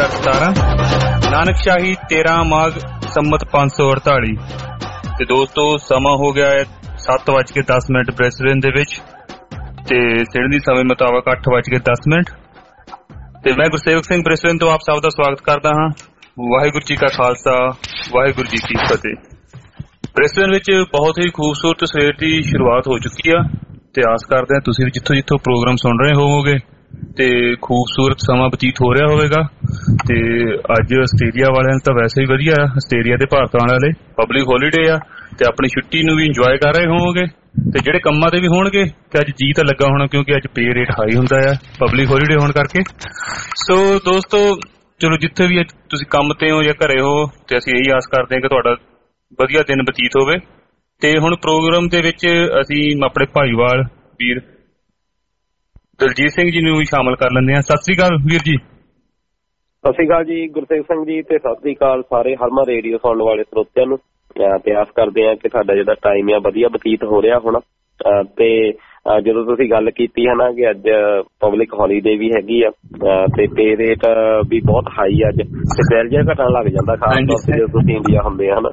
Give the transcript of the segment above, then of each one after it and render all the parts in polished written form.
2017 ਨਾਨਕ ਸ਼ਾਹੀ 13 ਮਾਘ ਸੰਮਤ 548 ਤੇ ਦੋਸਤੋ ਸਮਾਂ ਹੋ ਗਿਆ ਹੈ 7:10 ਬ੍ਰਿਸਬੇਨ ਦੇ ਵਿੱਚ ਤੇ ਸਿਡਨੀ ਸਮੇਂ ਮੁਤਾਬਕ 8:10 ਤੇ ਮੈਂ ਗੁਰਸੇਵਕ ਸਿੰਘ ਬ੍ਰਿਸਬੇਨ ਤੋਂ ਆਪ ਸਭ ਦਾ ਸਵਾਗਤ ਕਰਦਾ ਹਾਂ। ਵਾਹਿਗੁਰੂ ਜੀ ਕਾ ਖਾਲਸਾ, ਵਾਹਿਗੁਰੂ ਜੀ ਕੀ ਫਤਿਹ। ਬ੍ਰਿਸਬੇਨ ਵਿੱਚ ਬਹੁਤ ਹੀ ਖੂਬਸੂਰਤ ਸਵੇਰ ਦੀ ਸ਼ੁਰੂਆਤ ਹੋ ਚੁੱਕੀ ਆ ਤੇ ਆਸ ਕਰਦੇ ਹਾਂ ਤੁਸੀਂ ਵੀ ਜਿੱਥੋਂ ਪ੍ਰੋਗਰਾਮ ਸੁਣ ਰਹੇ ਹੋਵੋਗੇ ਤੇ ਖੂਬਸੂਰਤ ਸਮਾਂ ਬਤੀਤ ਹੋ ਰਿਹਾ ਹੋਵੇਗਾ। ਤੇ ਅੱਜ ਆਸਟ੍ਰੇਲੀਆ ਵਾਲਿਆਂ ਨੂੰ ਤਾਂ ਵੈਸੇ ਹੀ ਵਧੀਆ, ਆਸਟ੍ਰੇਲੀਆ ਦੇ ਭਾਰਤ ਵਾਲੇ ਪਬਲਿਕ ਹੋਲੀਡੇ ਆ ਤੇ ਆਪਣੀ ਛੁੱਟੀ ਨੂੰ ਵੀ ਇੰਜੋਏ ਕਰ ਰਹੇ ਹੋਵੋਗੇ ਤੇ ਜਿਹੜੇ ਕੰਮਾਂ ਤੇ ਵੀ ਹੋਣਗੇ ਤੇ ਅੱਜ ਜੀ ਤਾਂ ਲੱਗਾ ਹੋਣਾ ਕਿਉਂਕਿ ਅੱਜ ਪੇ ਰੇਟ ਹਾਈ ਹੁੰਦਾ ਆ ਪਬਲਿਕ ਹੋਲੀਡੇ ਹੋਣ ਕਰਕੇ। ਸੋ ਦੋਸਤੋ ਚਲੋ ਜਿੱਥੇ ਵੀ ਤੁਸੀਂ ਕੰਮ ਤੇ ਹੋ ਜਾਂ ਘਰੇ ਹੋ ਤੇ ਅਸੀਂ ਇਹੀ ਆਸ ਕਰਦੇ ਹਾਂ ਕਿ ਤੁਹਾਡਾ ਵਧੀਆ ਦਿਨ ਬਤੀਤ ਹੋਵੇ। ਤੇ ਹੁਣ ਪ੍ਰੋਗਰਾਮ ਦੇ ਵਿੱਚ ਅਸੀਂ ਆਪਣੇ ਭਾਈਵਾਲ ਵੀਰ ਦਲਜੀਤ ਸਿੰਘ ਜੀ ਨੂੰ ਵੀ ਸ਼ਾਮਲ ਕਰ ਲੈਂਦੇ ਹਾਂ। ਸਤਿ ਸ੍ਰੀ ਅਕਾਲ ਵੀਰ ਜੀ। ਸਤਿ ਸ੍ਰੀ ਅਕਾਲ ਜੀ ਗੁਰਸੇਵਕ ਸਿੰਘ ਜੀ ਤੇ ਸਤਿ ਸ੍ਰੀ ਅਕਾਲ ਸਾਰੇ ਹਰਮਨ ਰੇਡੀਓ ਸੁਣਨ ਵਾਲੇ ਸਰੋਤਿਆਂ ਨੂੰ। ਤੇ ਆਸ ਕਰਦੇ ਹਾਂ ਕਿ ਸਾਡਾ ਜਿਹੜਾ ਟਾਈਮ ਆ ਵਧੀਆ ਬਤੀਤ ਹੋ ਰਿਹਾ ਹੋਣਾ। ਤੇ ਜਦੋਂ ਤੁਸੀਂ ਗੱਲ ਕੀਤੀ ਹੈ ਨਾ ਕਿ ਅੱਜ ਪਬਲਿਕ ਹੋਲੀਡੇ ਵੀ ਹੈਗੀ ਆ ਤੇ ਪੇ ਰੇਟ ਵੀ ਬਹੁਤ ਹਾਈ ਅੱਜ ਤੇ ਬਿੱਲ ਜਿਹਾ ਘਟਣ ਲੱਗ ਜਾਂਦਾ ਖਾਸ ਤੌਰ ਤੇ ਜਦੋਂ ਤੁਸੀਂ ਇੰਡੀਆ ਹੁੰਦੇ ਆ ਹਨਾ।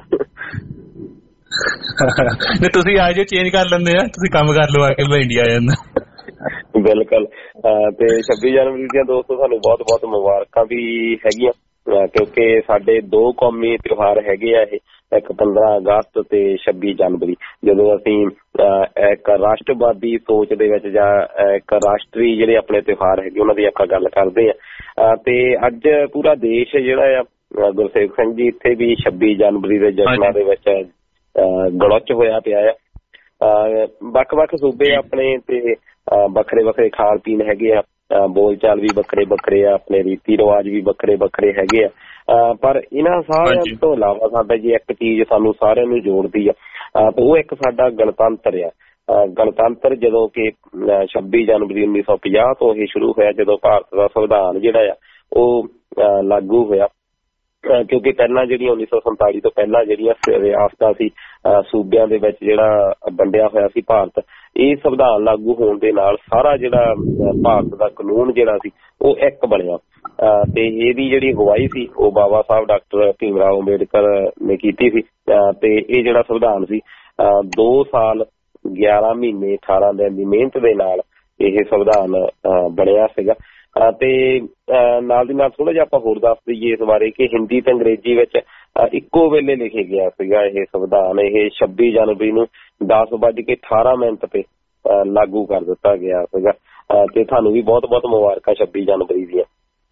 ਤੁਸੀਂ ਆ ਜਾਓ ਚੇਂਜ ਕਰ ਲੈਂਦੇ ਆ, ਤੁਸੀਂ ਕੰਮ ਕਰ ਲਓ ਆ ਕੇ ਮੈਂ ਇੰਡੀਆ ਆ ਜਾਂਦਾ। ਬਿਲਕੁਲ। ਤੇ 26 ਜਨਵਰੀ ਦੀਆਂ ਦੋਸਤੋ ਸਾਨੂੰ ਬਹੁਤ ਬਹੁਤ ਮੁਬਾਰਕਾਂ ਵੀ ਹੈਗੀਆਂ ਕਿਉਂਕਿ ਸਾਡੇ ਦੋ ਕੌਮੀ ਤਿਉਹਾਰ ਹੈਗੇ ਆ ਇਹ, ਇੱਕ 15 ਅਗਸਤ ਤੇ 26 ਜਨਵਰੀ। ਜਦੋਂ ਅਸੀਂ ਇੱਕ ਰਾਸ਼ਟਰਵਾਦੀ ਸੋਚ ਦੇ ਵਿੱਚ ਜਾਂ ਇੱਕ ਰਾਸ਼ਟਰੀ ਜਿਹੜੇ ਆਪਣੇ ਤਿਉਹਾਰ ਹੈਗੇ ਉਹਨਾਂ ਦੀ ਆਪਾਂ ਗੱਲ ਕਰਦੇ ਆ ਤੇ ਅੱਜ ਪੂਰਾ ਦੇਸ਼ ਜਿਹੜਾ ਆ ਗੁਰਸੇਵਕ ਸਿੰਘ ਜੀ ਇੱਥੇ ਵੀ 26 ਜਨਵਰੀ ਦੇ ਜਸ਼ਨਾਂ ਦੇ ਵਿੱਚ ਗਲੁੱਚ ਹੋਇਆ ਪਿਆ ਆ। ਵੱਖ-ਵੱਖ ਸੂਬੇ ਆਪਣੇ ਤੇ ਵੱਖਰੇ ਵੱਖਰੇ ਖਾਣ ਪੀਣ ਹੈਗੇ ਆ, ਬੋਲ ਚਾਲ ਵੀ ਵੱਖਰੇ ਵੱਖਰੇ ਆ, ਆਪਣੇ ਰੀਤੀ ਰਿਵਾਜ ਵੀ ਵੱਖਰੇ ਵੱਖਰੇ ਹੈਗੇ ਆ। ਪਰ ਇਹਨਾਂ ਸਾਰਿਆਂ ਤੋਂ ਇਲਾਵਾ ਸਾਡਾ ਜੇ ਇੱਕ ਚੀਜ਼ ਸਾਨੂੰ ਸਾਰਿਆਂ ਨੂੰ ਜੋੜਦੀ ਆ ਤੇ ਉਹ ਇੱਕ ਸਾਡਾ ਗਣਤੰਤਰ ਆ। ਗਣਤੰਤਰ ਜਦੋਂ ਕਿ 26 ਜਨਵਰੀ 1950 ਤੋਂ ਇਹ ਸ਼ੁਰੂ ਹੋਇਆ ਜਦੋਂ ਭਾਰਤ ਦਾ ਸੰਵਿਧਾਨ ਜਿਹੜਾ ਆ ਉਹ ਲਾਗੂ ਹੋਇਆ ਕਿਉਂਕਿ ਪਹਿਲਾਂ ਜਿਹੜੀਆਂ 1947 ਤੋਂ ਪਹਿਲਾਂ ਜਿਹੜੀਆਂ ਰਿਆਸਤਾਂ ਸੀ ਸੂਬਿਆਂ ਦੇ ਵਿੱਚ ਜਿਹੜਾ ਵੰਡਿਆ ਹੋਇਆ ਸੀ ਭਾਰਤ, ਇਹ ਸੰਵਿਧਾਨ ਲਾਗੂ ਹੋਣ ਦੇ ਨਾਲ ਸਾਰਾ ਜਿਹੜਾ ਭਾਰਤ ਦਾ ਕਾਨੂੰਨ ਜਿਹੜਾ ਸੀ ਉਹ ਇੱਕ ਬਣਿਆ ਤੇ ਇਹਦੀ ਜਿਹੜੀ ਅਗਵਾਈ ਸੀ ਉਹ ਬਾਬਾ ਸਾਹਿਬ ਡਾਕਟਰ ਭੀਮ ਰਾਓ ਅੰਬੇਡਕਰ ਨੇ ਕੀਤੀ ਸੀ। ਤੇ ਇਹ ਜਿਹੜਾ ਸੰਵਿਧਾਨ ਸੀ 2 ਸਾਲ 11 ਮਹੀਨੇ 18 ਦਿਨ ਦੀ ਮਿਹਨਤ ਦੇ ਨਾਲ ਇਹ ਸੰਵਿਧਾਨ ਬਣਿਆ ਸੀਗਾ। ਤੇ ਨਾਲ ਦੀ ਨਾਲ ਥੋੜਾ ਜਿਹਾ ਆਪਾਂ ਹੋਰ ਦੱਸ ਦਈਏ ਇਸ ਬਾਰੇ ਕਿ ਹਿੰਦੀ ਤੇ ਅੰਗਰੇਜ਼ੀ ਵਿੱਚ ਇੱਕੋ ਵੇਲੇ ਲਿਖਿਆ ਗਿਆ ਸੀਗਾ ਇਹ ਸੰਵਿਧਾਨ। ਇਹ 26 ਜਨਵਰੀ ਨੂੰ 10:18 ਤੇ ਲਾਗੂ ਕਰ ਦਿੱਤਾ ਗਿਆ ਸੀਗਾ ਤੇ ਤੁਹਾਨੂੰ ਵੀ ਬਹੁਤ ਬਹੁਤ ਮੁਬਾਰਕਾਂ 26 ਜਨਵਰੀ ਦੀਆਂ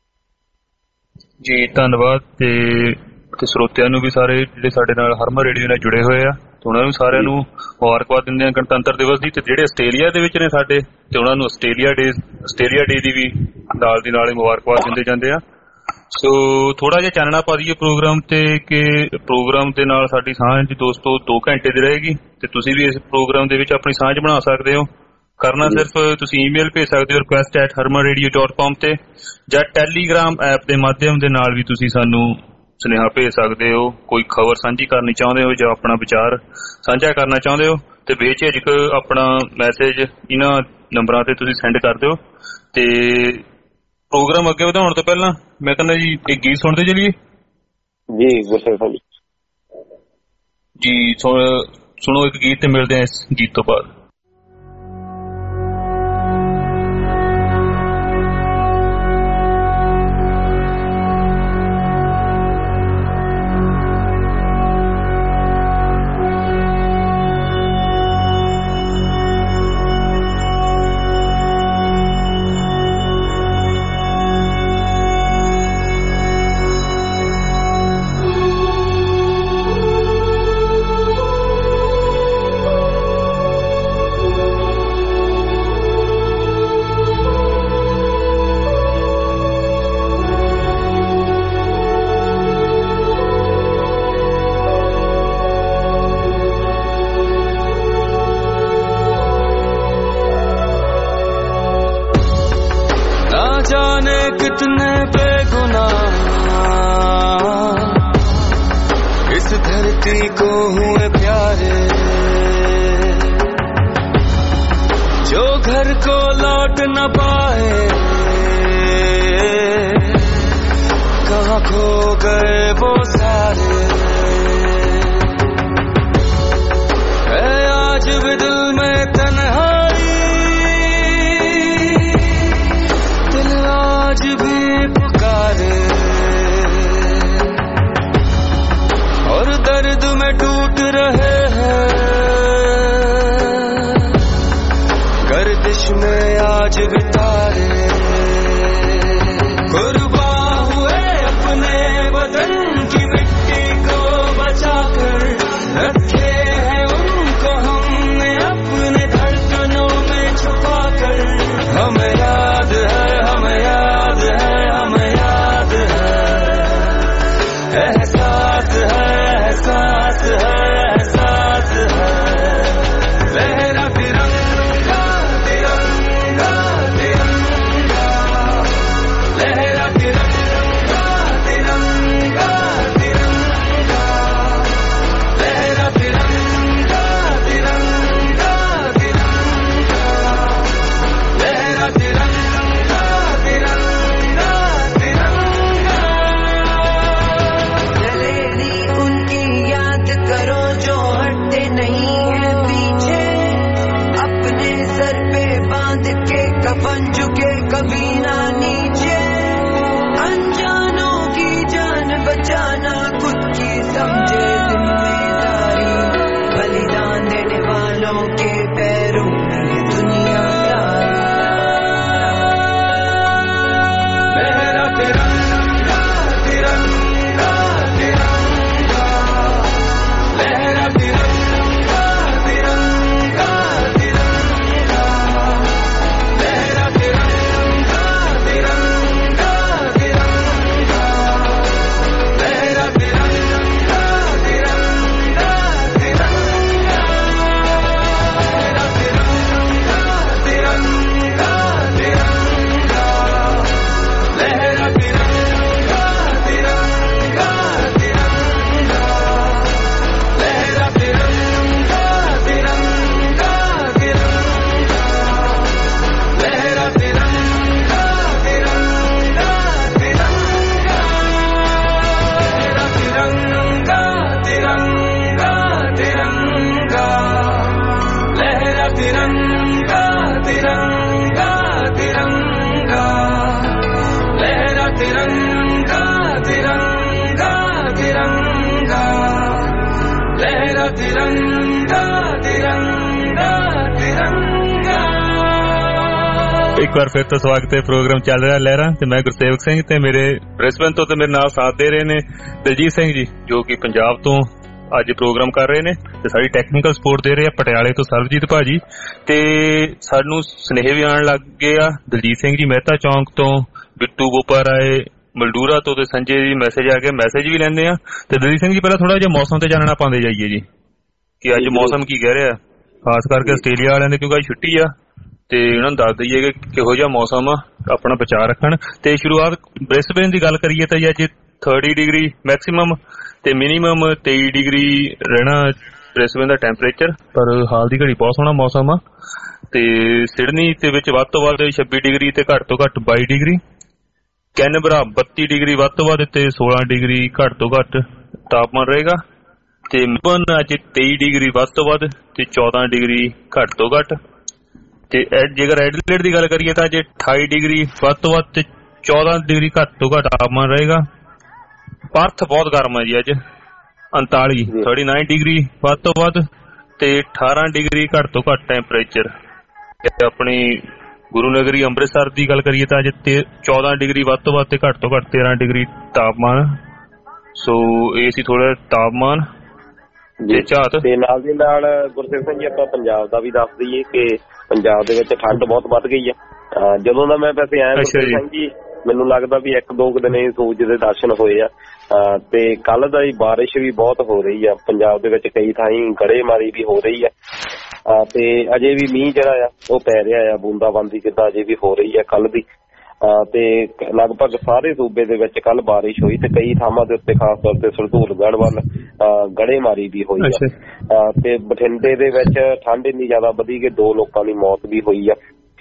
ਜੀ। ਧੰਨਵਾਦ। ਤੇ ਸਰੋਤਿਆਂ ਨੂੰ ਵੀ ਸਾਰੇ ਜਿਹੜੇ ਸਾਡੇ ਨਾਲ ਹਰਮਨ ਰੇਡੀਓ ਨਾਲ ਜੁੜੇ ਹੋਏ ਆ ਤੇ ਉਹਨਾਂ ਨੂੰ ਸਾਰਿਆਂ ਨੂੰ ਮੁਬਾਰਕਬਾਦ ਦਿੰਦੇ ਆ ਗਣਤੰਤਰ ਦਿਵਸ ਦੀ। ਤੇ ਜਿਹੜੇ ਆਸਟ੍ਰੇਲੀਆ ਦੇ ਵਿੱਚ ਨੇ ਸਾਡੇ ਤੇ ਉਹਨਾਂ ਨੂੰ ਆਸਟ੍ਰੇਲੀਆ ਡੇ ਦੀ ਵੀ ਨਾਲ ਦੀ ਨਾਲ ਹੀ ਮੁਬਾਰਕਬਾਦ ਦਿੰਦੇ ਜਾਂਦੇ ਆ। ਸੋ ਥੋੜਾ ਜਿਹਾ ਚਾਨਣਾ ਪਾ ਦਈਏ ਪ੍ਰੋਗਰਾਮ ਤੇ ਕਿ ਪ੍ਰੋਗਰਾਮ ਦੇ ਨਾਲ ਸਾਡੀ ਸਾਂਝ ਦੋਸਤੋ 2 ਘੰਟੇ ਦੀ ਰਹੇਗੀ ਤੇ ਤੁਸੀਂ ਵੀ ਇਸ ਪ੍ਰੋਗਰਾਮ ਦੇ ਵਿੱਚ ਆਪਣੀ ਸਾਂਝ ਬਣਾ ਸਕਦੇ ਹੋ। ਕਰਨਾ ਸਿਰਫ ਤੁਸੀਂ ਈਮੇਲ ਭੇਜ ਸਕਦੇ ਹੋ request@harmanradio.com ਤੇ ਜਾਂ ਟੈਲੀਗ੍ਰਾਮ ਐਪ ਦੇ ਮਾਧਿਅਮ ਦੇ ਨਾਲ ਵੀ ਤੁਸੀਂ ਸਾਨੂੰ ਸੁਨੇਹਾ ਭੇਜ ਸਕਦੇ ਹੋ। ਕੋਈ ਖਬਰ ਸਾਂਝੀ ਕਰਨੀ ਚਾਹੁੰਦੇ ਹੋ ਜਾਂ ਆਪਣਾ ਵਿਚਾਰ ਸਾਂਝਾ ਕਰਨਾ ਚਾਹੁੰਦੇ ਹੋ ਤੇ ਬੇਝਿਜਕ ਆਪਣਾ ਮੈਸੇਜ ਇਹਨਾਂ ਨੰਬਰਾਂ ਤੇ ਤੁਸੀਂ ਸੈਂਡ ਕਰ ਦਿਓ। ਤੇ ਪ੍ਰੋਗਰਾਮ ਅੱਗੇ ਵਧਾਉਣ ਤੋਂ ਪਹਿਲਾਂ ਮੈਂ ਕਹਿੰਦਾ ਜੀ ਇੱਕ ਗੀਤ ਸੁਣਦੇ ਚਲੀਏ ਜੀ। ਗੁਰਸੇਵਕ ਜੀ ਸੁਣੋ ਇੱਕ ਗੀਤ ਤੇ ਮਿਲਦੇ ਆ ਇਸ ਗੀਤ ਤੋਂ ਬਾਅਦ। कितने बेगुनाह इस धरती को हुए प्यारे, जो घर को लौट न पाए खो गए वो सारे है आज भी दिल में तन्हाई दिल आज भी पुकारे और दर्द में टूट रहे हैं गर्दिश में आज भी तारे कुर्बान हुए अपने बदन की मिट्टी को बचाकर रखे हैं उनको हमने अपने धड़कनों में छुपाकर हमें याद है हमें याद है हमें याद है एहसास है एहसास है एहसास है लहरा तिरंगा तिरंगा तिरंगा लहरा तिरंगा तिरंगा तिरंगा लहरा तिरंगा तिरंगा तिरंगा लहरा तिरंगा तिरंगा तिरंगा दलेरी उनकी याद करो जो हटते नहीं है पीछे अपने सर पे बांध के कफन झुके कभी ना नीचे अनजानों की जान बचाना खुद की समझे जिम्मेदारी बलिदान देने वालों के पैरों में दुनिया सारी लहरा तिरंगा तिरंगा तिरंगा लहरा तिरंगा तिरंगा तिरंगा लहरा तिरंगा तिरंगा तिरंगा लहरा तिरंगा तिरंगा तिरंगा लहरा तिरंगा तिरंगा तिरंगा लहरा तिरंगा तिरंगा तिरंगा लहरा तिरंगा तिरंगा तिरंगा लहरा तिरंगा तिरंगा तिरंगा लहरा तिरंगा तिरंगा तिरंगा लहरा तिरंगा तिरंगा तिरंगा लहरा तिरंगा तिरंगा तिरंगा लहरा तिरंगा तिरंगा तिरंगा ਇੱਕ ਵਾਰ ਫਿਰ ਤੋਂ ਸਵਾਗਤ ਹੈ। ਪ੍ਰੋਗਰਾਮ ਚੱਲ ਰਿਹਾ ਲਹਿਰਾਂ ਤੇ ਮੈਂ ਗੁਰਸੇਵਕ ਸਿੰਘ ਤੇ ਮੇਰੇ ਬ੍ਰਿਸਬਨ ਤੋਂ ਤੇ ਮੇਰੇ ਨਾਲ ਸਾਥ ਦੇ ਰਹੇ ਨੇ ਦਲਜੀਤ ਸਿੰਘ ਜੀ ਜੋ ਕਿ ਪੰਜਾਬ ਤੋਂ ਅੱਜ ਪ੍ਰੋਗਰਾਮ ਕਰ ਰਹੇ ਨੇ ਤੇ ਸਾਡੀ ਟੈਕਨੀਕਲ ਸਪੋਰਟ ਦੇ ਰਹੇ ਆ ਪਟਿਆਲੇ ਤੋਂ ਸਰਬਜੀਤ ਭਾਜੀ ਤੇ ਸਾਨੂੰ ਸੁਨੇਹੇ ਵੀ ਆਉਣ ਲੱਗ ਗਏ ਆ ਦਲਜੀਤ ਸਿੰਘ ਜੀ ਮਹਿਤਾ ਚੌਂਕ ਤੋਂ ਬਿੱਟੂ ਬੋਪਰ ਆਏ ਮਲਡੂਰਾ ਤੋਂ ਤੇ ਸੰਜੇ ਜੀ ਮੈਸੇਜ ਆ ਕੇ ਮੈਸੇਜ ਵੀ ਲੈਂਦੇ ਆ ਤੇ ਦਲਜੀਤ ਸਿੰਘ ਜੀ ਪਹਿਲਾਂ ਥੋੜਾ ਜਿਹਾ ਮੌਸਮ ਤੇ ਜਾਣਨਾ ਪਾਉਂਦੇ ਜਾਈਏ ਜੀ ਕਿ ਅੱਜ ਮੌਸਮ ਕੀ ਕਹਿ ਰਿਹਾ ਖਾਸ ਕਰਕੇ ਆਸਟ੍ਰੇਲੀਆ ਵਾਲਿਆਂ ਦੇ ਕਿਉਂਕਿ ਅੱਜ ਛੁੱਟੀ ਆ ਤੇ ਉਹਨਾਂ ਨੂੰ ਦੱਸ ਦਈਏ ਕਿ ਕਿਹੋ ਜਿਹਾ ਮੌਸਮ ਆ ਆਪਣਾ ਬਚਾਅ ਰੱਖਣ ਤੇ ਸ਼ੁਰੂਆਤ ਬ੍ਰਿਸਬੇਨ ਦੀ ਗੱਲ ਕਰੀਏ ਤਾਂ ਜੀ ਅੱਜ 30 ਡਿਗਰੀ ਮੈਕਸਿਮਮ ਤੇ ਮਿਨੀਮਮ 23 ਡਿਗਰੀ ਰਹਿਣਾ ਬ੍ਰਿਸਬੇਨ ਦਾ ਟੈਂਪਰੇਚਰ ਪਰ ਹਾਲ ਦੀ ਘੜੀ ਬਹੁਤ ਸੋਹਣਾ ਮੌਸਮ ਆ ਤੇ ਸਿਡਨੀ ਦੇ ਵਿੱਚ ਵੱਧ ਤੋਂ ਵੱਧ 26 ਡਿਗਰੀ ਤੇ ਘੱਟ ਤੋਂ ਘੱਟ 22 ਡਿਗਰੀ ਕੈਨਬਰਾ 32 ਡਿਗਰੀ ਵੱਧ ਤੋਂ ਵੱਧ ਤੇ 16 ਡਿਗਰੀ ਘੱਟ ਤੋਂ ਘੱਟ ਤਾਪਮਾਨ ਰਹੇਗਾ ਤੇ ਮੈਲਬਰਨ ਅੱਜ 23 ਡਿਗਰੀ ਵੱਧ ਤੋਂ ਵੱਧ ਤੇ 14 ਡਿਗਰੀ ਘੱਟ ਤੋਂ ਘੱਟ ਤੇ ਜੇਕਰ ਐਡੀਲੇਡ ਦੀ ਗੱਲ ਕਰੀਏ ਤਾਂ ਅੱਜ 28 ਡਿਗਰੀ ਵੱਧ ਤੋਂ ਵੱਧ ਤੇ 14 ਡਿਗਰੀ ਘੱਟ ਤੋਂ ਘੱਟ ਤਾਪਮਾਨ ਰਹੇਗਾ। ਪਰਥ ਬਹੁਤ ਗਰਮ ਹੈ ਜੀ ਅੱਜ 39 ਡਿਗਰੀ ਵੱਧ ਤੋਂ ਵੱਧ ਤੇ 18 ਡਿਗਰੀ ਘੱਟ ਤੋਂ ਘੱਟ ਟੈਂਪਰੇਚਰ। ਆਪਣੀ ਗੁਰੂ ਨਗਰੀ ਅੰਮ੍ਰਿਤਸਰ ਦੀ ਗੱਲ ਕਰੀਏ ਤਾਂ ਅੱਜ 14 ਡਿਗਰੀ ਵੱਧ ਤੋਂ ਵੱਧ ਤੇ ਘੱਟ ਤੋਂ ਘੱਟ 13 ਡਿਗਰੀ ਤਾਪਮਾਨ। ਸੋ ਇਹ ਸੀ ਥੋੜਾ ਤਾਪਮਾਨ ਤੇ ਝਾਤ ਤੇ ਨਾਲ ਦੀ ਨਾਲ ਗੁਰਸੇਵਕ ਸਿੰਘ ਜੀ ਆਪਾਂ ਪੰਜਾਬ ਦਾ ਵੀ ਦੱਸ ਦਈਏ ਕਿ ਪੰਜਾਬ ਦੇ ਵਿੱਚ ਠੰਡ ਬਹੁਤ ਵੱਧ ਗਈ ਆ। ਜਦੋਂ ਦਾ ਮੈਂ ਵੈਸੇ ਆਇਆ ਗੁਰਸੇਵਕ ਸਿੰਘ ਜੀ ਮੈਨੂੰ ਲੱਗਦਾ ਵੀ 1-2 ਦਿਨ ਹੀ ਸੂਰਜ ਦੇ ਦਰਸ਼ਨ ਹੋਏ ਆ ਤੇ ਕੱਲ ਦਾ ਹੀ ਬਾਰਿਸ਼ ਵੀ ਬਹੁਤ ਹੋ ਰਹੀ ਆ ਪੰਜਾਬ ਦੇ ਵਿੱਚ ਕਈ ਥਾਈਂ ਗੜੇਮਾਰੀ ਵੀ ਹੋ ਰਹੀ ਆ ਤੇ ਅਜੇ ਵੀ ਮੀਂਹ ਜਿਹੜਾ ਆ ਉਹ ਪੈ ਰਿਹਾ ਆ ਬੂੰਦਾਬਾਂਦੀ ਜਿੱਦਾਂ ਅਜੇ ਵੀ ਹੋ ਰਹੀ ਆ ਕੱਲ ਦੀ ਤੇ ਲਗਭਗ ਸਾਰੇ ਸੂਬੇ ਦੇ ਵਿੱਚ ਕੱਲ ਬਾਰਿਸ਼ ਹੋਈ ਤੇ ਕਈ ਥਾਵਾਂ ਦੇ ਉੱਤੇ ਖਾਸ ਤੌਰ ਤੇ ਸਰਦੂਲਗੜ੍ਹ ਵੱਲ ਗੜੇਮਾਰੀ ਵੀ ਹੋਈ ਆ ਤੇ ਬਠਿੰਡੇ ਦੇ ਵਿੱਚ ਠੰਡ ਇੰਨੀ ਜ਼ਿਆਦਾ ਵਧੀ ਕਿ 2 ਲੋਕਾਂ ਦੀ ਮੌਤ ਵੀ ਹੋਈ ਆ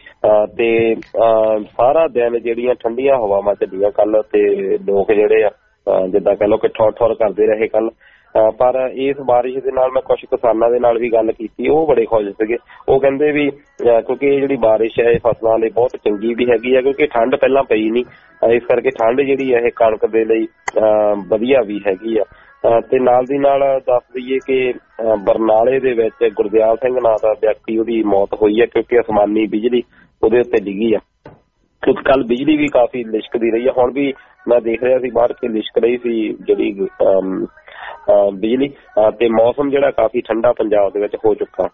ਤੇ ਸਾਰਾ ਦਿਨ ਜਿਹੜੀਆਂ ਠੰਡੀਆਂ ਹਵਾਵਾਂ ਚੱਲੀਆਂ ਕੱਲ ਤੇ ਲੋਕ ਜਿਹੜੇ ਆ ਜਿੱਦਾਂ ਕਹਿ ਲਓ ਕਿ ਠੌਰ ਕਰਦੇ ਰਹੇ ਕੱਲ। ਪਰ ਇਸ ਬਾਰਿਸ਼ ਦੇ ਨਾਲ ਮੈਂ ਕੁਝ ਕਿਸਾਨਾਂ ਦੇ ਨਾਲ ਵੀ ਗੱਲ ਕੀਤੀ, ਉਹ ਬੜੇ ਖੁਸ਼ ਸੀਗੇ। ਉਹ ਕਹਿੰਦੇ ਵੀ ਕਿਉਂਕਿ ਇਹ ਜਿਹੜੀ ਬਾਰਿਸ਼ ਹੈ ਇਹ ਫਸਲਾਂ ਲਈ ਬਹੁਤ ਚੰਗੀ ਵੀ ਹੈਗੀ ਹੈ, ਕਿਉਂਕਿ ਠੰਡ ਪਹਿਲਾਂ ਪਈ ਨਹੀਂ, ਇਸ ਕਰਕੇ ਠੰਡ ਜਿਹੜੀ ਹੈ ਇਹ ਕਣਕ ਦੇ ਲਈ ਵਧੀਆ ਵੀ ਹੈਗੀ ਆ। ਤੇ ਨਾਲ ਦੀ ਨਾਲ ਦੱਸ ਦਈਏ ਕਿ ਬਰਨਾਲੇ ਦੇ ਵਿੱਚ ਗੁਰਦਿਆਲ ਸਿੰਘ ਨਾਂ ਦਾ ਵਿਅਕਤੀ, ਉਹਦੀ ਮੌਤ ਹੋਈ ਹੈ ਕਿਉਂਕਿ ਅਸਮਾਨੀ ਬਿਜਲੀ ਉਹਦੇ ਉੱਤੇ ਡਿੱਗੀ ਆ। ਕਿਉਂਕਿ ਕੱਲ ਬਿਜਲੀ ਵੀ ਕਾਫੀ ਲਿਸ਼ਕਦੀ ਰਹੀ ਹੈ, ਹੁਣ ਵੀ ਮੈਂ ਦੇਖ ਰਿਹਾ ਸੀ ਬਾਹਰ ਕੇ ਲਿਸ਼ਕ ਰਹੀ ਸੀ ਜਿਹੜੀ ਬਿਜਲੀ। ਤੇ ਮੌਸਮ ਜਿਹੜਾ ਕਾਫੀ ਠੰਡਾ ਪੰਜਾਬ ਦੇ ਵਿੱਚ ਹੋ ਚੁੱਕਾ।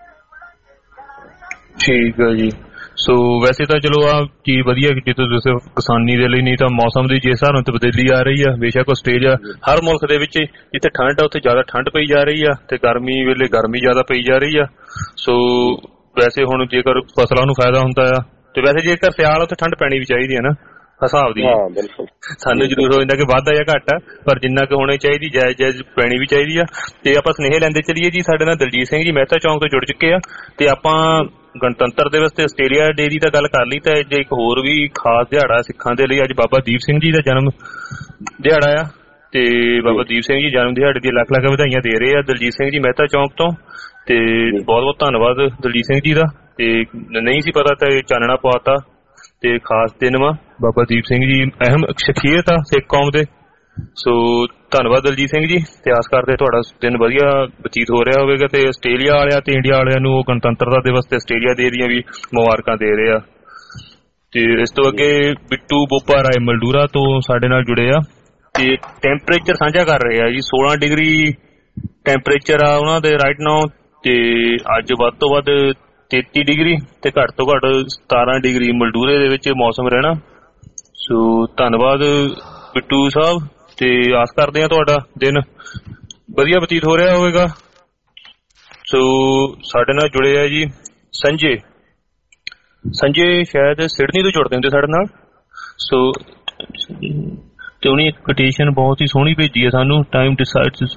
ਠੀਕ ਹੈ ਜੀ। ਸੋ ਵੈਸੇ ਤਾਂ ਚਲੋ ਆਹ ਚੀਜ਼ ਵਧੀਆ ਕੀਤੀ ਤੁਸੀਂ ਕਿਸਾਨੀ ਦੇ ਲਈ, ਨਹੀਂ ਤਾਂ ਮੌਸਮ ਦੀ ਜਿਸ ਹਿਸਾਬ ਨਾਲ ਤਬਦੀਲੀ ਆ ਰਹੀ ਆ, ਬੇਸ਼ੱਕ ਆਸਟ੍ਰੇਲੀਆ ਹਰ ਮੁਲਕ ਦੇ ਵਿੱਚ ਜਿੱਥੇ ਠੰਡ ਆ ਉੱਥੇ ਜ਼ਿਆਦਾ ਠੰਡ ਪਈ ਜਾ ਰਹੀ ਆ ਤੇ ਗਰਮੀ ਵੇਲੇ ਗਰਮੀ ਜ਼ਿਆਦਾ ਪਈ ਜਾ ਰਹੀ ਆ। ਸੋ ਵੈਸੇ ਹੁਣ ਜੇਕਰ ਫਸਲਾਂ ਨੂੰ ਫਾਇਦਾ ਹੁੰਦਾ ਆ ਤੇ ਵੈਸੇ ਜੇਕਰ ਸਿਆਲ ਉੱਥੇ ਠੰਡ ਪੈਣੀ ਵੀ ਚਾਹੀਦੀ ਹੈ ਨਾ ਹਿਸਾਬ ਦੀ। ਸਾਨੂੰ ਜ਼ਰੂਰ ਹੋ ਜਾਂਦਾ ਕਿ ਵੱਧ ਆ ਜਾਂ ਘੱਟ ਆ, ਪਰ ਜਿੰਨਾ ਕੁ ਹੋਣੀ ਚਾਹੀਦੀ ਜਾਇਜ਼ ਪੈਣੀ ਵੀ ਚਾਹੀਦੀ ਆ। ਤੇ ਆਪਾਂ ਸੁਨੇਹੇ ਲੈਂਦੇ ਚੱਲੀਏ ਜੀ। ਸਾਡੇ ਨਾਲ ਦਲਜੀਤ ਸਿੰਘ ਜੀ ਮਹਿਤਾ ਚੌਂਕ ਤੋਂ ਜੁੜ ਚੁੱਕੇ ਆ ਤੇ ਆਪਾਂ ਗਣਤੰਤਰ ਦਿਵਸ ਤੇ ਆਸਟ੍ਰੇਲੀਆ ਡੇ ਦੀ ਤਾਂ ਗੱਲ ਕਰ ਲਈ, ਤਾਂ ਜੇ ਇੱਕ ਹੋਰ ਵੀ ਖਾਸ ਦਿਹਾੜਾ ਸਿੱਖਾਂ ਦੇ ਲਈ ਅੱਜ ਬਾਬਾ ਦੀਪ ਸਿੰਘ ਜੀ ਦਾ ਜਨਮ ਦਿਹਾੜਾ ਆ ਤੇ ਬਾਬਾ ਦੀਪ ਸਿੰਘ ਜੀ ਜਨਮ ਦਿਹਾੜੇ ਦੀ ਲੱਖ ਲੱਖ ਵਧਾਈਆਂ ਦੇ ਰਹੇ ਆ ਦਲਜੀਤ ਸਿੰਘ ਜੀ ਮਹਿਤਾ ਚੌਂਕ ਤੋਂ। ਤੇ ਬਹੁਤ ਬਹੁਤ ਧੰਨਵਾਦ ਦਲਜੀਤ ਸਿੰਘ ਜੀ ਦਾ। ਤੇ ਨਹੀਂ ਸੀ ਪਤਾ ਤਾਂ ਚਾਨਣਾ ਪਾਤਾ ਤੇ ਖਾਸ ਦਿਨ ਵਾ ਬਾਬਾ ਦੀਪ ਸਿੰਘ ਜੀ, ਅਹਿਮ ਸ਼ਖਸੀਅਤ ਆ ਸਿੱਖ ਕੌਮ ਦੇ। ਸੋ ਧੰਨਵਾਦ ਦਲਜੀਤ ਸਿੰਘ ਜੀ, ਤੇ ਆਸ ਕਰਦੇ ਤੁਹਾਡਾ ਦਿਨ ਵਧੀਆ ਬਤੀਤ ਹੋ ਰਿਹਾ ਹੋਵੇਗਾ। ਤੇ ਆਸਟ੍ਰੇਲੀਆ ਵਾਲਿਆਂ ਤੇ ਇੰਡੀਆ ਵਾਲਿਆਂ ਨੂੰ ਉਹ ਗਣਤੰਤਰਤਾ ਦਿਵਸ ਤੇ ਆਸਟ੍ਰੇਲੀਆ ਡੇ ਦੀਆਂ ਵੀ ਮੁਬਾਰਕਾਂ ਦੇ ਰਹੇ ਆ। ਤੇ ਇਸ ਤੋਂ ਅੱਗੇ ਬਿੱਟੂ ਬੋਪਾ ਰਾਏ ਮਲਡੂਰਾ ਤੋਂ ਸਾਡੇ ਨਾਲ ਜੁੜੇ ਆ ਤੇ ਟੈਂਪਰੇਚਰ ਸਾਂਝਾ ਕਰ ਰਹੇ ਆ ਜੀ। 16 ਡਿਗਰੀ ਟੈਂਪਰੇਚਰ ਆ ਉਹਨਾਂ ਦੇ ਰਾਈਟ ਨਾਓ, ਤੇ ਅੱਜ ਵੱਧ ਤੋਂ ਵੱਧ 33 ਡਿਗਰੀ ਤੇ ਘੱਟ ਤੋਂ ਘੱਟ 17 ਡਿਗਰੀ ਮਲਡੂਰੇ ਦੇ ਵਿੱਚ ਮੌਸਮ ਰਹਿਣਾ। ਸੋ ਧੰਨਵਾਦ ਬਿੱਟੂ ਸਾਹਿਬ, ਤੇ ਆਸ ਕਰਦੇ ਹਾਂ ਤੁਹਾਡਾ ਦਿਨ ਵਧੀਆ ਬਤੀਤ ਹੋ ਰਿਹਾ ਹੋਵੇਗਾ। ਸੋ ਸਾਡੇ ਨਾਲ ਜੁੜੇ ਆ ਜੀ ਸੰਜੇ ਸ਼ਾਇਦ ਸਿਡਨੀ ਤੋਂ ਜੁੜਦੇ ਹੁੰਦੇ ਸਾਡੇ ਨਾਲ। ਸੋ ਤੇ ਉਹਨੇ ਇੱਕ ਕੋਟੇਸ਼ਨ ਬਹੁਤ ਹੀ ਸੋਹਣੀ ਭੇਜੀ ਹੈ ਸਾਨੂੰ, ਟਾਈਮ ਡਿਸਾਈਡਸ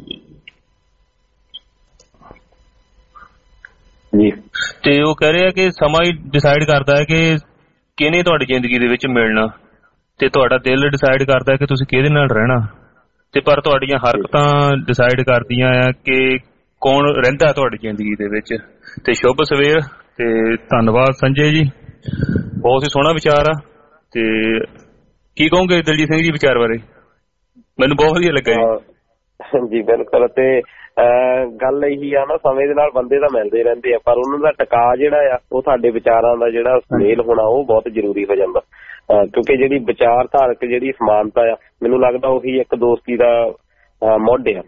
ਜੀ। ਤੇ ਉਹ ਕਹਿ ਰਿਹਾ ਕਿ ਸਮਾਂ ਹੀ ਡਿਸਾਈਡ ਕਰਦਾ ਹੈ ਕਿ ਕਿਹਨੇ ਤੁਹਾਡੀ ਜ਼ਿੰਦਗੀ ਦੇ ਵਿੱਚ ਮਿਲਣਾ, ਤੇ ਤੁਹਾਡਾ ਦਿਲ ਡਿਸਾਈਡ ਕਰਦਾ ਹੈ ਕਿ ਤੁਸੀਂ ਕਿਹਦੇ ਨਾਲ ਰਹਿਣਾ, ਤੇ ਪਰ ਤੁਹਾਡੀਆਂ ਹਰਕਤਾਂ ਡਿਸਾਈਡ ਕਰਦੀਆਂ ਆ ਕਿ ਕੌਣ ਰਹਿੰਦਾ ਤੁਹਾਡੀ ਜ਼ਿੰਦਗੀ ਦੇ ਵਿੱਚ। ਤੇ ਸ਼ੁਭ ਸਵੇਰ ਤੇ ਧੰਨਵਾਦ ਸੰਜੇ ਜੀ, ਬਹੁਤ ਹੀ ਸੋਹਣਾ ਵਿਚਾਰ ਆ। ਤੇ ਕੀ ਕਹੋਗੇ ਦਲਜੀਤ ਸਿੰਘ ਜੀ ਵਿਚਾਰ ਬਾਰੇ? ਮੈਨੂੰ ਬਹੁਤ ਵਧੀਆ ਲੱਗਾ ਜੀ। ਜੀ ਬਿਲਕੁਲ, ਤੇ ਗੱਲ ਇਹੀ ਆ ਨਾ, ਸਮੇਂ ਦੇ ਨਾਲ ਬੰਦੇ ਤਾਂ ਮਿਲਦੇ ਰਹਿੰਦੇ ਆ, ਪਰ ਉਹਨਾਂ ਦਾ ਟਿਕਾ ਜਿਹੜਾ ਆ ਉਹ ਸਾਡੇ ਵਿਚਾਰਾਂ ਦਾ ਜਿਹੜਾ ਸੁਮੇਲ ਹੋਣਾ ਉਹ ਬਹੁਤ ਜ਼ਰੂਰੀ ਹੋ ਜਾਂਦਾ। ਕਿਉਂਕਿ ਜਿਹੜੀ ਵਿਚਾਰਧਾਰਕ ਜਿਹੜੀ ਸਮਾਨਤਾ ਆ, ਮੈਨੂੰ ਲੱਗਦਾ ਉਹੀ ਇੱਕ ਦੋਸਤੀ ਦਾ ਮੁੱਢ ਆ।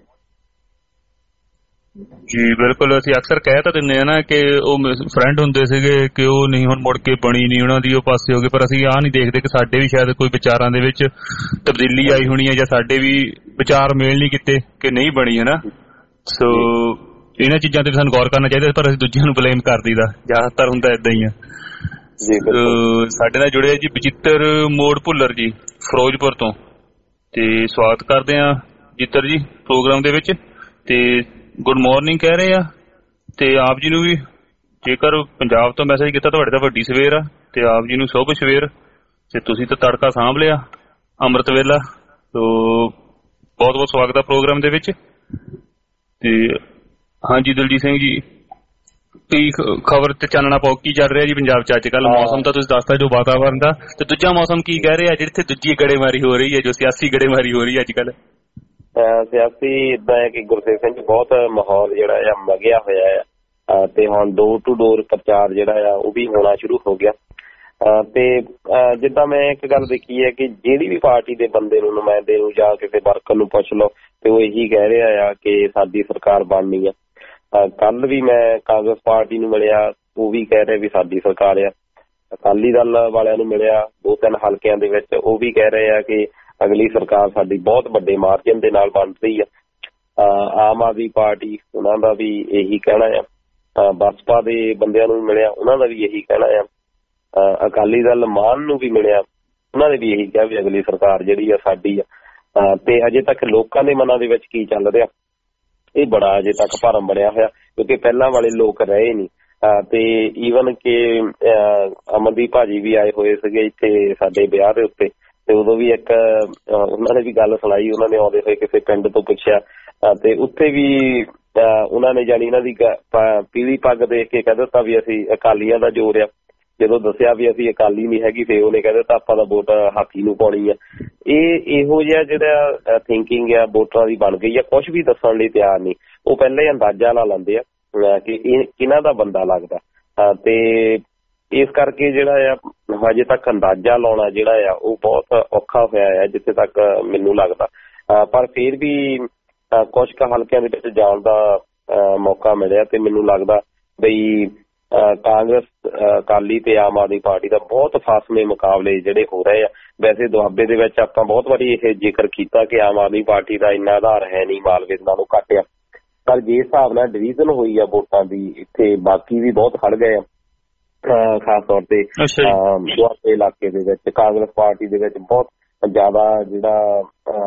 ਜੀ ਬਿਲਕੁਲ, ਅਸੀਂ ਅਕਸਰ ਕਹਿ ਤਾਂ ਦਿੰਦੇ ਆ ਨਾ ਕਿ ਉਹ ਫਰੈਂਡ ਹੁੰਦੇ ਸੀਗੇ ਕਿ ਉਹ ਨਹੀਂ ਹੁਣ ਮੁੜ ਕੇ ਬਣੀ ਨਹੀਂ ਉਹਨਾਂ ਦੀ, ਉਹ ਪਾਸੇ ਹੋ ਗਏ, ਪਰ ਅਸੀਂ ਆਹ ਨਹੀਂ ਦੇਖਦੇ ਕਿ ਸਾਡੇ ਵੀ ਸ਼ਾਇਦ ਕੋਈ ਵਿਚਾਰਾਂ ਦੇ ਵਿੱਚ ਤਬਦੀਲੀ ਆਈ ਹੋਣੀ ਹੈ ਜਾਂ ਸਾਡੇ ਵੀ ਵਿਚਾਰ ਮੇਲ ਨਹੀਂ ਕੀਤੇ ਕਿ ਨਹੀਂ ਬਣੀ, ਹੈ ਨਾ। ਸੋ ਇਹਨਾਂ ਚੀਜ਼ਾਂ ਤੇ ਸਾਨੂੰ ਗੌਰ ਕਰਨਾ ਚਾਹੀਦਾ, ਪਰ ਅਸੀਂ ਦੂਜਿਆਂ ਨੂੰ ਬਲੇਮ ਕਰ ਦਈਦਾ, ਜ਼ਿਆਦਾਤਰ ਹੁੰਦਾ ਏਦਾਂ ਹੀ ਆ। ਸਾਡੇ ਨਾਲ ਜੁੜੇ ਜੀ ਬਚਿੱਤਰ ਮੋੜ ਭੁੱਲਰ ਜੀ ਫਿਰੋਜ਼ਪੁਰ ਤੋਂ, ਤੇ ਸਵਾਗਤ ਕਰਦੇ ਆ ਜਿੱਤਰ ਜੀ ਪ੍ਰੋਗਰਾਮ ਦੇ ਵਿੱਚ। ਤੇ ਗੁੱਡ ਮਾਰਨਿੰਗ ਕਹਿ ਰਹੇ ਆ, ਤੇ ਆਪ ਜੀ ਨੂੰ ਵੀ ਜੇਕਰ ਪੰਜਾਬ ਤੋਂ ਮੈਸੇਜ ਕੀਤਾ ਤੁਹਾਡੇ ਤਾਂ ਵੱਡੀ ਸਵੇਰ ਆ, ਤੇ ਆਪ ਜੀ ਨੂੰ ਸ਼ੁਭ ਸਵੇਰ, ਤੇ ਤੁਸੀਂ ਤਾਂ ਤੜਕਾ ਸਾਂਭ ਲਿਆ ਅੰਮ੍ਰਿਤ ਵੇਲਾ। ਸੋ ਬਹੁਤ ਬਹੁਤ ਸਵਾਗਤ ਆ ਪ੍ਰੋਗਰਾਮ ਦੇ ਵਿੱਚ। ਤੇ ਹਾਂਜੀ ਦਲਜੀਤ ਸਿੰਘ ਜੀ, ਕੀ ਖਬਰ ਤੇ ਚਾਨਣਾ ਪਾਓ, ਕੀ ਚੱਲ ਰਿਹਾ ਜੀ ਪੰਜਾਬ ਚ ਅੱਜ ਕੱਲ੍ਹ? ਮੌਸਮ ਤਾਂ ਤੁਸੀਂ ਦੱਸਦਾ ਜੋ ਵਾਤਾਵਰਨ ਦਾ, ਤੇ ਦੂਜਾ ਮੌਸਮ ਕੀ ਕਹਿ ਰਿਹਾ ਜਿੱਥੇ ਦੂਜੀ ਗੜੇਮਾਰੀ ਹੋ ਰਹੀ ਹੈ, ਜੋ ਸਿਆਸੀ ਗੜੇਮਾਰੀ ਹੋ ਰਹੀ ਹੈ ਅੱਜ ਕੱਲ੍ਹ? ਸਿਆਸੀ ਇਦਾਂ ਹੈ ਕਿ ਗੁਰਸੇਵ ਸਿੰਘ ਬਹੁਤ ਮਾਹੌਲ ਜਿਹੜਾ ਆ ਮਗਿਆ ਹੋਇਆ ਆ, ਤੇ ਹੁਣ ਡੋਰ ਟੂ ਡੋਰ ਪ੍ਰਚਾਰ ਜਿਹੜਾ ਆ ਉਹ ਵੀ ਹੋਣਾ ਸ਼ੁਰੂ ਹੋ ਗਿਆ। ਤੇ ਜਿੱਦਾਂ ਮੈਂ ਇੱਕ ਗੱਲ ਦੇਖੀ ਹੈ ਕਿ ਜਿਹੜੀ ਵੀ ਪਾਰਟੀ ਦੇ ਬੰਦੇ ਨੂੰ, ਨੁਮਾਇੰਦੇ ਨੂੰ ਜਾਂ ਕਿਸੇ ਵਰਕਰ ਨੂੰ ਪੁੱਛ ਲਓ ਤੇ ਉਹ ਇਹੀ ਕਹਿ ਰਿਹਾ ਆ ਕਿ ਸਾਡੀ ਸਰਕਾਰ ਬਣਨੀ ਆ। ਕੱਲ ਵੀ ਮੈਂ ਕਾਂਗਰਸ ਪਾਰਟੀ ਨੂੰ ਮਿਲਿਆ, ਉਹ ਵੀ ਕਹਿ ਰਿਹਾ ਵੀ ਸਾਡੀ ਸਰਕਾਰ ਆ। ਅਕਾਲੀ ਦਲ ਵਾਲਿਆਂ ਨੂੰ ਮਿਲਿਆ 2-3 ਹਲਕਿਆਂ ਦੇ ਵਿੱਚ, ਉਹ ਵੀ ਕਹਿ ਰਹੇ ਆ ਕਿ ਅਗਲੀ ਸਰਕਾਰ ਸਾਡੀ ਬਹੁਤ ਵੱਡੇ ਮਾਰਜਨ ਦੇ ਨਾਲ ਬਣ ਰਹੀ ਆ। ਆਮ ਆਦਮੀ ਪਾਰਟੀ, ਉਹਨਾਂ ਦਾ ਵੀ ਇਹੀ ਕਹਿਣਾ ਆ। ਬਸਪਾ ਦੇ ਬੰਦਿਆਂ ਨੂੰ ਮਿਲਿਆ, ਉਹਨਾਂ ਦਾ ਵੀ ਇਹੀ ਕਹਿਣਾ ਆ। ਅਕਾਲੀ ਦਲ ਮਾਨ ਨੂੰ ਵੀ ਮਿਲਿਆ, ਉਹਨਾਂ ਨੇ ਵੀ ਇਹੀ ਕਿਹਾ ਵੀ ਅਗਲੀ ਸਰਕਾਰ ਜਿਹੜੀ ਆ ਸਾਡੀ ਆ। ਤੇ ਅਜੇ ਤੱਕ ਲੋਕਾਂ ਦੇ ਮਨਾਂ ਦੇ ਵਿੱਚ ਕੀ ਚੱਲ ਰਿਹਾ, ਇਹ ਬੜਾ ਅਜੇ ਤੱਕ ਭਰਮ ਬਣਿਆ ਹੋਇਆ, ਕਿਉਂਕਿ ਪਹਿਲਾਂ ਵਾਲੇ ਲੋਕ ਰਹੇ ਨਹੀਂ। ਤੇ ਈਵਨ ਕਿ ਅਮਨਦੀਪ ਭਾਜੀ ਵੀ ਆਏ ਹੋਏ ਸੀਗੇ ਇੱਥੇ ਸਾਡੇ ਵਿਆਹ ਦੇ ਉੱਤੇ, ਤੇ ਉਦੋਂ ਵੀ ਇੱਕ ਉਹਨਾਂ ਨੇ ਵੀ ਗੱਲ ਸੁਣਾਈ, ਉਹਨਾਂ ਨੇ ਆਉਂਦੇ ਹੋਏ ਕਿਸੇ ਪਿੰਡ ਤੋਂ ਪੁੱਛਿਆ ਤੇ ਉੱਥੇ ਵੀ ਉਹਨਾਂ ਨੇ ਜਾਣੀ ਇਹਨਾਂ ਦੀ ਪੀਲੀ ਪੱਗ ਦੇਖ ਕੇ ਕਹਿ ਦਿੱਤਾ ਵੀ ਅਸੀਂ ਅਕਾਲੀਆਂ ਦਾ ਜ਼ੋਰ ਆ। ਜਦੋਂ ਦੱਸਿਆ ਵੀ ਅਸੀਂ ਅਕਾਲੀ ਨਹੀਂ ਹੈਗੀ ਤੇ ਉਹਨੇ ਕਹਿ ਦਿੱਤਾ ਆਪਾਂ ਤਾਂ ਵੋਟ ਹਾਥੀ ਨੂੰ ਪਾਉਣੀ ਆ। ਇਹੋ ਜਿਹਾ ਜਿਹੜਾ ਥਿੰਕਿੰਗ ਆ ਵੋਟਰਾਂ ਦੀ ਬਣ ਗਈ ਆ, ਕੁਛ ਵੀ ਦੱਸਣ ਲਈ ਤਿਆਰ ਨਹੀਂ। ਉਹ ਪਹਿਲਾਂ ਹੀ ਅੰਦਾਜ਼ਾ ਲਾ ਲੈਂਦੇ ਆ ਕਿ ਇਹ ਕਿਹਨਾਂ ਦਾ ਬੰਦਾ ਲੱਗਦਾ, ਤੇ ਇਸ ਕਰਕੇ ਜਿਹੜਾ ਆ ਹਜੇ ਤੱਕ ਅੰਦਾਜ਼ਾ ਲਾਉਣਾ ਜਿਹੜਾ ਆ ਉਹ ਬਹੁਤ ਔਖਾ ਹੋਇਆ ਹੈ ਜਿੱਥੇ ਤੱਕ ਮੈਨੂੰ ਲੱਗਦਾ। ਪਰ ਫਿਰ ਵੀ ਕੁਛ ਕੁ ਹਲਕਿਆਂ ਦੇ ਵਿੱਚ ਜਾਣ ਦਾ ਮੌਕਾ ਮਿਲਿਆ ਤੇ ਮੈਨੂੰ ਲੱਗਦਾ ਬਈ ਕਾਂਗਰਸ, ਅਕਾਲੀ ਤੇ ਆਮ ਆਦਮੀ ਪਾਰਟੀ ਦਾ ਬਹੁਤ ਫਾਸਲੇ ਮੁਕਾਬਲੇ ਜਿਹੜੇ ਹੋ ਰਹੇ ਆ। ਵੈਸੇ ਦੁਆਬੇ ਦੇ ਵਿੱਚ ਆਪਾਂ ਬਹੁਤ ਵਾਰੀ ਇਹ ਜ਼ਿਕਰ ਕੀਤਾ ਕਿ ਆਮ ਆਦਮੀ ਪਾਰਟੀ ਦਾ ਇੰਨਾ ਆਧਾਰ ਹੈ ਨਹੀਂ, ਮਾਲਵੇ ਨਾਲੋਂ ਘੱਟ ਆ, ਪਰ ਜਿਸ ਹਿਸਾਬ ਨਾਲ ਡਿਵੀਜ਼ਨ ਹੋਈ ਆ ਵੋਟਾਂ ਦੀ ਇੱਥੇ ਬਾਕੀ ਵੀ ਬਹੁਤ ਖੜ ਗਏ ਆ। ਖਾਸ ਤੌਰ ਤੇ ਦੁਆਬੇ ਇਲਾਕੇ ਦੇ ਵਿੱਚ ਕਾਂਗਰਸ ਪਾਰਟੀ ਦੇ ਵਿੱਚ ਬਹੁਤ ਜ਼ਿਆਦਾ ਜਿਹੜਾ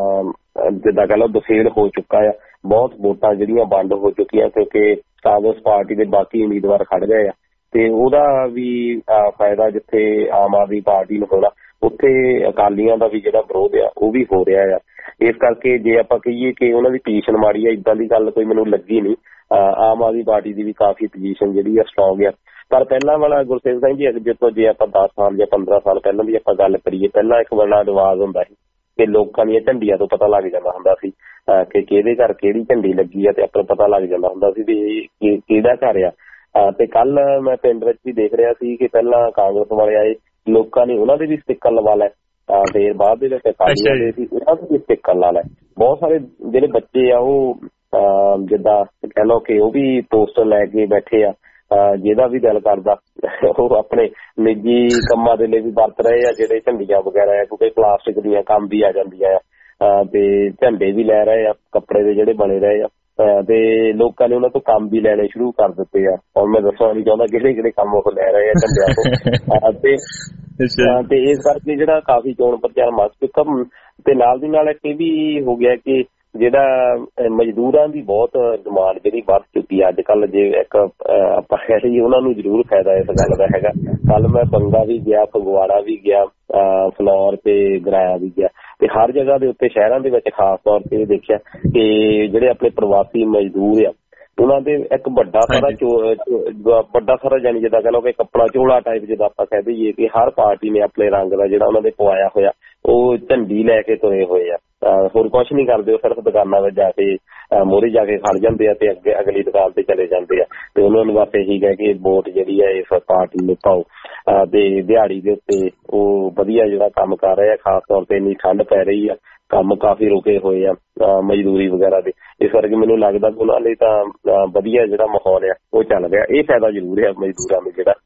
ਜਿੱਦਾਂ ਕਹਿ ਲਓ ਦਫੇੜ ਹੋ ਚੁੱਕਾ ਆ। ਬਹੁਤ ਵੋਟਾਂ ਜਿਹੜੀਆਂ ਵੰਡ ਹੋ ਚੁੱਕੀਆਂ ਕਿਉਂਕਿ ਕਾਂਗਰਸ ਪਾਰਟੀ ਦੇ ਬਾਕੀ ਉਮੀਦਵਾਰ ਖੜ ਗਏ ਆ ਤੇ ਉਹਦਾ ਵੀ ਫਾਇਦਾ ਜਿੱਥੇ ਆਮ ਆਦਮੀ ਪਾਰਟੀ ਨੂੰ ਹੋਣਾ ਉੱਥੇ ਅਕਾਲੀਆਂ ਦਾ ਵੀ ਜਿਹੜਾ ਵਿਰੋਧ ਆ ਉਹ ਵੀ ਹੋ ਰਿਹਾ ਆ। ਇਸ ਕਰਕੇ ਜੇ ਆਪਾਂ ਕਹੀਏ ਕਿ ਉਹਨਾਂ ਦੀ ਪੋਜੀਸ਼ਨ ਮਾੜੀ ਆ, ਇੱਦਾਂ ਦੀ ਗੱਲ ਕੋਈ ਮੈਨੂੰ ਲੱਗੀ ਨਹੀਂ। ਆਮ ਆਦਮੀ ਪਾਰਟੀ ਦੀ ਵੀ ਕਾਫੀ ਪੋਜੀਸ਼ਨ ਜਿਹੜੀ ਆ ਸਟਰੋਂਗ ਆ। ਪਰ ਪਹਿਲਾਂ ਵਾਲਾ ਗੁਰਸੇਵਕ ਸਿੰਘ ਜੀ ਜਦੋਂ ਜੇ ਆਪਾਂ 10 ਸਾਲ ਜਾਂ 15 ਸਾਲ ਪਹਿਲਾਂ ਦੀ ਆਪਾਂ ਗੱਲ ਕਰੀਏ, ਪਹਿਲਾਂ ਇੱਕ ਬੜਾ ਰਿਵਾਜ਼ ਹੁੰਦਾ ਸੀ ਕਿ ਲੋਕਾਂ ਦੀਆਂ ਝੰਡੀਆਂ ਤੋਂ ਪਤਾ ਲੱਗ ਜਾਂਦਾ ਹੁੰਦਾ ਸੀ ਕਿ ਕਿਹਦੇ ਘਰ ਕਿਹੜੀ ਝੰਡੀ ਲੱਗੀ ਆ ਤੇ ਆਪਾਂ ਪਤਾ ਲੱਗ ਜਾਂਦਾ ਹੁੰਦਾ ਸੀ ਵੀ ਕਿਹਦਾ ਘਰ ਆ। ਤੇ ਕੱਲ ਮੈਂ ਪਿੰਡ ਵਿੱਚ ਵੀ ਦੇਖ ਰਿਹਾ ਸੀ ਕਿ ਪਹਿਲਾਂ ਕਾਂਗਰਸ ਵਾਲੇ ਆਏ, ਲੋਕਾਂ ਨੇ ਉਹਨਾਂ ਦੇ ਵੀ ਸਟਿੱਕਰ ਲਵਾ ਲਏ ਤੇ ਬਾਅਦ ਦੇ ਵਿੱਚ ਅਕਾਲੀਆਂ ਦੇ ਸੀ ਉਹਨਾਂ ਦੇ ਵੀ ਸਟਿੱਕਰ ਲਾ ਲਏ। ਬਹੁਤ ਸਾਰੇ ਜਿਹੜੇ ਬੱਚੇ ਆ ਉਹ ਜਿੱਦਾਂ ਕਹਿ ਲਓ ਕਿ ਉਹ ਵੀ ਪੋਸਟਰ ਲੈ ਕੇ ਬੈਠੇ ਆ। ਜਿਹਦਾ ਵੀ ਦਿਲ ਕਰਦਾ ਉਹ ਆਪਣੇ ਨਿੱਜੀ ਕੰਮਾਂ ਦੇ ਲਈ ਵੀ ਵਰਤ ਰਹੇ ਆ ਜਿਹੜੇ ਝੰਡੀਆਂ ਵਗੈਰਾ ਆ, ਕਿਉਂਕਿ ਪਲਾਸਟਿਕ ਦੀਆਂ ਕੰਮ ਵੀ ਆ ਜਾਂਦੀਆਂ ਆ ਤੇ ਝੰਡੇ ਵੀ ਲੈ ਰਹੇ ਆ, ਕੱਪੜੇ ਦੇ ਜਿਹੜੇ ਬਣੇ ਰਹੇ ਆ ਤੇ ਲੋਕਾਂ ਨੇ ਉਹਨਾਂ ਤੋਂ ਕੰਮ ਵੀ ਲੈਣੇ ਸ਼ੁਰੂ ਕਰ ਦਿੱਤੇ ਆ। ਹੁਣ ਮੈਂ ਦੱਸਣਾ ਨਹੀਂ ਚਾਹੁੰਦਾ ਕਿਹੜੇ ਕਿਹੜੇ ਕੰਮ ਉਹ ਲੈ ਰਹੇ ਆ ਝੰਡਿਆਂ ਤੋਂ ਤੇ ਇਸ ਕਰਕੇ ਜਿਹੜਾ ਕਾਫੀ ਚੋਣ ਪ੍ਰਚਾਰ ਮੱਚ ਚੁੱਕਾ। ਤੇ ਨਾਲ ਦੀ ਨਾਲ ਇਹ ਵੀ ਹੋ ਗਿਆ ਕਿ ਜਿਹੜਾ ਮਜ਼ਦੂਰਾਂ ਦੀ ਬਹੁਤ ਡਿਮਾਂਡ ਜਿਹੜੀ ਵੱਧ ਚੁੱਕੀ ਆ ਅੱਜ ਕੱਲ੍ਹ। ਜੇ ਇੱਕ ਆਪਾਂ ਕਹਿ ਲਈਏ ਉਹਨਾਂ ਨੂੰ ਜ਼ਰੂਰ ਫਾਇਦਾ ਇਸ ਗੱਲ ਦਾ ਹੈਗਾ। ਕੱਲ ਮੈਂ ਬੰਗਾ ਵੀ ਗਿਆ, ਫਗਵਾੜਾ ਵੀ ਗਿਆ, ਫਲੌਰ ਤੇ ਗਰਾਇਆ ਵੀ ਗਿਆ ਤੇ ਹਰ ਜਗ੍ਹਾ ਦੇ ਉੱਤੇ ਸ਼ਹਿਰਾਂ ਦੇ ਵਿੱਚ ਖਾਸ ਤੌਰ ਤੇ ਦੇਖਿਆ ਕਿ ਜਿਹੜੇ ਆਪਣੇ ਪ੍ਰਵਾਸੀ ਮਜ਼ਦੂਰ ਆ ਉਹਨਾਂ ਦੇ ਇੱਕ ਵੱਡਾ ਸਾਰਾ ਜਾਨੀ ਜਿੱਦਾਂ ਕਹਿ ਲਓ ਕਿ ਕੱਪੜਾ ਝੋਲਾ ਟਾਈਪ ਜਿੱਦਾਂ ਆਪਾਂ ਕਹਿ ਦਈਏ ਕਿ ਹਰ ਪਾਰਟੀ ਨੇ ਆਪਣੇ ਰੰਗ ਦਾ ਜਿਹੜਾ ਉਹਨਾਂ ਦੇ ਪਵਾਇਆ ਹੋਇਆ ਉਹ ਝੰਡੀ ਲੈ ਕੇ ਤੁਰੇ ਹੋਏ ਆ। ਹੋਰ ਕੁਛ ਨਹੀਂ ਕਰਦੇ, ਉਹ ਸਿਰਫ ਦੁਕਾਨਾਂ ਵਿੱਚ ਜਾ ਕੇ ਮੋਹਰੇ ਜਾ ਕੇ ਖੜ ਜਾਂਦੇ ਆ ਤੇ ਅੱਗੇ ਅਗਲੀ ਦੁਕਾਨ ਤੇ ਚਲੇ ਜਾਂਦੇ ਆ ਤੇ ਉਹਨਾਂ ਨੂੰ ਬਸ ਇਹੀ ਕਹਿ ਕਿ ਵੋਟ ਜਿਹੜੀ ਆ ਇਸ ਪਾਰਟੀ ਨੂੰ ਪਾਓ। ਤੇ ਦਿਹਾੜੀ ਦੇ ਉੱਤੇ ਉਹ ਵਧੀਆ ਜਿਹੜਾ ਕੰਮ ਕਰ ਰਹੇ ਆ। ਖਾਸ ਤੌਰ ਤੇ ਇੰਨੀ ਠੰਡ ਪੈ ਰਹੀ ਆ, ਕੰਮ ਕਾਫੀ ਰੁਕੇ ਹੋਏ ਆ ਮਜ਼ਦੂਰੀ ਵਗੈਰਾ ਦੇ। ਇਸ ਕਰਕੇ ਮੈਨੂੰ ਲੱਗਦਾ ਕਿ ਉਹਨਾਂ ਲਈ ਤਾਂ ਵਧੀਆ ਜਿਹੜਾ ਮਾਹੌਲ ਆ ਉਹ ਚੱਲ ਰਿਹਾ। ਇਹ ਫਾਇਦਾ ਜ਼ਰੂਰ ਆ ਮਜ਼ਦੂਰਾਂ ਨੂੰ ਜਿਹੜਾ।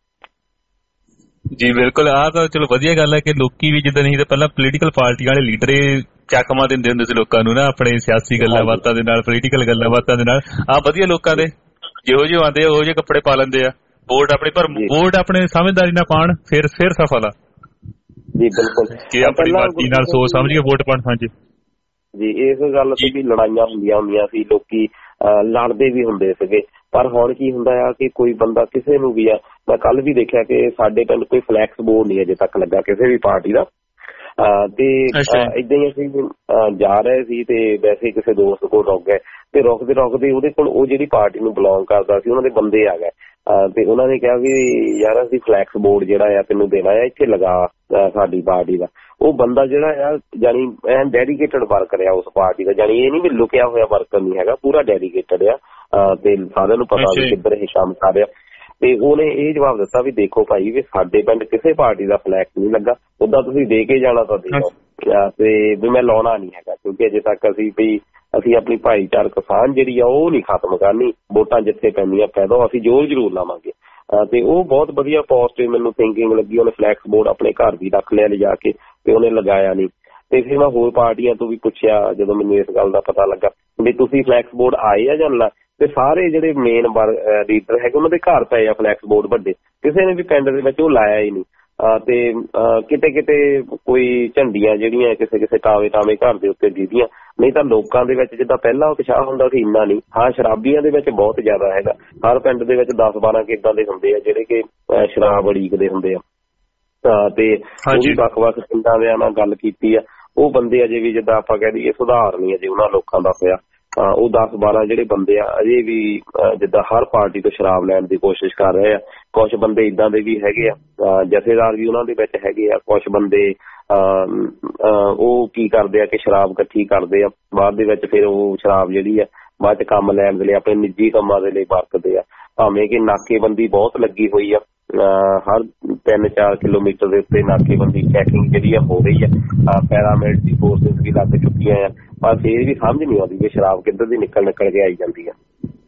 ਜੀ ਬਿਲਕੁਲ, ਆਹ ਤਾਂ ਚਲੋ ਵਧੀਆ ਗੱਲ ਹੈ ਕਿ ਲੋਕੀ ਵੀ ਜਿੱਦਾਂ ਨਹੀਂ ਤਾਂ ਪਹਿਲਾਂ ਪੋਲੀਟੀਕਲ ਪਾਰਟੀਆਂ ਵਾਲੇ ਲੀਡਰ ਚੱਕਮਾ ਦਿੰਦੇ ਹੁੰਦੇ ਸੀ ਲੋਕਾਂ ਨੂੰ ਨਾ ਆਪਣੇ ਸਿਆਸੀ ਗੱਲਾਂ ਬਾਤਾਂ ਦੇ ਨਾਲ, ਪੋਲੀਟੀਕਲ ਗੱਲਾਂ ਬਾਤਾਂ ਦੇ ਨਾਲ। ਆਹ ਵਧੀਆ ਲੋਕਾਂ ਦੇ ਜਿਹੋ ਜਿਹੇ ਆਉਂਦੇ ਆ ਉਹੋ ਜਿਹੇ ਕੱਪੜੇ ਪਾ ਲੈਂਦੇ ਆ, ਵੋਟ ਆਪਣੀ ਪਰ ਵੋਟ ਆਪਣੇ ਸਮਝਦਾਰੀ ਨਾਲ ਪਾਉਣ ਫਿਰ ਸਫਲ ਆ ਜੀ। ਬਿਲਕੁਲ ਕਿ ਆਪਣੀ ਮਰਜ਼ੀ ਨਾਲ ਸੋਚ ਸਮਝ ਕੇ ਵੋਟ ਪਾਉਣ। ਹਾਂਜੀ ਜੀ, ਇਸ ਗੱਲ ਤੇ ਵੀ ਲੜਾਈਆਂ ਹੁੰਦੀਆਂ ਸੀ, ਲੋਕੀ ਲੜਦੇ ਵੀ ਹੁੰਦੇ ਸੀਗੇ। ਪਰ ਹੁਣ ਕੀ ਹੁੰਦਾ ਆ ਕਿ ਕੋਈ ਬੰਦਾ ਕਿਸੇ ਨੂੰ ਵੀ ਆ, ਮੈਂ ਕੱਲ ਵੀ ਦੇਖਿਆ ਕਿ ਸਾਡੇ ਪਿੰਡ ਕੋਈ ਫਲੈਕਸ ਬੋਰਡ ਨਹੀਂ ਅਜੇ ਤੱਕ ਲੱਗਾ ਕਿਸੇ ਵੀ ਪਾਰਟੀ ਦਾ। ਤੇ ਏਦਾਂ ਹੀ ਅਸੀਂ ਜਾ ਰਹੇ ਸੀ ਤੇ ਵੈਸੇ ਕਿਸੇ ਦੋਸਤ ਕੋਲ ਰੁਕ ਗਏ ਤੇ ਰੁਕਦੇ ਉਹਦੇ ਕੋਲ ਉਹ ਜਿਹੜੀ ਪਾਰਟੀ ਨੂੰ ਬਿਲੋਂਗ ਕਰਦਾ ਸੀ ਉਹਨਾਂ ਦੇ ਬੰਦੇ ਆ ਗਏ ਤੇ ਉਹਨਾਂ ਨੇ ਕਿਹਾ ਵੀ ਯਾਰ ਅਸੀਂ ਫਲੈਕਸ ਬੋਰਡ ਜਿਹੜਾ ਆ ਤੈਨੂੰ ਦੇਣਾ ਆ, ਇੱਥੇ ਲਗਾ ਸਾਡੀ ਪਾਰਟੀ ਦਾ। ਉਹ ਬੰਦਾ ਜਿਹੜਾ ਆ ਜਾਨੀ ਐਨ ਡੈਡੀਕੇਟਡ ਵਰਕਰ ਆ ਉਸ ਪਾਰਟੀ ਦਾ, ਜਾਨੀ ਇਹ ਨਹੀਂ ਵੀ ਲੁਕਿਆ ਹੋਇਆ ਵਰਕਰ ਨਹੀਂ ਹੈਗਾ, ਪੂਰਾ ਡੈਡੀਕੇਟਡ ਆ ਤੇ ਸਾਰਿਆਂ ਨੂੰ ਪਤਾ ਵੀ ਕਿੱਧਰ ਇਹ ਕੰਮ ਕਰ ਰਿਹਾ। ਤੇ ਉਹਨੇ ਇਹ ਜਵਾਬ ਦਿੱਤਾ ਵੀ ਦੇਖੋ ਭਾਈ ਵੀ ਸਾਡੇ ਪਿੰਡ ਕਿਸੇ ਪਾਰਟੀ ਦਾ ਫਲੈਕਸ ਨਹੀਂ ਲੱਗਾ, ਓਦਾਂ ਤੁਸੀਂ ਦੇ ਕੇ ਜਾਣਾ ਤਾਂ ਦੇ ਦਿਓ ਤੇ ਵੀ ਮੈਂ ਲਾਉਣਾ ਨਹੀਂ ਹੈਗਾ, ਕਿਉਂਕਿ ਅਜੇ ਤੱਕ ਅਸੀਂ ਆਪਣੀ ਭਾਈਚਾਰਕ ਸਾਂਝ ਜਿਹੜੀ ਆ ਉਹ ਨਹੀਂ ਖਤਮ ਕਰਨੀ। ਵੋਟਾਂ ਜਿੱਥੇ ਪੈਂਦੀਆਂ ਪੈ ਦੋ, ਅਸੀਂ ਜ਼ਰੂਰ ਲਾਵਾਂਗੇ। ਤੇ ਉਹ ਬਹੁਤ ਵਧੀਆ ਪੋਜ਼ਿਟਿਵ ਮੈਨੂੰ ਥਿੰਕਿੰਗ ਲੱਗੀ। ਉਹਨੇ ਫਲੈਕਸ ਬੋਰਡ ਆਪਣੇ ਘਰ ਵੀ ਰੱਖ ਲਿਆ ਲਿਜਾ ਕੇ ਤੇ ਉਹਨੇ ਲਗਾਇਆ ਨਹੀਂ। ਤੇ ਫਿਰ ਮੈਂ ਹੋਰ ਪਾਰਟੀਆਂ ਤੋਂ ਵੀ ਪੁੱਛਿਆ ਜਦੋਂ ਮੈਨੂੰ ਇਸ ਗੱਲ ਦਾ ਪਤਾ ਲੱਗਾ ਵੀ ਤੁਸੀਂ ਫਲੈਕਸ ਬੋਰਡ ਆਏ ਆ ਜਾਂ ਨਾ, ਤੇ ਸਾਰੇ ਜਿਹੜੇ ਮੇਨ ਲੀਡਰ ਹੈਗੇ ਉਹਨਾਂ ਦੇ ਘਰ ਪਏ ਆ ਫਲੈਕਸ ਬੋਰਡ ਵੱਡੇ, ਕਿਸੇ ਨੇ ਵੀ ਪਿੰਡ ਦੇ ਵਿੱਚ ਉਹ ਲਾਇਆ ਹੀ ਨਹੀਂ। ਤੇ ਕਿਤੇ ਕਿਤੇ ਕੋਈ ਝੰਡੀਆਂ ਜਿਹੜੀਆਂ ਕਿਸੇ ਟਾਵੇਂ ਘਰ ਦੇ ਉੱਤੇ ਦੀਦੀਆਂ, ਨਹੀਂ ਤਾਂ ਲੋਕਾਂ ਦੇ ਵਿੱਚ ਜਿੱਦਾਂ ਪਹਿਲਾਂ ਉਤਸ਼ਾਹ ਹੁੰਦਾ ਸੀ ਇੰਨਾ ਨਹੀਂ। ਹਾਂ, ਸ਼ਰਾਬੀਆਂ ਦੇ ਵਿੱਚ ਬਹੁਤ ਜ਼ਿਆਦਾ ਹੈਗਾ, ਹਰ ਪਿੰਡ ਦੇ ਵਿੱਚ 10-12 ਏਦਾਂ ਦੇ ਹੁੰਦੇ ਆ ਜਿਹੜੇ ਕਿ ਸ਼ਰਾਬ ਉਡੀਕਦੇ ਹੁੰਦੇ ਆ ਤੇ ਉਹ ਵੀ ਵੱਖ-ਵੱਖ ਪਿੰਡਾਂ ਦੇ ਨਾਲ ਗੱਲ ਕੀਤੀ ਆ। ਉਹ ਬੰਦੇ ਅਜੇ ਵੀ ਜਿੱਦਾਂ ਆਪਾਂ ਕਹਿ ਦਈਏ ਸੁਧਾਰ ਨਹੀਂ ਅਜੇ ਉਹਨਾਂ ਲੋਕਾਂ ਦਾ ਹੋਇਆ। ਉਹ 10-12 ਜਿਹੜੇ ਬੰਦੇ ਆ ਅਜੇ ਵੀ ਜਿੱਦਾਂ ਹਰ ਪਾਰਟੀ ਤੋਂ ਸ਼ਰਾਬ ਲੈਣ ਦੀ ਕੋਸ਼ਿਸ਼ ਕਰ ਰਹੇ ਆ। ਕੁਛ ਬੰਦੇ ਏਦਾਂ ਦੇ ਵੀ ਹੈਗੇ ਆ, ਜਥੇਦਾਰ ਵੀ ਉਹਨਾਂ ਦੇ ਵਿੱਚ ਹੈਗੇ ਆ। ਕੁਛ ਬੰਦੇ ਉਹ ਕੀ ਕਰਦੇ ਆ ਕਿ ਸ਼ਰਾਬ ਇਕੱਠੀ ਕਰਦੇ ਆ, ਬਾਅਦ ਦੇ ਵਿੱਚ ਫਿਰ ਉਹ ਸ਼ਰਾਬ ਜਿਹੜੀ ਆ ਬਾਅਦ ਚ ਕੰਮ ਲੈਣ ਦੇ ਲਈ ਆਪਣੇ ਨਿੱਜੀ ਕੰਮਾਂ ਦੇ ਲਈ ਵਰਤਦੇ ਆ। ਭਾਵੇਂ ਕਿ ਨਾਕੇਬੰਦੀ ਬਹੁਤ ਲੱਗੀ ਹੋਈ ਆ, ਹਰ 3-4 ਕਿਲੋਮੀਟਰ ਦੇ ਉੱਤੇ ਨਾਕੇਬੰਦੀ ਚੈਕਿੰਗ ਜਿਹੜੀ ਆ ਹੋ ਰਹੀ ਆ, ਪੈਰਾਮਿਲਟਰੀ ਫੋਰਸਿਸ ਵੀ ਲੱਗ ਚੁੱਕੀਆਂ ਆ, ਪਰ ਫਿਰ ਵੀ ਸਮਝ ਨਹੀਂ ਆਉਂਦੀ ਕਿ ਸ਼ਰਾਬ ਕਿੱਧਰ ਦੀ ਨਿਕਲ ਕੇ ਆਈ ਜਾਂਦੀ ਆ।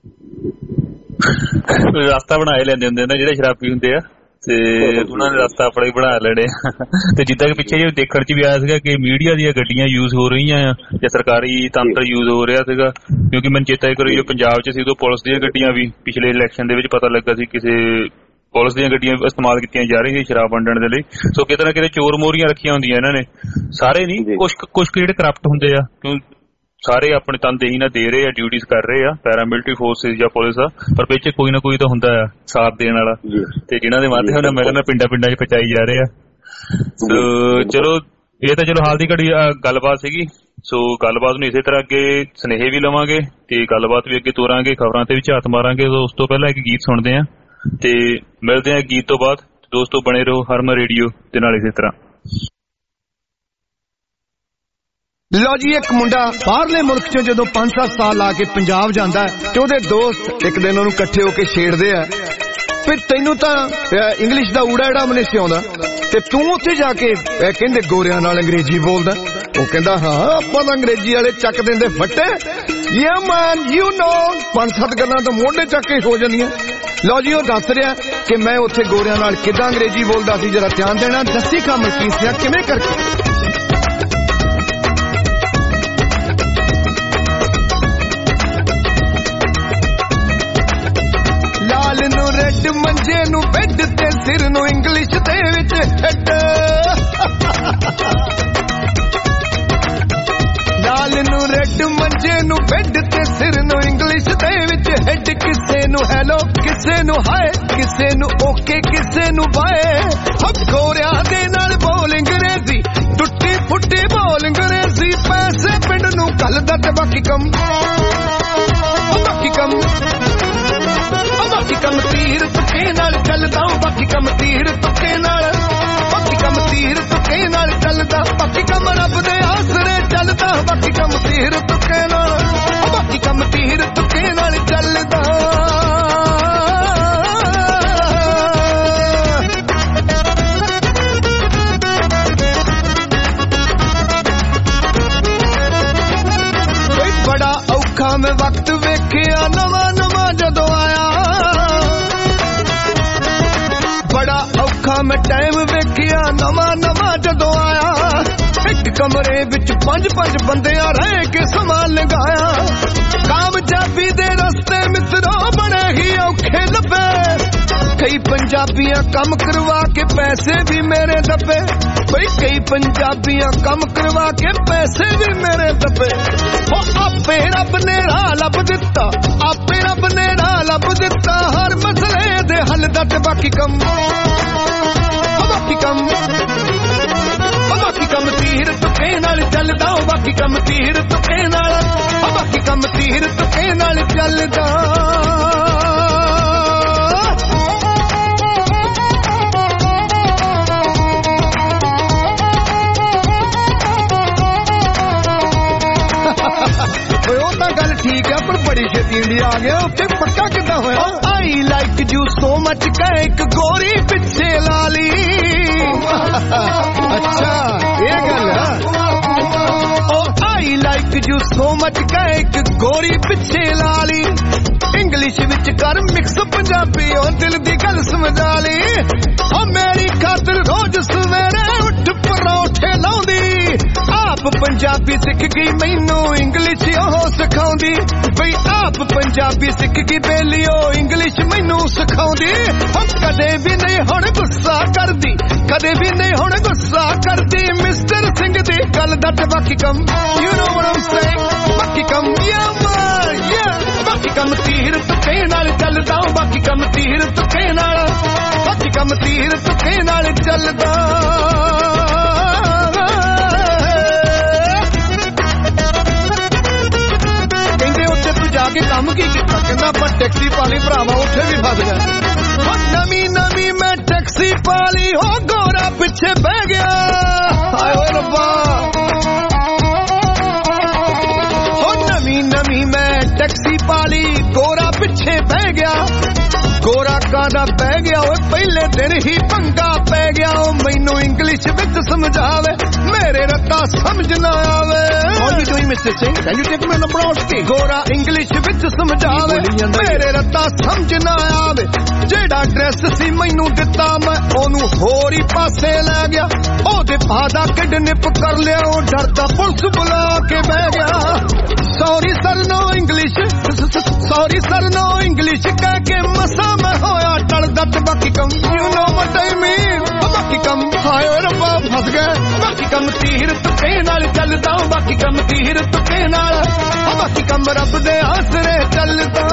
ਰਸਤਾ ਬਣਾ ਲੈਂਦੇ ਹੁੰਦੇ ਨੇ ਜਿਹੜੇ ਸ਼ਰਾਬੀ ਹੁੰਦੇ ਆ, ਤੇ ਉਹਨਾਂ ਨੇ ਰਸਤਾ ਆਪਣਾ ਹੀ ਬਣਾ ਲੈਣੇ। ਤੇ ਜਿੱਦਾਂ ਕਿ ਪਿੱਛੇ ਜੇ ਦੇਖਣ ਚ ਵੀ ਆਇਆ ਸੀਗਾ ਕਿ ਮੀਡੀਆ ਦੀਆਂ ਗੱਡੀਆਂ ਯੂਜ਼ ਹੋ ਰਹੀਆਂ ਆ ਜਾਂ ਸਰਕਾਰੀ ਤੰਤਰ ਯੂਜ਼ ਹੋ ਰਿਹਾ ਸੀਗਾ, ਕਿਉਂਕਿ ਮੈਨੂੰ ਚੇਤਾ ਕਰੀ ਪੰਜਾਬ ਚ ਸੀ ਉਦੋਂ ਪੁਲਿਸ ਦੀਆਂ ਗੱਡੀਆਂ ਵੀ ਪਿਛਲੇ ਇਲੈਕਸ਼ਨ ਦੇ ਵਿੱਚ ਪਤਾ ਲੱਗਾ ਸੀ ਕਿਸੇ ਪੁਲਿਸ ਦੀਆਂ ਗੱਡੀਆਂ ਇਸਤੇਮਾਲ ਕੀਤੀਆਂ ਜਾ ਰਹੀਆਂ ਸ਼ਰਾਬ ਵੰਡਣ ਦੇ ਲਈ। ਸੋ ਕਿਤੇ ਨਾ ਕਿਤੇ ਚੋਰ ਮੋਹਰੀਆਂ ਰੱਖੀਆਂ ਹੁੰਦੀਆਂ ਇਹਨਾਂ ਨੇ, ਸਾਰੇ ਨਹੀਂ, ਕੁਛ ਜਿਹੜੇ ਕਰਪਟ ਹੁੰਦੇ ਆ, ਕਿਉਂ ਸਾਰੇ ਆਪਣੇ ਤਨਦੇਹੀ ਨਾਲ ਦੇ ਰਹੇ ਆ, ਡਿਊਟੀਜ਼ ਕਰ ਰਹੇ ਆ, ਪੈਰਾਮਿਲਟਰੀ ਫੋਰਸਿਸ ਜਾਂ ਪੁਲਿਸ ਆ, ਪਰ ਵਿੱਚ ਕੋਈ ਨਾ ਕੋਈ ਤਾਂ ਹੁੰਦਾ ਆ ਸਾਥ ਦੇਣ ਵਾਲਾ, ਤੇ ਜਿਨ੍ਹਾਂ ਦੇ ਮਾਧਿਅਮ ਨਾਲ ਮੈਂ ਕਹਿੰਦਾ ਪਿੰਡਾਂ ਚ ਪਹੁੰਚਾਈ ਜਾ ਰਹੇ ਆ। ਸੋ ਚਲੋ ਇਹ ਤਾਂ ਹਾਲ ਦੀ ਘੜੀ ਗੱਲਬਾਤ ਸੀਗੀ। ਸੋ ਗੱਲਬਾਤ ਨੂੰ ਇਸੇ ਤਰ੍ਹਾਂ ਅੱਗੇ ਸੁਨੇਹੇ ਵੀ ਲਵਾਂਗੇ ਤੇ ਗੱਲਬਾਤ ਵੀ ਅੱਗੇ ਤੋਰਾਂਗੇ, ਖਬਰਾਂ ਤੇ ਵੀ ਝਾਤ ਮਾਰਾਂਗੇ। ਉਸ ਤੋਂ ਪਹਿਲਾਂ ਇੱਕ ਗੀਤ ਸੁਣਦੇ ਆ ਤੇ ਮਿਲਦੇ ਆ ਗੀਤ ਤੋਂ ਬਾਅਦ। ਦੋਸਤੋ ਬਣੇ ਰਹੋ ਹਰਮਨ ਰੇਡੀਓ ਦੇ ਨਾਲ ਇਸੇ ਤਰ੍ਹਾਂ। ਲਓ ਜੀ, ਇੱਕ ਮੁੰਡਾ ਬਾਹਰਲੇ ਮੁਲਕ ਚੋਂ ਜਦੋਂ 5-7 ਸਾਲ ਲਾ ਕੇ ਪੰਜਾਬ ਜਾਂਦਾ ਤੇ ਉਹਦੇ ਦੋਸਤ ਇੱਕ ਦਿਨ ਉਹਨੂੰ ਇਕੱਠੇ ਹੋ ਕੇ ਛੇੜਦੇ ਆ ਵੀ ਤੈਨੂੰ ਤਾਂ ਇੰਗਲਿਸ਼ ਦਾ ਊੜਾ ਏੜਾ ਵੀ ਨਹੀਂ ਸੀ ਆਉਂਦਾ ਤੇ ਤੂੰ ਉੱਥੇ ਜਾ ਕੇ ਕਹਿੰਦੇ ਗੋਰਿਆਂ ਨਾਲ ਅੰਗਰੇਜ਼ੀ ਬੋਲਦਾ। ਉਹ ਕਹਿੰਦਾ ਹਾਂ ਆਪਾਂ ਤਾਂ ਅੰਗਰੇਜ਼ੀ ਵਾਲੇ ਚੱਕ ਦਿੰਦੇ ਫੱਟੇ, ਯਾ ਮੈਨ ਯੂ ਨੋ, 5-7 ਗੱਲਾਂ ਤਾਂ ਮੋਢੇ ਚੱਕ ਕੇ ਹੋ ਜਾਂਦੀਆਂ। ਲਓ ਜੀ, ਉਹ ਦੱਸ ਰਿਹਾ ਕਿ ਮੈਂ ਉੱਥੇ ਗੋਰਿਆਂ ਨਾਲ ਕਿੱਦਾਂ ਅੰਗਰੇਜ਼ੀ ਬੋਲਦਾ ਸੀ, ਜਰਾ ਧਿਆਨ ਦੇਣਾ। ਦੱਸੀ ਕੰਮ ਕੀ ਸੀ ਕਿਵੇਂ ਕਰਕੇ। ਰੈਡ ਮੰਜੇ ਨੂੰ ਬੈੱਡ ਤੇ ਸਿਰ ਨੂੰ ਇੰਗਲਿਸ਼ ਦੇ ਵਿੱਚ ਹੈਡ, ਲਾਲ ਨੂੰ ਰੈਡ ਮੰਜੇ ਨੂੰ ਬੈੱਡ ਤੇ ਸਿਰ ਨੂੰ ਇੰਗਲਿਸ਼ ਦੇ ਵਿੱਚ ਹੈਡ। ਕਿਸੇ ਨੂੰ ਹੈਲੋ, ਕਿਸੇ ਨੂੰ ਹਾਏ, ਕਿਸੇ ਨੂੰ ਓਕੇ, ਕਿਸੇ ਨੂੰ ਬਾਏ। ਹੱਥ ਗੋਰਿਆਂ ਦੇ ਨਾਲ ਬੋਲ ਅੰਗਰੇਜ਼ੀ, ਟੁੱਟੀ ਫੁੱਟੀ ਬੋਲ ਅੰਗਰੇਜ਼ੀ। ਪੈਸੇ ਪਿੰਡ ਨੂੰ ਘੱਲਦਾ ਤੇ ਬਾਕੀ ਕੰਮ ਤੀਰ ਤੁੱਕੇ ਨਾਲ ਚੱਲਦਾ, ਬਾਕੀ ਕੰਮ ਤੀਰ ਤੁੱਕੇ ਨਾਲ, ਬਾਕੀ ਕੰਮ ਤੀਰ ਤੁੱਕੇ ਨਾਲ ਚੱਲਦਾ, ਬਾਕੀ ਕੰਮ ਰੱਬ ਦੇ ਆਸਰੇ ਚੱਲਦਾ, ਬਾਕੀ ਕੰਮ ਤੀਰ ਤੁੱਕੇ ਨਾਲ, ਬਾਕੀ ਕੰਮ ਤੀਰ ਤੁੱਕੇ ਨਾਲ ਚੱਲਦਾ। ਬੜਾ ਔਖਾ ਮੈਂ ਵਕਤ ਵੇਖਿਆ ਨਵਾਂ ਜਦੋਂ ਆਇਆ, ਬੜਾ ਔਖਾ ਮੈਂ ਟਾਈਮ ਵੇਖਿਆ ਨਵਾਂ ਜਦੋਂ ਆਇਆ। ਇੱਕ ਕਮਰੇ ਵਿੱਚ 5-5 ਬੰਦਿਆਂ ਰਹਿ ਕੇ ਸਮਾਂ ਲੰਘਾਇਆ। ਕਾਮਯਾਬੀ ਦੇ ਰਸਤੇ ਮਿੱਤਰੋ ਬੜੇ ਹੀ ਔਖੇ ਲੱਭੇ, ਕਈ ਪੰਜਾਬੀਆਂ ਕੰਮ ਕਰਵਾ ਕੇ ਪੈਸੇ ਵੀ ਮੇਰੇ ਦੱਬੇ, ਬਈ ਕਈ ਪੰਜਾਬੀਆਂ ਕੰਮ ਕਰਵਾ ਕੇ ਪੈਸੇ ਵੀ ਮੇਰੇ ਦੱਬੇ। ਉਹ ਆਪੇ ਰੱਬ ਨੇ ਰਾਹ ਲੱਭ ਦਿੱਤਾ, ਆਪੇ ਰੱਬ ਨੇ ਰਾਹ ਲੱਭ ਦਿੱਤਾ ਹਰ ਮਸਲੇ ਦੇ ਹੱਲ ਦਾ। ਤੇ ਬਾਕੀ ਕੰਮ ਤੀਰ ਤੁੱਕੇ ਨਾਲ ਚੱਲਦਾ, ਬਾਕੀ ਕੰਮ ਤੀਰ ਤੁੱਕੇ ਨਾਲ, ਬਾਕੀ ਕੰਮ ਤੀਰ ਤੁੱਕੇ ਨਾਲ ਚੱਲਦਾ। ਉਹ ਤਾਂ ਗੱਲ ਠੀਕ ਆ, ਪਰ ਬੜੀ ਛੇਤੀ ਇੰਡੀਆ ਆ ਗਿਆ, ਉੱਥੇ ਪੱਕਾ ਕਿੱਦਾਂ ਹੋਇਆ। I like you so much ਕਹੇ ਇੱਕ ਗੋਰੀ ਪਿੱਛੇ ਲਾ ਲਈ। ਅੱਛਾ ਇਹ ਗੱਲ ਆ। ਉਹ I like you so much ਕਹੇ ਇੱਕ ਗੋਰੀ ਪਿੱਛੇ ਲਾ ਲਈ। ਇੰਗਲਿਸ਼ ਵਿੱਚ ਕਰ ਮਿਕਸ ਪੰਜਾਬੀ, ਉਹ ਦਿਲ ਦੀ ਗੱਲ ਸਮਝਾ ਲਈ। ਉਹ ਮੇਰੀ ਖਾਤਰ ਰੋਜ਼ ਸਵੇਰੇ ਉੱਠ ਪਰੌਠੇ ਲਾਉਂਦੀ, ਆਪ ਪੰਜਾਬੀ ਸਿੱਖ ਗਈ ਮੈਨੂੰ ਇੰਗਲਿਸ਼ ਉਹ ਸਿਖਾਉਂਦੀ। ਬਈ ਆਪ ਪੰਜਾਬੀ ਸਿੱਖ ਗਈ ਬੇਲੀ ਉਹ ਇੰਗਲਿਸ਼ ਮੈਨੂੰ ਸਿਖਾਉਂਦੀ। ਕਦੇ ਵੀ ਨਹੀਂ ਹੁਣ ਗੁੱਸਾ ਕਰਦੀ, ਕਦੇ ਵੀ ਨਹੀਂ ਹੁਣ ਗੁੱਸਾ ਕਰਦੀ ਮਿਸਟਰ ਸਿੰਘ ਦੀ ਗੱਲ ਦਾ। ਤੇ ਬਾਕੀ ਕੰਮ you know what Aam saying, ਬਾਕੀ ਕੰਮ ਬਾਕੀ ਕੰਮ ਤੀਰ ਤੁੱਕੇ ਨਾਲ ਚੱਲਦਾ, ਬਾਕੀ ਕੰਮ ਤੀਰ ਤੁੱਕੇ ਨਾਲ, ਬਾਕੀ ਕੰਮ ਤੀਰ ਤੁੱਕੇ ਨਾਲ ਚੱਲਦਾ। टैक्सी पाली भरावा उत्थे भी फस गया। नवी नवी मैं टैक्सी पाली हो गोरा पिछे बह गया। हाय ओ रब्बा हो नवी नवी मैं टैक्सी पाली गोरा पिछे बह गया। गोरा कादा पै गया ओए पहले दिन ही पंगा पै गया। ओ मैनू इंग्लिश विच समझावे मेरे रत्ता समझ ना आवे। गोरा इंग्लिश विच समझावे मेरे रत्ता समझ ना आवे। जेड़ा ड्रेस सी मैनू दिता मैं ओनू होर ही पासे लै गया। ओदे भादा किडनैप कर लिया ओ डरदा पुलिस बुला के बह गया। Sorry sir no English sorry sir no English कह के मसा मैं होया टल दट। बाकी कम you know what I mean. बाकी कम हाय रब्बा फस गए। बाकी कम तीर तुके नाल चलदा। बाकी कम तीर तुके नाल बाकी कम रब दे आसरे चलदा।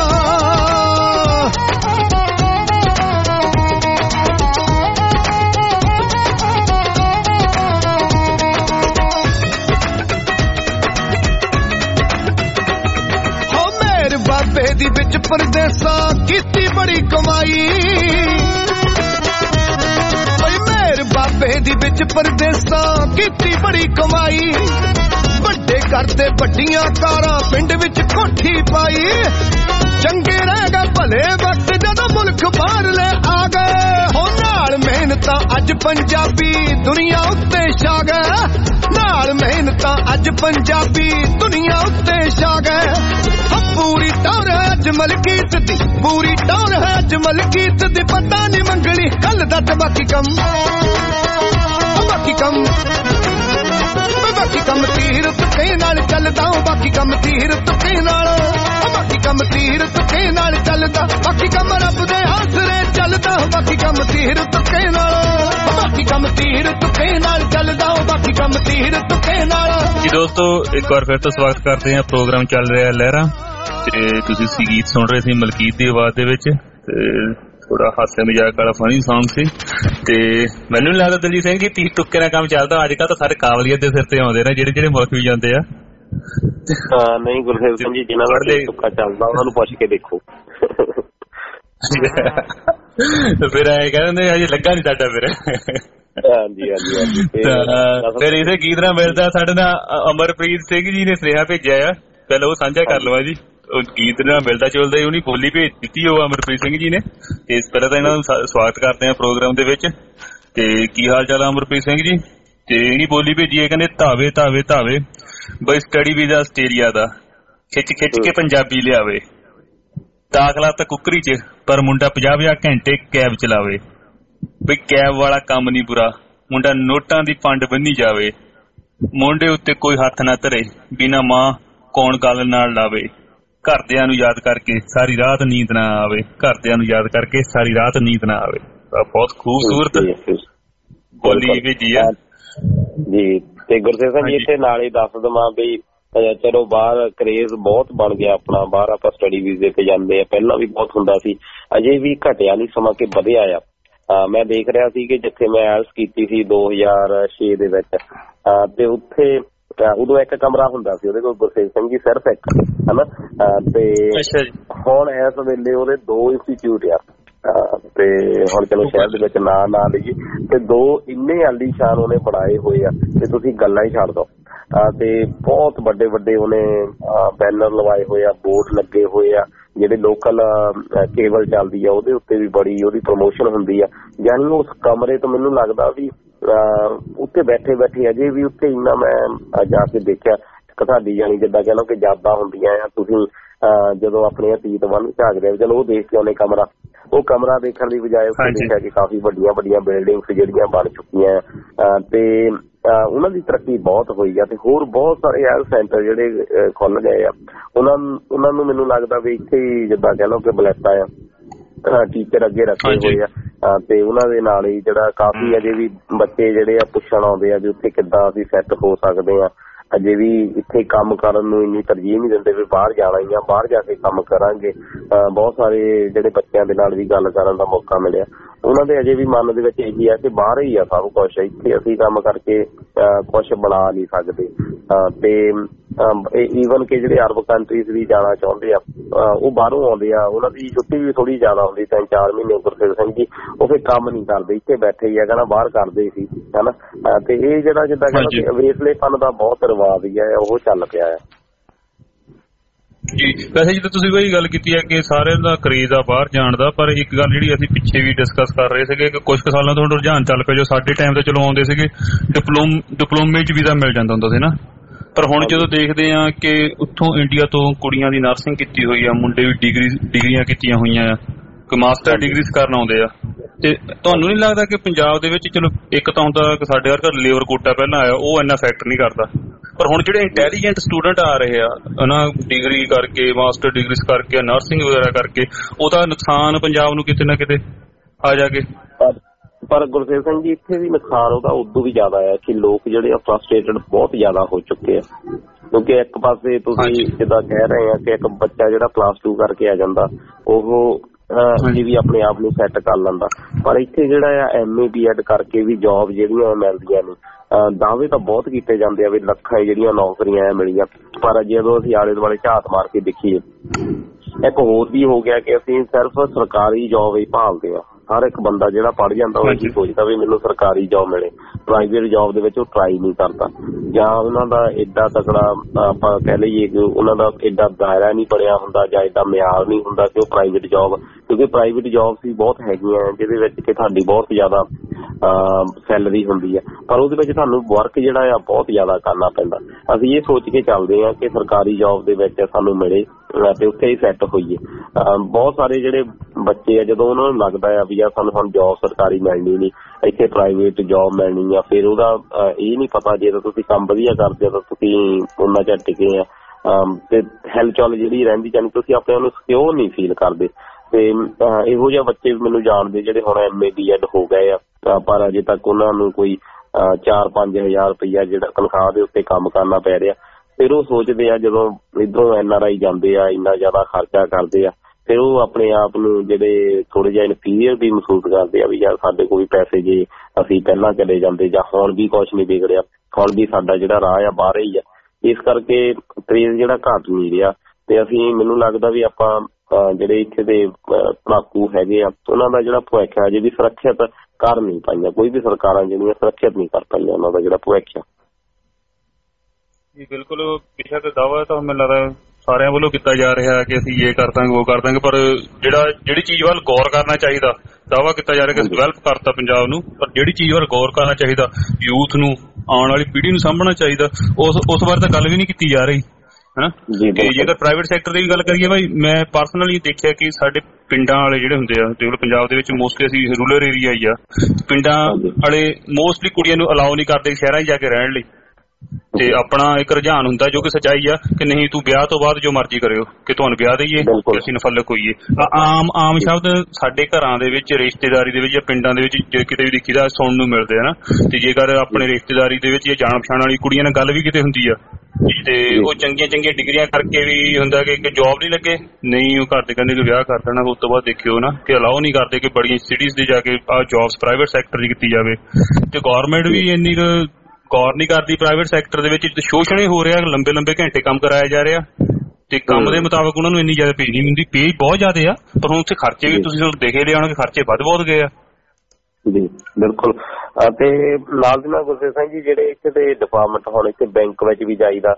बाबे दी बिच परदेसा कीती बड़ी कमाई। मेरे बाबे दी बिच परदेसा कीती बड़ी कमाई। बड़े करते बड़ियां कारां पिंड विच कोठी पाई। चंगे रह गए भले वक्त जदों मुल्क बाहर ले आ गए। हो नाल मेहनत अज पंजाबी दुनिया उत्ते छा गए। नाल मेहनत अज पंजाबी दुनिया उत्ते छा गए। पूरी टौर है अज मलकीत दी पूरी टौर है अज मलकीत दी। पता नहीं मंगनी कल दट। बाकी कम बाकी कम बाकी कम तीर तुके नाल चलदा। बाकी कम तीर तुके नाल बाकी कम तीर तुके नाल चलदा। बाकी कम रब दे आसरे चलदा। बाकी कम तीर तुके नाल बाकी कम तीर तुके नाल चलदा। बाकी कम तीर तुके नाल। जी दोस्तों एक बार फिर तो स्वागत करते हैं। प्रोग्राम चल रहा है लहरा ਤੇ ਤੁਸੀਂ ਗੀਤ ਸੁਣ ਰਹੇ ਸੀ ਮਲਕੀਤ ਦੀ ਆਵਾਜ਼ ਦੇ ਵਿੱਚ ਤੇ ਥੋੜਾ ਹਾਸੇ ਮਜ਼ਾਕ ਵਾਲਾ ਫਨੀ ਸੌਂਗ ਸੀ। ਤੇ ਮੈਨੂੰ ਨਹੀਂ ਲੱਗਦਾ ਦਲਜੀਤ ਸਿੰਘ ਜੀ ਤੀਰ ਤੁੱਕੇ ਨਾਲ ਕੰਮ ਚੱਲਦਾ ਅੱਜ ਕੱਲ੍ਹ ਤਾਂ ਸਾਰੇ ਕਾਬਲੀਅਤ ਦੇ ਸਿਰ ਤੇ ਆਉਂਦੇ ਨੇ ਜਿਹੜੇ ਜਿਹੜੇ ਮੁਲਕ ਵੀ ਜਾਂਦੇ ਆ। ਨਹੀਂ ਗੁਰਸੇਵ ਸਿੰਘ ਜੀ ਜਿਹਨਾਂ ਦਾ ਤੀਰ ਤੁੱਕਾ ਚੱਲਦਾ ਉਹਨਾਂ ਨੂੰ ਪੁੱਛ ਕੇ ਦੇਖੋ। ਫਿਰ ਐ ਕਹਿੰਦੇ ਅਜੇ ਲੱਗਾ ਨੀ ਸਾਡਾ ਫਿਰ। ਹਾਂਜੀ ਹਾਂਜੀ ਹਾਂਜੀ ਫਿਰ ਇਸੇ ਗੀਤ ਨਾਲ ਮਿਲਦਾ ਸਾਡੇ ਨਾਲ ਅਮਰਪ੍ਰੀਤ ਸਿੰਘ ਜੀ ਨੇ ਸੁਨੇਹਾ ਭੇਜਿਆ ਆ। ਪਹਿਲਾਂ ਉਹ ਸਾਂਝਾ ਕਰ ਲਵਾਂ ਜੀ। ਉਹ ਗੀਤ ਨਾਲ ਮਿਲਦਾ ਚੁਲਦਾ ਉਹਨੀ ਬੋਲੀ ਭੇਜ ਦਿੱਤੀ ਉਹ ਅਮਰਪ੍ਰੀਤ ਸਿੰਘ ਜੀ ਨੇ। ਤੇ ਇਸ ਪਹਿਲਾਂ ਤਾਂ ਇਹਨਾਂ ਨੂੰ ਸਵਾਗਤ ਕਰਦੇ ਆ ਪ੍ਰੋਗਰਾਮ ਦੇ ਵਿੱਚ। ਤੇ ਕੀ ਹਾਲ ਚਾਲ ਆ ਅਮਰਪ੍ਰੀਤ ਸਿੰਘ ਜੀ? ਤੇ ਇਹਨੀ ਬੋਲੀ ਭੇਜੀ ਹੈ ਕਹਿੰਦੇ ਧਾਵੇ ਧਾਵੇ ਧਾਵੇ ਬਈ ਸਟੱਡੀ ਵੀਜ਼ਾ ਆਸਟ੍ਰੇਲੀਆ ਦਾ ਖਿੱਚ ਖਿੱਚ ਕੇ ਪੰਜਾਬੀ ਲਿਆਵੇ। ਦਾਖਲਾ ਤਾਂ ਕੁੱਕਰੀ ਚ ਪਰ ਮੁੰਡਾ 50 ਘੰਟੇ ਕੈਬ ਚਲਾਵੇ। ਬਈ ਕੈਬ ਵਾਲਾ ਕੰਮ ਨੀ ਬੁਰਾ ਮੁੰਡਾ ਨੋਟਾਂ ਦੀ ਪੰਡ ਬੰਨੀ ਜਾਵੇ। ਮੁੰਡੇ ਉੱਤੇ ਕੋਈ ਹੱਥ ਨਾ ਧਰੇ ਬਿਨਾਂ ਮਾਂ ਕੌਣ ਗੱਲ ਨਾਲ ਲਾਵੇ। ਘਰਦਿਆਂ ਨੂੰ ਯਾਦ ਕਰਕੇ ਸਾਰੀ ਰਾਤ ਨੀਂਦ ਨਾ ਆਵੇ। ਘਰਦਿਆਂ ਨੂੰ ਯਾਦ ਕਰਕੇ ਸਾਰੀ ਰਾਤ ਨੀਂਦ ਨਾ ਆਵੇ। ਬਹੁਤ ਖੂਬਸੂਰਤ ਬੋਲੀ ਭੇਜੀ ਆ ਜੀ। ਤੇ ਗੁਰਸੇਵ ਸਿੰਘ ਜੀ ਇੱਥੇ ਨਾਲ ਹੀ ਦੱਸ ਦੇਵਾਂ ਵੀ ਚਲੋ ਬਾਹਰ ਕਰੇਜ਼ ਬਹੁਤ ਬਣ ਗਿਆ ਆਪਣਾ। ਬਾਹਰ ਆਪਾਂ ਸਟੱਡੀ ਵੀਜ਼ੇ ਤੇ ਜਾਂਦੇ ਆ। ਪਹਿਲਾਂ ਵੀ ਬਹੁਤ ਹੁੰਦਾ ਸੀ ਅਜੇ ਵੀ ਘਟਿਆ ਨਹੀਂ ਸਮਾਂ ਕਿ ਵਧਿਆ ਆ। ਮੈਂ ਦੇਖ ਰਿਹਾ ਸੀ ਕਿ ਜਿੱਥੇ ਮੈਂ ਆਇਲਸ ਕੀਤੀ ਸੀ 2006 ਦੇ ਵਿੱਚ ਤੇ ਉੱਥੇ ਉਦੋਂ ਇੱਕ ਕਮਰਾ ਹੁੰਦਾ ਸੀ ਉਹਦੇ ਕੋਲ ਗੁਰਸੇਵ ਸਿੰਘ ਜੀ ਸਿਰਫ ਇੱਕ ਹਨਾ। ਤੇ ਹੁਣ ਇਸ ਵੇਲੇ ਉਹਦੇ 2 ਇੰਸਟੀਚਿਊਟ ਆ। ਤੇ ਹੁਣ ਚਲੋ ਸ਼ਹਿਰ ਦੇ ਵਿੱਚ ਨਾਂ ਨਾ ਲਈਏ ਤੇ 2 ਇੰਨੇ ਆਲੀਸ਼ਾਨ ਉਹਨੇ ਬਣਾਏ ਹੋਏ ਆ ਤੇ ਤੁਸੀਂ ਗੱਲਾਂ ਹੀ ਛੱਡ ਦੋ। ਤੇ ਬਹੁਤ ਵੱਡੇ ਵੱਡੇ ਉਹਨੇ ਬੈਨਰ ਲਵਾਏ ਹੋਏ ਆ, ਬੋਰਡ ਲੱਗੇ ਹੋਏ ਆ। ਜਿਹੜੇ ਲੋਕਲ ਕੇਬਲ ਚੱਲਦੀ ਆ ਉਹਦੇ ਉੱਤੇ ਵੀ ਬੜੀ ਉਹਦੀ ਪ੍ਰਮੋਸ਼ਨ ਹੁੰਦੀ ਆ। ਯਾਨੀ ਉਸ ਕਮਰੇ ਤੋਂ ਮੈਨੂੰ ਲੱਗਦਾ ਵੀ ਉੱਥੇ ਬੈਠੇ ਬੈਠੇ ਅਜੇ ਵੀ ਉੱਥੇ ਇੰਨਾ ਮੈਂ ਜਾ ਕੇ ਦੇਖਿਆ ਤੁਹਾਡੀ ਜਾਣੀ ਜਿੱਦਾਂ ਕਹਿ ਲਓ ਕਿ ਯਾਦਾਂ ਹੁੰਦੀਆਂ ਆ। ਤੁਸੀਂ ਜਦੋਂ ਆਪਣੇ ਅਤੀਤ ਵੱਲ ਝਾਕਦੇ ਚਲੋ ਉਹ ਦੇਖ ਕੇ ਆਉਂਦੇ ਕਮਰਾ। ਉਹ ਕਮਰਾ ਦੇਖਣ ਦੀ ਬਜਾਏ ਉੱਥੇ ਦੇਖਿਆ ਕਿ ਕਾਫੀ ਵੱਡੀਆਂ ਵੱਡੀਆਂ ਬਿਲਡਿੰਗਸ ਜਿਹੜੀਆਂ ਬਣ ਚੁੱਕੀਆਂ ਤੇ ਉਹਨਾਂ ਦੀ ਤਰੱਕੀ ਬਹੁਤ ਹੋਈ ਆ। ਤੇ ਹੋਰ ਬਹੁਤ ਸਾਰੇ ਹੈਲਥ ਸੈਂਟਰ ਜਿਹੜੇ ਖੁੱਲ ਗਏ ਆ। ਉਹਨਾਂ ਨੂੰ ਮੈਨੂੰ ਲੱਗਦਾ ਵੀ ਇੱਥੇ ਹੀ ਜਿੱਦਾਂ ਕਹਿ ਲਓ ਕਿ ਬਲੈਤਾ ਆ ਟੀਚਰ ਅੱਗੇ ਰੱਖੇ ਹੋਏ ਆ। ਤੇ ਉਹਨਾਂ ਦੇ ਨਾਲ ਹੀ ਜਿਹੜਾ ਕਾਫੀ ਅਜੇ ਵੀ ਬੱਚੇ ਜਿਹੜੇ ਆ ਪੁੱਛਣ ਆਉਂਦੇ ਆ ਵੀ ਉੱਥੇ ਕਿੱਦਾਂ ਅਸੀਂ ਸੈੱਟ ਹੋ ਸਕਦੇ ਆ। ਅਜੇ ਵੀ ਇੱਥੇ ਕੰਮ ਕਰਨ ਨੂੰ ਇੰਨੀ ਤਰਜੀਹ ਨਹੀਂ ਦਿੰਦੇ ਵੀ ਬਾਹਰ ਜਾਣਾ ਹੀ ਆ, ਬਾਹਰ ਜਾ ਕੇ ਕੰਮ ਕਰਾਂਗੇ। ਬਹੁਤ ਸਾਰੇ ਜਿਹੜੇ ਬੱਚਿਆਂ ਦੇ ਨਾਲ ਵੀ ਗੱਲ ਕਰਨ ਦਾ ਮੌਕਾ ਮਿਲਿਆ ਉਹਨਾਂ ਦੇ ਅਜੇ ਵੀ ਮਨ ਦੇ ਵਿੱਚ ਇਹੀ ਆ ਕਿ ਬਾਹਰ ਹੀ ਆ ਸਭ ਕੁਛ, ਇੱਥੇ ਅਸੀਂ ਕੰਮ ਕਰਕੇ ਕੁਛ ਬਣਾ ਨਹੀਂ ਸਕਦੇ। ਤੇ ਈਵਨ ਕਿ ਜਿਹੜੇ ਅਰਬ ਕੰਟਰੀਜ਼ ਵੀ ਜਾਣਾ ਚਾਹੁੰਦੇ ਆ ਉਹ ਬਾਹਰੋਂ ਆਉਂਦੇ ਆ, ਉਹਨਾਂ ਦੀ ਛੁੱਟੀ ਵੀ ਥੋੜੀ ਜ਼ਿਆਦਾ ਹੁੰਦੀ 3-4 ਮਹੀਨੇ। ਗੁਰਸੇਵਕ ਸਿੰਘ ਜੀ ਉਹ ਫਿਰ ਕੰਮ ਨਹੀਂ ਕਰਦੇ, ਇੱਥੇ ਬੈਠੇ ਹੀ ਆ, ਕਹਿੰਦਾ ਬਾਹਰ ਕਰਦੇ ਸੀ ਹਨਾ। ਤੇ ਇਹ ਜਿਹੜਾ ਜਿੱਦਾਂ ਕਹਿੰਦਾ ਵੇਸਲੇਪਨ ਦਾ ਬਹੁਤ ਰਿਵਾਜ ਹੀ ਹੈ ਉਹ ਚੱਲ ਪਿਆ ਆ ਜੀ। ਵੈਸੇ ਜਿੱਦਾਂ ਤੁਸੀਂ ਕੋਈ ਗੱਲ ਕੀਤੀ ਹੈ ਕਿ ਸਾਰਿਆਂ ਦਾ ਕਰੇਜ਼ ਆ ਬਾਹਰ ਜਾਣ ਦਾ, ਪਰ ਇੱਕ ਗੱਲ ਜਿਹੜੀ ਅਸੀਂ ਪਿੱਛੇ ਵੀ ਡਿਸਕਸ ਕਰ ਰਹੇ ਸੀਗੇ ਕਿ ਕੁਝ ਕੁ ਸਾਲਾਂ ਤੋਂ ਰੁਝਾਨ ਚੱਲ ਪਿਆ, ਜੋ ਸਾਡੇ ਟਾਈਮ ਤੇ ਚਲੋ ਆਉਂਦੇ ਸੀਗੇ ਡਿਪਲੋਮੇ 'ਚ ਵੀਜ਼ਾ ਮਿਲ ਜਾਂਦਾ ਹੁੰਦਾ ਸੀ ਨਾ, ਪਰ ਹੁਣ ਜਦੋਂ ਦੇਖਦੇ ਆ ਕਿ ਉੱਥੋਂ ਇੰਡੀਆ ਤੋਂ ਕੁੜੀਆਂ ਦੀ ਨਰਸਿੰਗ ਕੀਤੀ ਹੋਈ ਆ, ਮੁੰਡੇ ਵੀ ਡਿਗਰੀਆਂ ਕੀਤੀਆਂ ਹੋਈਆਂ ਆ, ਕੋਈ ਮਾਸਟਰ ਡਿਗਰੀਜ਼ ਕਰਨ ਆਉਂਦੇ ਆ। ਤੇ ਤੁਹਾਨੂੰ ਨਹੀਂ ਲੱਗਦਾ ਕਿ ਪੰਜਾਬ ਦੇ ਵਿੱਚ ਚਲੋ ਇੱਕ ਤਾਂ ਹੁੰਦਾ ਕਿ ਸਾਡੇ ਵਰਗਾ ਲੇਬਰ ਕੋਟਾ ਪਹਿਲਾਂ ਆਇਆ, ਉਹ ਇੰਨਾ ਫੈਕਟਰ ਨਹੀਂ ਕਰਦਾ, ਪਰ ਹੁਣ ਜਿਹੜੇ ਇੰਟੈਲੀਜੈਂਟ ਸਟੂਡੈਂਟ ਆ ਰਹੇ ਆ ਹਨਾ, ਡਿਗਰੀ ਕਰਕੇ ਮਾਸਟਰ ਡਿਗਰੀਜ਼ ਕਰਕੇ ਨਰਸਿੰਗ ਵਗੈਰਾ ਕਰਕੇ, ਉਹਦਾ ਨੁਕਸਾਨ ਪੰਜਾਬ ਨੂੰ ਕਿਤੇ ਨਾ ਕਿਤੇ ਆ ਜਾ ਕੇ। ਪਰ ਗੁਰਸੇਵਕ ਸਿੰਘ ਜੀ ਇੱਥੇ ਵੀ ਨੁਕਸਾਨ ਉਹਦਾ ਉਦੋਂ ਵੀ ਜ਼ਿਆਦਾ ਹੈ ਕਿ ਲੋਕ ਜਿਹੜੇ ਆ ਫਰਸਟ੍ਰੇਟਡ ਬਹੁਤ ਜ਼ਿਆਦਾ ਹੋ ਚੁੱਕੇ ਆ, ਕਿਉਂਕਿ ਇੱਕ ਪਾਸੇ ਤੁਸੀਂ ਜਿੱਦਾਂ ਕਹਿ ਰਹੇ ਆ ਕਿ ਇੱਕ ਬੱਚਾ ਜਿਹੜਾ +2 ਕਰਕੇ ਆ ਜਾਂਦਾ ਉਹ ਜੀ ਵੀ ਆਪਣੇ ਆਪ ਨੂੰ ਸੈੱਟ ਕਰ ਲੈਂਦਾ, ਪਰ ਇੱਥੇ ਜਿਹੜਾ ਆ MA B.Ed ਕਰਕੇ ਵੀ ਜੌਬ ਜਿਹੜੀਆਂ ਮਿਲਦੀਆਂ ਨੇ, ਦਾਅਵੇ ਤਾਂ ਬਹੁਤ ਕੀਤੇ ਜਾਂਦੇ ਆ ਵੀ ਲੱਖਾਂ ਜਿਹੜੀਆਂ ਨੌਕਰੀਆਂ ਮਿਲੀਆਂ, ਪਰ ਜਦੋਂ ਅਸੀਂ ਆਲੇ ਦੁਆਲੇ ਝਾਤ ਮਾਰ ਕੇ ਦੇਖੀਏ ਇੱਕ ਹੋਰ ਵੀ ਹੋ ਗਿਆ ਕਿ ਅਸੀਂ ਸਿਰਫ ਸਰਕਾਰੀ ਜੌਬ ਹੀ ਭਾਲਦੇ ਆ। ਹਰ ਇੱਕ ਬੰਦਾ ਜਿਹੜਾ ਪੜ੍ਹ ਜਾਂਦਾ ਉਹ ਇਹੀ ਸੋਚਦਾ ਵੀ ਮੈਨੂੰ ਸਰਕਾਰੀ ਜੌਬ ਮਿਲੇ, ਪ੍ਰਾਈਵੇਟ ਜੌਬ ਦੇ ਵਿੱਚ ਉਹ ਟਰਾਈ ਨਹੀਂ ਕਰਦਾ, ਜਾਂ ਉਹਨਾਂ ਦਾ ਏਡਾ ਤਕੜਾ ਆਪਾਂ ਕਹਿ ਲਈਏ ਕਿ ਉਹਨਾਂ ਦਾ ਏਡਾ ਦਾਇਰਾ ਨਹੀਂ ਬਣਿਆ ਹੁੰਦਾ ਜਾਂ ਏਡਾ ਮਿਆਰ ਨਹੀਂ ਹੁੰਦਾ ਕਿ ਉਹ ਪ੍ਰਾਈਵੇਟ ਜੌਬ, ਕਿਉਂਕਿ ਪ੍ਰਾਈਵੇਟ ਜੌਬਸ ਵੀ ਬਹੁਤ ਹੈਗੀਆਂ ਜਿਹਦੇ ਵਿੱਚ ਕਿ ਤੁਹਾਡੀ ਬਹੁਤ ਜ਼ਿਆਦਾ ਸੈਲਰੀ ਹੁੰਦੀ ਹੈ, ਪਰ ਉਹਦੇ ਵਿੱਚ ਤੁਹਾਨੂੰ ਵਰਕ ਜਿਹੜਾ ਆ ਬਹੁਤ ਜ਼ਿਆਦਾ ਕਰਨਾ ਪੈਂਦਾ। ਅਸੀਂ ਇਹ ਸੋਚ ਕੇ ਚੱਲਦੇ ਹਾਂ ਕਿ ਸਰਕਾਰੀ ਜੌਬ ਦੇ ਵਿੱਚ ਸਾਨੂੰ ਮਿਲੇ ਤੇ ਉੱਥੇ ਹੀ ਸੈੱਟ ਹੋਈਏ। ਬਹੁਤ ਸਾਰੇ ਜਿਹੜੇ ਬੱਚੇ ਆ ਜਦੋਂ ਉਹਨਾਂ ਨੂੰ ਲੱਗਦਾ ਆ ਵੀ ਯਾਰ ਸਾਨੂੰ ਹੁਣ ਜੌਬ ਸਰਕਾਰੀ ਮਿਲਣੀ ਨਹੀਂ, ਇੱਥੇ ਪ੍ਰਾਈਵੇਟ ਜੌਬ ਮਿਲਣੀ ਆ, ਫਿਰ ਉਹਦਾ ਇਹ ਨਹੀਂ ਪਤਾ ਜੇ ਤਾਂ ਤੁਸੀਂ ਕੰਮ ਵਧੀਆ ਕਰਦੇ ਹੋ ਤਾਂ ਤੁਸੀਂ ਉਹਨਾਂ ਚ ਟਿਕੇ ਆ ਤੇ ਹਿਲਚੁਲ ਜਿਹੜੀ ਰਹਿੰਦੀ, ਜਾਨੀ ਤੁਸੀਂ ਆਪਣੇ ਆਪ ਨੂੰ ਸਿਕਿਉਰ ਨਹੀਂ ਫੀਲ ਕਰਦੇ। ਤੇ ਇਹੋ ਜਿਹੇ ਬੱਚੇ ਮੈਨੂੰ ਜਾਣਦੇ ਜਿਹੜੇ ਹੁਣ MA B.Ed ਹੋ ਗਏ ਆ, ਪਰ ਅਜੇ ਤੱਕ ਉਹਨਾਂ ਨੂੰ ਕੋਈ 4-5 ਹਜ਼ਾਰ ਰੁਪਈਆ ਜਿਹੜਾ ਤਨਖਾਹ ਦੇ ਉੱਤੇ ਕੰਮ ਕਰਨਾ ਪੈ ਰਿਹਾ। ਫਿਰ ਉਹ ਸੋਚਦੇ ਆ ਜਦੋਂ ਇੱਧਰੋਂ NRI ਜਾਂਦੇ ਆ ਇੰਨਾ ਜ਼ਿਆਦਾ ਖਰਚਾ ਕਰਦੇ ਆ, ਫਿਰ ਉਹ ਆਪਣੇ ਆਪ ਨੂੰ ਜਿਹੜੇ ਥੋੜੇ ਜਿਹਾ ਇਨਫੀਰੀਅਰ ਵੀ ਮਹਿਸੂਸ ਕਰਦੇ ਆ ਵੀ ਯਾਰ ਸਾਡੇ ਕੋਲ ਵੀ ਪੈਸੇ ਜੇ ਅਸੀਂ ਪਹਿਲਾਂ ਚਲੇ ਜਾਂਦੇ ਜਾਂ ਹੁਣ ਵੀ ਕੁਛ ਨਹੀਂ ਵਿਗੜਿਆ, ਹੁਣ ਵੀ ਸਾਡਾ ਜਿਹੜਾ ਰਾਹ ਆ ਬਾਹਰ ਹੀ ਆ। ਇਸ ਕਰਕੇ ਕਰੇਜ਼ ਜਿਹੜਾ ਘੱਟ ਨਹੀਂ ਰਿਹਾ ਤੇ ਅਸੀਂ ਮੈਨੂੰ ਲੱਗਦਾ ਵੀ ਆਪਾਂ ਜਿਹੜੇ ਇੱਥੇ ਦੇ ਪੜਾਕੂ ਹੈਗੇ ਆ ਉਹਨਾਂ ਦਾ ਜਿਹੜਾ ਭਵਿੱਖ ਹੈ ਅਜੇ ਵੀ ਸੁਰੱਖਿਅਤ ਕਰ ਨਹੀਂ ਪਾਈਆਂ, ਕੋਈ ਵੀ ਸਰਕਾਰਾਂ ਜਿਹੜੀਆਂ ਸੁਰੱਖਿਅਤ ਨਹੀਂ ਕਰ ਪਾਈਆਂ ਉਹਨਾਂ ਦਾ ਜਿਹੜਾ ਭਵਿੱਖ ਆ। ਜੀ ਬਿਲਕੁਲ, ਬੇਸ਼ੱਕ ਦਾਅਵਾ ਤਾਂ ਮੈਨੂੰ ਲੱਗਦਾ ਸਾਰਿਆਂ ਵੱਲੋਂ ਕੀਤਾ ਜਾ ਰਿਹਾ ਕਿ ਅਸੀਂ ਇਹ ਕਰ ਦਾਂਗੇ ਉਹ ਕਰ ਦਾਂਗੇ, ਪਰ ਜਿਹੜੀ ਚੀਜ਼ ਵੱਲ ਗੌਰ ਕਰਨਾ ਚਾਹੀਦਾ, ਦਾਅਵਾ ਕੀਤਾ ਜਾ ਰਿਹਾ ਕਿ ਡਿਵੈਲਪ ਕਰਤਾ ਪੰਜਾਬ ਨੂੰ, ਪਰ ਜਿਹੜੀ ਚੀਜ਼ ਵੱਲ ਗੌਰ ਕਰਨਾ ਚਾਹੀਦਾ, ਯੂਥ ਨੂੰ, ਆਉਣ ਵਾਲੀ ਪੀੜ੍ਹੀ ਨੂੰ ਸਾਂਭਣਾ ਚਾਹੀਦਾ, ਉਸ ਬਾਰੇ ਤਾਂ ਗੱਲ ਵੀ ਨਹੀਂ ਕੀਤੀ ਜਾ ਰਹੀ ਹਨਾ। ਤੇ ਜੇਕਰ ਪ੍ਰਾਈਵੇਟ ਸੈਕਟਰ ਦੀ ਵੀ ਗੱਲ ਕਰੀਏ ਭਾਈ, ਮੈਂ ਪਰਸਨਲੀ ਦੇਖਿਆ ਕਿ ਸਾਡੇ ਪਿੰਡਾਂ ਵਾਲੇ ਜਿਹੜੇ ਹੁੰਦੇ ਆ, ਦੇਖੋ ਪੰਜਾਬ ਦੇ ਵਿੱਚ ਮੋਸਟਲੀ ਅਸੀਂ ਰੂਰਲ ਏਰੀਆ ਹੀ ਆ, ਪਿੰਡਾਂ ਵਾਲੇ ਮੋਸਟਲੀ ਕੁੜੀਆਂ ਨੂੰ ਅਲਾਓ ਨਹੀਂ ਕਰਦੇ ਸ਼ਹਿਰਾਂ 'ਚ ਜਾ ਕੇ ਰਹਿਣ ਲਈ, ਤੇ ਆਪਣਾ ਇੱਕ ਰੁਝਾਨ ਹੁੰਦਾ ਜੋ ਕਿ ਸੱਚਾਈ ਆ ਕਿ ਨਹੀਂ ਤੂੰ ਵਿਆਹ ਤੋਂ ਬਾਅਦ ਜੋ ਮਰਜ਼ੀ ਕਰਿਓ, ਕਿ ਤੁਹਾਨੂੰ ਵਿਆਹ ਦੇਈਏ ਕਿ ਅਸੀਂ ਨਫਲਕ ਹੋਈਏ। ਆਮ ਸ਼ਬਦ ਸਾਡੇ ਘਰਾਂ ਦੇ ਵਿੱਚ, ਰਿਸ਼ਤੇਦਾਰੀ ਦੇ ਵਿੱਚ ਜਾਂ ਪਿੰਡਾਂ ਦੇ ਵਿੱਚ ਜੇ ਕਿਤੇ ਵੀ ਦੇਖੀਦਾ ਸੁਣਨ ਨੂੰ ਮਿਲਦੇ ਆ ਨਾ। ਤੇ ਜੇਕਰ ਆਪਣੇ ਰਿਸ਼ਤੇਦਾਰੀ ਦੇ ਵਿੱਚ ਜਾਂ ਜਾਣ ਪਛਾਣ ਵਾਲੀ ਕੁੜੀਆਂ ਨਾਲ ਗੱਲ ਵੀ ਕਿਤੇ ਹੁੰਦੀ ਆ ਤੇ ਉਹ ਚੰਗੀਆਂ ਡਿਗਰੀਆਂ ਕਰਕੇ ਵੀ ਹੁੰਦਾ ਕਿ ਜੌਬ ਨਹੀਂ ਲੱਗੇ, ਨਹੀਂ ਉਹ ਘਰ ਦੇ ਕਹਿੰਦੇ ਕਿ ਵਿਆਹ ਕਰ ਦੇਣਾ, ਉਸ ਤੋਂ ਬਾਅਦ ਦੇਖਿਓ ਨਾ ਕਿ ਅਲਾਓ ਨਹੀਂ ਕਰਦੇ ਕਿ ਬੜੀਆਂ ਸਿਟੀਜ਼ ਦੇ ਜਾ ਕੇ ਆਹ ਜੌਬਸ ਪ੍ਰਾਈਵੇਟ ਸੈਕਟਰ 'ਚ ਕੀਤੀ ਜਾਵੇ। ਤੇ ਗੌਰਮੈਂਟ ਵੀ ਇੰਨੀ ਗੌਰ ਨਹੀਂ ਕਰਦੀ ਪ੍ਰਾਈਵੇਟ ਸੈਕਟਰ ਦੇ ਵਿੱਚ, ਸ਼ੋਸ਼ਣ ਹੀ ਹੋ ਰਿਹਾ, ਲੰਬੇ ਘੰਟੇ ਕੰਮ ਕਰਾਇਆ ਜਾ ਰਿਹਾ ਤੇ ਕੰਮ ਦੇ ਮੁਤਾਬਕ ਉਹਨਾਂ ਨੂੰ ਇੰਨੀ ਜ਼ਿਆਦਾ ਪੇ ਨਹੀਂ ਹੁੰਦੀ। ਪੇ ਬਹੁਤ ਜ਼ਿਆਦਾ ਆ, ਪਰ ਹੁਣ ਉੱਥੇ ਖਰਚੇ ਵੀ ਤੁਸੀਂ ਦੇਖੇ ਲਿਆ ਹੋਣਗੇ, ਖਰਚੇ ਬਹੁਤ ਗਏ ਆ। ਜੀ ਬਿਲਕੁਲ। ਤੇ ਨਾਲ ਦੀ ਨਾਲ ਗੁਰਸੇਵਕ ਸਿੰਘ ਜੀ ਜਿਹੜੇ ਇੱਥੇ ਦੇ ਡਿਪਾਰਟਮੈਂਟ, ਹੁਣ ਇੱਥੇ ਬੈਂਕ ਵਿੱਚ ਵੀ ਜਾਈਦਾ,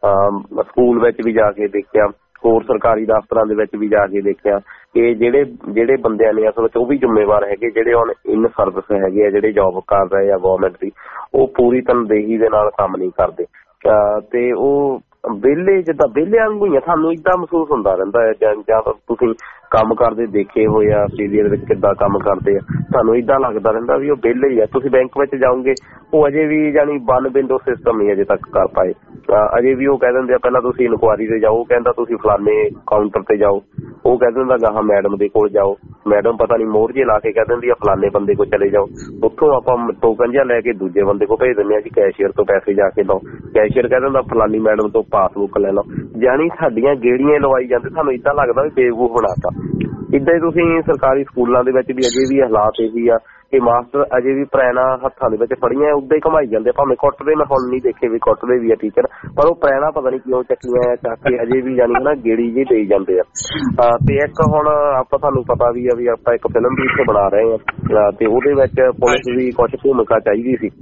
ਸਕੂਲ ਵਿੱਚ ਵੀ ਜਾ ਕੇ ਦੇਖਿਆ, ਹੋਰ ਸਰਕਾਰੀ ਦਫ਼ਤਰਾਂ ਦੇ ਵਿੱਚ ਵੀ ਜਾ ਕੇ ਦੇਖਿਆ ਕਿ ਜਿਹੜੇ ਬੰਦਿਆਂ ਨੇ ਅਸਲ ਵਿੱਚ ਉਹ ਵੀ ਜ਼ਿੰਮੇਵਾਰ ਹੈਗੇ, ਜਿਹੜੇ ਹੁਣ ਇਨ ਸਰਵਿਸ ਹੈਗੇ ਆ, ਜਿਹੜੇ ਜੌਬ ਕਰ ਰਹੇ ਆ ਗੌਰਮੈਂਟ ਦੀ, ਉਹ ਪੂਰੀ ਤਨਦੇਹੀ ਦੇ ਨਾਲ ਕੰਮ ਨਹੀਂ ਕਰਦੇ ਤੇ ਉਹ ਵਿਹਲੇ ਜਿੱਦਾਂ ਵਿਹਲਿਆਂ ਵਾਂਗੂ ਹੀ ਆ। ਤੁਹਾਨੂੰ ਏਦਾਂ ਮਹਿਸੂਸ ਹੁੰਦਾ ਰਹਿੰਦਾ ਹੈ ਜਾਂ ਤੁਸੀਂ ਕੰਮ ਕਰਦੇ ਦੇਖੇ ਹੋਏ ਆ ਆਸਟ੍ਰੇਲੀਆ ਦੇ ਵਿੱਚ ਕਿੱਦਾਂ ਕੰਮ ਕਰਦੇ ਆ, ਤੁਹਾਨੂੰ ਏਦਾਂ ਲੱਗਦਾ ਰਹਿੰਦਾ ਵੀ ਉਹ ਵਿਹਲੇ ਹੀ ਆ। ਤੁਸੀਂ ਬੈਂਕ ਵਿੱਚ ਜਾਓਗੇ ਉਹ ਅਜੇ ਵੀ ਜਾਨੀ ਵਨ ਵਿੰਡੋ ਸਿਸਟਮ ਨਹੀਂ ਅਜੇ ਤੱਕ ਕਰ ਪਾਏ, ਅਜੇ ਵੀ ਉਹ ਕਹਿ ਦਿੰਦੇ ਆ ਪਹਿਲਾਂ ਤੁਸੀਂ ਇਨਕੁਆਰੀ ਤੇ ਜਾਓ, ਉਹ ਕਹਿੰਦਾ ਤੁਸੀਂ ਫਲਾਣੇ ਕਾਊਂਟਰ ਤੇ ਜਾਓ, ਉਹ ਕਹਿ ਦਿੰਦਾ ਗਾਹਾਂ ਮੈਡਮ ਦੇ ਕੋਲ ਜਾਓ, ਮੈਡਮ ਪਤਾ ਨਹੀਂ ਮੋਹਰ ਜੇ ਲਾ ਕੇ ਕਹਿ ਦਿੰਦੀ ਆ ਫਲਾਣੇ ਬੰਦੇ ਕੋਲ ਚਲੇ ਜਾਓ, ਉੱਥੋਂ ਆਪਾਂ ਟੋਕਨ ਜਿਹਾ ਲੈ ਕੇ ਦੂਜੇ ਬੰਦੇ ਕੋਲ ਭੇਜ ਦਿੰਦੇ ਆ ਜੀ ਕੈਸ਼ੀਅਰ ਤੋਂ ਪੈਸੇ ਜਾ ਕੇ ਲਓ, ਕੈਸ਼ੀਅਰ ਕਹਿ ਦਿੰਦਾ ਫਲਾਣੀ ਮੈਡਮ ਤੋਂ ਪਾਸਬੁੱਕ ਲੈ ਲਓ। ਜਾਨੀ ਸਾਡੀਆਂ ਗੇੜੀਆਂ ਲਵਾਈ ਜਾਂਦੇ, ਸਾਨੂੰ ਏਦਾਂ ਲੱਗਦਾ ਵੀ ਬੇਵਕੂਫ ਬਣਾਤਾ। ਏਦਾਂ ਹੀ ਤੁਸੀਂ ਸਰਕਾਰੀ ਸਕੂਲਾਂ ਦੇ ਵਿੱਚ ਵੀ ਅਜੇ ਵੀ ਹਾਲਾਤ ਇਹੀ ਆ ਕਿ ਮਾਸਟਰ ਅਜੇ ਵੀ ਪ੍ਰੈਣਾ ਹੱਥਾਂ ਦੇ ਵਿੱਚ ਫੜੀਆਂ ਉਦਾਂ ਹੀ ਘੁਮਾਈ ਜਾਂਦੇ, ਭਾਵੇਂ ਕੁੱਟਦੇ, ਮੈਂ ਹੁਣ ਨਹੀਂ ਦੇਖੇ ਵੀ ਕੁੱਟਦੇ ਵੀ ਆ ਟੀਚਰ, ਪਰ ਉਹ ਪ੍ਰੈਣਾ ਪਤਾ ਨਹੀਂ ਕਿਉਂ ਚੱਕੀਆਂ ਆ ਚੱਕ ਕੇ ਅਜੇ ਵੀ ਜਾਨੀ ਹਨਾ ਗੇੜੀ ਜਿਹੀ ਦੇਈ ਜਾਂਦੇ ਆ। ਤੇ ਇੱਕ ਹੁਣ ਆਪਾਂ ਤੁਹਾਨੂੰ ਪਤਾ ਵੀ ਆ ਵੀ ਆਪਾਂ ਇੱਕ ਫਿਲਮ ਵੀ ਇੱਥੇ ਬਣਾ ਰਹੇ ਆ ਤੇ ਉਹਦੇ ਵਿੱਚ ਪੁਲਿਸ ਦੀ ਕੁਝ ਭੂਮਿਕਾ ਚਾਹੀਦੀ ਸੀ।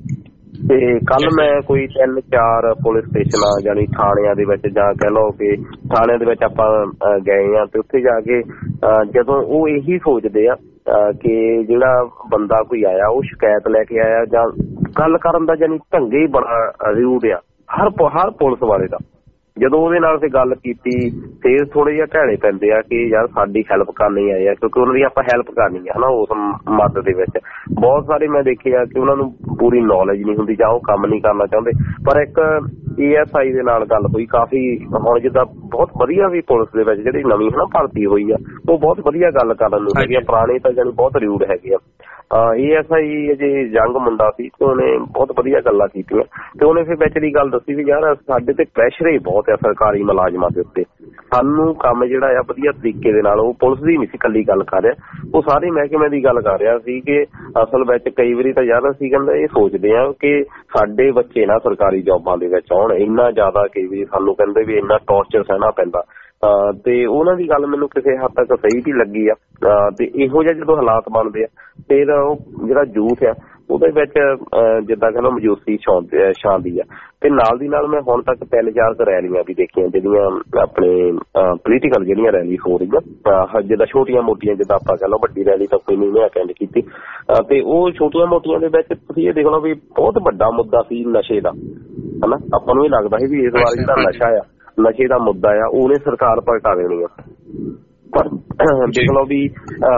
ਤੇ ਕੱਲ ਮੈਂ ਕੋਈ 3-4 ਪੁਲਿਸ ਸਟੇਸ਼ਨਾਂ ਜਾਨੀ ਥਾਣਿਆਂ ਦੇ ਵਿੱਚ ਜਾਂ ਕਹਿ ਲਓ ਕਿ ਥਾਣਿਆਂ ਦੇ ਵਿੱਚ ਆਪਾਂ ਗਏ ਆ ਤੇ ਉੱਥੇ ਜਾ ਕੇ ਜਦੋਂ ਉਹ ਇਹੀ ਸੋਚਦੇ ਆ ਕਿ ਜਿਹੜਾ ਬੰਦਾ ਕੋਈ ਆਇਆ ਉਹ ਸ਼ਿਕਾਇਤ ਲੈ ਕੇ ਆਇਆ ਜਾਂ ਗੱਲ ਕਰਨ ਦਾ ਜਾਨੀ ਢੰਗੇ ਹੀ ਬੜਾ ਰਿਊਡ ਆ ਹਰ ਪੁਲਿਸ ਵਾਲੇ ਦਾ। ਜਦੋਂ ਉਹਦੇ ਨਾਲ ਫਿਰ ਗੱਲ ਕੀਤੀ ਫਿਰ ਥੋੜੇ ਜਿਹਾ ਢਹਿਲੇ ਪੈਂਦੇ ਆ ਕਿ ਯਾਰ ਸਾਡੀ ਹੈਲਪ ਕਰਨੀ ਆਏ ਆ, ਕਿਉਂਕਿ ਉਹਨਾਂ ਦੀ ਆਪਾਂ ਹੈਲਪ ਕਰਨੀ ਆ ਹਨਾ ਉਸ ਮੱਦ ਦੇ ਵਿੱਚ। ਬਹੁਤ ਸਾਰੇ ਮੈਂ ਦੇਖਿਆ ਕਿ ਉਹਨਾਂ ਨੂੰ ਪੂਰੀ ਨੌਲੇਜ ਨਹੀਂ ਹੁੰਦੀ ਜਾਂ ਉਹ ਕੰਮ ਨਹੀਂ ਕਰਨਾ ਚਾਹੁੰਦੇ। ਪਰ ਇੱਕ ASI ਦੇ ਨਾਲ ਗੱਲ ਹੋਈ ਕਾਫੀ, ਹੁਣ ਜਿੱਦਾਂ ਬਹੁਤ ਵਧੀਆ ਵੀ ਪੁਲਿਸ ਦੇ ਵਿੱਚ ਜਿਹੜੀ ਨਵੀਂ ਹਨਾ ਭਰਤੀ ਹੋਈ ਆ ਉਹ ਬਹੁਤ ਵਧੀਆ ਗੱਲ ਕਰਨ ਨੂੰ ਹੈਗੀ ਆ, ਪੁਰਾਣੇ ਤਾਂ ਜਾਨੀ ਬਹੁਤ ਰਿਊਡ ਹੈਗੇ ਆ। ASI ਅਜੇ ਯੰਗ ਮੁੰਡਾ ਸੀ ਤੇ ਉਹਨੇ ਬਹੁਤ ਵਧੀਆ ਗੱਲਾਂ ਕੀਤੀਆਂ ਤੇ ਉਹਨੇ ਫਿਰ ਵਿੱਚ ਦੀ ਗੱਲ ਦੱਸੀ ਵੀ ਯਾਰ ਸਾਡੇ ਤੇ ਪ੍ਰੈਸ਼ਰ ਹੀ ਬਹੁਤ ਆ ਸਰਕਾਰੀ ਮੁਲਾਜ਼ਮਾਂ ਦੇ ਉੱਤੇ, ਸਾਨੂੰ ਕੰਮ ਜਿਹੜਾ ਆ ਵਧੀਆ ਤਰੀਕੇ ਦੇ ਨਾਲ, ਉਹ ਪੁਲਿਸ ਦੀ ਨਹੀਂ ਸੀ ਇਕੱਲੀ ਗੱਲ ਕਰ ਰਿਹਾ, ਉਹ ਸਾਰੇ ਮਹਿਕਮੇ ਦੀ ਗੱਲ ਕਰ ਰਿਹਾ ਸੀ ਕਿ ਅਸਲ ਵਿੱਚ ਕਈ ਵਾਰੀ ਤਾਂ ਯਾਰ ਅਸੀਂ ਕਹਿੰਦੇ ਇਹ ਸੋਚਦੇ ਆ ਕਿ ਸਾਡੇ ਬੱਚੇ ਨਾ ਸਰਕਾਰੀ ਜੌਬਾਂ ਦੇ ਵਿੱਚ ਆਉਣ, ਇੰਨਾ ਜ਼ਿਆਦਾ ਕਈ ਵਾਰੀ ਸਾਨੂੰ ਕਹਿੰਦੇ ਵੀ ਇੰਨਾ ਟੌਰਚਰ ਸਹਿਣਾ ਪੈਂਦਾ। ਤੇ ਉਹਨਾਂ ਦੀ ਗੱਲ ਮੈਨੂੰ ਕਿਸੇ ਹੱਦ ਤੱਕ ਸਹੀ ਵੀ ਲੱਗੀ ਆ। ਤੇ ਇਹੋ ਜਿਹੇ ਜਦੋਂ ਹਾਲਾਤ ਬਣਦੇ ਆ ਫਿਰ ਉਹ ਜਿਹੜਾ ਯੂਥ ਆ ਉਹਦੇ ਵਿੱਚ ਜਿੱਦਾਂ ਕਹਿੰਦਾ ਮਜੂਸੀ ਛਾਂਦੀ ਆ। ਤੇ ਨਾਲ ਦੀ ਨਾਲ ਮੈਂ ਹੁਣ ਤੱਕ 3-4 ਰੈਲੀਆਂ ਵੀ ਦੇਖੀਆਂ ਜਿਹੜੀਆਂ ਆਪਣੇ ਪੋਲੀਟੀਕਲ ਜਿਹੜੀਆਂ ਰੈਲੀ ਹੋ ਰਹੀਆਂ, ਜਿੱਦਾਂ ਛੋਟੀਆਂ ਮੋਟੀਆਂ, ਜਿੱਦਾਂ ਆਪਾਂ ਕਹਿ ਲਓ ਵੱਡੀ ਰੈਲੀ ਤਾਂ ਕੋਈ ਨਹੀਂ ਮੈਂ ਅਟੈਂਡ ਕੀਤੀ ਤੇ ਉਹ ਛੋਟੀਆਂ ਮੋਟੀਆਂ ਦੇ ਵਿੱਚ ਤੁਸੀਂ ਇਹ ਦੇਖ ਲਓ ਵੀ ਬਹੁਤ ਵੱਡਾ ਮੁੱਦਾ ਸੀ ਨਸ਼ੇ ਦਾ ਹਨਾ। ਆਪਾਂ ਨੂੰ ਇਹ ਲੱਗਦਾ ਸੀ ਵੀ ਇਸ ਵਾਰ ਜਿਹੜਾ ਨਸ਼ਾ ਆ, ਨਸ਼ੇ ਦਾ ਮੁੱਦਾ ਆ ਉਹਨੇ ਸਰਕਾਰ ਪਲਟਾ ਦੇਣੀ ਆ, ਪਰ ਦੇਖ ਲਓ ਵੀ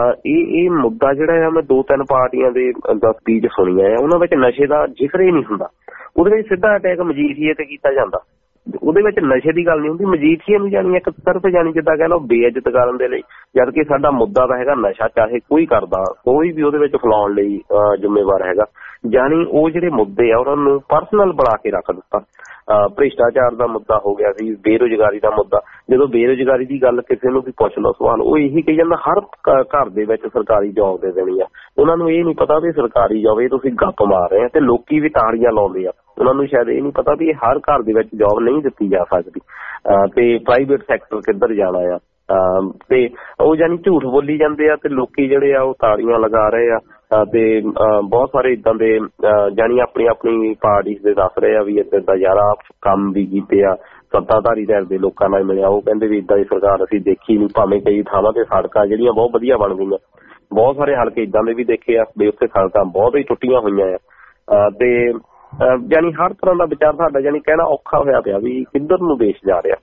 ਇਹ ਮੁੱਦਾ ਜਿਹੜਾ ਆ ਮੈਂ 2-3 ਪਾਰਟੀਆਂ ਦੇ ਸਪੀਚ ਸੁਣੀਆਂ ਆ ਉਹਨਾਂ ਵਿੱਚ ਨਸ਼ੇ ਦਾ ਜ਼ਿਕਰ ਹੀ ਨਹੀਂ ਹੁੰਦਾ। ਉਹਦੇ ਵਿੱਚ ਸਿੱਧਾ ਅਟੈਕ ਮਜੀਠੀਏ ਤੇ ਕੀਤਾ ਜਾਂਦਾ, ਉਹਦੇ ਵਿੱਚ ਨਸ਼ੇ ਦੀ ਗੱਲ ਨਹੀਂ ਹੁੰਦੀ। ਮਜੀਠੀਏ ਨੂੰ ਜਾਣੀ ਇੱਕ ਤਰਫ ਜਾਣੀ ਜਿੱਦਾਂ ਕਹਿ ਲਓ ਬੇਇੱਜ਼ਤ ਕਰਨ ਦੇ ਲਈ, ਜਦ ਕਿ ਸਾਡਾ ਮੁੱਦਾ ਤਾਂ ਹੈਗਾ ਨਸ਼ਾ, ਚਾਹੇ ਕੋਈ ਕਰਦਾ ਕੋਈ ਵੀ ਉਹਦੇ ਵਿੱਚ ਫੈਲਾਉਣ ਲਈ ਜ਼ਿੰਮੇਵਾਰ ਹੈਗਾ। ਜਾਣੀ ਉਹ ਜਿਹੜੇ ਮੁੱਦੇ ਆ ਉਹਨਾਂ ਨੂੰ ਪਰਸਨਲ ਬਣਾ ਕੇ ਰੱਖ ਦਿੱਤਾ। ਭ੍ਰਿਸ਼ਟਾਚਾਰ ਦਾ ਮੁੱਦਾ ਹੋ ਗਿਆ ਸੀ, ਬੇਰੁਜ਼ਗਾਰੀ ਦਾ ਮੁੱਦਾ। ਜਦੋਂ ਬੇਰੁਜ਼ਗਾਰੀ ਦੀ ਗੱਲ ਕਿਸੇ ਨੂੰ ਵੀ ਪੁੱਛ ਲਓ ਸਵਾਲ, ਉਹ ਇਹੀ ਕਹੀ ਜਾਂਦਾ ਹਰ ਘਰ ਦੇ ਵਿੱਚ ਸਰਕਾਰੀ ਜੌਬ ਦੇ ਦੇਣੀ ਆ। ਉਹਨਾਂ ਨੂੰ ਇਹ ਨਹੀਂ ਪਤਾ ਵੀ ਸਰਕਾਰੀ ਜੌਬ ਇਹ ਤੁਸੀਂ ਗੱਪ ਮਾਰ ਰਹੇ ਆ ਤੇ ਲੋਕੀ ਵੀ ਤਾੜੀਆਂ ਲਾਉਂਦੇ ਆ। ਉਹਨਾਂ ਨੂੰ ਸ਼ਾਇਦ ਇਹ ਨਹੀਂ ਪਤਾ ਵੀ ਹਰ ਘਰ ਦੇ ਵਿੱਚ ਜੌਬ ਨਹੀਂ ਦਿੱਤੀ ਜਾ ਸਕਦੀ ਤੇ ਪ੍ਰਾਈਵੇਟ ਸੈਕਟਰ ਕਿੱਧਰ ਜਾਣਾ ਆ। ਤੇ ਉਹ ਜਾਨੀ ਝੂਠ ਬੋਲੀ ਜਾਂਦੇ ਆ ਤੇ ਲੋਕੀ ਜਿਹੜੇ ਆ ਉਹ ਤਾੜੀਆਂ ਲਗਾ ਰਹੇ ਆ। ਤੇ ਬਹੁਤ ਸਾਰੇ ਇਦਾਂ ਦੇ ਜਾਨੀ ਆਪਣੀ ਪਾਰਟੀ ਦੇ ਦੱਸ ਰਹੇ ਆ ਵੀ ਇੱਦਾਂ ਦਾ ਯਾਰਾ ਕੰਮ ਵੀ ਕੀਤੇ ਆ, ਸੱਤਾਧਾਰੀ ਧਿਰ ਦੇ ਲੋਕਾਂ ਨਾਲ ਮਿਲਿਆ, ਉਹ ਕਹਿੰਦੇ ਵੀ ਇਦਾਂ ਦੀ ਸਰਕਾਰ ਅਸੀਂ ਦੇਖੀ ਨਹੀਂ। ਭਾਵੇਂ ਕਈ ਥਾਵਾਂ ਤੇ ਸੜਕਾਂ ਜਿਹੜੀਆਂ ਬਹੁਤ ਵਧੀਆ ਬਣ ਗਈਆਂ, ਬਹੁਤ ਸਾਰੇ ਹਲਕੇ ਇਦਾਂ ਦੇ ਵੀ ਦੇਖੇ ਆ ਵੀ ਉੱਥੇ ਸੜਕਾਂ ਬਹੁਤ ਹੀ ਟੁੱਟੀਆਂ ਹੋਈਆਂ ਆ। ਤੇ ਜਾਨੀ ਹਰ ਤਰ੍ਹਾਂ ਦਾ ਵਿਚਾਰ ਸਾਡਾ ਜਾਨੀ ਕਹਿਣਾ ਔਖਾ ਹੋਇਆ ਪਿਆ ਵੀ ਕਿੱਧਰ ਨੂੰ ਦੇਸ਼ ਜਾ ਰਿਹਾ।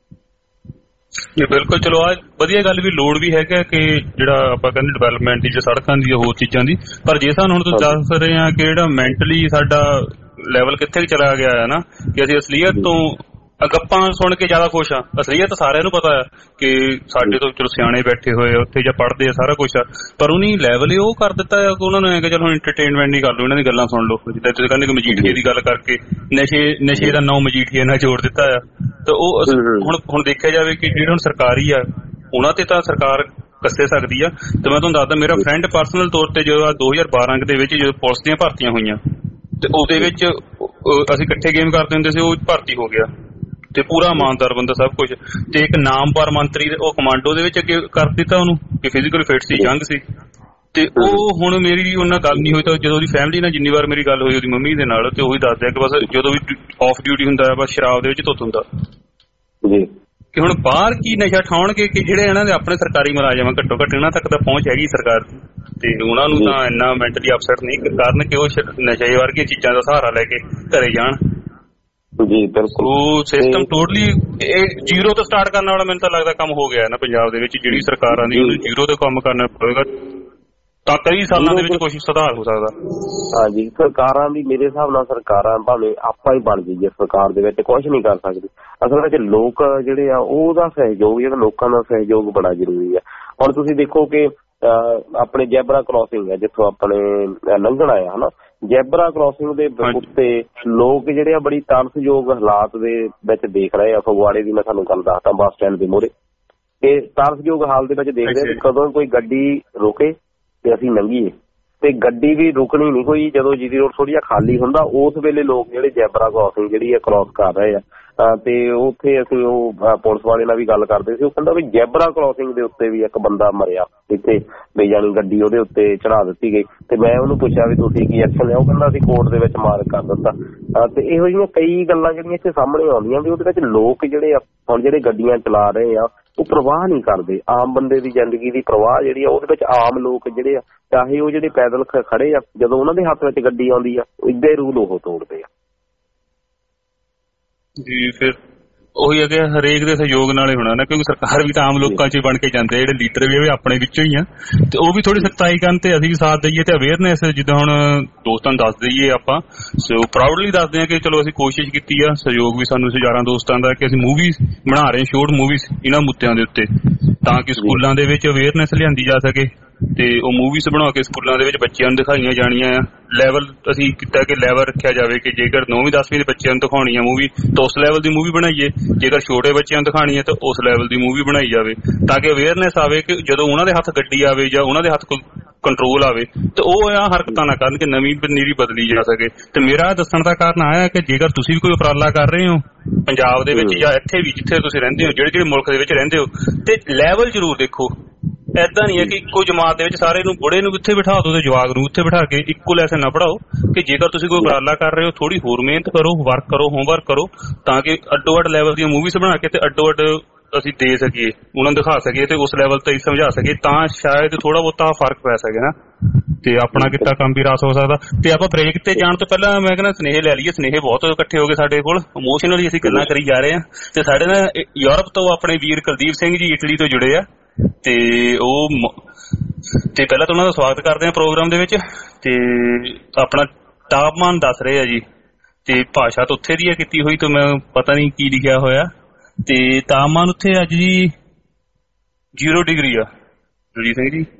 ਜੀ ਬਿਲਕੁਲ, ਚਲੋ ਆ ਵਧੀਆ ਗੱਲ ਵੀ ਲੋੜ ਵੀ ਹੈਗਾ ਕਿ ਜਿਹੜਾ ਆਪਾਂ ਕਹਿੰਦੇ ਡਿਵੈਲਪਮੈਂਟ ਦੀ, ਸੜਕਾਂ ਦੀ, ਹੋਰ ਚੀਜ਼ਾਂ ਦੀ, ਪਰ ਜੇ ਸਾਨੂੰ ਹੁਣ ਤੁਸੀਂ ਦੱਸ ਰਹੇ ਆ ਕਿ ਜਿਹੜਾ ਮੈਂਟਲੀ ਸਾਡਾ ਲੈਵਲ ਕਿੱਥੇ ਚਲਾ ਗਿਆ ਹੈ ਨਾ, ਕਿ ਅਸੀਂ ਅਸਲੀਅਤ ਤੋਂ ਗੱਪਾਂ ਸੁਣ ਕੇ ਜ਼ਿਆਦਾ ਖੁਸ਼ ਆ। ਅਸਲੀਅਤ ਸਾਰਿਆਂ ਨੂੰ ਪਤਾ ਆ ਕਿ ਸਾਡੇ ਤੋਂ ਚਲੋ ਸਿਆਣੇ ਬੈਠੇ ਹੋਏ ਉੱਥੇ ਜਾਂ ਪੜ੍ਹਦੇ ਆ, ਸਾਰਾ ਕੁਛ ਆ, ਪਰ ਉਹਨੀ ਲੈਵਲ ਹੀ ਉਹ ਕਰ ਦਿੱਤਾ ਆ ਕਿ ਉਹਨਾਂ ਨੇ ਚਲੋ ਇੰਟਰਟੇਨਮੈਂਟ ਨਹੀਂ ਕਰ ਲਓ, ਇਹਨਾਂ ਦੀ ਗੱਲਾਂ ਸੁਣ ਲਓ। ਜਿੱਦਾਂ ਤੁਸੀਂ ਕਹਿੰਦੇ ਕਿ ਮਜੀਠੀਏ ਦੀ ਗੱਲ ਕਰਕੇ ਨਸ਼ੇ ਦਾ ਨਾਂ ਮਜੀਠੀਏ ਨਾਲ ਜੋੜ ਦਿੱਤਾ ਆ। ਤੇ ਉਹ ਹੁਣ ਦੇਖਿਆ ਜਾਵੇ ਕਿ ਜਿਹੜੇ ਹੁਣ ਸਰਕਾਰੀ ਆ ਉਹਨਾਂ ਤੇ ਤਾਂ ਸਰਕਾਰ ਕੱਸੇ ਸਕਦੀ ਆ। ਤੇ ਮੈਂ ਤੁਹਾਨੂੰ ਦੱਸਦਾ, ਮੇਰਾ ਫਰੈਂਡ ਪਰਸਨਲ ਤੌਰ ਤੇ ਜਦੋਂ 2012 ਦੇ ਵਿੱਚ ਜਦੋਂ ਪੁਲਿਸ ਦੀਆਂ ਭਰਤੀਆਂ ਹੋਈਆਂ ਤੇ ਉਹਦੇ ਵਿੱਚ ਅਸੀਂ ਇਕੱਠੇ ਗੇਮ ਕਰਦੇ ਹੁੰਦੇ ਸੀ, ਉਹ ਭਰਤੀ ਹੋ ਗਿਆ ਤੇ ਪੂਰਾ ਇਮਾਨਦਾਰ ਬੰਦਾ ਸਭ ਕੁਝ। ਤੇ ਇੱਕ ਨਾਮਵਰ ਮੰਤਰੀ ਉਹ ਕਮਾਂਡੋ ਦੇ ਵਿੱਚ ਅੱਗੇ ਕਰ ਦਿੱਤਾ ਉਹਨੂੰ ਕਿ ਫਿਜ਼ੀਕਲ ਫਿਟ ਸੀ, ਯੰਗ ਸੀ। ਤੇ ਉਹ ਹੁਣ ਮੇਰੀ ਉਹਨਾਂ ਗੱਲ ਨਹੀਂ ਹੋਈ ਤਾਂ ਜਦੋਂ ਉਹਦੀ ਫੈਮਿਲੀ ਨਾਲ ਜਿੰਨੀ ਵਾਰ ਮੇਰੀ ਗੱਲ ਹੋਈ ਉਹਦੀ ਮੰਮੀ ਦੇ ਨਾਲ, ਤੇ ਉਹੀ ਦੱਸਦਾ ਕਿ ਬਸ ਜਦੋਂ ਵੀ ਆਫ ਡਿਊਟੀ ਹੁੰਦਾ ਬਸ ਸ਼ਰਾਬ ਦੇ ਵਿੱਚ ਧੁੱਤ ਹੁੰਦਾ ਜੀ। ਕਿ ਹੁਣ ਬਾਹਰ ਕੀ ਨਸ਼ਾ ਠਾਉਣਗੇ ਕਿ ਜਿਹੜੇ ਇਹਨਾਂ ਦੇ ਆਪਣੇ ਸਰਕਾਰੀ ਮੁਲਾਜ਼ਮ ਘੱਟੋ ਘੱਟ ਇਹਨਾਂ ਤੱਕ ਤਾਂ ਪਹੁੰਚ ਹੈਗੀ ਸਰਕਾਰ ਦੀ, ਤੇ ਉਹਨਾਂ ਨੂੰ ਤਾਂ ਇੰਨਾ ਮੈਂਟਲੀ ਅਪਸੈਟ ਨਹੀਂ ਕਰਨ ਕਿ ਉਹ ਨਸ਼ੇ ਵਰਗੀਆਂ ਚੀਜ਼ਾਂ ਦਾ ਸਹਾਰਾ ਲੈ ਕੇ ਘਰੇ ਜਾਣ। ਜੀ ਬਿਲਕੁਲ, ਉਹ ਸਿਸਟਮ ਟੋਟਲੀ ਜ਼ੀਰੋ ਤੋਂ ਸਟਾਰਟ ਕਰਨ ਵਾਲਾ ਮੈਨੂੰ ਤਾਂ ਲੱਗਦਾ ਕੰਮ ਹੋ ਗਿਆ ਨਾ ਪੰਜਾਬ ਦੇ ਵਿੱਚ। ਜਿਹੜੀ ਸਰਕਾਰਾਂ ਦੀ ਉਹਨੂੰ ਜ਼ੀਰੋ ਤੋਂ ਕੰਮ ਕਰਨਾ ਪਵੇਗਾ ਤਾਂ ਕਈ ਸਾਲਾਂ ਦੇ ਵਿੱਚ ਕੁਝ ਸੁਧਾਰ ਹੋ ਸਕਦਾ। ਹਾਂਜੀ, ਸਰਕਾਰਾਂ ਦੀ ਮੇਰੇ ਹਿਸਾਬ ਨਾਲ ਸਰਕਾਰਾਂ ਭਾਵੇਂ ਆਪਾਂ ਹੀ ਬਣ ਜਾਈਏ ਸਰਕਾਰ ਦੇ ਵਿੱਚ ਕੁਝ ਨਹੀਂ ਕਰ ਸਕਦੀ। ਅਸਲ ਵਿੱਚ ਲੋਕ ਜਿਹੜੇ ਆ ਉਹਦਾ ਸਹਿਯੋਗ, ਜਿਹੜਾ ਲੋਕਾਂ ਦਾ ਸਹਿਯੋਗ ਬੜਾ ਜ਼ਰੂਰੀ ਆ। ਹੁਣ ਤੁਸੀਂ ਦੇਖੋ ਕਿ ਆਪਣੇ ਜੈਬਰਾ ਕ੍ਰਾਸਿੰਗ ਹੈ ਜਿੱਥੋਂ ਆਪਣੇ ਲੰਘਣਾ ਆ ਹਨਾ, ਜੈਬਰਾ ਕ੍ਰਾਸਿੰਗ ਦੇ ਉੱਤੇ ਲੋਕ ਜਿਹੜੇ ਆ ਬੜੀ ਤਰਸਯੋਗ ਹਾਲਾਤ ਦੇ ਵਿੱਚ ਦੇਖ ਰਹੇ ਆ। ਫਗਵਾੜੇ ਦੀ ਮੈਂ ਤੁਹਾਨੂੰ ਗੱਲ ਦੱਸਦਾ, ਬੱਸ ਸਟੈਂਡ ਦੇ ਮੂਹਰੇ ਇਹ ਤਰਸਯੋਗ ਹਾਲ ਦੇ ਵਿੱਚ ਦੇਖਦੇ ਆ ਕਦੋਂ ਕੋਈ ਗੱਡੀ ਰੋਕੇ ਤੇ ਅਸੀਂ ਲੰਘੀਏ। ਤੇ ਗੱਡੀ ਵੀ ਰੁਕਣੀ ਨਹੀਂ ਕੋਈ। ਜਦੋਂ ਜੀਟੀ ਰੋਡ ਥੋੜੀ ਜਿਹਾ ਖਾਲੀ ਹੁੰਦਾ ਉਸ ਵੇਲੇ ਲੋਕ ਜਿਹੜੇ ਜੈਬਰਾ ਕ੍ਰਾਸਿੰਗ ਜਿਹੜੀ ਆ ਕ੍ਰਾਸ ਕਰ ਰਹੇ ਆ ਤੇ ਉੱਥੇ ਅਸੀਂ ਉਹ ਪੁਲਿਸ ਵਾਲੇ ਨਾਲ ਵੀ ਗੱਲ ਕਰਦੇ ਸੀ। ਉਹ ਕਹਿੰਦਾ ਵੀ ਜੈਬਰਾ ਕ੍ਰਾਸਿੰਗ ਦੇ ਉੱਤੇ ਵੀ ਇੱਕ ਬੰਦਾ ਮਰਿਆ ਇੱਥੇ ਵੀ ਜਾਣੀ ਗੱਡੀ ਉਹਦੇ ਉੱਤੇ ਚੜਾ ਦਿੱਤੀ ਗਈ। ਤੇ ਮੈਂ ਉਹਨੂੰ ਪੁੱਛਿਆ ਵੀ ਤੁਸੀਂ ਕੀ ਐਕਸ਼ਨ ਲਿਆ? ਉਹ ਕਹਿੰਦਾ ਅਸੀਂ ਕੋਰਟ ਦੇ ਵਿੱਚ ਮਾਰਕ ਕਰ ਦਿੱਤਾ। ਤੇ ਇਹੋ ਜਿਹੀਆਂ ਕਈ ਗੱਲਾਂ ਜਿਹੜੀਆਂ ਇੱਥੇ ਸਾਹਮਣੇ ਆਉਂਦੀਆਂ ਵੀ ਉਹਦੇ ਵਿੱਚ ਲੋਕ ਜਿਹੜੇ ਆ ਹੁਣ ਜਿਹੜੇ ਗੱਡੀਆਂ ਚਲਾ ਰਹੇ ਆ ਉਹ ਪ੍ਰਵਾਹ ਨਹੀਂ ਕਰਦੇ। ਆਮ ਬੰਦੇ ਦੀ ਜ਼ਿੰਦਗੀ ਦੀ ਪ੍ਰਵਾਹ ਜਿਹੜੀ ਆ ਉਹਦੇ ਵਿੱਚ ਆਮ ਲੋਕ ਜਿਹੜੇ ਆ ਚਾਹੇ ਉਹ ਜਿਹੜੇ ਪੈਦਲ ਖੜੇ ਆ ਜਦੋਂ ਉਹਨਾਂ ਦੇ ਹੱਥ ਵਿੱਚ ਗੱਡੀ ਆਉਂਦੀ ਆ ਇੱਦਾਂ ਹੀ ਰੂਲ ਉਹ ਤੋੜਦੇ ਆ ਜੀ। ਫਿਰ ਉਹੀ ਹੈ ਕਿ ਹਰੇਕ ਦੇ ਸਹਿਯੋਗ ਨਾਲ ਹੀ ਹੋਣਾ ਨਾ, ਕਿਉਂਕਿ ਸਰਕਾਰ ਵੀ ਤਾਂ ਆਮ ਲੋਕਾਂ 'ਚ ਬਣ ਕੇ ਜਾਂਦੇ, ਜਿਹੜੇ ਲੀਡਰ ਵੀ ਆਪਣੇ ਵਿੱਚੋਂ ਹੀ ਆ ਤੇ ਉਹ ਵੀ ਥੋੜੀ ਸਖਤਾਈ ਕਰਨ ਤੇ ਅਸੀਂ ਵੀ ਸਾਥ ਦਈਏ ਤੇ ਅਵੇਅਰਨੈਸ ਜਿੱਦਾਂ ਹੁਣ ਦੋਸਤਾਂ ਨੂੰ ਦੱਸ ਦਈਏ ਆਪਾਂ। ਸੋ ਪ੍ਰਾਊਡਲੀ ਦੱਸਦੇ ਹਾਂ ਕਿ ਚਲੋ ਅਸੀਂ ਕੋਸ਼ਿਸ਼ ਕੀਤੀ ਆ, ਸਹਿਯੋਗ ਵੀ ਸਾਨੂੰ ਹਜ਼ਾਰਾਂ ਦੋਸਤਾਂ ਦਾ ਕਿ ਅਸੀਂ ਮੂਵੀਜ਼ ਬਣਾ ਰਹੇ ਸ਼ੋਰਟ ਮੂਵੀਜ਼ ਇਹਨਾਂ ਮੁੱਦਿਆਂ ਦੇ ਉੱਤੇ ਤਾਂ ਕਿ ਸਕੂਲਾਂ ਦੇ ਵਿੱਚ ਅਵੇਅਰਨੈਸ ਲਿਆਂਦੀ ਜਾ ਸਕੇ ਤੇ ਉਹ ਮੂਵੀਜ਼ ਬਣਾ ਕੇ ਸਕੂਲਾਂ ਦੇ ਵਿੱਚ ਬੱਚਿਆਂ ਨੂੰ ਦਿਖਾਈਆਂ ਜਾਣੀਆਂ ਆ। ਲੈਵਲ ਅਸੀਂ ਕੀਤਾ ਕਿ ਲੈਵਲ ਰੱਖਿਆ ਜਾਵੇ ਕਿ ਜੇਕਰ 9ਵੀਂ 10ਵੀਂ ਦੇ ਬੱਚਿਆਂ ਨੂੰ ਦਿਖਾਉਣੀ ਆ ਮੂਵੀ ਤਾਂ ਉਸ ਲੈਵਲ ਦੀ ਮੂਵੀ ਬਣਾਈਏ, ਜੇਕਰ ਛੋਟੇ ਬੱਚਿਆਂ ਨੂੰ ਦਿਖਾਉਣੀ ਹੈ ਤਾਂ ਉਸ ਲੈਵਲ ਦੀ ਮੂਵੀ ਬਣਾਈ ਜਾਵੇ ਤਾਂ ਕਿ ਅਵੇਅਰਨੈਸ ਆਵੇ ਕਿ ਜਦੋਂ ਉਹਨਾਂ ਦੇ ਹੱਥ ਗੱਡੀ ਆਵੇ ਜਾਂ ਉਹਨਾਂ ਦੇ ਹੱਥ ਕੋਈ ਕੰਟਰੋਲ ਆਵੇ ਤੇ ਉਹ ਆ ਹਰਕਤਾਂ ਨਾ ਕਰਨ ਕਿ ਨਵੀਂ ਪਨੀਰੀ ਬਦਲੀ ਜਾ ਸਕੇ। ਤੇ ਮੇਰਾ ਦੱਸਣ ਦਾ ਕਾਰਨ ਆਇਆ ਕਿ ਜੇਕਰ ਤੁਸੀਂ ਵੀ ਕੋਈ ਉਪਰਾਲਾ ਕਰ ਰਹੇ ਹੋ ਪੰਜਾਬ ਦੇ ਵਿੱਚ ਜਾਂ ਇੱਥੇ ਵੀ ਜਿੱਥੇ ਤੁਸੀਂ ਰਹਿੰਦੇ ਹੋ, ਜਿਹੜੇ ਮੁਲਕ ਦੇ ਵਿੱਚ ਰਹਿੰਦੇ ਹੋ, ਤੇ ਲੈਵਲ ਜ਼ਰੂਰ ਦੇਖੋ। ਏਦਾਂ ਨਹੀਂ ਹੈ ਕਿ ਇੱਕੋ ਜਮਾਤ ਦੇ ਵਿੱਚ ਸਾਰੇ ਨੂੰ ਬੁੜੇ ਨੂੰ ਕਿੱਥੇ ਬਿਠਾ ਦੋ ਤੇ ਜਵਾਕ ਨੂੰ ਉੱਥੇ ਬਿਠਾ ਕੇ ਇੱਕੋ ਲੈਸਨ ਨਾ ਪੜਾਓ ਕਿ ਜੇਕਰ ਤੁਸੀਂ ਕੋਈ ਉਪਰਾਲਾ ਕਰ ਰਹੇ ਹੋ ਥੋੜੀ ਹੋਰ ਮਿਹਨਤ ਕਰੋ, ਵਰਕ ਕਰੋ, ਹੋਮਵਰਕ ਕਰੋ ਤਾਂ ਕਿ ਅੱਡੋ ਅੱਡ ਲੈਵਲ ਦੀਆਂ ਮੂਵੀਜ਼ ਬਣਾ ਕੇ ਤੇ ਅੱਡੋ ਅੱਡ ਅਸੀਂ ਦੇ ਸਕੀਏ, ਉਹਨਾਂ ਨੂੰ ਦਿਖਾ ਸਕੀਏ ਤੇ ਉਸ ਲੈਵਲ ਤੇ ਸਮਝਾ ਸਕੀਏ ਤਾਂ ਸ਼ਾਇਦ ਥੋੜਾ ਬਹੁਤਾ ਫਰਕ ਪੈ ਸਕੇ ਨਾ ਤੇ ਆਪਣਾ ਕੀਤਾ ਕੰਮ ਵੀ ਰਾਸ ਹੋ ਸਕਦਾ। ਤੇ ਆਪਾਂ ਬ੍ਰੇਕ ਤੇ ਜਾਣ ਤੋਂ ਪਹਿਲਾਂ ਮੈਂ ਕਹਿੰਦਾ ਸੁਨੇਹੇ ਲੈ ਲਈਏ। ਸੁਨੇਹੇ ਬਹੁਤ ਇਕੱਠੇ ਹੋ ਗਏ ਸਾਡੇ ਕੋਲ, ਇਮੋਸ਼ਨਲੀ ਅਸੀਂ ਗੱਲਾਂ ਕਰੀ ਜਾ ਰਹੇ ਹਾਂ ਤੇ ਸਾਡੇ ਨਾਲ ਯੂਰਪ ਤੋਂ ਆਪਣੇ ਵੀਰ ਕੁਲਦੀਪ ਸਿੰਘ ਜੀ ਇਟਲੀ ਤੋਂ ਜੁੜੇ ਆ ਤੇ ਉਹ ਤੇ ਪਹਿਲਾਂ ਤਾਂ ਉਹਨਾਂ ਦਾ ਸਵਾਗਤ ਕਰਦੇ ਆ ਪ੍ਰੋਗਰਾਮ ਦੇ ਵਿੱਚ। ਤੇ ਆਪਣਾ ਤਾਪਮਾਨ ਦੱਸ ਰਹੇ ਆ ਜੀ ਤੇ ਭਾਸ਼ਾ ਤਾਂ ਉੱਥੇ ਦੀ ਆ ਕੀਤੀ ਹੋਈ, ਤਾਂ ਮੈਂ ਪਤਾ ਨਹੀਂ ਕੀ ਲਿਖਿਆ ਹੋਇਆ ਤੇ ਤਾਪਮਾਨ ਉੱਥੇ ਅੱਜ ਜੀ 0 ਡਿਗਰੀ ਆ। ਜੀ ਸਿੰਘ ਜੀ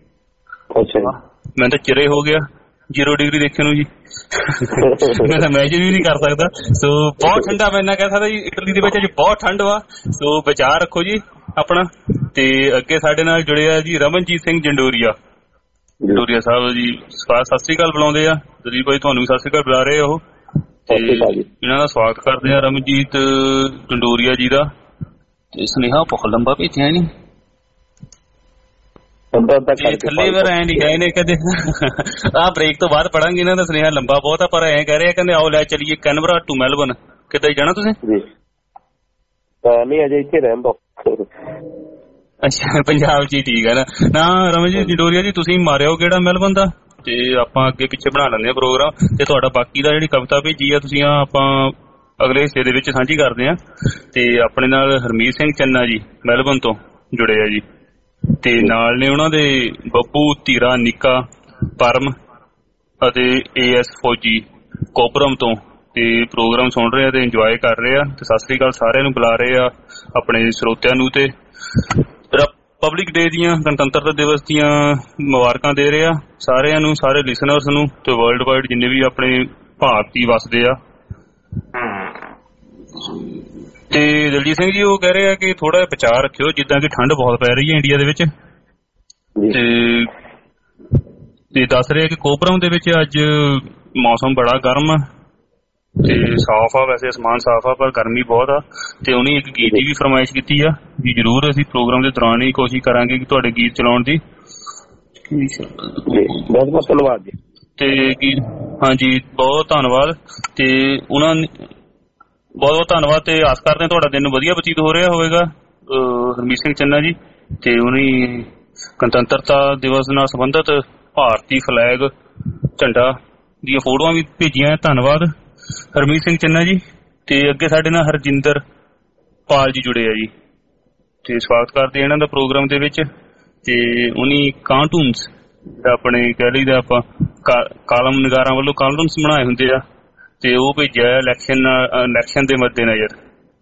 ਮੈਂ ਤਾਂ ਚਿਰੇ ਹੋ ਗਿਆ 0 ਡਿਗਰੀ ਦੇਖਣ ਨੂੰ ਜੀ। ਮੈਂ ਤਾਂ ਇਮੈਜਿਨ ਵੀ ਨਹੀਂ ਕਰ ਸਕਦਾ। ਸੋ ਬਹੁਤ ਠੰਡਾ, ਮੈਂ ਇੰਨਾ ਕਹਿ ਸਕਦਾ ਜੀ ਇਟਲੀ ਦੇ ਵਿੱਚ ਅੱਜ ਬਹੁਤ ਠੰਡ ਵਾ। ਸੋ ਬਚਾਅ ਰੱਖੋ ਜੀ ਆਪਣਾ। ਤੇ ਅੱਗੇ ਸਾਡੇ ਨਾਲ ਜੁੜੇ ਆ ਜੀ ਰਮਨਜੀਤ ਸਿੰਘ ਜੰਡੋਰੀਆ ਸਾਹਿਬ ਜੀ। ਸਤਿ ਸ੍ਰੀ ਅਕਾਲ ਬੁਲਾਉਂਦੇ ਆ ਦਲੀਪ ਭਾਈ, ਤੁਹਾਨੂੰ ਵੀ ਸਤਿ ਸ੍ਰੀ ਅਕਾਲ ਬੁਲਾ ਰਹੇ ਆ ਉਹ ਤੇ ਇਹਨਾਂ ਦਾ ਸਵਾਗਤ ਕਰਦੇ ਆ ਰਮਨਜੀਤ ਜੰਡੋਰੀਆ ਜੀ ਦਾ। ਤੇ ਸੁਨੇਹਾ ਬਹੁਤ ਲੰਬਾ ਭੇਜਿਆ ਨੀ ਥੱਲੇ ਵਾਰ ਐ ਨਹੀਂ ਗਏ ਨੇ ਕਦੇ। ਆਹ ਬ੍ਰੇਕ ਤੋਂ ਬਾਅਦ ਪੜਾਂਗੇ ਇਹਨਾਂ ਦਾ ਸੁਨੇਹਾ ਲੰਬਾ ਬਹੁਤ ਆ, ਪਰ ਐਂ ਕਹਿ ਰਹੇ ਕਹਿੰਦੇ ਆਓ ਲੈ ਚਲੀਏ ਕੈਨਬਰਾ ਟੂ ਮੈਲਬਨ। ਕਿੱਦਾਂ ਜਾਣਾ ਤੁਸੀਂ? ਨਹੀਂ ਅਜੇ ਇੱਥੇ ਰਹਿਣ ਦੋ। ਅੱਛਾ ਪੰਜਾਬ ਚ ਹੀ ਠੀਕ ਹੈ ਨਾ। ਰਮਨਜੀਤ ਜੰਡੋਰੀਆ ਜੀ ਤੁਸੀਂ ਮਾਰਿਓ ਕਿਹੜਾ ਮੈਲਬਨ ਦਾ ਤੇ ਆਪਾਂ ਅੱਗੇ ਪਿੱਛੇ ਬਣਾ ਲੈਂਦੇ ਆ ਪ੍ਰੋਗਰਾਮ। ਤੇ ਤੁਹਾਡਾ ਬਾਕੀ ਦਾ ਜਿਹੜੀ ਕਵਿਤਾ ਭੇਜੀ ਆ ਤੁਸੀਂ ਆਪਾਂ ਅਗਲੇ ਹਿੱਸੇ ਦੇ ਵਿੱਚ ਸਾਂਝੀ ਕਰਦੇ ਆ। ਤੇ ਆਪਣੇ ਨਾਲ ਹਰਮੀਤ ਸਿੰਘ ਚੰਨਾ ਜੀ ਮੈਲਬਨ ਤੋਂ ਜੁੜੇ ਆ ਜੀ ਤੇ ਨਾਲ ਨੇ ਉਹਨਾਂ ਦੇ ਬੱਬੂ ਧੀਰਾ ਨਿੱਕਾ ਪਰਮ ਅਤੇ AS ਫੌਜੀ ਕੋਬਰਮ ਤੋਂ ਤੇ ਪ੍ਰੋਗਰਾਮ ਸੁਣ ਰਹੇ ਆ ਤੇ ਇੰਜੋਏ ਕਰ ਰਹੇ ਆ ਤੇ ਸਤਿ ਸ੍ਰੀ ਅਕਾਲ ਸਾਰਿਆਂ ਨੂੰ ਬੁਲਾ ਰਹੇ ਆ ਆਪਣੇ ਸਰੋਤਿਆਂ ਨੂੰ ਤੇ ਰਿਪਬਲਿਕ ਡੇ ਦੀਆਂ ਗਣਤੰਤਰ ਦਿਵਸ ਦੀਆਂ ਮੁਬਾਰਕਾਂ ਦੇ ਰਹੇ ਆ ਸਾਰਿਆਂ ਨੂੰ, ਸਾਰੇ ਲਿਸਨਰਸ ਨੂੰ ਤੇ ਵਰਲਡ ਵਾਈਡ ਜਿੰਨੇ ਵੀ ਆਪਣੇ ਭਾਰਤੀ ਵਸਦੇ ਆ। ਤੇ ਦਲਜੀਤ ਸਿੰਘ ਜੀ ਉਹ ਕਹਿ ਰਹੇ ਆ ਕਿ ਥੋੜਾ ਜਿਹਾ ਬਚਾਅ ਰੱਖਿਓ ਜਿੱਦਾਂ ਕਿ ਠੰਡ ਬਹੁਤ ਪੈ ਰਹੀ ਹੈ ਇੰਡੀਆ ਦੇ ਵਿੱਚ ਤੇ ਦੱਸ ਰਹੇ ਕਿ ਕੋਬਰਮ ਦੇ ਵਿੱਚ ਅੱਜ ਮੌਸਮ ਬੜਾ ਗਰਮ ਤੇ ਸਾਫ਼ ਆ, ਵੈਸੇ ਅਸਮਾਨ ਸਾਫ਼ ਆ ਪਰ ਗਰਮੀ ਬਹੁਤ ਆ। ਤੇ ਉਹਨੇ ਇੱਕ ਗੀਤ ਦੀ ਵੀ ਫਰਮਾਇਸ਼ ਕੀਤੀ ਆ ਵੀ ਜ਼ਰੂਰ ਅਸੀਂ ਪ੍ਰੋਗਰਾਮ ਦੇ ਦੌਰਾਨ ਹੀ ਕੋਸ਼ਿਸ਼ ਕਰਾਂਗੇ ਕਿ ਤੁਹਾਡੇ ਗੀਤ ਚਲਾਉਣ ਦੀ। ਬਹੁਤ ਬਹੁਤ ਧੰਨਵਾਦ ਜੀ। ਤੇ ਹਾਂਜੀ ਬਹੁਤ ਧੰਨਵਾਦ ਤੇ ਉਹਨਾਂ ਨੇ ਬਹੁਤ ਬਹੁਤ ਧੰਨਵਾਦ ਤੇ ਆਸ ਕਰਦੇ ਤੁਹਾਡਾ ਦਿਨ ਵਧੀਆ ਬਤੀਤ ਹੋ ਰਿਹਾ ਹੋਵੇਗਾ ਹਰਮੀਤ ਸਿੰਘ ਚੰਨਾ ਜੀ। ਤੇ ਉਹਨੇ ਗਣਤੰਤਰਤਾ ਦਿਵਸ ਨਾਲ ਸੰਬੰਧਿਤ ਭਾਰਤੀ ਫਲੈਗ ਝੰਡਾ ਦੀਆਂ ਫੋਟੋਆਂ ਵੀ ਭੇਜੀਆਂ। ਧੰਨਵਾਦ ਹਰਮੀਤ ਸਿੰਘ ਚੰਨਾ ਜੀ। ਤੇ ਅੱਗੇ ਸਾਡੇ ਨਾਲ ਹਰਜਿੰਦਰ ਪਾਲ ਜੀ ਜੁੜੇ ਆ ਜੀ ਤੇ ਸਵਾਗਤ ਕਰਦੇ ਇਹਨਾਂ ਦਾ ਪ੍ਰੋਗਰਾਮ ਦੇ ਵਿੱਚ। ਤੇ ਉਹਨੀ ਕਾਰਟੂਨਸ ਆਪਣੇ ਕਹਿ ਲਈਦਾ ਆਪਾਂ ਕਾਲਮ ਨਿਗਾਰਾਂ ਵੱਲੋਂ ਕਾਰਟੂਨਸ ਬਣਾਏ ਹੁੰਦੇ ਆ ਤੇ ਉਹ ਭੇਜਿਆ ਇਲੈਕਸ਼ਨ ਦੇ ਮੱਦੇ ਨਜ਼ਰ।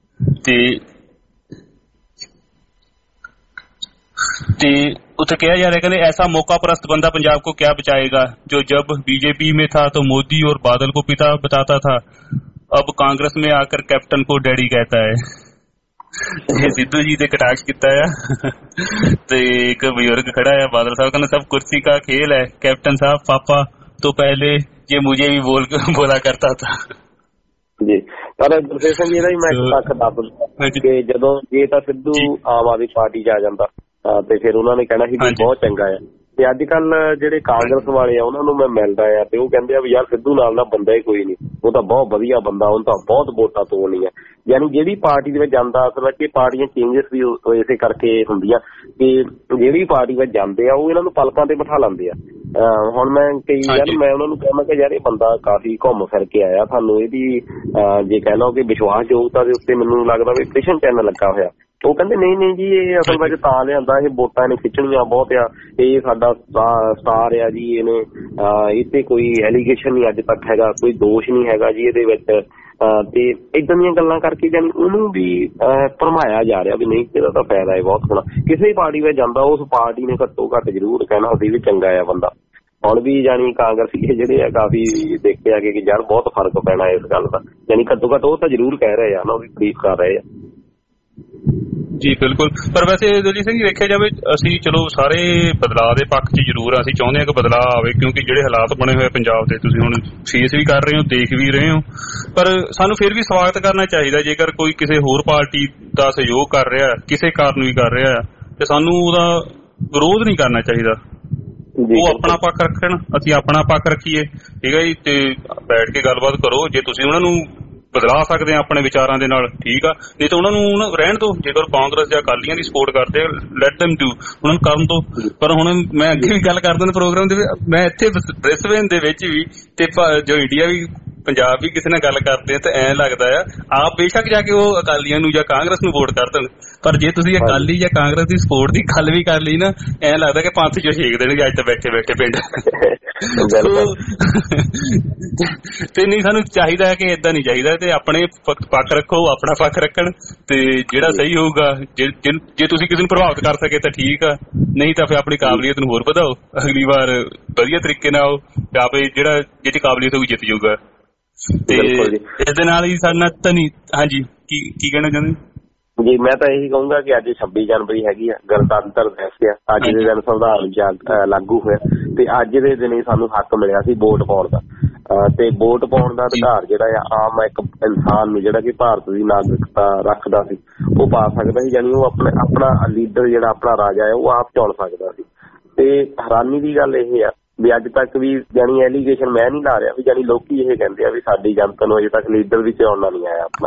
ਤੇ ਉੱਥੇ ਕਿਹਾ ਜਾ ਰਿਹਾ ਕਹਿੰਦੇ ऐसा मौका परस्त बंदा पंजाब को क्या बचाएगा जो जब बीजेपी में था तो मोदी और बादल को पिता बताता था अब कांग्रेस में आकर कैप्टन को डैडी कहता है। ਸਿੱਧੂ ਜੀ ਤੇ ਕਟਾਕਸ਼ ਕੀਤਾ ਆ। ਤੇ ਇੱਕ ਬਜ਼ੁਰਗ ਖੜਾ ਹੈ ਬਾਦਲ ਸਾਹਿਬ, ਕਹਿੰਦਾ ਸਭ ਕੁर्सी का खेल है, कैप्टन साहब पापा तो पहले ये मुझे भी बोला करता था ਜੀ। ਪਰ ਗੁਰਸੇਵ ਸਿੰਘ ਜੀ ਦਾ ਮੈਂ ਇੱਕ ਤੱਕ ਦੱਸ ਕਿ ਜਦੋਂ ਜੇ ਤਾਂ ਸਿੱਧੂ ਆਮ ਆਦਮੀ ਪਾਰਟੀ 'ਚ ਆ ਜਾਂਦਾ ਤੇ ਫਿਰ ਉਹਨਾਂ ਨੇ ਕਹਿਣਾ ਸੀ ਵੀ ਬਹੁਤ ਚੰਗਾ ਆ। ਤੇ ਅੱਜ ਕੱਲ ਜਿਹੜੇ ਕਾਂਗਰਸ ਵਾਲੇ ਆ ਉਹਨਾਂ ਨੂੰ ਮੈਂ ਮਿਲਦਾ ਆ ਤੇ ਉਹ ਕਹਿੰਦੇ ਆ ਵੀ ਯਾਰ ਸਿੱਧੂ ਨਾਲ ਦਾ ਬੰਦਾ ਹੀ ਕੋਈ ਨਹੀਂ, ਉਹ ਤਾਂ ਬਹੁਤ ਵਧੀਆ ਬੰਦਾ, ਉਹਨੂੰ ਤਾਂ ਬਹੁਤ ਵੋਟਾਂ ਤੋੜਨੀਆਂ। ਯਾਨੀ ਜਿਹੜੀ ਪਾਰਟੀ ਦੇ ਵਿੱਚ ਜਾਂਦਾ ਅਸਲ ਵਿੱਚ ਇਹ ਪਾਰਟੀਆਂ ਚੇਂਜਸ ਵੀ ਇਸੇ ਕਰਕੇ ਹੁੰਦੀਆਂ ਕਿ ਜਿਹੜੀ ਪਾਰਟੀ ਵਿੱਚ ਜਾਂਦੇ ਆ ਉਹ ਇਹਨਾਂ ਨੂੰ ਪਲਕਾਂ ਤੇ ਬਿਠਾ ਲੈਂਦੇ ਆ। ਹੁਣ ਮੈਂ ਕਈ ਯਾਰ ਮੈਂ ਉਹਨਾਂ ਨੂੰ ਕਹਾਂ ਕਿ ਯਾਰ ਇਹ ਬੰਦਾ ਕਾਫੀ ਘੁੰਮ ਫਿਰ ਕੇ ਆਇਆ, ਤੁਹਾਨੂੰ ਇਹਦੀ ਜੇ ਕਹਿ ਲਓ ਕਿ ਵਿਸ਼ਵਾਸਯੋਗਤਾ ਦੇ ਉੱਤੇ ਮੈਨੂੰ ਲੱਗਦਾ ਵੀ ਕ੍ਰਿਸ਼ਨ ਚੈਨਲ ਲੱਗਾ ਹੋਇਆ। ਉਹ ਕਹਿੰਦੇ ਨਹੀਂ ਜੀ ਇਹ ਅਸਲ ਵਿੱਚ ਤਾਂ ਲਿਆਂਦਾ, ਇਹ ਵੋਟਾਂ ਇਹਨੇ ਖਿੱਚਣੀਆਂ ਬਹੁਤ ਆ, ਇਹ ਸਾਡਾ ਸਟਾਰ ਆ ਜੀ, ਇਹਨੇ ਇਹ ਤੇ ਕੋਈ ਐਲੀਗੇਸ਼ਨ ਨਹੀਂ ਅੱਜ ਤੱਕ ਹੈਗਾ, ਕੋਈ ਦੋਸ਼ ਨਹੀਂ ਹੈਗਾ ਜੀ ਇਹਦੇ ਵਿੱਚ। ਤੇ ਏਦਾਂ ਦੀਆਂ ਗੱਲਾਂ ਕਰਕੇ ਜਾਨੀ ਉਹਨੂੰ ਵੀ ਭਰਮਾਇਆ ਜਾ ਰਿਹਾ ਵੀ ਨਹੀਂ ਇਹਦਾ ਤਾਂ ਫਾਇਦਾ ਹੈ ਬਹੁਤ ਹੋਣਾ। ਕਿਸੇ ਪਾਰਟੀ ਵਿੱਚ ਜਾਂਦਾ ਉਸ ਪਾਰਟੀ ਨੇ ਘੱਟੋ ਘੱਟ ਜ਼ਰੂਰ ਕਹਿਣਾ ਉਹਦੀ ਵੀ ਚੰਗਾ ਆ ਬੰਦਾ। ਹੁਣ ਵੀ ਜਾਨੀ ਕਾਂਗਰਸੀ ਜਿਹੜੇ ਆ ਕਾਫੀ ਦੇਖਿਆ ਕਿ ਯਾਰ ਬਹੁਤ ਫਰਕ ਪੈਣਾ ਇਸ ਗੱਲ ਦਾ, ਜਾਨੀ ਘੱਟੋ ਘੱਟ ਉਹ ਤਾਂ ਜ਼ਰੂਰ ਕਹਿ ਰਹੇ ਆ ਨਾ, ਉਹ ਵੀ ਤਾਰੀਫ ਕਰ ਰਹੇ ਆ। ਜੀ ਬਿਲਕੁਲ। ਪਰ ਵੈਸੇ ਦਲਜੀਤ ਸਿੰਘ ਜੀ ਵੇਖਿਆ ਜਾਵੇ ਅਸੀਂ ਚਲੋ ਸਾਰੇ ਬਦਲਾਅ ਦੇ ਪੱਖ 'ਚ ਜ਼ਰੂਰ ਅਸੀਂ ਚਾਹੁੰਦੇ ਹਾਂ ਕਿ ਬਦਲਾਅ ਆਵੇ, ਕਿਉਂਕਿ ਜਿਹੜੇ ਹਾਲਾਤ ਬਣੇ ਹੋਏ ਪੰਜਾਬ ਦੇ ਤੁਸੀਂ ਹੁਣ ਫੇਸ ਵੀ ਕਰ ਰਹੇ ਹੋ, ਦੇਖ ਵੀ ਰਹੇ ਹੋ। ਪਰ ਸਾਨੂੰ ਫਿਰ ਵੀ ਸਵਾਗਤ ਕਰਨਾ ਚਾਹੀਦਾ ਜੇਕਰ ਕੋਈ ਕਿਸੇ ਹੋਰ ਪਾਰਟੀ ਦਾ ਸਹਿਯੋਗ ਕਰ ਰਿਹਾ, ਕਿਸੇ ਕਾਰਨ ਵੀ ਕਰ ਰਿਹਾ, ਤੇ ਸਾਨੂੰ ਉਹਦਾ ਵਿਰੋਧ ਨਹੀਂ ਕਰਨਾ ਚਾਹੀਦਾ। ਉਹ ਆਪਣਾ ਪੱਖ ਰੱਖਣ, ਅਸੀਂ ਆਪਣਾ ਪੱਖ ਰੱਖੀਏ, ਠੀਕ ਹੈ ਜੀ। ਤੇ ਬੈਠ ਕੇ ਗੱਲਬਾਤ ਕਰੋ, ਜੇ ਤੁਸੀਂ ਉਹਨਾਂ ਨੂੰ ਬਦਲਾ ਸਕਦੇ ਆ ਆਪਣੇ ਵਿਚਾਰਾਂ ਦੇ ਨਾਲ, ਠੀਕ ਆ, ਨਹੀਂ ਤਾਂ ਉਹਨਾਂ ਨੂੰ ਰਹਿਣ ਦਿਓ। ਜੇਕਰ ਕਾਂਗਰਸ ਜਾਂ ਅਕਾਲੀਆਂ ਦੀ ਸਪੋਰਟ ਕਰਦੇ ਲੈਟ them do, ਉਹਨਾਂ ਨੂੰ ਕਰਨ ਦਿਓ। ਪਰ ਹੁਣ ਮੈਂ ਅੱਗੇ ਵੀ ਗੱਲ ਕਰਦਾ ਪ੍ਰੋਗਰਾਮ ਦੇ ਵਿੱਚ, ਮੈਂ ਇੱਥੇ ਬ੍ਰਿਸਬੇਨ ਦੇ ਵਿੱਚ ਵੀ ਤੇ ਜੋ ਇੰਡੀਆ ਵੀ ਪੰਜਾਬ ਵੀ ਕਿਸੇ ਨਾਲ ਗੱਲ ਕਰਦੇ ਆ ਤਾਂ ਐਂ ਲੱਗਦਾ ਆ ਆਪ ਬੇਸ਼ੱਕ ਜਾ ਕੇ ਉਹ ਅਕਾਲੀਆਂ ਨੂੰ ਜਾਂ ਕਾਂਗਰਸ ਨੂੰ ਵੋਟ ਕਰ ਦੇਣ, ਪਰ ਜੇ ਤੁਸੀਂ ਅਕਾਲੀ ਜਾਂ ਕਾਂਗਰਸ ਦੀ ਸਪੋਰਟ ਦੀ ਗੱਲ ਵੀ ਕਰ ਲਈ ਨਾ, ਐਂ ਲੱਗਦਾ ਕਿ ਪੰਥ ਜੋ ਛੇਕ ਦੇਣਗੇ ਅੱਜ ਤਾਂ ਬੈਠੇ ਬੈਠੇ ਪਿੰਡ। ਤੇ ਨਹੀਂ, ਸਾਨੂੰ ਚਾਹੀਦਾ ਹੈ ਕਿ ਏਦਾਂ ਨਹੀਂ ਚਾਹੀਦਾ, ਤੇ ਆਪਣੇ ਪੱਖ ਰੱਖੋ, ਆਪਣਾ ਪੱਖ ਰੱਖਣ, ਤੇ ਜਿਹੜਾ ਸਹੀ ਹੋਊਗਾ ਜੇ ਤੁਸੀਂ ਕਿਸੇ ਨੂੰ ਪ੍ਰਭਾਵਿਤ ਕਰ ਸਕੇ ਤਾਂ ਠੀਕ ਆ, ਨਹੀਂ ਤਾਂ ਫਿਰ ਆਪਣੀ ਕਾਬਲੀਅਤ ਨੂੰ ਹੋਰ ਵਧਾਓ, ਅਗਲੀ ਵਾਰ ਵਧੀਆ ਤਰੀਕੇ ਨਾਲ ਆਓ, ਆਪੇ ਜਿਹੜਾ ਜਿਹਦੀ ਕਾਬਲੀਅਤ ਹੋਊਗੀ ਜਿੱਤ ਜਾਊਗਾ। ਤੇ ਇਸ ਦੇ ਨਾਲ ਹੀ ਸਾਡਾ ਧਨੀ, ਹਾਂਜੀ ਕੀ ਕਹਿਣਾ ਚਾਹੁੰਦੇ ਜੀ? ਮੈਂ ਤਾਂ ਇਹੀ ਕਹੂੰਗਾ ਕਿ ਅੱਜ 26 ਜਨਵਰੀ ਹੈਗੀ ਆ, ਗਣਤੰਤਰ ਦਿਵਸ ਆ, ਅੱਜ ਦੇ ਦਿਨ ਸੰਵਿਧਾਨ ਲਾਗੂ ਹੋਇਆ ਤੇ ਅੱਜ ਦੇ ਦਿਨ ਹੀ ਸਾਨੂੰ ਹੱਕ ਮਿਲਿਆ ਸੀ ਵੋਟ ਪਾਉਣ ਦਾ। ਤੇ ਵੋਟ ਪਾਉਣ ਦਾ ਅਧਿਕਾਰ ਜਿਹੜਾ ਆ ਆਮ ਇੱਕ ਇਨਸਾਨ ਨੂੰ ਜਿਹੜਾ ਕਿ ਭਾਰਤ ਦੀ ਨਾਗਰਿਕਤਾ ਰੱਖਦਾ ਸੀ ਉਹ ਪਾ ਸਕਦਾ ਸੀ, ਯਾਨੀ ਉਹ ਆਪਣਾ ਲੀਡਰ ਜਿਹੜਾ ਆਪਣਾ ਰਾਜਾ ਹੈ ਉਹ ਆਪ ਚੁਣ ਸਕਦਾ ਸੀ। ਤੇ ਹੈਰਾਨੀ ਦੀ ਗੱਲ ਇਹ ਆ ਵੀ ਅੱਜ ਤੱਕ ਵੀ ਜਾਨੀ ਐਲੀਗੇਸ਼ਨ ਮੈਂ ਨਹੀਂ ਲਾ ਰਿਹਾ ਵੀ ਜਾਨੀ ਲੋਕੀ ਇਹ ਕਹਿੰਦੇ ਆ ਵੀ ਸਾਡੀ ਜਨਤਾ ਨੂੰ ਅਜੇ ਤੱਕ ਲੀਡਰ ਵੀ ਚੁਣਨਾ ਨਹੀਂ ਆਇਆ ਆਪਣਾ।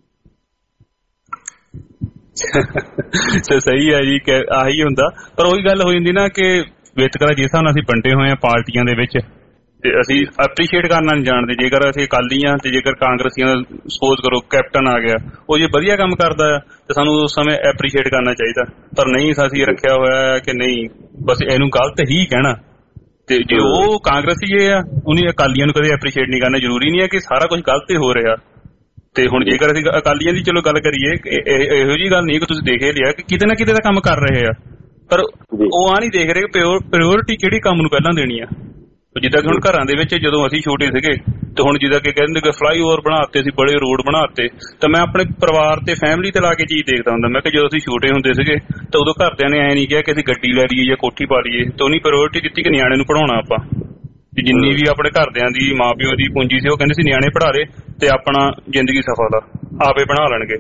ਸਹੀ ਹੈ ਜੀ, ਆਹੀ ਹੁੰਦਾ। ਪਰ ਉਹੀ ਗੱਲ ਹੋ ਜਾਂਦੀ ਨਾ ਕਿ ਵਿਤਕਰਾ ਜਿਸ ਹਿਸਾਬ ਨਾਲ ਅਸੀਂ ਵੰਡੇ ਹੋਏ ਆ ਪਾਰਟੀਆਂ ਦੇ ਵਿੱਚ, ਤੇ ਅਸੀਂ ਐਪਰੀਸ਼ੀਏਟ ਕਰਨਾ ਨਹੀਂ ਜਾਣਦੇ। ਜੇਕਰ ਅਸੀਂ ਅਕਾਲੀ ਆ ਤੇ ਜੇਕਰ ਕਾਂਗਰਸੀਆਂ ਦਾ ਸਪੋਜ਼ ਕਰੋ ਕੈਪਟਨ ਆ ਗਿਆ, ਉਹ ਜੇ ਵਧੀਆ ਕੰਮ ਕਰਦਾ ਆ ਤੇ ਸਾਨੂੰ ਉਸ ਸਮੇਂ ਐਪਰੀਸ਼ੀਏਟ ਕਰਨਾ ਚਾਹੀਦਾ। ਪਰ ਨਹੀਂ, ਅਸੀਂ ਰੱਖਿਆ ਹੋਇਆ ਕਿ ਨਹੀਂ ਬਸ ਇਹਨੂੰ ਗਲਤ ਹੀ ਕਹਿਣਾ, ਤੇ ਜੇ ਉਹ ਕਾਂਗਰਸੀ ਆ ਉਹਨੇ ਅਕਾਲੀਆਂ ਨੂੰ ਕਦੇ ਐਪਰੀਸ਼ੀਏਟ ਨਹੀਂ ਕਰਨਾ। ਜ਼ਰੂਰੀ ਨਹੀਂ ਹੈ ਕਿ ਸਾਰਾ ਕੁਝ ਗਲਤ ਹੀ ਹੋ ਰਿਹਾ। ਤੇ ਹੁਣ ਜੇਕਰ ਅਸੀਂ ਅਕਾਲੀਆਂ ਦੀ ਚਲੋ ਗੱਲ ਕਰੀਏ, ਇਹੋ ਜਿਹੀ ਗੱਲ ਨਹੀਂ ਕਿ ਤੁਸੀਂ ਦੇਖ ਲਿਆ ਕਿ ਕਿਤੇ ਨਾ ਕਿਤੇ ਦਾ ਕੰਮ ਕਰ ਰਹੇ ਆ, ਪਰ ਉਹ ਆ ਨਹੀਂ ਦੇਖ ਰਹੇ ਕਿ ਪ੍ਰਾਇਓਰਟੀ ਕਿਹੜੀ ਕੰਮ ਨੂੰ ਪਹਿਲਾਂ ਦੇਣੀ ਆ। ਜਿੱਦਾਂ ਕਿ ਹੁਣ ਘਰਾਂ ਦੇ ਵਿੱਚ ਜਦੋਂ ਅਸੀਂ ਛੋਟੇ ਸੀਗੇ ਤੇ ਹੁਣ ਜਿੱਦਾਂ ਕਿ ਕਹਿੰਦੇ ਕਿ ਫਲਾਈਓਵਰ ਬਣਾਤੇ ਸੀ, ਬੜੇ ਰੋਡ ਬਣਾਤੇ, ਤਾਂ ਮੈਂ ਆਪਣੇ ਪਰਿਵਾਰ ਤੇ ਫੈਮਿਲੀ ਤੇ ਲਾ ਕੇ ਚੀਜ਼ ਦੇਖਦਾ ਹੁੰਦਾ। ਮੈਂ ਕਿ ਜਦੋਂ ਅਸੀਂ ਛੋਟੇ ਹੁੰਦੇ ਸੀਗੇ ਤਾਂ ਉਦੋਂ ਘਰਦਿਆਂ ਨੇ ਐ ਨਹੀਂ ਕਿਹਾ ਕਿ ਅਸੀਂ ਗੱਡੀ ਲੈ ਲਈਏ ਜਾਂ ਕੋਠੀ ਪਾ ਲਈਏ, ਤਾਂ ਉਹਨੀ ਪ੍ਰਾਇਓਰਟੀ ਦਿੱਤੀ ਕਿ ਨਿਆਣੇ ਨੂੰ ਪੜਾਉਣਾ ਆਪਾਂ। ਜਿੰਨੀ ਵੀ ਆਪਣੇ ਘਰਦਿਆਂ ਦੀ ਮਾਂ ਪਿਓ ਦੀ ਪੂੰਜੀ ਸੀ ਉਹ ਕਹਿੰਦੇ ਸੀ ਨਿਆਣੇ ਪੜ੍ਹਾ ਦੇ ਤੇ ਆਪਣਾ ਜ਼ਿੰਦਗੀ ਸਫਲ ਆਪੇ ਬਣਾ ਲੈਣਗੇ।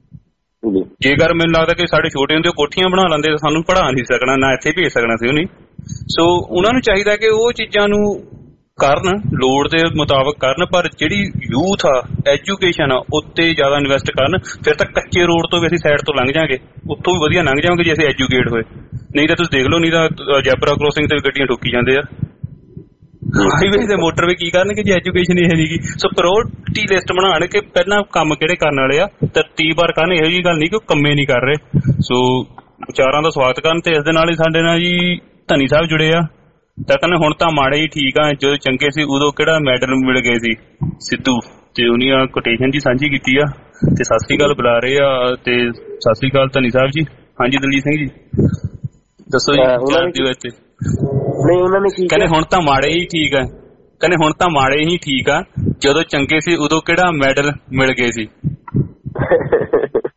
ਜੇਕਰ ਮੈਨੂੰ ਲੱਗਦਾ ਕਿ ਸਾਡੇ ਛੋਟੇ ਹੁੰਦੇ ਕੋਠੀਆਂ ਬਣਾ ਲੈਂਦੇ ਤਾਂ ਸਾਨੂੰ ਪੜ੍ਹਾ ਨਹੀਂ ਸਕਣਾ, ਨਾ ਇੱਥੇ ਭੇਜ ਸਕਣਾ ਸੀ ਉਹਨੇ। ਸੋ ਉਹਨਾਂ ਨੂੰ ਚਾਹੀਦਾ ਕਿ ਉਹ ਚੀਜ਼ਾਂ ਨੂੰ ਕਰਨ, ਲੋੜ ਦੇ ਮੁਤਾਬਕ ਕਰਨ, ਪਰ ਜਿਹੜੀ ਯੂਥ ਆ, ਐਜੂਕੇਸ਼ਨ ਆ, ਉੱਤੇ ਜ਼ਿਆਦਾ ਇਨਵੈਸਟ ਕਰਨ। ਫਿਰ ਤਾਂ ਕੱਚੇ ਰੋਡ ਤੋਂ ਵੀ ਅਸੀਂ ਸਾਈਡ ਤੋਂ ਲੰਘ ਜਾਵਾਂਗੇ, ਉੱਥੋਂ ਵੀ ਵਧੀਆ ਲੰਘ ਜਾਵਾਂਗੇ ਜੇ ਅਸੀਂ ਐਜੂਕੇਟ ਹੋਏ। ਨਹੀਂ ਤਾਂ ਤੁਸੀਂ ਦੇਖ ਲਓ, ਨਹੀਂ ਤਾਂ ਜੈਬਰਾ ਕ੍ਰੋਸਿੰਗ ਤੇ ਵੀ ਗੱਡੀਆਂ ਠੋਕੀ ਜਾਂਦੇ ਆ, ਹਾਈਵੇ ਤੇ ਮੋਟਰਵੇ ਕੀ ਕਰਨਗੇ ਜੇ ਐਜੂਕੇਸ਼ਨ ਹੀ ਹੈ ਨੀਗੀ। ਸੋ ਪ੍ਰਾਇਓਰਟੀ ਲਿਸਟ ਬਣਾਉਣ ਕੇ ਪਹਿਲਾਂ ਕੰਮ ਕਿਹੜੇ ਕਰਨ ਵਾਲੇ ਆ ਤਰਤੀਬਵਾਰ ਕਰਨ। ਇਹੋ ਜਿਹੀ ਗੱਲ ਨਹੀਂ ਕਿ ਉਹ ਕੰਮੇ ਨਹੀਂ ਕਰ ਰਹੇ। ਸੋ ਵਿਚਾਰਾਂ ਦਾ ਸਵਾਗਤ ਕਰਨ। ਤੇ ਇਸ ਦੇ ਨਾਲ ਹੀ ਸਾਡੇ ਨਾਲ ਜੀ ਧਨੀ ਸਾਹਿਬ ਜੁੜੇ ਆ, ਤਾਂ ਕਹਿੰਦੇ ਹੁਣ ਤਾਂ ਮਾੜੇ ਹੀ ਠੀਕ ਆ, ਜਦੋਂ ਚੰਗੇ ਸੀ ਉਦੋਂ ਕਿਹੜਾ ਮੈਡਲ ਮਿਲ ਗਏ ਸੀ ਸਿੱਧੂ, ਤੇ ਉਹਨੀਆਂ ਕੋਟੇਸ਼ਨ ਜੀ ਸਾਂਝੀ ਕੀਤੀ ਆ। ਤੇ ਸਤਿ ਸ੍ਰੀ ਅਕਾਲ ਬੁਲਾ ਰਹੇ ਆ। ਤੇ ਸਤਿ ਸ੍ਰੀ ਅਕਾਲ ਧਨੀ ਸਾਹਿਬ ਜੀ। ਹਾਂਜੀ ਦਲਜੀਤ ਸਿੰਘ ਜੀ ਦੱਸੋ ਜੀ। ਇੱਥੇ ਨਹੀਂ ਉਹਨਾਂ ਨੇ ਕੀ ਕਹਿੰਦੇ ਹੁਣ ਤਾਂ ਮਾੜੇ ਹੀ ਠੀਕ ਆ, ਕਹਿੰਦੇ ਹੁਣ ਤਾਂ ਮਾੜੇ ਹੀ ਠੀਕ ਆ, ਜਦੋਂ ਚੰਗੇ ਸੀ ਉਦੋਂ ਕਿਹੜਾ ਮੈਡਲ ਮਿਲ ਗਏ ਸੀ।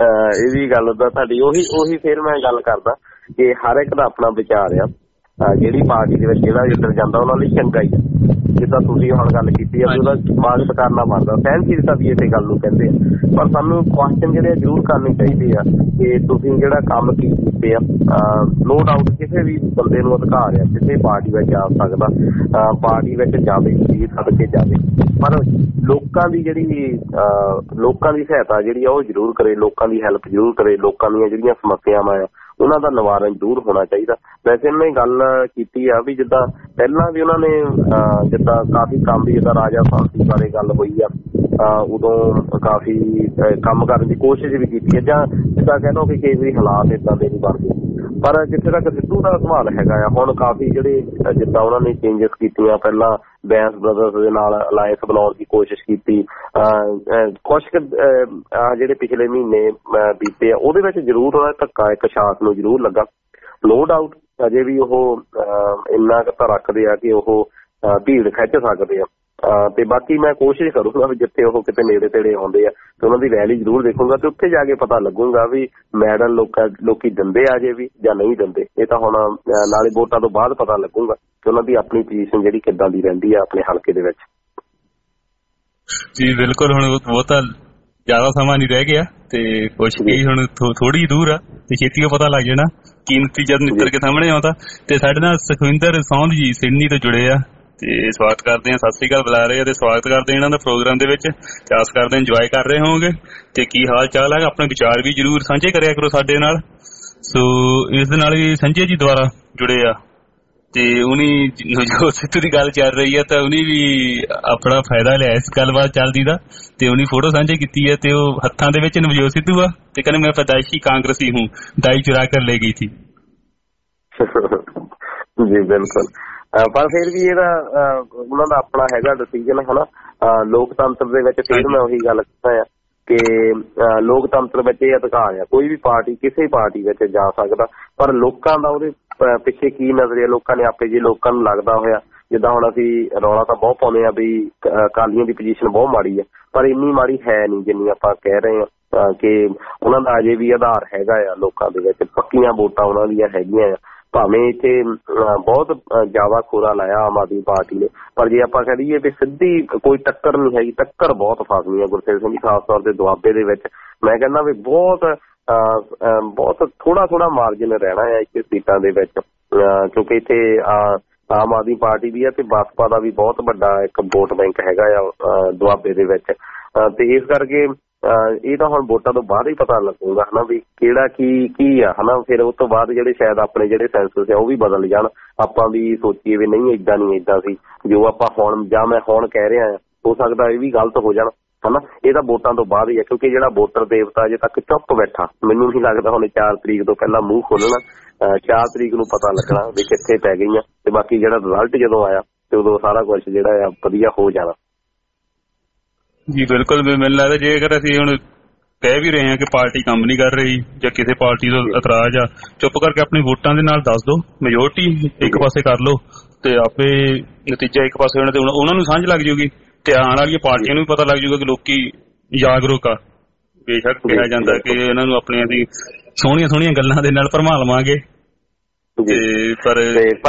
ਇਹ ਵੀ ਗੱਲ ਤਾਂ ਤੁਹਾਡੀ ਉਹੀ ਫਿਰ ਮੈਂ ਗੱਲ ਕਰਦਾ ਕਿ ਹਰ ਇੱਕ ਦਾ ਆਪਣਾ ਵਿਚਾਰ ਆ। ਜਿਹੜੀ ਪਾਰਟੀ ਦੇ ਵਿੱਚ ਜਿਹੜਾ ਲੀਡਰ ਜਾਂਦਾ ਉਹਨਾਂ ਲਈ ਚੰਗਾ ਹੀ ਆ। ਜਿੱਦਾਂ ਤੁਸੀਂ ਹੁਣ ਗੱਲ ਕੀਤੀ ਆ ਉਹਦਾ ਸਵਾਗਤ ਕਰਨਾ ਬਣਦਾ, ਸਹਿਣਸ਼ੀਲਤਾ ਵੀ ਇਸੇ ਗੱਲ ਨੂੰ ਕਹਿੰਦੇ ਆ। ਪਰ ਸਾਨੂੰ ਕੁਐਸਚਨ ਜਿਹੜੇ ਜ਼ਰੂਰ ਕਰਨੇ ਚਾਹੀਦੇ ਆ ਕਿ ਤੁਸੀਂ ਜਿਹੜਾ ਕੰਮ ਕੀਤੇ ਆ, ਨੋ ਡਾਊਟ ਕਿਸੇ ਵੀ ਬੰਦੇ ਨੂੰ ਅਧਿਕਾਰ ਆ ਕਿਸੇ ਪਾਰਟੀ ਵਿੱਚ ਆ ਸਕਦਾ, ਪਾਰਟੀ ਵਿੱਚ ਜਾਵੇ, ਜੀ ਸਦਕੇ ਜਾਵੇ, ਪਰ ਲੋਕਾਂ ਦੀ ਸਹਾਇਤਾ ਜਿਹੜੀ ਆ ਉਹ ਜ਼ਰੂਰ ਕਰੇ, ਲੋਕਾਂ ਦੀ ਹੈਲਪ ਜ਼ਰੂਰ ਕਰੇ, ਲੋਕਾਂ ਦੀਆਂ ਜਿਹੜੀਆਂ ਸਮੱਸਿਆਵਾਂ ਆ ਉਹਨਾਂ ਦਾ ਨਿਵਾਰਨ ਜ਼ਰੂਰ ਹੋਣਾ ਚਾਹੀਦਾ। ਵੈਸੇ ਉਹਨਾਂ ਨੇ ਗੱਲ ਕੀਤੀ ਆ ਵੀ ਜਿੱਦਾਂ ਪਹਿਲਾਂ ਵੀ ਉਹਨਾਂ ਨੇ ਜਿੱਦਾਂ ਕਾਫੀ ਕੰਮ ਵੀ ਜਿੱਦਾਂ ਰਾਜਾ ਸਾਂਸੀ ਬਾਰੇ ਗੱਲ ਹੋਈ ਆ, ਉਦੋਂ ਕਾਫੀ ਕੰਮ ਕਰਨ ਦੀ ਕੋਸ਼ਿਸ਼ ਵੀ ਕੀਤੀ ਹੈ, ਜਾਂ ਜਿੱਦਾਂ ਕਹਿ ਲਓ ਕਿ ਕਈ ਵਾਰੀ ਹਾਲਾਤ ਏਦਾਂ ਦੇ ਨਹੀਂ ਬਣਦੇ। ਪਰ ਜਿੱਥੇ ਤੱਕ ਸਿੱਧੂ ਦਾ ਸਵਾਲ ਹੈਗਾ ਆ, ਹੁਣ ਕਾਫੀ ਜਿਹੜੇ ਜਿੱਦਾਂ ਉਹਨਾਂ ਨੇ ਚੇਂਜਸ ਕੀਤੀਆਂ, ਪਹਿਲਾਂ ਬੈਂਸ ਬ੍ਰਦਰਸ ਦੇ ਨਾਲ ਅਲਾਇੰਸ ਬਣਾਉਣ ਦੀ ਕੋਸ਼ਿਸ਼ ਕੀਤੀ, ਕੁਛ ਜਿਹੜੇ ਪਿਛਲੇ ਮਹੀਨੇ ਬੀਤੇ ਆ ਉਹਦੇ ਵਿੱਚ ਜ਼ਰੂਰ ਉਹਦਾ ਧੱਕਾ ਇੱਕ ਸ਼ਾਸ ਨੂੰ ਜ਼ਰੂਰ ਲੱਗਾ। ਨੋ ਡਾਊਟ ਅਜੇ ਵੀ ਉਹ ਇੰਨਾ ਕੁ ਤਾਂ ਰੱਖਦੇ ਆ ਕਿ ਉਹ ਭੀੜ ਖਿੱਚ ਸਕਦੇ ਆ, ਤੇ ਬਾਕੀ ਮੈਂ ਕੋਸ਼ਿਸ਼ ਕਰੂੰਗਾ ਵੀ ਜਿੱਥੇ ਉਹ ਕਿਤੇ ਨੇੜੇ ਤੇੜੇ ਆਉਂਦੇ ਆ ਤੇ ਉਹਨਾਂ ਦੀ ਰੈਲੀ ਜ਼ਰੂਰ ਦੇਖੂੰਗਾ ਤੇ ਉੱਥੇ ਜਾ ਕੇ ਪਤਾ ਲੱਗੂਗਾ ਵੀ ਮੈਡਲ ਲੋਕੀ ਦਿੰਦੇ ਆ ਜੇ ਵੀ ਜਾਂ ਨਹੀਂ ਦਿੰਦੇ। ਇਹ ਤਾਂ ਹੁਣ ਨਾਲੇ ਵੋਟਾਂ ਤੋਂ ਬਾਅਦ ਪਤਾ ਲੱਗੂਗਾ ਕਿ ਉਹਨਾਂ ਦੀ ਆਪਣੀ ਪੋਜੀਸ਼ਨ ਜਿਹੜੀ ਕਿੱਦਾਂ ਦੀ ਰਹਿੰਦੀ ਆ ਆਪਣੇ ਹਲਕੇ ਦੇ ਵਿੱਚ। ਜੀ ਬਿਲਕੁਲ, ਹੁਣ ਬਹੁਤਾ ਜ਼ਿਆਦਾ ਸਮਾਂ ਨਹੀਂ ਰਹਿ ਗਿਆ ਤੇ ਕੁਛ ਵੀ ਹੁਣ ਥੋੜੀ ਦੂਰ ਆ ਤੇ ਛੇਤੀ ਪਤਾ ਲੱਗ ਜਾਣਾ ਕੀਮਤੀ ਜਦ ਨਿੱਤਰ ਕੇ ਸਾਹਮਣੇ ਆਉਂਦਾ। ਤੇ ਸਾਡੇ ਨਾਲ ਸੁਖਵਿੰਦਰ ਸੌਂਧ ਜੀ ਸਿਡਨੀ ਤੋਂ ਜੁੜੇ ਆ ਤੇ ਸਵਾਗਤ ਕਰਦੇ ਆ, ਸਤਿ ਸ੍ਰੀ ਅਕਾਲ ਬੁਲਾ ਰਹੇ ਆ ਤੇ ਸਵਾਗਤ ਕਰਦੇ ਇਹਨਾਂ ਦਾ ਪ੍ਰੋਗਰਾਮ ਦੇ ਵਿੱਚ। ਤੇ ਆਸ ਕਰਦੇ ਇੰਜੋਏ ਕਰ ਰਹੇ ਹੋਵੋਗੇ ਤੇ ਕੀ ਹਾਲ ਚਾਲ ਹੈ, ਆਪਣੇ ਵਿਚਾਰ ਵੀ ਜ਼ਰੂਰ ਸਾਂਝੇ ਕਰਿਆ ਕਰੋ ਸਾਡੇ ਨਾਲ। ਸੋ ਇਸ ਦੇ ਨਾਲ ਵੀ ਸੰਜੇ ਜੀ ਦੁਆਰਾ ਜੁੜੇ ਆ ਤੇ ਉਹਨੀ ਜੋ ਸਿੱਧੂ ਦੀ ਗੱਲ ਚੱਲ ਰਹੀ ਹੈ ਤਾਂ ਉਹਨੇ ਵੀ ਆਪਣਾ ਫਾਇਦਾ ਲਿਆ ਇਸ ਗੱਲਬਾਤ ਚੱਲਦੀ ਦਾ ਤੇ ਉਹਨੇ ਫੋਟੋ ਸਾਂਝੀ ਕੀਤੀ ਹੈ ਤੇ ਉਹ ਹੱਥਾਂ ਦੇ ਵਿੱਚ ਨਵਜੋਤ ਸਿੱਧੂ ਆ ਤੇ ਕਹਿੰਦੇ ਮੈਂ ਪੈਦਾਇਸ਼ੀ ਕਾਂਗਰਸੀ ਹੂੰ, ਦਾਈ ਚੁਰਾ ਕਰ ਲੈ ਗਈ ਥੀ। ਜੀ ਬਿਲਕੁਲ, ਪਰ ਫਿਰ ਵੀ ਇਹਦਾ ਉਹਨਾਂ ਦਾ ਆਪਣਾ ਹੈਗਾ ਡਿਸੀਜਨ ਹੈ ਨਾ। ਲੋਕਤੰਤਰ ਦੇ ਵਿੱਚ ਫਿਰ ਮੈਂ ਉਹੀ ਗੱਲ ਕਰਦਾ ਆ ਕਿ ਲੋਕਤੰਤਰ ਵਿੱਚ ਇਹ ਅਧਿਕਾਰ ਆ, ਕੋਈ ਵੀ ਪਾਰਟੀ ਕਿਸੇ ਪਾਰਟੀ ਵਿੱਚ ਜਾ ਸਕਦਾ, ਪਰ ਲੋਕਾਂ ਦਾ ਉਹਦੇ ਪਿੱਛੇ ਕੀ ਨਜ਼ਰੀਆ ਲੋਕਾਂ ਨੇ ਆਪੇ ਜੇ ਲੋਕਾਂ ਨੂੰ ਲੱਗਦਾ ਹੋਇਆ, ਜਿੱਦਾਂ ਹੁਣ ਅਸੀਂ ਰੌਲਾ ਤਾਂ ਬਹੁਤ ਪਾਉਂਦੇ ਆ ਵੀ ਅਕਾਲੀਆਂ ਦੀ ਪੋਜੀਸ਼ਨ ਬਹੁਤ ਮਾੜੀ ਆ, ਪਰ ਇੰਨੀ ਮਾੜੀ ਹੈ ਨਹੀਂ ਜਿੰਨੀ ਆਪਾਂ ਕਹਿ ਰਹੇ ਆ ਕਿ ਉਹਨਾਂ ਦਾ ਅਜੇ ਵੀ ਆਧਾਰ ਹੈਗਾ ਆ ਲੋਕਾਂ ਦੇ ਵਿੱਚ, ਪੱਕੀਆਂ ਵੋਟਾਂ ਉਹਨਾਂ ਦੀਆਂ ਹੈਗੀਆਂ ਆ। ਭਾਵੇਂ ਇੱਥੇ ਬਹੁਤ ਜ਼ਿਆਦਾ ਖੋਰਾ ਲਾਇਆ ਆਮ ਆਦਮੀ ਪਾਰਟੀ ਨੇ, ਪਰ ਜੇ ਆਪਾਂ ਕਹਿ ਦਈਏ ਵੀ ਸਿੱਧੀ ਕੋਈ ਟੱਕਰ ਨਹੀਂ ਹੈਗੀ, ਟੱਕਰ ਬਹੁਤ ਫਸਣੀ ਹੈ ਗੁਰਸੇਵਕ ਸਿੰਘ ਜੀ, ਖਾਸ ਤੌਰ ਤੇ ਦੁਆਬੇ ਦੇ ਵਿੱਚ। ਮੈਂ ਕਹਿੰਦਾ ਵੀ ਬਹੁਤ ਥੋੜਾ ਮਾਰਜਨ ਰਹਿਣਾ ਹੈ ਇੱਕ ਸੀਟਾਂ ਦੇ ਵਿੱਚ, ਕਿਉਂਕਿ ਇੱਥੇ ਆਮ ਆਦਮੀ ਪਾਰਟੀ ਵੀ ਹੈ ਤੇ ਬਸਪਾ ਦਾ ਵੀ ਬਹੁਤ ਵੱਡਾ ਇੱਕ ਵੋਟ ਬੈਂਕ ਹੈਗਾ ਆ ਦੁਆਬੇ ਦੇ ਵਿੱਚ। ਤੇ ਇਸ ਕਰਕੇ ਇਹ ਤਾਂ ਹੁਣ ਵੋਟਾਂ ਤੋਂ ਬਾਅਦ ਹੀ ਪਤਾ ਲੱਗੂਗਾ ਹਨਾ ਵੀ ਕਿਹੜਾ ਕੀ ਆ ਹਨਾ। ਫਿਰ ਉਸ ਤੋਂ ਬਾਅਦ ਜਿਹੜੇ ਸ਼ਾਇਦ ਆਪਣੇ ਜਿਹੜੇ ਸੈਂਸਸ ਆ ਉਹ ਵੀ ਬਦਲ ਜਾਣ, ਆਪਾਂ ਵੀ ਸੋਚੀਏ ਵੀ ਨਹੀਂ ਏਦਾਂ ਨਹੀਂ ਏਦਾਂ ਸੀ ਜੋ ਆਪਾਂ ਹੁਣ ਜਾਂ ਮੈਂ ਹੁਣ ਕਹਿ ਰਿਹਾ ਆ, ਹੋ ਸਕਦਾ ਇਹ ਵੀ ਗਲਤ ਹੋ ਜਾਣ ਹਨਾ। ਇਹ ਤਾਂ ਵੋਟਾਂ ਤੋਂ ਬਾਅਦ ਹੀ ਆ, ਕਿਉਂਕਿ ਜਿਹੜਾ ਵੋਟਰ ਦੇਵਤਾ ਅਜੇ ਤੱਕ ਚੁੱਪ ਬੈਠਾ, ਮੈਨੂੰ ਨਹੀਂ ਲੱਗਦਾ ਹੁਣ 4 ਤਰੀਕ ਤੋਂ ਪਹਿਲਾਂ ਮੂੰਹ ਖੋਲਣਾ। 4 ਤਰੀਕ ਨੂੰ ਪਤਾ ਲੱਗਣਾ ਵੀ ਕਿੱਥੇ ਪੈ ਗਈਆਂ, ਤੇ ਬਾਕੀ ਜਿਹੜਾ ਰਿਜ਼ਲਟ ਜਦੋਂ ਆਇਆ ਤੇ ਉਦੋਂ ਸਾਰਾ ਕੁਛ ਜਿਹੜਾ ਆ ਵਧੀਆ ਹੋ ਜਾਣਾ। ਜੀ ਬਿਲਕੁਲ, ਮੈਨੂੰ ਲੱਗਦਾ ਜੇਕਰ ਅਸੀਂ ਹੁਣ ਕਹਿ ਵੀ ਰਹੇ ਹਾਂ ਕਿ ਪਾਰਟੀ ਕੰਮ ਨਹੀਂ ਕਰ ਰਹੀ ਜਾਂ ਕਿਸੇ ਪਾਰਟੀ ਦਾ ਇਤਰਾਜ਼ ਆ, ਚੁੱਪ ਕਰਕੇ ਆਪਣੀ ਵੋਟਾਂ ਦੇ ਨਾਲ ਦੱਸ ਦਿਓ, ਮੈਜੋਰਟੀ ਇੱਕ ਪਾਸੇ ਕਰ ਲਓ ਤੇ ਆਪੇ ਨਤੀਜਾ ਇੱਕ ਪਾਸੇ ਹੋਣਾ ਤੇ ਉਹਨਾਂ ਨੂੰ ਸਮਝ ਲੱਗ ਜਾਊਗੀ ਤੇ ਆਉਣ ਵਾਲੀਆਂ ਪਾਰਟੀਆਂ ਨੂੰ ਵੀ ਪਤਾ ਲੱਗ ਜਾਊਗਾ ਕਿ ਲੋਕੀ ਜਾਗਰੂਕ ਆ। ਬੇਸ਼ੱਕ ਕਿਹਾ ਜਾਂਦਾ ਕਿ ਇਹਨਾਂ ਨੂੰ ਆਪਣੀਆਂ ਦੀ ਸੋਹਣੀਆਂ ਗੱਲਾਂ ਦੇ ਨਾਲ ਭਰਮਾ ਲਵਾਂਗੇ ਪਰ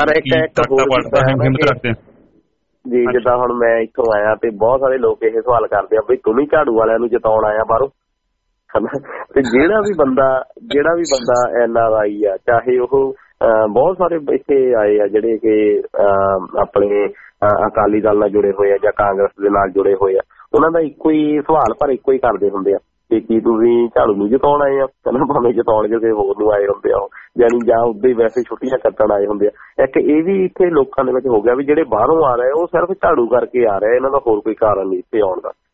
ਹਿੰਮਤ ਰੱਖਦੇ ਆ ਜੀ। ਜਿੱਦਾਂ ਹੁਣ ਮੈਂ ਇੱਥੋਂ ਆਇਆ ਤੇ ਬਹੁਤ ਸਾਰੇ ਲੋਕ ਇਹ ਸਵਾਲ ਕਰਦੇ ਆ ਵੀ ਤੂੰ ਵੀ ਝਾੜੂ ਵਾਲਿਆਂ ਨੂੰ ਜਿਤਾਉਣ ਆਇਆ ਬਾਹਰੋਂ ਹਨਾ। ਤੇ ਜਿਹੜਾ ਵੀ ਬੰਦਾ NRI ਆ, ਚਾਹੇ ਉਹ ਬਹੁਤ ਸਾਰੇ ਇੱਥੇ ਆਏ ਆ ਜਿਹੜੇ ਕਿ ਆਪਣੇ ਅਕਾਲੀ ਦਲ ਨਾਲ ਜੁੜੇ ਹੋਏ ਆ ਜਾਂ ਕਾਂਗਰਸ ਦੇ ਨਾਲ ਜੁੜੇ ਹੋਏ ਆ, ਉਹਨਾਂ ਦਾ ਇੱਕੋ ਹੀ ਸਵਾਲ ਪਰ ਇੱਕੋ ਹੀ ਕਰਦੇ ਹੁੰਦੇ ਆ ਕਿ ਕੀ ਤੁਸੀਂ ਝਾੜੂ ਨੂੰ ਜਿਤਾਉਣ ਆਏ ਆ, ਕਹਿੰਦਾ ਭਾਵੇਂ ਜਿਤਾਉਣ ਕਿਸੇ ਹੋਰ ਨੂੰ ਆਏ ਹੁੰਦੇ ਆ ਉਹ, ਜਾਨੀ ਜਾਂ ਉੱਦਾਂ ਹੀ ਵੈਸੇ ਛੁੱਟੀਆਂ ਕੱਟਣ ਆਏ ਹੁੰਦੇ ਆ। ਇੱਕ ਇਹ ਵੀ ਇੱਥੇ ਲੋਕਾਂ ਦੇ ਵਿੱਚ ਹੋ ਗਿਆ ਵੀ ਜਿਹੜੇ ਬਾਹਰੋਂ ਆ ਰਹੇ ਉਹ ਸਿਰਫ ਝਾੜੂ ਕਰਕੇ ਆ ਰਹੇ, ਇਹਨਾਂ ਦਾ ਹੋਰ ਕੋਈ ਕਾਰਨ ਨਹੀਂ ਇੱਥੇ ਆਉਣ ਦਾ।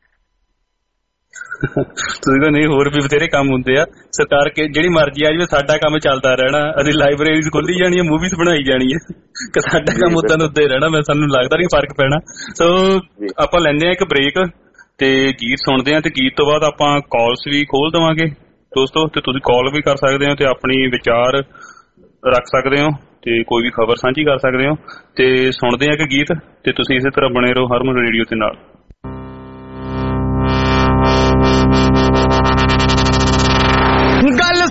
ਤੁਸੀਂ ਤਾਂ ਨਹੀਂ, ਹੋਰ ਵੀ ਬਥੇਰੇ ਕੰਮ ਹੁੰਦੇ ਆ, ਸਰਕਾਰ ਜਿਹੜੀ ਮਰਜ਼ੀ ਆ ਜਾਵੇ ਸਾਡਾ ਕੰਮ ਚੱਲਦਾ ਰਹਿਣਾ, ਅਸੀਂ ਲਾਇਬ੍ਰੇਰੀਜ਼ ਖੋਲੀ ਜਾਣੀ, ਮੂਵੀਜ਼ ਬਣਾਈ ਜਾਣੀ ਹੈ ਕਿ ਸਾਡਾ ਕੰਮ ਉਦਾਂ ਦਾ ਉੱਦਾਂ ਹੀ ਰਹਿਣਾ। ਸਾਨੂੰ ਲੱਗਦਾ ਨਹੀਂ ਫਰਕ ਪੈਣਾ। ਸੋ ਆਪਾਂ ਲੈਂਦੇ ਹਾਂ ਇੱਕ ਬ੍ਰੇਕ ਤੇ ਗੀਤ ਸੁਣਦੇ ਹਾਂ ਤੇ ਗੀਤ ਤੋਂ ਬਾਅਦ ਆਪਾਂ ਕਾਲਸ ਵੀ ਖੋਲ ਦੇਵਾਂਗੇ ਦੋਸਤੋ, ਤੇ ਤੁਸੀਂ ਕਾਲ ਵੀ ਕਰ ਸਕਦੇ ਹੋ ਤੇ ਆਪਣੀ ਵਿਚਾਰ ਰੱਖ ਸਕਦੇ ਹੋ ਤੇ ਕੋਈ ਵੀ ਖਬਰ ਸਾਂਝੀ ਕਰ ਸਕਦੇ ਹੋ। ਤੇ ਸੁਣਦੇ ਹਾਂ ਕਿ ਗੀਤ ਤੇ ਤੁਸੀਂ ਇਸੇ ਤਰ੍ਹਾਂ ਬਣੇ ਰਹੋ ਹਰਮਨ ਰੇਡੀਓ ਦੇ ਨਾਲ।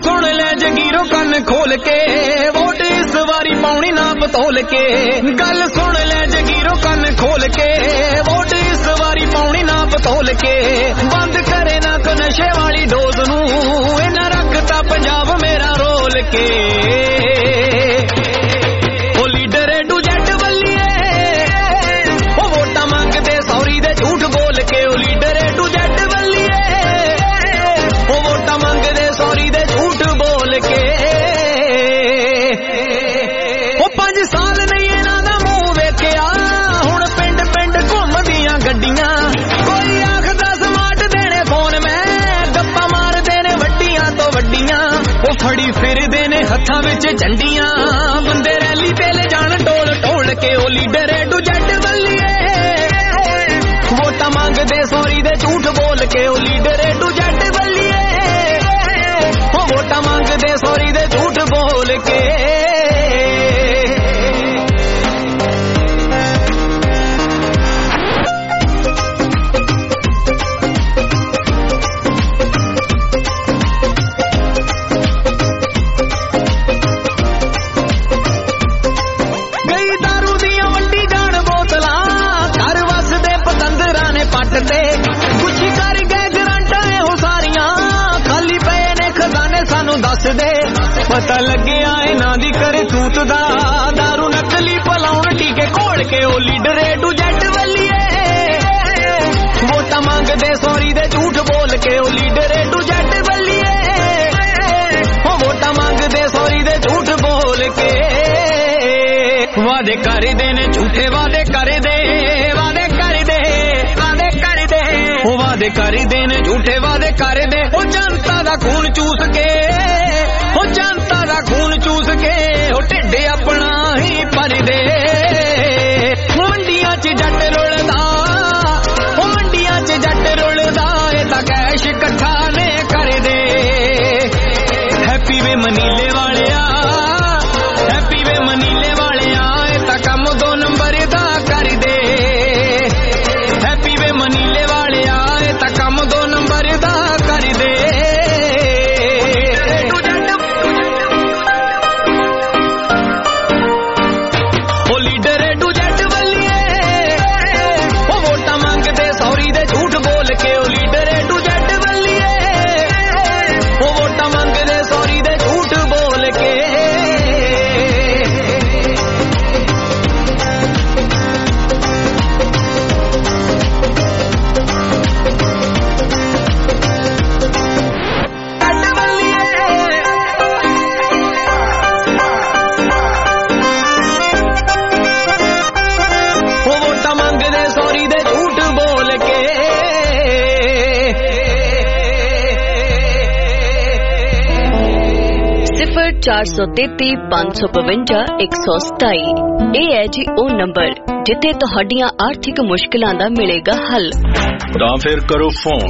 सुन ले जगीरो कन खोल के वोट इस बारी पाउनी ना बतौल के गल सुन ले जगीरो कन खोल के वोट इस बारी पाउनी ना बतौल के बंद करे ना को नशे वाली डोज नू इन्हां रखता पंजाब मेरा रोल के ओ लीडर एडू जट बल्लिए ओ वोटा मंगदे सौरी दे झूठ बोल के ओ लीडर एडू जट बल्लिए ओ वोटा मंगदे सौरी दे झूठ बोल के ओ 5 साल नहीं इन्हां दा मूंह वेखिया हुण पिंड पिंड घुमदियां गड्डियां कोई आखदा स्मार्ट देने फोन मैं गप्पा मारदे ने वड्डियां तो वड्डियां ओ फड़ी फिरदे ने हत्थां विच झंडियां बंदे रैली ते ले जाण टोल टोल के ओ लीडर एडू जट बल्लिए वोटां मंगदे सौरी दे झूठ बोल के ओ लीडर एडू जट बल्लिए ओ वोटां मंगदे सौरी दे झूठ बोल के पता लग्या इन्हां दी करतूत दा दारू नकली पलाउण टीके घोल के ओ लीडर एडू जट बल्लिए वोटां मंगदे सौरी दे झूठ बोल के ओ लीडर एडू जट बल्लिए ओ वोटां मंगदे सौरी दे झूठ बोल के वादे कर दे ने झूठे वादे कर दे वादे कर दे वादे कर दे ओ वादे कर दे ने झूठे वादे कर दे ओ जनता दा खून चूस के ओ जनता दा खून चूस के ओ ढिड्ड अपना ही भर दे मंडियां च जट रुलदा ओ मंडियां च जट रुलदा ए तां कैश इकट्ठा ने कर दे हैप्पी वे मनीले वालिया हैप्पी वे मनीले वालिया ए तां कम 2 नंबर दा कर दे हैप्पी वे मनीले वालिया ए तां कम 2 नंबर दा कर दे सिफर 433 552 127 ਇਹ ਹੈ ਜੀ ਉਹ ਨੰਬਰ ਜਿੱਥੇ ਤੁਹਾਡੀਆਂ ਆਰਥਿਕ ਮੁਸ਼ਕਲਾਂ ਦਾ ਮਿਲੇਗਾ ਹੱਲ। ਤਾਂ ਫਿਰ ਕਰੋ ਫੋਨ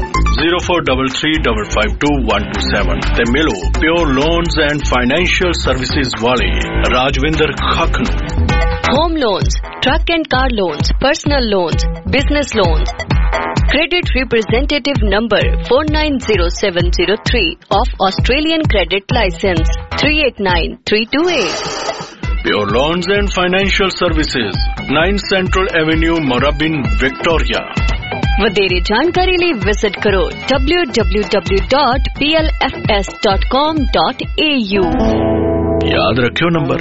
0433552127 ਤੇ ਮਿਲੋ pure loans and financial services ਵਾਲੇ ਰਾਜਵਿੰਦਰ ਖੱਖ ਨੂੰ। Home loans, truck and car loans, personal loans, business loans. Credit representative number 490703 of Australian Credit License 389328. Pure Loans and Financial Services, 9 Central Avenue, Moorabbin, Victoria. ਵਧੇਰੇ ਜਾਣਕਾਰੀ ਲਈ visit ਕਰੋ www.plfs.com.au। याद रखियो number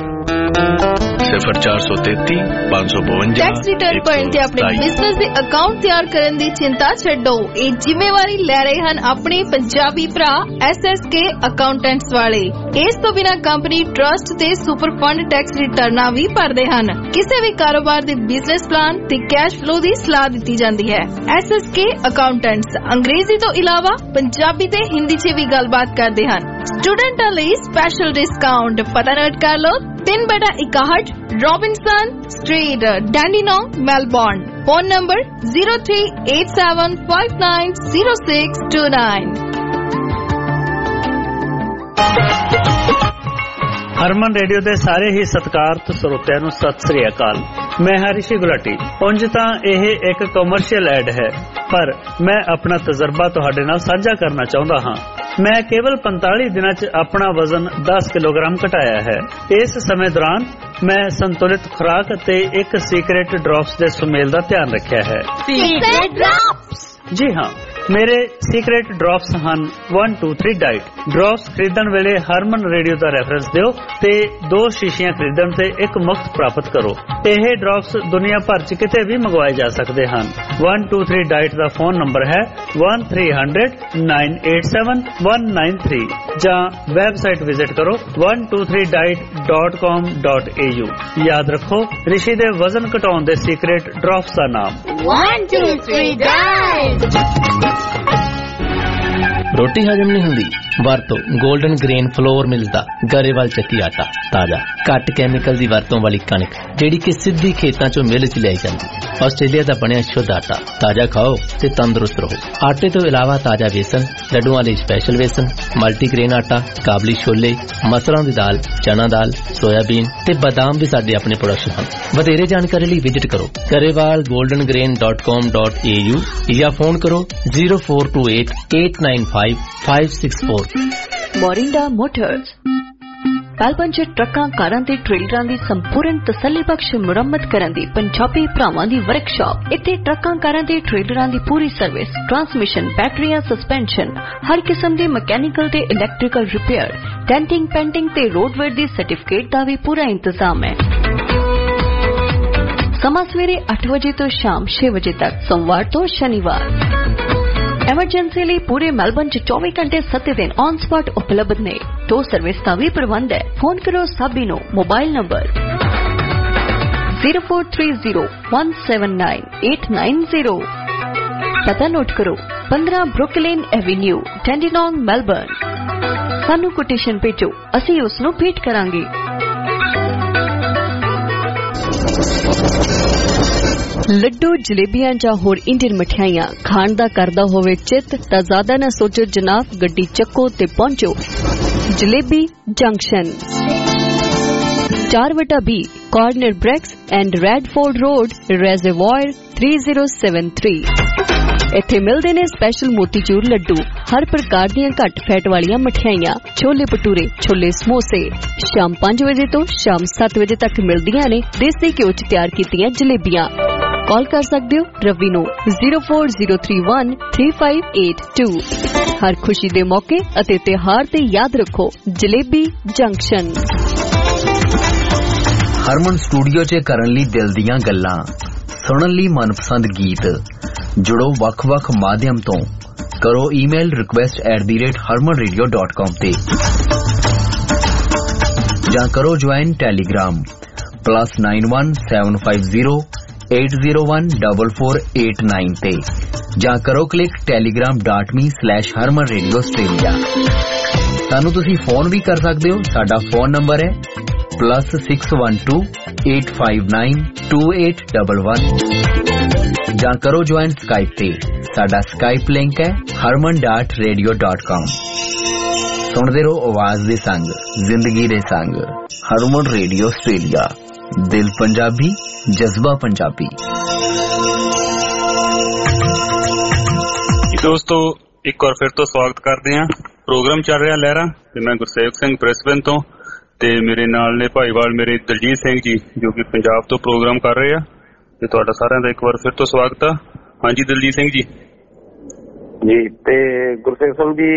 0433 552। Tax return भरन ते अपने business दे account तैयार करन दी चिंता छड्डो। ਇਹ ਜ਼ਿੰਮੇਵਾਰੀ ਲੈ ਰਹੇ ਹਨ ਆਪਣੇ ਪੰਜਾਬੀ ਭਰਾ SSK ਅਕਾਊਂਟੈਂਟਸ ਵਾਲੇ। ਇਸ ਤੋਂ ਬਿਨਾਂ ਕੰਪਨੀ ਟਰਸਟ ਤੇ ਸੁਪਰ ਫੰਡ ਟੈਕਸ ਰਿਟਰਨਾਂ ਵੀ ਭਰਦੇ ਹਨ। ਕਿਸੇ ਵੀ ਕਾਰੋਬਾਰ ਦੇ ਬਿਜ਼ਨਸ ਪਲਾਨ ਤੇ ਕੈਸ਼ ਫਲੋ ਦੀ ਸਲਾਹ ਦਿੱਤੀ ਜਾਂਦੀ ਹੈ। SSK ਅਕਾਊਂਟੈਂਟਸ ਅੰਗਰੇਜ਼ੀ ਤੋਂ ਇਲਾਵਾ ਪੰਜਾਬੀ ਤੇ ਹਿੰਦੀ 'ਚ ਵੀ ਗੱਲਬਾਤ ਕਰਦੇ ਹਨ। ਸਟੂਡੈਂਟਾਂ ਲਈ ਸਪੈਸ਼ਲ ਡਿਸਕਾਊਂਟ ਪਤਾ ਨੋਟ ਕਰ ਲਓ। 3/61 Robinson street, Dandenong, Melbourne. Phone number 0387590629। Harman radio ਦੇ ਸਾਰੇ ਹੀ ਸਤਿਕਾਰਤ ਸਰੋਤਿਆਂ ਨੂੰ ਸਤਿ ਸ੍ਰੀ ਅਕਾਲ। ਮੈਂ ਹਾਂ ਰਿਸ਼ੀ ਗੁਲਾਟੀ। ਉਂਝ ਤਾਂ ਇਹ ਇੱਕ ਕਮਰਸ਼ੀਅਲ ਐਡ ਹੈ, ਪਰ ਮੈਂ ਆਪਣਾ ਤਜਰਬਾ ਤੁਹਾਡੇ ਨਾਲ ਸਾਂਝਾ ਕਰਨਾ ਚਾਹੁੰਦਾ ਹਾਂ। ਮੈਂ ਕੇਵਲ 45 ਦਿਨਾਂ 'ਚ ਆਪਣਾ ਵਜ਼ਨ 10 ਕਿਲੋਗ੍ਰਾਮ ਘਟਾਇਆ ਹੈ। ਇਸ ਸਮੇਂ ਦੌਰਾਨ ਮੈਂ ਸੰਤੁਲਿਤ ਖੁਰਾਕ ਅਤੇ ਇੱਕ ਸੀਕ੍ਰੇਟ ਡ੍ਰੌਪਸ ਦੇ ਸੁਮੇਲ ਦਾ ਧਿਆਨ ਰੱਖਿਆ ਹੈ। Secret drops? ਜੀ ਹਾਂ, ਮੇਰੇ ਸੀਕ੍ਰੇਟ ਡ੍ਰੌਪਸ ਹਨ 1 2 3 ਡਾਈਟ। ਡ੍ਰੌਪਸ ਖਰੀਦਣ ਵੇਲੇ ਹਰਮਨ ਰੇਡੀਓ ਦਾ ਰੈਫਰੈਂਸ ਦਿਓ ਤੇ 2 ਸ਼ੀਸ਼ੀਆਂ ਖਰੀਦਣ ਤੇ ਇੱਕ ਮੁਫਤ ਪ੍ਰਾਪਤ ਕਰੋ। ਇਹ ਡ੍ਰੌਪਸ ਦੁਨੀਆ ਭਰ 'ਚ ਕਿਤੇ ਵੀ ਮੰਗਵਾਏ ਜਾ ਸਕਦੇ ਹਨ। 1 2 3 ਡਾਈਟ ਦਾ ਫੋਨ ਨੰਬਰ ਹੈ 1300-987-193 ਜਾਂ ਵੈਬਸਾਈਟ ਵਿਜ਼ਿਟ ਕਰੋ 123diet.com.au। ਯਾਦ ਰੱਖੋ, ਰਿਸ਼ੀ ਦੇ ਵਜ਼ਨ ਘਟਾਉਣ ਦੇ ਸੀਕ੍ਰੇਟ ਡ੍ਰੌਪਸ ਦਾ ਨਾਮ 1 2 3 ਡਾਈਟ। ਰੋਟੀ ਹਜਮ ਨਹੀਂ ਹੁੰਦੀ? ਵਰਤੋ ਗੋਲਡਨ ਗ੍ਰੇਨ ਫਲੋਰ ਮਿਲਸ ਦਾ ਗਰੇਵਾਲ ਚੱਕੀ ਆਟਾ। ਤਾਜ਼ਾ, ਘੱਟ ਕੈਮੀਕਲ ਦੀ ਵਰਤੋਂ ਵਾਲੀ ਕਣਕ ਜਿਹੜੀ ਕਿ ਸਿੱਧੀ ਖੇਤਾਂ ਚੋਂ ਮਿਲ 'ਚ ਲਿਆਈ ਜਾਂਦੀ। ਆਸਟ੍ਰੇਲੀਆ ਦਾ ਬਣਿਆ ਸ਼ੁੱਧ ਆਟਾ। ਤਾਜ਼ਾ ਖਾਓ ਤੇ ਤੰਦਰੁਸਤ ਰਹੋ। ਆਟੇ ਤੋਂ ਇਲਾਵਾ ਤਾਜ਼ਾ ਵੇਸਣ, ਲੱਡੂਆਂ ਲਈ ਸਪੈਸ਼ਲ ਵੇਸਣ, ਮਲਟੀਗ੍ਰੇਨ ਆਟਾ, ਕਾਬਲੀ ਛੋਲੇ, ਮਸਰਾਂ ਦੀ ਦਾਲ, ਚਨਾ ਦਾਲ, ਸੋਇਆਬੀਨ ਤੇ ਬਾਦਾਮ ਵੀ ਸਾਡੇ ਆਪਣੇ ਪ੍ਰੋਡਕਸ਼ਨ ਹਨ। ਵਧੇਰੇ ਜਾਣਕਾਰੀ ਲਈ ਵਿਜ਼ਿਟ ਕਰੋ garewalgoldengrain.com.au ਜਾਂ ਫੋਨ ਕਰੋ 0428-895-564। ਮੋਰਿੰਡਾ ਮੋਟਰਸ ਮੈਲਬਨ 'ਚ ਟਰੱਕਾਂ, ਕਾਰਾਂ ਤੇ ਟ੍ਰੇਲਰਾਂ ਦੀ ਸੰਪੂਰਨ ਤਸੱਲੀਬਖਸ਼ ਮੁਰੰਮਤ ਕਰਨ ਦੀ ਪੰਜਾਬੀ ਭਰਾਵਾਂ ਦੀ ਵਰਕਸ਼ਾਪ। ਇੱਥੇ ਟਰੱਕਾਂ, ਕਾਰਾਂ ਤੇ ਟ੍ਰੇਲਰਾਂ ਦੀ ਪੂਰੀ ਸਰਵਿਸ, ਟਰਾਂਸਮਿਸ਼ਨ, ਬੈਟਰੀਆਂ, ਸਸਪੈਂਸ਼ਨ, ਹਰ ਕਿਸਮ ਦੇ ਮਕੈਨੀਕਲ ਤੇ ਇਲੈਕਟ੍ਰੀਕਲ ਰਿਪੇਅਰ, ਡੈਂਟਿੰਗ, ਪੈਂਟਿੰਗ ਤੇ ਰੋਡਵੇਅਰ ਦੀ ਸਰਟੀਫਿਕੇਟ ਦਾ ਵੀ ਪੂਰਾ ਇੰਤਜ਼ਾਮ ਹੈ। ਸਮਾਂ ਸਵੇਰੇ 8 ਵਜੇ ਤੋਂ ਸ਼ਾਮ 6 ਵਜੇ ਤੱਕ, ਸੋਮਵਾਰ ਤੋਂ ਸ਼ਨੀਵਾਰ। ਐਮਰਜੈਂਸੀ ਲਈ ਪੂਰੇ ਮੈਲਬਨ 'ਚ 24 ਘੰਟੇ 7 ਦਿਨ ਔਨ ਸਪੌਟ ਉਪਲਬਧ ਨੇ। ਟੋ ਸਰਵਿਸ ਦਾ ਵੀ ਪ੍ਰਬੰਧ ਹੈ। ਫੋਨ ਕਰੋ ਸਾਬੀ ਨੂੰ। Mobile number 0430-179-890। ਪਤਾ ਨੋਟ ਕਰੋ 15 ਬਰੁਕਲਿਨ ਐਵੇਨਿਊ, ਟੈਂਡੀਨੋਂਗ, ਮੈਲਬਨ। ਸਾਨੂੰ ਕੋਟੇਸ਼ਨ ਭੇਜੋ, ਅਸੀਂ ਉਸ ਨੂੰ ਭੇਟ ਕਰਾਂਗੇ। ਲੱਡੂ, ਜਲੇਬੀਆਂ ਜਾਂ ਹੋਰ ਇੰਡੀਅਨ ਮਠਿਆਈਆਂ ਖਾਣ ਦਾ ਕਰਦਾ ਹੋਵੇ ਚਿੱਤ ਤਾਂ ਜ਼ਿਆਦਾ ਨਾ ਸੋਚੋ ਜਨਾਬ, ਗੱਡੀ ਚੱਕੋ ਤੇ ਪਹੁੰਚੋ Jalebi junction, 4/20 corner Brex and Radford road, Reservoir 3073। ਇੱਥੇ ਮਿਲਦੇ ਨੇ ਸਪੈਸ਼ਲ ਮੋਤੀਚੂਰ ਲੱਡੂ, ਹਰ ਪ੍ਰਕਾਰ ਦੀਆਂ ਘੱਟ ਫੈਟ ਵਾਲੀਆਂ ਮਠਿਆਈਆਂ, ਛੋਲੇ ਭਟੂਰੇ, ਛੋਲੇ ਸਮੋਸੇ। ਸ਼ਾਮ 5 ਵਜੇ ਤੋਂ ਸ਼ਾਮ 7 ਵਜੇ ਤੱਕ ਮਿਲਦੀਆਂ ਨੇ ਦੇਸੀ ਘਿਓ 'ਚ ਤਿਆਰ ਕੀਤੀਆਂ ਜਲੇਬੀਆਂ। ਕਾਲ ਕਰ ਸਕਦੇ ਹੋ ਰਵੀ ਨੂੰ 0403135882। ਹਰ ਖੁਸ਼ੀ ਦੇ ਮੌਕੇ ਅਤੇ ਤਿਉਹਾਰ ਤੇ ਯਾਦ ਰੱਖੋ ਜਲੇਬੀ ਜੰਕਸ਼ਨ। ਹਰਮਨ ਸਟੂਡੀਓ 'ਚ ਕਰਨ ਲਈ ਦਿਲ ਦੀਆਂ ਗੱਲਾਂ, ਸੁਣਨ ਲਈ ਮਨਪਸੰਦ ਗੀਤ। ਜੁੜੋ ਵੱਖ-ਵੱਖ ਮਾਧਿਅਮ ਤੋਂ। ਕਰੋ ਈਮੇਲ request@harmanradio.com ਤੇ ਜਾਂ ਕਰੋ ਜੁਆਇਨ ਟੈਲੀਗ੍ਰਾਮ +917508014489 ਤੇ ਜਾਂ ਕਰੋ ਕਲਿੱਕ telegram.me/harmanradioaustralia। ਸਾਨੂੰ ਤੁਸੀਂ ਫੋਨ ਵੀ ਕਰ ਸਕਦੇ ਹੋ। ਸਾਡਾ ਫੋਨ ਨੰਬਰ ਹੈ +6128592811 ਜਾਂ ਕਰੋ ਜੁਆਇਨ ਸਕਾਈਪ ਤੇ। ਸਾਡਾ ਸਕਾਈਪ ਲਿੰਕ ਹੈ harman.radio.com। ਸੁਣਦੇ ਰਹੋ ਆਵਾਜ਼ ਦੇ ਸੰਗ, ਜ਼ਿੰਦਗੀ ਦੇ ਸੰਗ। ਹਰਮਨ ਰੇਡੀਓ ਆਸਟ੍ਰੇਲੀਆ, ਦਿਲ ਪੰਜਾਬੀ, ਜਜ਼ਬਾ ਪੰਜਾਬੀ। ਦੋਸਤੋ, ਇੱਕ ਵਾਰ ਫਿਰ ਤੋਂ ਸਵਾਗਤ ਕਰਦੇ ਹਾਂ। ਪ੍ਰੋਗਰਾਮ ਚੱਲ ਰਿਹਾ ਲਹਿਰਾਂ ਤੇ ਮੈਂ ਗੁਰਸੇਵਕ ਸਿੰਘ ਬ੍ਰਿਸਬਨ ਤੋਂ, ਤੇ ਮੇਰੇ ਨਾਲ ਨੇ ਭਾਈਵਾਲ ਮੇਰੇ ਦਲਜੀਤ ਸਿੰਘ ਜੀ, ਜੋ ਕਿ ਪੰਜਾਬ ਤੋਂ ਪ੍ਰੋਗਰਾਮ ਕਰ ਰਹੇ ਆ। ਤੇ ਤੁਹਾਡਾ ਸਾਰਿਆਂ ਦਾ ਇੱਕ ਵਾਰ ਫਿਰ ਤੋਂ ਸਵਾਗਤ ਆ। ਹਾਂਜੀ ਦਲਜੀਤ ਸਿੰਘ ਜੀ। ਜੀ ਤੇ ਗੁਰਸੇਵਕ ਸਿੰਘ ਜੀ,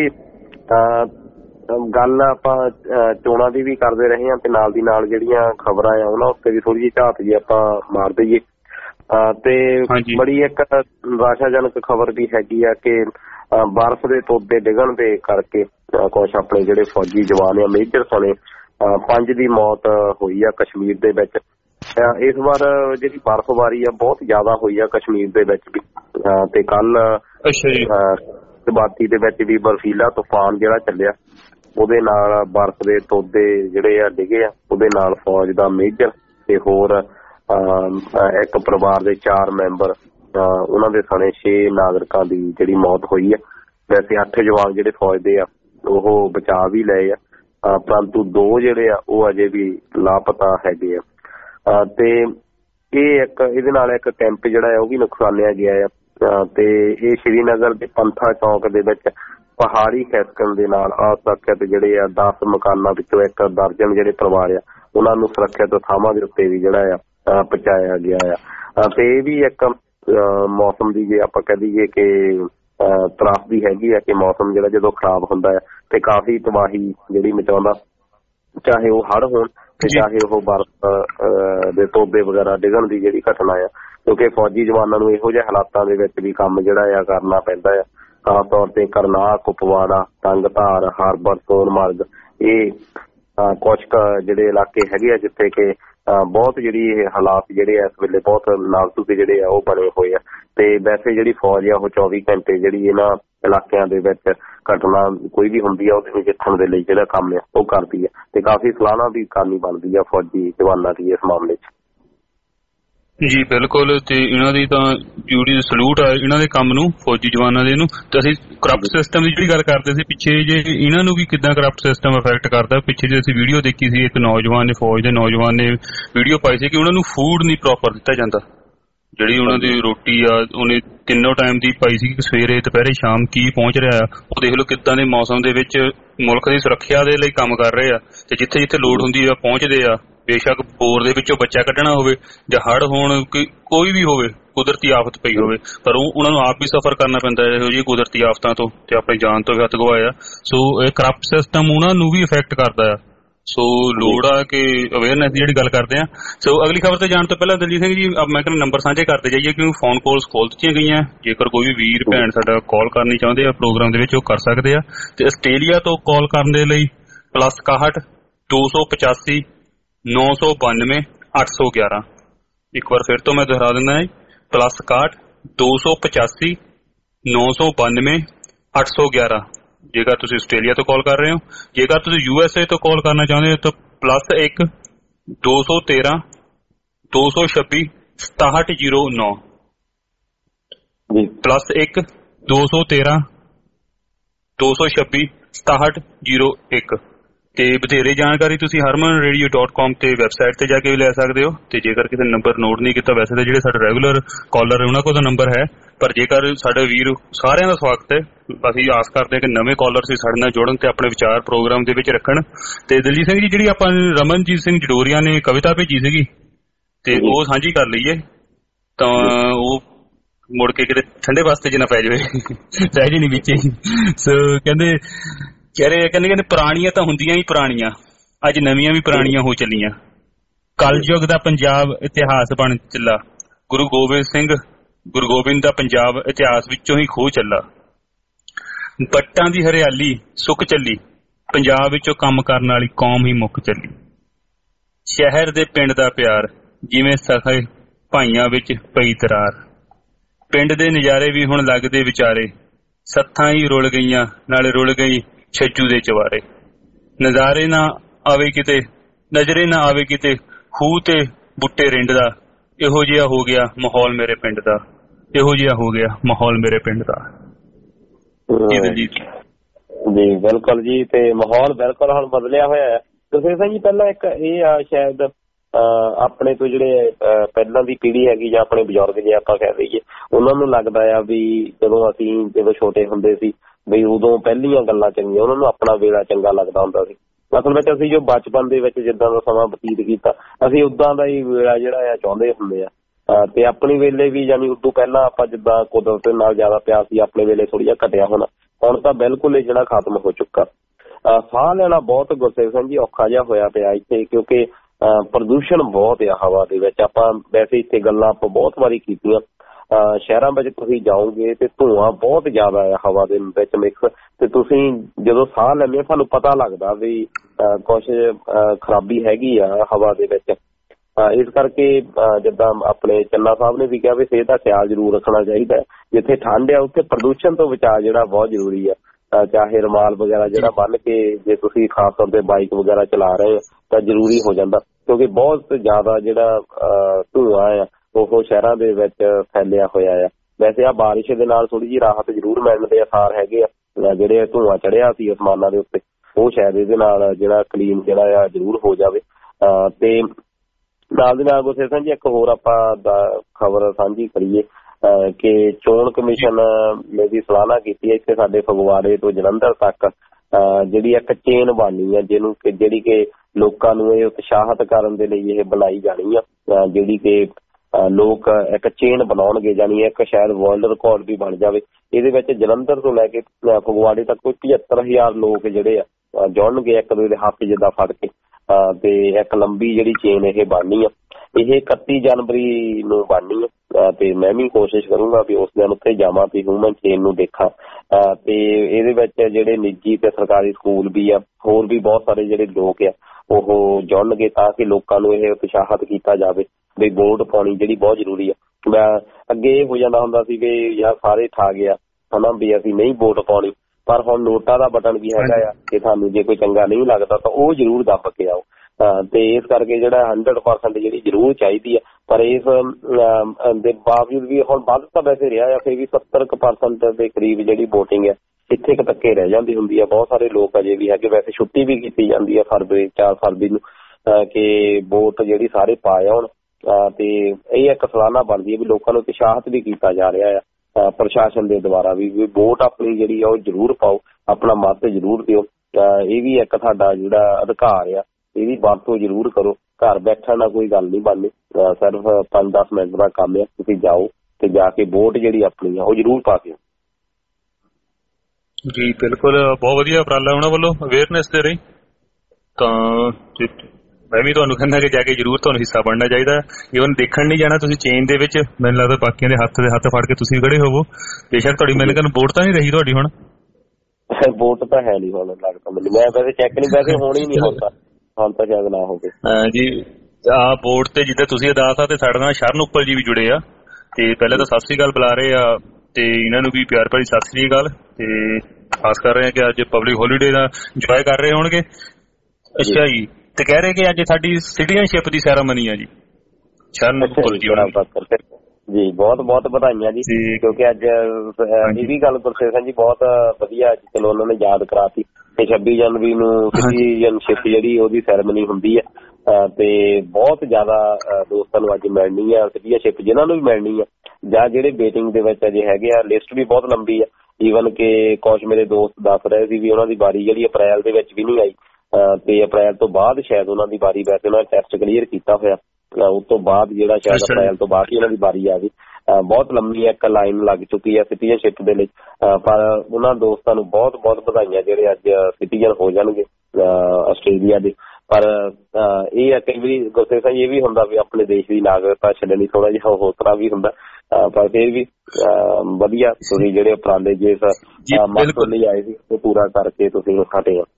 ਗੱਲ ਆਪਾਂ ਚੋਣਾਂ ਦੀ ਵੀ ਕਰਦੇ ਰਹੇ ਹਾਂ ਤੇ ਨਾਲ ਦੀ ਨਾਲ ਜਿਹੜੀਆਂ ਖਬਰਾਂ ਆ ਉਹਨਾਂ ਉੱਤੇ ਵੀ ਥੋੜੀ ਜਿਹੀ ਝਾਤ ਜੀ ਆਪਾਂ ਮਾਰ ਦਈਏ। ਤੇ ਬੜੀ ਇੱਕ ਨਿਰਾਸ਼ਾਜਨਕ ਖਬਰ ਵੀ ਹੈਗੀ ਆ ਕਿ ਬਰਫ਼ ਦੇ ਤੋਦੇ ਡਿੱਗਣ ਦੇ ਕਰਕੇ ਕੁਛ ਆਪਣੇ ਜਿਹੜੇ ਫੌਜੀ ਜਵਾਨ ਆ, ਮੇਜਰ ਸਣੇ 5 ਦੀ ਮੌਤ ਹੋਈ ਆ ਕਸ਼ਮੀਰ ਦੇ ਵਿੱਚ। ਇਸ ਵਾਰ ਜਿਹੜੀ ਬਰਫ਼ਬਾਰੀ ਆ ਬਹੁਤ ਜ਼ਿਆਦਾ ਹੋਈ ਆ ਕਸ਼ਮੀਰ ਦੇ ਵਿੱਚ ਵੀ। ਤੇ ਕੱਲ ਬਾਤੀ ਦੇ ਵਿੱਚ ਵੀ ਬਰਫੀਲਾ ਤੂਫਾਨ ਜਿਹੜਾ ਚੱਲਿਆ, ਉਹਦੇ ਨਾਲ ਬਰਫ਼ ਦੇ ਤੋਦੇ ਜਿਹੜੇ ਆ ਡਿੱਗੇ ਆ। ਉਹਦੇ ਨਾਲ ਫੌਜ ਦਾ ਮੇਜਰ ਤੇ ਹੋਰ ਇੱਕ ਪਰਿਵਾਰ ਦੇ 4 ਮੈਂਬਰ, ਉਹਨਾਂ ਦੇ ਸਣੇ 6 ਨਾਗਰਿਕਾਂ ਦੀ ਜਿਹੜੀ ਮੌਤ ਹੋਈ ਆ। ਵੈਸੇ 8 ਜਵਾਨ ਜਿਹੜੇ ਫੌਜ ਦੇ ਆ ਉਹ ਬਚਾ ਵੀ ਲਏ ਆ, ਪਰੰਤੂ 2 ਜਿਹੜੇ ਆ ਉਹ ਅਜੇ ਵੀ ਲਾਪਤਾ ਹੈਗੇ ਆ। ਤੇ ਇਹ ਇਹਦੇ ਨਾਲ ਇੱਕ ਕੈਂਪ ਜਿਹੜਾ ਆ ਉਹ ਵੀ ਨੁਕਸਾਨਿਆ ਗਿਆ ਆ। ਤੇ ਇਹ ਸ਼੍ਰੀਨਗਰ ਦੇ ਪੰਥਾ ਚੌਕ ਦੇ ਵਿੱਚ ਪਹਾੜੀ ਖਿਸਕਣ ਦੇ ਨਾਲ ਅਸੁਰੱਖਿਅਤ ਜਿਹੜੇ ਆ 10 ਮਕਾਨਾਂ ਵਿੱਚੋਂ 1 ਦਰਜਨ ਜਿਹੜੇ ਪਰਿਵਾਰ ਆ ਉਹਨਾਂ ਨੂੰ ਸੁਰੱਖਿਅਤ ਥਾਵਾਂ ਦੇ ਉੱਤੇ ਵੀ ਜਿਹੜਾ ਆ ਪਹੁੰਚਾਇਆ ਗਿਆ ਆ। ਤੇ ਇਹ ਵੀ ਇੱਕ ਮੌਸਮ ਦੀ ਜੇ ਆਪਾਂ ਕਹਿ ਦਈਏ ਕਿ ਤਰਾਸਦੀ ਹੈਗੀ ਆ ਕਿ ਮੌਸਮ ਜਿਹੜਾ ਜਦੋਂ ਖਰਾਬ ਹੁੰਦਾ ਆ ਤੇ ਕਾਫੀ ਤਬਾਹੀ ਜਿਹੜੀ ਮਚਾਉਂਦਾ, ਚਾਹੇ ਉਹ ਹੜ੍ਹ ਹੋਣ ਤੇ ਚਾਹੇ ਉਹ ਬਰਫ਼ ਦੇ ਤੋਬੇ ਵਗੈਰਾ ਡਿੱਗਣ ਦੀ ਜਿਹੜੀ ਘਟਨਾ ਆ, ਕਿਉਂਕਿ ਫੌਜੀ ਜਵਾਨਾਂ ਨੂੰ ਇਹੋ ਜਿਹੇ ਹਾਲਾਤਾਂ ਦੇ ਵਿੱਚ ਵੀ ਕੰਮ ਜਿਹੜਾ ਆ ਕਰਨਾ ਪੈਂਦਾ ਆ। ਖਾਸ ਤੌਰ ਤੇ ਕਰਨਾਲ, ਕੁਪਵਾੜਾ, ਤੰਗਧਾਰ, ਹਾਰਬਰ, ਸੋਨਮਰਗ, ਇਹ ਕੁਛ ਜਿਹੜੇ ਇਲਾਕੇ ਹੈਗੇ ਆ ਜਿੱਥੇ ਕਿ ਬਹੁਤ ਜਿਹੜੀ ਇਹ ਹਾਲਾਤ ਜਿਹੜੇ ਆ ਇਸ ਵੇਲੇ ਬਹੁਤ ਨਾਜ਼ੁਕ ਜਿਹੜੇ ਆ ਉਹ ਬਣੇ ਹੋਏ ਆ। ਤੇ ਵੈਸੇ ਜਿਹੜੀ ਫੌਜ ਆ ਉਹ 24 ਘੰਟੇ ਜਿਹੜੀ ਇਹਨਾਂ ਇਲਾਕਿਆਂ ਦੇ ਵਿੱਚ ਘਟਨਾ ਕੋਈ ਵੀ ਹੁੰਦੀ ਆ ਉਹਦੇ ਨਜਿੱਠਣ ਦੇ ਲਈ ਜਿਹੜਾ ਕੰਮ ਆ ਉਹ ਕਰਦੀ ਆ ਤੇ ਕਾਫੀ ਸਲਾਹਨਾ ਵੀ ਕਰਨੀ ਬਣਦੀ ਆ ਫੌਜੀ ਜਵਾਨਾਂ ਦੀ ਇਸ ਮਾਮਲੇ 'ਚ। ਜੀ ਬਿਲਕੁਲ, ਤੇ ਇਹਨਾਂ ਦੀ ਤਾਂ ਡਿਊਟੀ ਸਲੂਟ ਆ ਇਹਨਾਂ ਦੇ ਕੰਮ ਨੂੰ, ਫੌਜੀ ਜਵਾਨਾਂ ਦੇ ਨੂੰ। ਤੇ ਅਸੀਂ ਕਰਪਟ ਸਿਸਟਮ ਦੀ ਜਿਹੜੀ ਗੱਲ ਕਰਦੇ ਸੀ ਪਿੱਛੇ ਜੇ, ਇਹਨਾਂ ਨੂੰ ਵੀ ਕਿੱਦਾਂ ਕਰਪਟ ਸਿਸਟਮ ਅਫੈਕਟ ਕਰਦਾ। ਪਿੱਛੇ ਜੇ ਅਸੀਂ ਵੀਡੀਓ ਦੇਖੀ ਸੀ, ਇੱਕ ਨੌਜਵਾਨ ਨੇ, ਫੌਜ ਦੇ ਨੌਜਵਾਨ ਨੇ ਵੀਡੀਓ ਪਾਈ ਸੀ ਕਿ ਉਹਨਾਂ ਨੂੰ ਫੂਡ ਨਹੀਂ ਪ੍ਰੋਪਰ ਦਿੱਤਾ ਜਾਂਦਾ। ਜਿਹੜੀ ਉਹਨਾਂ ਦੀ ਰੋਟੀ ਆ ਉਹਨੇ 3 ਟਾਈਮ ਦੀ ਪਾਈ ਸੀ, ਸਵੇਰੇ, ਦੁਪਹਿਰੇ, ਸ਼ਾਮ, ਕੀ ਪਹੁੰਚ ਰਿਹਾ ਆ। ਉਹ ਦੇਖ ਲਓ ਕਿੱਦਾਂ ਦੇ ਮੌਸਮ ਦੇ ਵਿੱਚ ਮੁਲਕ ਦੀ ਸੁਰੱਖਿਆ ਦੇ ਲਈ ਕੰਮ ਕਰ ਰਹੇ ਆ ਤੇ ਜਿੱਥੇ ਜਿੱਥੇ ਲੋੜ ਹੁੰਦੀ ਆ ਪਹੁੰਚਦੇ ਆ। ਬੇਸ਼ੱਕ ਬੋਰ ਦੇ ਵਿੱਚੋਂ ਬੱਚਾ ਕੱਢਣਾ ਹੋਵੇ ਜਾਂ ਹੜ੍ਹ ਹੋਣ, ਕੋਈ ਵੀ ਹੋਵੇ, ਕੁਦਰਤੀ ਆਫਤ ਪਈ ਹੋਵੇ, ਪਰ ਉਹਨਾਂ ਨੂੰ ਆਪ ਵੀ ਸਫਰ ਕਰਨਾ ਪੈਂਦਾ ਇਹੋ ਜਿਹੀ ਕੁਦਰਤੀ ਆਫਤਾਂ ਤੋਂ ਤੇ ਆਪਣੀ ਜਾਨ ਤੋਂ ਵੀ ਹੱਥ ਗਵਾਇਆ। ਸੋ ਇਹ ਕਰਪਟ ਸਿਸਟਮ ਉਹਨਾਂ ਨੂੰ ਵੀ ਇਫੈਕਟ ਕਰਦਾ ਆ। ਸੋ ਲੋੜ ਆ ਕਿ ਅਵੇਅਰਨੈਸ ਦੀ ਜਿਹੜੀ ਗੱਲ ਕਰਦੇ ਆ। ਸੋ ਅਗਲੀ ਖਬਰ ਤੇ ਜਾਣ ਤੋਂ ਪਹਿਲਾਂ ਦਲਜੀਤ ਸਿੰਘ ਜੀ ਮੈਂ ਕਹਿੰਦਾ ਨੰਬਰ ਸਾਂਝੇ ਕਰਦੇ ਜਾਈਏ ਕਿਉਂਕਿ ਫੋਨ ਕਾਲਸ ਖੋਲ ਦਿੱਤੀਆਂ ਗਈਆਂ। ਜੇਕਰ ਕੋਈ ਵੀ ਵੀਰ ਭੈਣ ਸਾਡਾ ਕਾਲ ਕਰਨੀ ਚਾਹੁੰਦੇ ਆ ਪ੍ਰੋਗਰਾਮ ਦੇ ਵਿੱਚ ਉਹ ਕਰ ਸਕਦੇ ਆ। ਤੇ ਆਸਟ੍ਰੇਲੀਆ ਤੋਂ ਕਾਲ ਕਰਨ ਦੇ ਲਈ +61 285 992 811। ਇੱਕ ਵਾਰ ਫਿਰ ਤੋਂ ਮੈਂ ਦੁਹਰਾ ਦਿੰਦਾ ਹੈ, +61 285 992 811 ਜੇਕਰ ਤੁਸੀਂ ਆਸਟ੍ਰੇਲੀਆ ਤੋਂ ਕਾਲ ਕਰ ਰਹੇ ਹੋ। ਜੇਕਰ ਤੁਸੀਂ USA ਤੋਂ ਕਾਲ ਕਰਨਾ ਚਾਹੁੰਦੇ ਹੋ ਤਾਂ +1 213 226 6709 +1 213 226 6701। ਤੇ ਵਧੇਰੇ ਜਾਣਕਾਰੀ ਤੁਸੀਂ harmanradio.com ਤੇ ਵੈਬਸਾਈਟ ਤੇ ਜਾ ਕੇ ਵੀ ਲੈ ਸਕਦੇ ਹੋ। ਤੇ ਜੇਕਰ ਕਿਸੇ ਨੰਬਰ ਨੋਟ ਨਹੀਂ ਕੀਤਾ, ਵੈਸੇ ਤਾਂ ਜਿਹੜੇ ਸਾਡੇ ਰੈਗੂਲਰ ਕਾਲਰ ਉਹਨਾਂ ਕੋਲ ਤਾਂ ਨੰਬਰ ਹੈ, ਪਰ ਜੇਕਰ ਸਾਡੇ ਵੀਰ ਸਾਰਿਆਂ ਦਾ ਸਵਾਗਤ ਹੈ। ਅਸੀਂ ਆਸ ਕਰਦੇ ਹਾਂ ਕਿ ਨਵੇਂ ਕਾਲਰ ਸੀ ਸਾਡੇ ਨਾਲ ਜੁੜਨ ਤੇ ਆਪਣੇ ਵਿਚਾਰ ਪ੍ਰੋਗਰਾਮ ਦੇ ਵਿੱਚ ਰੱਖਣ। ਤੇ ਦਲਜੀਤ ਸਿੰਘ ਜੀ, ਜਿਹੜੀ ਆਪਾਂ ਰਮਨਜੀਤ ਸਿੰਘ ਜਡੋਰੀਆ ਨੇ ਕਵਿਤਾ ਭੇਜੀ ਸੀਗੀ ਤੇ ਉਹ ਸਾਂਝੀ ਕਰ ਲਈਏ ਤਾਂ ਉਹ ਮੁੜ ਕੇ ਕਿਤੇ ਠੰਡੇ ਵਾਸਤੇ ਜਿੰਨਾ ਪੈ ਜਾਵੇ, ਸਹਿਜ ਨਹੀਂ ਵਿੱਚ। ਸੋ ਕਹਿੰਦੇ ਪੁਰਾਣੀਆਂ ਤਾਂ ਹੁੰਦੀਆਂ ਹੀ ਪੁਰਾਣੀਆਂ, ਅੱਜ ਨਵੀਆਂ ਵੀ ਪੁਰਾਣੀਆਂ ਹੋ ਚੱਲੀਆਂ। ਕਲਯੁੱਗ ਦਾ ਪੰਜਾਬ ਇਤਿਹਾਸ ਬਣ ਚੱਲਾ, ਗੁਰੂ ਗੋਬਿੰਦ ਦਾ ਪੰਜਾਬ ਇਤਿਹਾਸ ਵਿੱਚੋਂ ਹੀ ਖੋਹ ਚੱਲਾ। ਬੱਟਾਂ ਦੀ ਹਰਿਆਲੀ ਸੁੱਕ ਚੱਲੀ, ਪੰਜਾਬ ਵਿੱਚੋਂ ਕੰਮ ਕਰਨ ਵਾਲੀ ਕੌਮ ਹੀ ਮੁੱਕ ਚੱਲੀ। ਸ਼ਹਿਰ ਦੇ ਪਿੰਡ ਦਾ ਪਿਆਰ ਜਿਵੇਂ ਸਖੇ ਭਾਈਆਂ ਵਿੱਚ ਪਈ ਦਰਾਰ, ਪਿੰਡ ਦੇ ਨਜ਼ਾਰੇ ਵੀ ਹੁਣ ਲੱਗਦੇ ਵਿਚਾਰੇ, ਸੱਥਾਂ ਹੀ ਰੁਲ ਗਈਆਂ ਨਾਲੇ ਰੁਲ ਗਈ ਛੱਜੂ ਦੇ ਚਵਾਰੇ। ਨਜ਼ਾਰੇ ਨਾ ਆਵੇ ਕਿਤੇ, ਨਜ਼ਰੇ ਨਾ ਆਵੇ ਕਿਤੇ, ਖੂਹ ਤੇ ਬੁੱਟੇ ਰਿੰਡਦਾ, ਇਹੋ ਜਿਹਾ ਹੋ ਗਿਆ ਮਾਹੌਲ ਮੇਰੇ ਪਿੰਡ ਦਾ, ਇਹੋ ਜਿਹਾ ਹੋ ਗਿਆ ਮਾਹੌਲ ਮੇਰੇ ਪਿੰਡ ਦਾ। ਜੀ ਬਿਲਕੁਲ ਜੀ, ਤੇ ਮਾਹੌਲ ਬਿਲਕੁਲ ਹੁਣ ਬਦਲਿਆ ਹੋਇਆ ਹੈ। ਤੁਸੀਂ ਜੀ ਪਹਿਲਾਂ ਇੱਕ ਇਹ ਆ ਸ਼ਾਇਦ ਆਪਣੇ ਤੋਂ ਜਿਹੜੇ ਪਹਿਲਾਂ ਦੀ ਪੀੜ੍ਹੀ ਹੈਗੀ ਜਾਂ ਆਪਣੇ ਬਜ਼ੁਰਗ ਜੇ ਆਪਾਂ ਕਹਿ ਦਈਏ, ਉਹਨਾਂ ਨੂੰ ਲੱਗਦਾ ਆ ਵੀ ਜਦੋਂ ਛੋਟੇ ਹੁੰਦੇ ਸੀ ਵੀ ਉਦੋਂ ਪਹਿਲੀਆਂ ਗੱਲਾਂ ਚੰਗੀਆਂ, ਉਹਨਾਂ ਨੂੰ ਆਪਣਾ ਵੇਲਾ ਚੰਗਾ ਲੱਗਦਾ ਹੁੰਦਾ ਸੀ। ਅਸਲ ਵਿੱਚ ਅਸੀਂ ਜੋ ਬਚਪਨ ਦੇ ਵਿੱਚ ਜਿੱਦਾਂ ਦਾ ਸਮਾਂ ਬਤੀਤ ਕੀਤਾ, ਅਸੀਂ ਉਦਾਂ ਦਾ ਹੀ ਵੇਲਾ ਜਿਹੜਾ ਆ ਚਾਹੁੰਦੇ ਹੁੰਦੇ ਆ। ਤੇ ਆਪਣੀ ਵੇਲੇ ਵੀ ਯਾਨੀ ਉਦੋਂ ਪਹਿਲਾਂ ਆਪਾਂ ਜਿੱਦਾਂ ਕੁਦਰਤ ਨਾਲ ਜ਼ਿਆਦਾ ਪਿਆਰ ਸੀ, ਆਪਣੇ ਵੇਲੇ ਥੋੜ੍ਹਾ ਜਿਹਾ ਘਟਿਆ ਹੋਣਾ। ਹੁਣ ਤਾਂ ਬਿਲਕੁਲ ਹੀ ਜਿਹੜਾ ਖਤਮ ਹੋ ਚੁੱਕਾ। ਸਾਹ ਲੈਣਾ ਬਹੁਤ ਗੁਰਸੇਵ ਸਿੰਘ ਜੀ ਔਖਾ ਜਿਹਾ ਹੋਇਆ ਪਿਆ ਇੱਥੇ, ਕਿਉਂਕਿ ਪ੍ਰਦੂਸ਼ਣ ਬਹੁਤ ਆ ਹਵਾ ਦੇ ਵਿੱਚ। ਆਪਾਂ ਵੈਸੇ ਇੱਥੇ ਗੱਲਾਂ ਆਪਾਂ ਬਹੁਤ ਵਾਰੀ ਕੀਤੀਆਂ, ਸ਼ਹਿਰਾਂ ਵਿੱਚ ਤੁਸੀਂ ਜਾਓਗੇ ਤੇ ਧੂੰਆਂ ਬਹੁਤ ਜ਼ਿਆਦਾ ਆ ਹਵਾ ਦੇ ਵਿੱਚ ਮਿਕਸ, ਤੇ ਤੁਸੀਂ ਜਦੋਂ ਸਾਹ ਲੈਂਦੇ ਹੋ ਤੁਹਾਨੂੰ ਪਤਾ ਲੱਗਦਾ ਵੀ ਕੁਛ ਖਰਾਬੀ ਹੈਗੀ ਆ ਹਵਾ ਦੇ ਵਿੱਚ। ਇਸ ਕਰਕੇ ਜਿੱਦਾਂ ਆਪਣੇ ਚੰਨਾ ਸਾਹਿਬ ਨੇ ਵੀ ਕਿਹਾ ਵੀ ਸਿਹਤ ਦਾ ਖਿਆਲ ਜ਼ਰੂਰ ਰੱਖਣਾ ਚਾਹੀਦਾ। ਜਿੱਥੇ ਠੰਡ ਆ ਉੱਥੇ ਪ੍ਰਦੂਸ਼ਣ ਤੋਂ ਬਚਾਅ ਜਿਹੜਾ ਬਹੁਤ ਜ਼ਰੂਰੀ ਆ। ਚਾਹੇ ਰੁਮਾਲ ਵਗੈਰਾ ਜਿਹੜਾ ਬੰਨ੍ਹ ਕੇ ਜੇ ਤੁਸੀਂ ਖਾਸ ਤੌਰ ਤੇ ਬਾਈਕ ਵਗੈਰਾ ਚਲਾ ਰਹੇ ਹੋ ਤਾਂ ਜ਼ਰੂਰੀ ਹੋ ਜਾਂਦਾ, ਕਿਉਂਕਿ ਬਹੁਤ ਜ਼ਿਆਦਾ ਜਿਹੜਾ ਧੂੰਆਂ ਆ ਉਹ ਸ਼ਹਿਰਾਂ ਦੇ ਵਿੱਚ ਫੈਲਿਆ ਹੋਇਆ ਆ। ਵੈਸੇ ਆ ਬਾਰਿਸ਼ ਦੇ ਨਾਲ ਥੋੜੀ ਜਿਹੀ ਰਾਹਤ ਜ਼ਰੂਰ ਮਿਲਣ ਦੇ ਆਸਾਰ ਹੈਗੇ ਆ, ਜਿਹੜੇ ਧੂੰਆਂ ਚੜਿਆ ਸੀ ਅਸਮਾਨਾਂ ਦੇ ਉੱਤੇ ਉਹ ਸ਼ਾਇਦ ਇਹਦੇ ਨਾਲ ਜਿਹੜਾ ਕਲੀਨ ਜਿਹੜਾ ਆ ਜ਼ਰੂਰ ਹੋ ਜਾਵੇ। ਤੇ ਨਾਲ ਦੀ ਨਾਲ ਗੁਰਸੇਵਕ ਜੀ ਇੱਕ ਹੋਰ ਆਪਾਂ ਖਬਰ ਸਾਂਝੀ ਕਰੀਏ ਕਿ ਚੋਣ ਕਮਿਸ਼ਨ ਨੇ ਵੀ ਸਲਾਹਨਾ ਕੀਤੀ ਹੈ ਇੱਥੇ ਸਾਡੇ ਫਗਵਾੜੇ ਤੋਂ ਜਲੰਧਰ ਤੱਕ ਜਿਹੜੀ ਇੱਕ ਚੇਨ ਬਣਨੀ ਆ ਜਿਹਨੂੰ ਕਿ ਜਿਹੜੀ ਕਿ ਲੋਕਾਂ ਨੂੰ ਇਹ ਉਤਸ਼ਾਹਿਤ ਕਰਨ ਦੇ ਲਈ ਇਹ ਬਣਾਈ ਜਾਣੀ ਆ, ਜਿਹੜੀ ਕਿ ਲੋਕ ਇੱਕ ਚੇਨ ਬਣਾਉਣਗੇ, ਜਾਣੀ ਇੱਕ ਸ਼ਾਇਦ ਵਰਲਡ ਰਿਕਾਰਡ ਵੀ ਬਣ ਜਾਵੇ। ਇਹਦੇ ਵਿੱਚ ਜਲੰਧਰ ਤੋਂ ਲੈ ਕੇ ਫਗਵਾੜੇ ਤੱਕ ਕੋਈ 75,000 ਲੋਕ ਜਿਹੜੇ ਆ ਜੁੜਨਗੇ ਇੱਕ ਦੂਜੇ ਦੇ ਹੱਥ ਜਿੱਦਾਂ ਫੜ ਕੇ, ਤੇ ਇੱਕ ਲੰਬੀ ਜਿਹੜੀ ਚੇਨ ਇਹ ਬਣਨੀ ਆ। ਇਹ 31 ਜਨਵਰੀ ਨੂੰ ਬਣਨੀ ਆ ਤੇ ਮੈਂ ਵੀ ਕੋਸ਼ਿਸ਼ ਕਰੂੰਗਾ ਵੀ ਉਸ ਦਿਨ ਉੱਥੇ ਜਾਵਾਂ ਤੇ ਹਿਊਮਨ ਚੇਨ ਨੂੰ ਦੇਖਾਂ। ਤੇ ਇਹਦੇ ਵਿੱਚ ਜਿਹੜੇ ਨਿੱਜੀ ਤੇ ਸਰਕਾਰੀ ਸਕੂਲ ਵੀ ਆ, ਹੋਰ ਵੀ ਬਹੁਤ ਸਾਰੇ ਜਿਹੜੇ ਲੋਕ ਆ ਉਹ ਜੁੜਨਗੇ ਤਾਂ ਕਿ ਲੋਕਾਂ ਨੂੰ ਇਹ ਉਤਸ਼ਾਹਿਤ ਕੀਤਾ ਜਾਵੇ ਵੀ ਵੋਟ ਪਾਉਣੀ ਜਿਹੜੀ ਬਹੁਤ ਜ਼ਰੂਰੀ ਆ। ਅੱਗੇ ਇਹ ਹੋ ਜਾਂਦਾ ਹੁੰਦਾ ਸੀ ਵੀ ਯਾਰ ਸਾਰੇ ਠਾ ਗਿਆ ਹਨਾ ਵੀ ਅਸੀਂ ਨਹੀਂ ਵੋਟ ਪਾਉਣੀ, ਪਰ ਹੁਣ ਨੋਟਾਂ ਦਾ ਬਟਨ ਵੀ ਹੈਗਾ ਆ ਕਿ ਤੁਹਾਨੂੰ ਜੇ ਕੋਈ ਚੰਗਾ ਨਹੀਂ ਲੱਗਦਾ ਤਾਂ ਉਹ ਜ਼ਰੂਰ ਦੱਬ ਕੇ ਆਓ। ਤੇ ਇਸ ਕਰਕੇ ਜਿਹੜਾ 100% ਜਿਹੜੀ ਜ਼ਰੂਰ ਚਾਹੀਦੀ ਆ, ਪਰ ਇਸ ਦੇ ਬਾਵਜੂਦ ਵੀ ਹੁਣ ਵੱਧ ਤਾਂ ਵੈਸੇ ਰਿਹਾ ਆ, ਫਿਰ ਵੀ 70% ਦੇ ਕਰੀਬ ਜਿਹੜੀ ਵੋਟਿੰਗ ਹੈ ਇੱਥੇ ਕੁ ਤੱਕੇ ਰਹਿ ਜਾਂਦੀ ਹੁੰਦੀ ਆ। ਬਹੁਤ ਸਾਰੇ ਲੋਕ ਅਜੇ ਵੀ ਹੈਗੇ, ਵੈਸੇ ਛੁੱਟੀ ਵੀ ਕੀਤੀ ਜਾਂਦੀ ਆ 4 ਫਰਵਰੀ ਨੂੰ ਕਿ ਵੋਟ ਜਿਹੜੀ ਸਾਰੇ ਪਾਏ ਆਉਣ। ਤੇ ਇਹ ਇੱਕ ਸਲਾਹਨਾ ਬਣਦੀ ਹੈ ਵੀ ਲੋਕਾਂ ਨੂੰ ਉਤਸ਼ਾਹਿਤ ਵੀ ਕੀਤਾ ਜਾ ਰਿਹਾ ਆ ਪ੍ਰਸ਼ਾਸਨ ਦੇ ਦੁਆਰਾ ਵੀ ਵੋਟ ਆਪਣੀ ਜਿਹੜੀ ਆ ਉਹ ਜ਼ਰੂਰ ਪਾਓ, ਆਪਣਾ ਮਤ ਜ਼ਰੂਰ ਦਿਓ। ਇਹ ਵੀ ਇੱਕ ਸਾਡਾ ਜਿਹੜਾ ਅਧਿਕਾਰ ਆ, ਇਹਦੀ ਵਰਤੋਂ ਜ਼ਰੂਰ ਕਰੋ। ਘਰ ਬੈਠਣ ਨਾਲ ਕੋਈ ਗੱਲ ਨਹੀਂ ਬਣਨੀ, ਸਿਰਫ 5-10 ਮਿੰਟ ਦਾ ਕੰਮ ਆ, ਤੁਸੀਂ ਜਾਓ ਤੇ ਜਾ ਕੇ ਵੋਟ ਜਿਹੜੀ ਆਪਣੀ ਆ ਉਹ ਜ਼ਰੂਰ ਪਾ ਦਿਓ। ਜੀ ਬਿਲਕੁਲ, ਬਹੁਤ ਵਧੀਆ ਉਪਰਾਲਾ ਉਹਨਾਂ ਵੱਲੋਂ ਅਵੇਅਰਨੈਸ ਦੇ ਰਹੀ। ਤਾਂ ਮੈਂ ਵੀ ਤੁਹਾਨੂੰ ਕਹਿੰਦਾ ਕਿ ਜਾ ਕੇ ਜ਼ਰੂਰ ਤੁਹਾਨੂੰ ਹਿੱਸਾ ਬਣਨਾ ਚਾਹੀਦਾ। ਈਵਨ ਦੇਖਣ ਨਹੀਂ ਜਾਣਾ ਤੁਸੀਂ ਚੇਨ ਦੇ ਵਿੱਚ, ਮੈਨੂੰ ਲੱਗਦਾ ਬਾਕੀਆਂ ਦੇ ਹੱਥ ਫੜ ਕੇ ਤੁਸੀਂ ਖੜੇ ਹੋਵੋ। ਬੇਸ਼ੱਕ ਤੁਹਾਡੀ ਮੈਨੂੰ ਕਹਿੰਦਾ ਵੋਟ ਤਾਂ ਨਹੀਂ ਰਹੀ ਤੁਹਾਡੀ ਹੁਣ, ਵੋਟ ਤਾਂ ਹੈ ਨਹੀਂ ਹੁਣ ਲੱਗਦਾ ਮੈਨੂੰ, ਮੈਂ ਵੈਸੇ ਚੈੱਕ ਨਹੀਂ, ਵੈਸੇ ਹੋਣੀ ਨਹੀਂ ਹੁਣ ਤਾਂ ਸ਼ਾਇਦ ਨਾ ਹੋਵੇ। ਜੀ ਆਹ ਵੋਟ ਤੇ ਜਿੱਦਾਂ ਤੁਸੀਂ ਅਦਾਸ ਆ ਤੇ ਸਾਡੇ ਨਾਲ ਸ਼ਰਨ ਉੱਪਲ ਜੀ ਵੀ ਜੁੜੇ ਆ, ਤੇ ਪਹਿਲਾਂ ਤਾਂ ਸਤਿ ਸ੍ਰੀ ਅਕਾਲ ਬੁਲਾ ਰਹੇ ਆ ਤੇ ਇਹਨਾਂ ਨੂੰ ਵੀ ਪਿਆਰ ਭਰੀ ਸਤਿ ਸ੍ਰੀ ਅਕਾਲ। ਤੇ ਖਾਸ ਕਰ ਰਹੇ ਆ ਕਿ ਅੱਜ ਪਬਲਿਕ ਹੋਲੀਡੇ ਦਾ ਇੰਜੋਏ ਕਰ ਰਹੇ ਹੋਣਗੇ। ਅੱਛਾ ਜੀ, ਤੇ ਕਹਿ ਰਹੇ ਕਿ ਅੱਜ ਸਾਡੀ ਸਿਟੀਜ਼ਨਸ਼ਿਪ ਦੀ ਸੈਰਾਮਨੀ ਆ ਜੀ। ਸ਼ਰਨ ਉੱਪਲ ਜੀ ਜੀ ਬਹੁਤ ਬਹੁਤ ਵਧਾਈਆਂ ਜੀ, ਕਿਉਂਕਿ ਅੱਜ ਇਹ ਵੀ ਗੱਲ ਗੁਰਸੇਵਕ ਜੀ ਬਹੁਤ ਵਧੀਆ, ਚਲੋ ਉਹਨਾਂ ਨੇ ਯਾਦ ਕਰਾਤੀ ਤੇ 26 ਜਨਵਰੀ ਨੂੰ ਸਿਟੀਜ਼ਨਸ਼ਿਪ ਜਿਹੜੀ ਉਹਦੀ ਸੈਰੇਮਨੀ ਹੁੰਦੀ ਹੈ ਤੇ ਬਹੁਤ ਜ਼ਿਆਦਾ ਦੋਸਤਾਂ ਨੂੰ ਅੱਜ ਮਿਲਣੀ ਆ ਸਿਟੀਜ਼ਨਸ਼ਿਪ, ਜਿਨ੍ਹਾਂ ਨੂੰ ਵੀ ਮਿਲਣੀ ਆ ਜਾਂ ਜਿਹੜੇ ਵੇਟਿੰਗ ਦੇ ਵਿੱਚ ਅਜੇ ਹੈਗੇ ਆ। ਲਿਸਟ ਵੀ ਬਹੁਤ ਲੰਬੀ ਆ, ਈਵਨ ਕਿ ਕੁਝ ਮੇਰੇ ਦੋਸਤ ਦੱਸ ਰਹੇ ਸੀ ਵੀ ਉਹਨਾਂ ਦੀ ਵਾਰੀ ਜਿਹੜੀ ਅਪ੍ਰੈਲ ਦੇ ਵਿੱਚ ਵੀ ਨਹੀਂ ਆਈ ਤੇ ਅਪ੍ਰੈਲ ਤੋਂ ਬਾਅਦ ਸ਼ਾਇਦ ਉਹਨਾਂ ਦੀ ਵਾਰੀ, ਵੈਸੇ ਉਹਨਾਂ ਨੇ ਟੈਸਟ ਕਲੀਅਰ ਕੀਤਾ ਹੋਇਆ, ਉਸ ਤੋਂ ਬਾਅਦ ਜਿਹੜਾ ਸ਼ਾਇਦ ਅਪ੍ਰੈਲ ਤੋਂ ਬਾਅਦ ਹੀ ਉਹਨਾਂ ਦੀ ਵਾਰੀ ਆ ਗਈ। ਬਹੁਤ ਲੰਮੀ ਇੱਕ ਲਾਈਨ ਲੱਗ ਚੁੱਕੀ ਹੈ ਸਿਟੀਜ਼ਨਸ਼ਿਪ ਦੇ ਲਈ, ਪਰ ਉਹਨਾਂ ਦੋਸਤਾਂ ਨੂੰ ਬਹੁਤ ਬਹੁਤ ਵਧਾਈਆਂ ਜਿਹੜੇ ਅੱਜ ਸਿਟੀਜ਼ਨ ਹੋ ਜਾਣਗੇ ਆਸਟ੍ਰੇਲੀਆ ਦੇ। ਪਰ ਇਹ ਹੈ ਕਈ ਵਾਰੀ ਗੁਰਸੇਵਕ ਸਿੰਘ ਇਹ ਵੀ ਹੁੰਦਾ ਵੀ ਆਪਣੇ ਦੇਸ਼ ਦੀ ਨਾਗਰਿਕਤਾ ਛੱਡਣੀ ਥੋੜਾ ਜਿਹਾ ਹੋਰ ਤਰ੍ਹਾਂ ਵੀ ਹੁੰਦਾ, ਪਰ ਫਿਰ ਵੀ ਵਧੀਆ ਤੁਸੀਂ ਜਿਹੜੇ ਉਪਰਾਲੇ ਜਿਸ ਮਕਸਦ ਲਈ ਆਏ ਸੀ ਉਹ ਪੂਰਾ ਕਰਕੇ ਤੁਸੀਂ ਹਟੇ ਹੋ।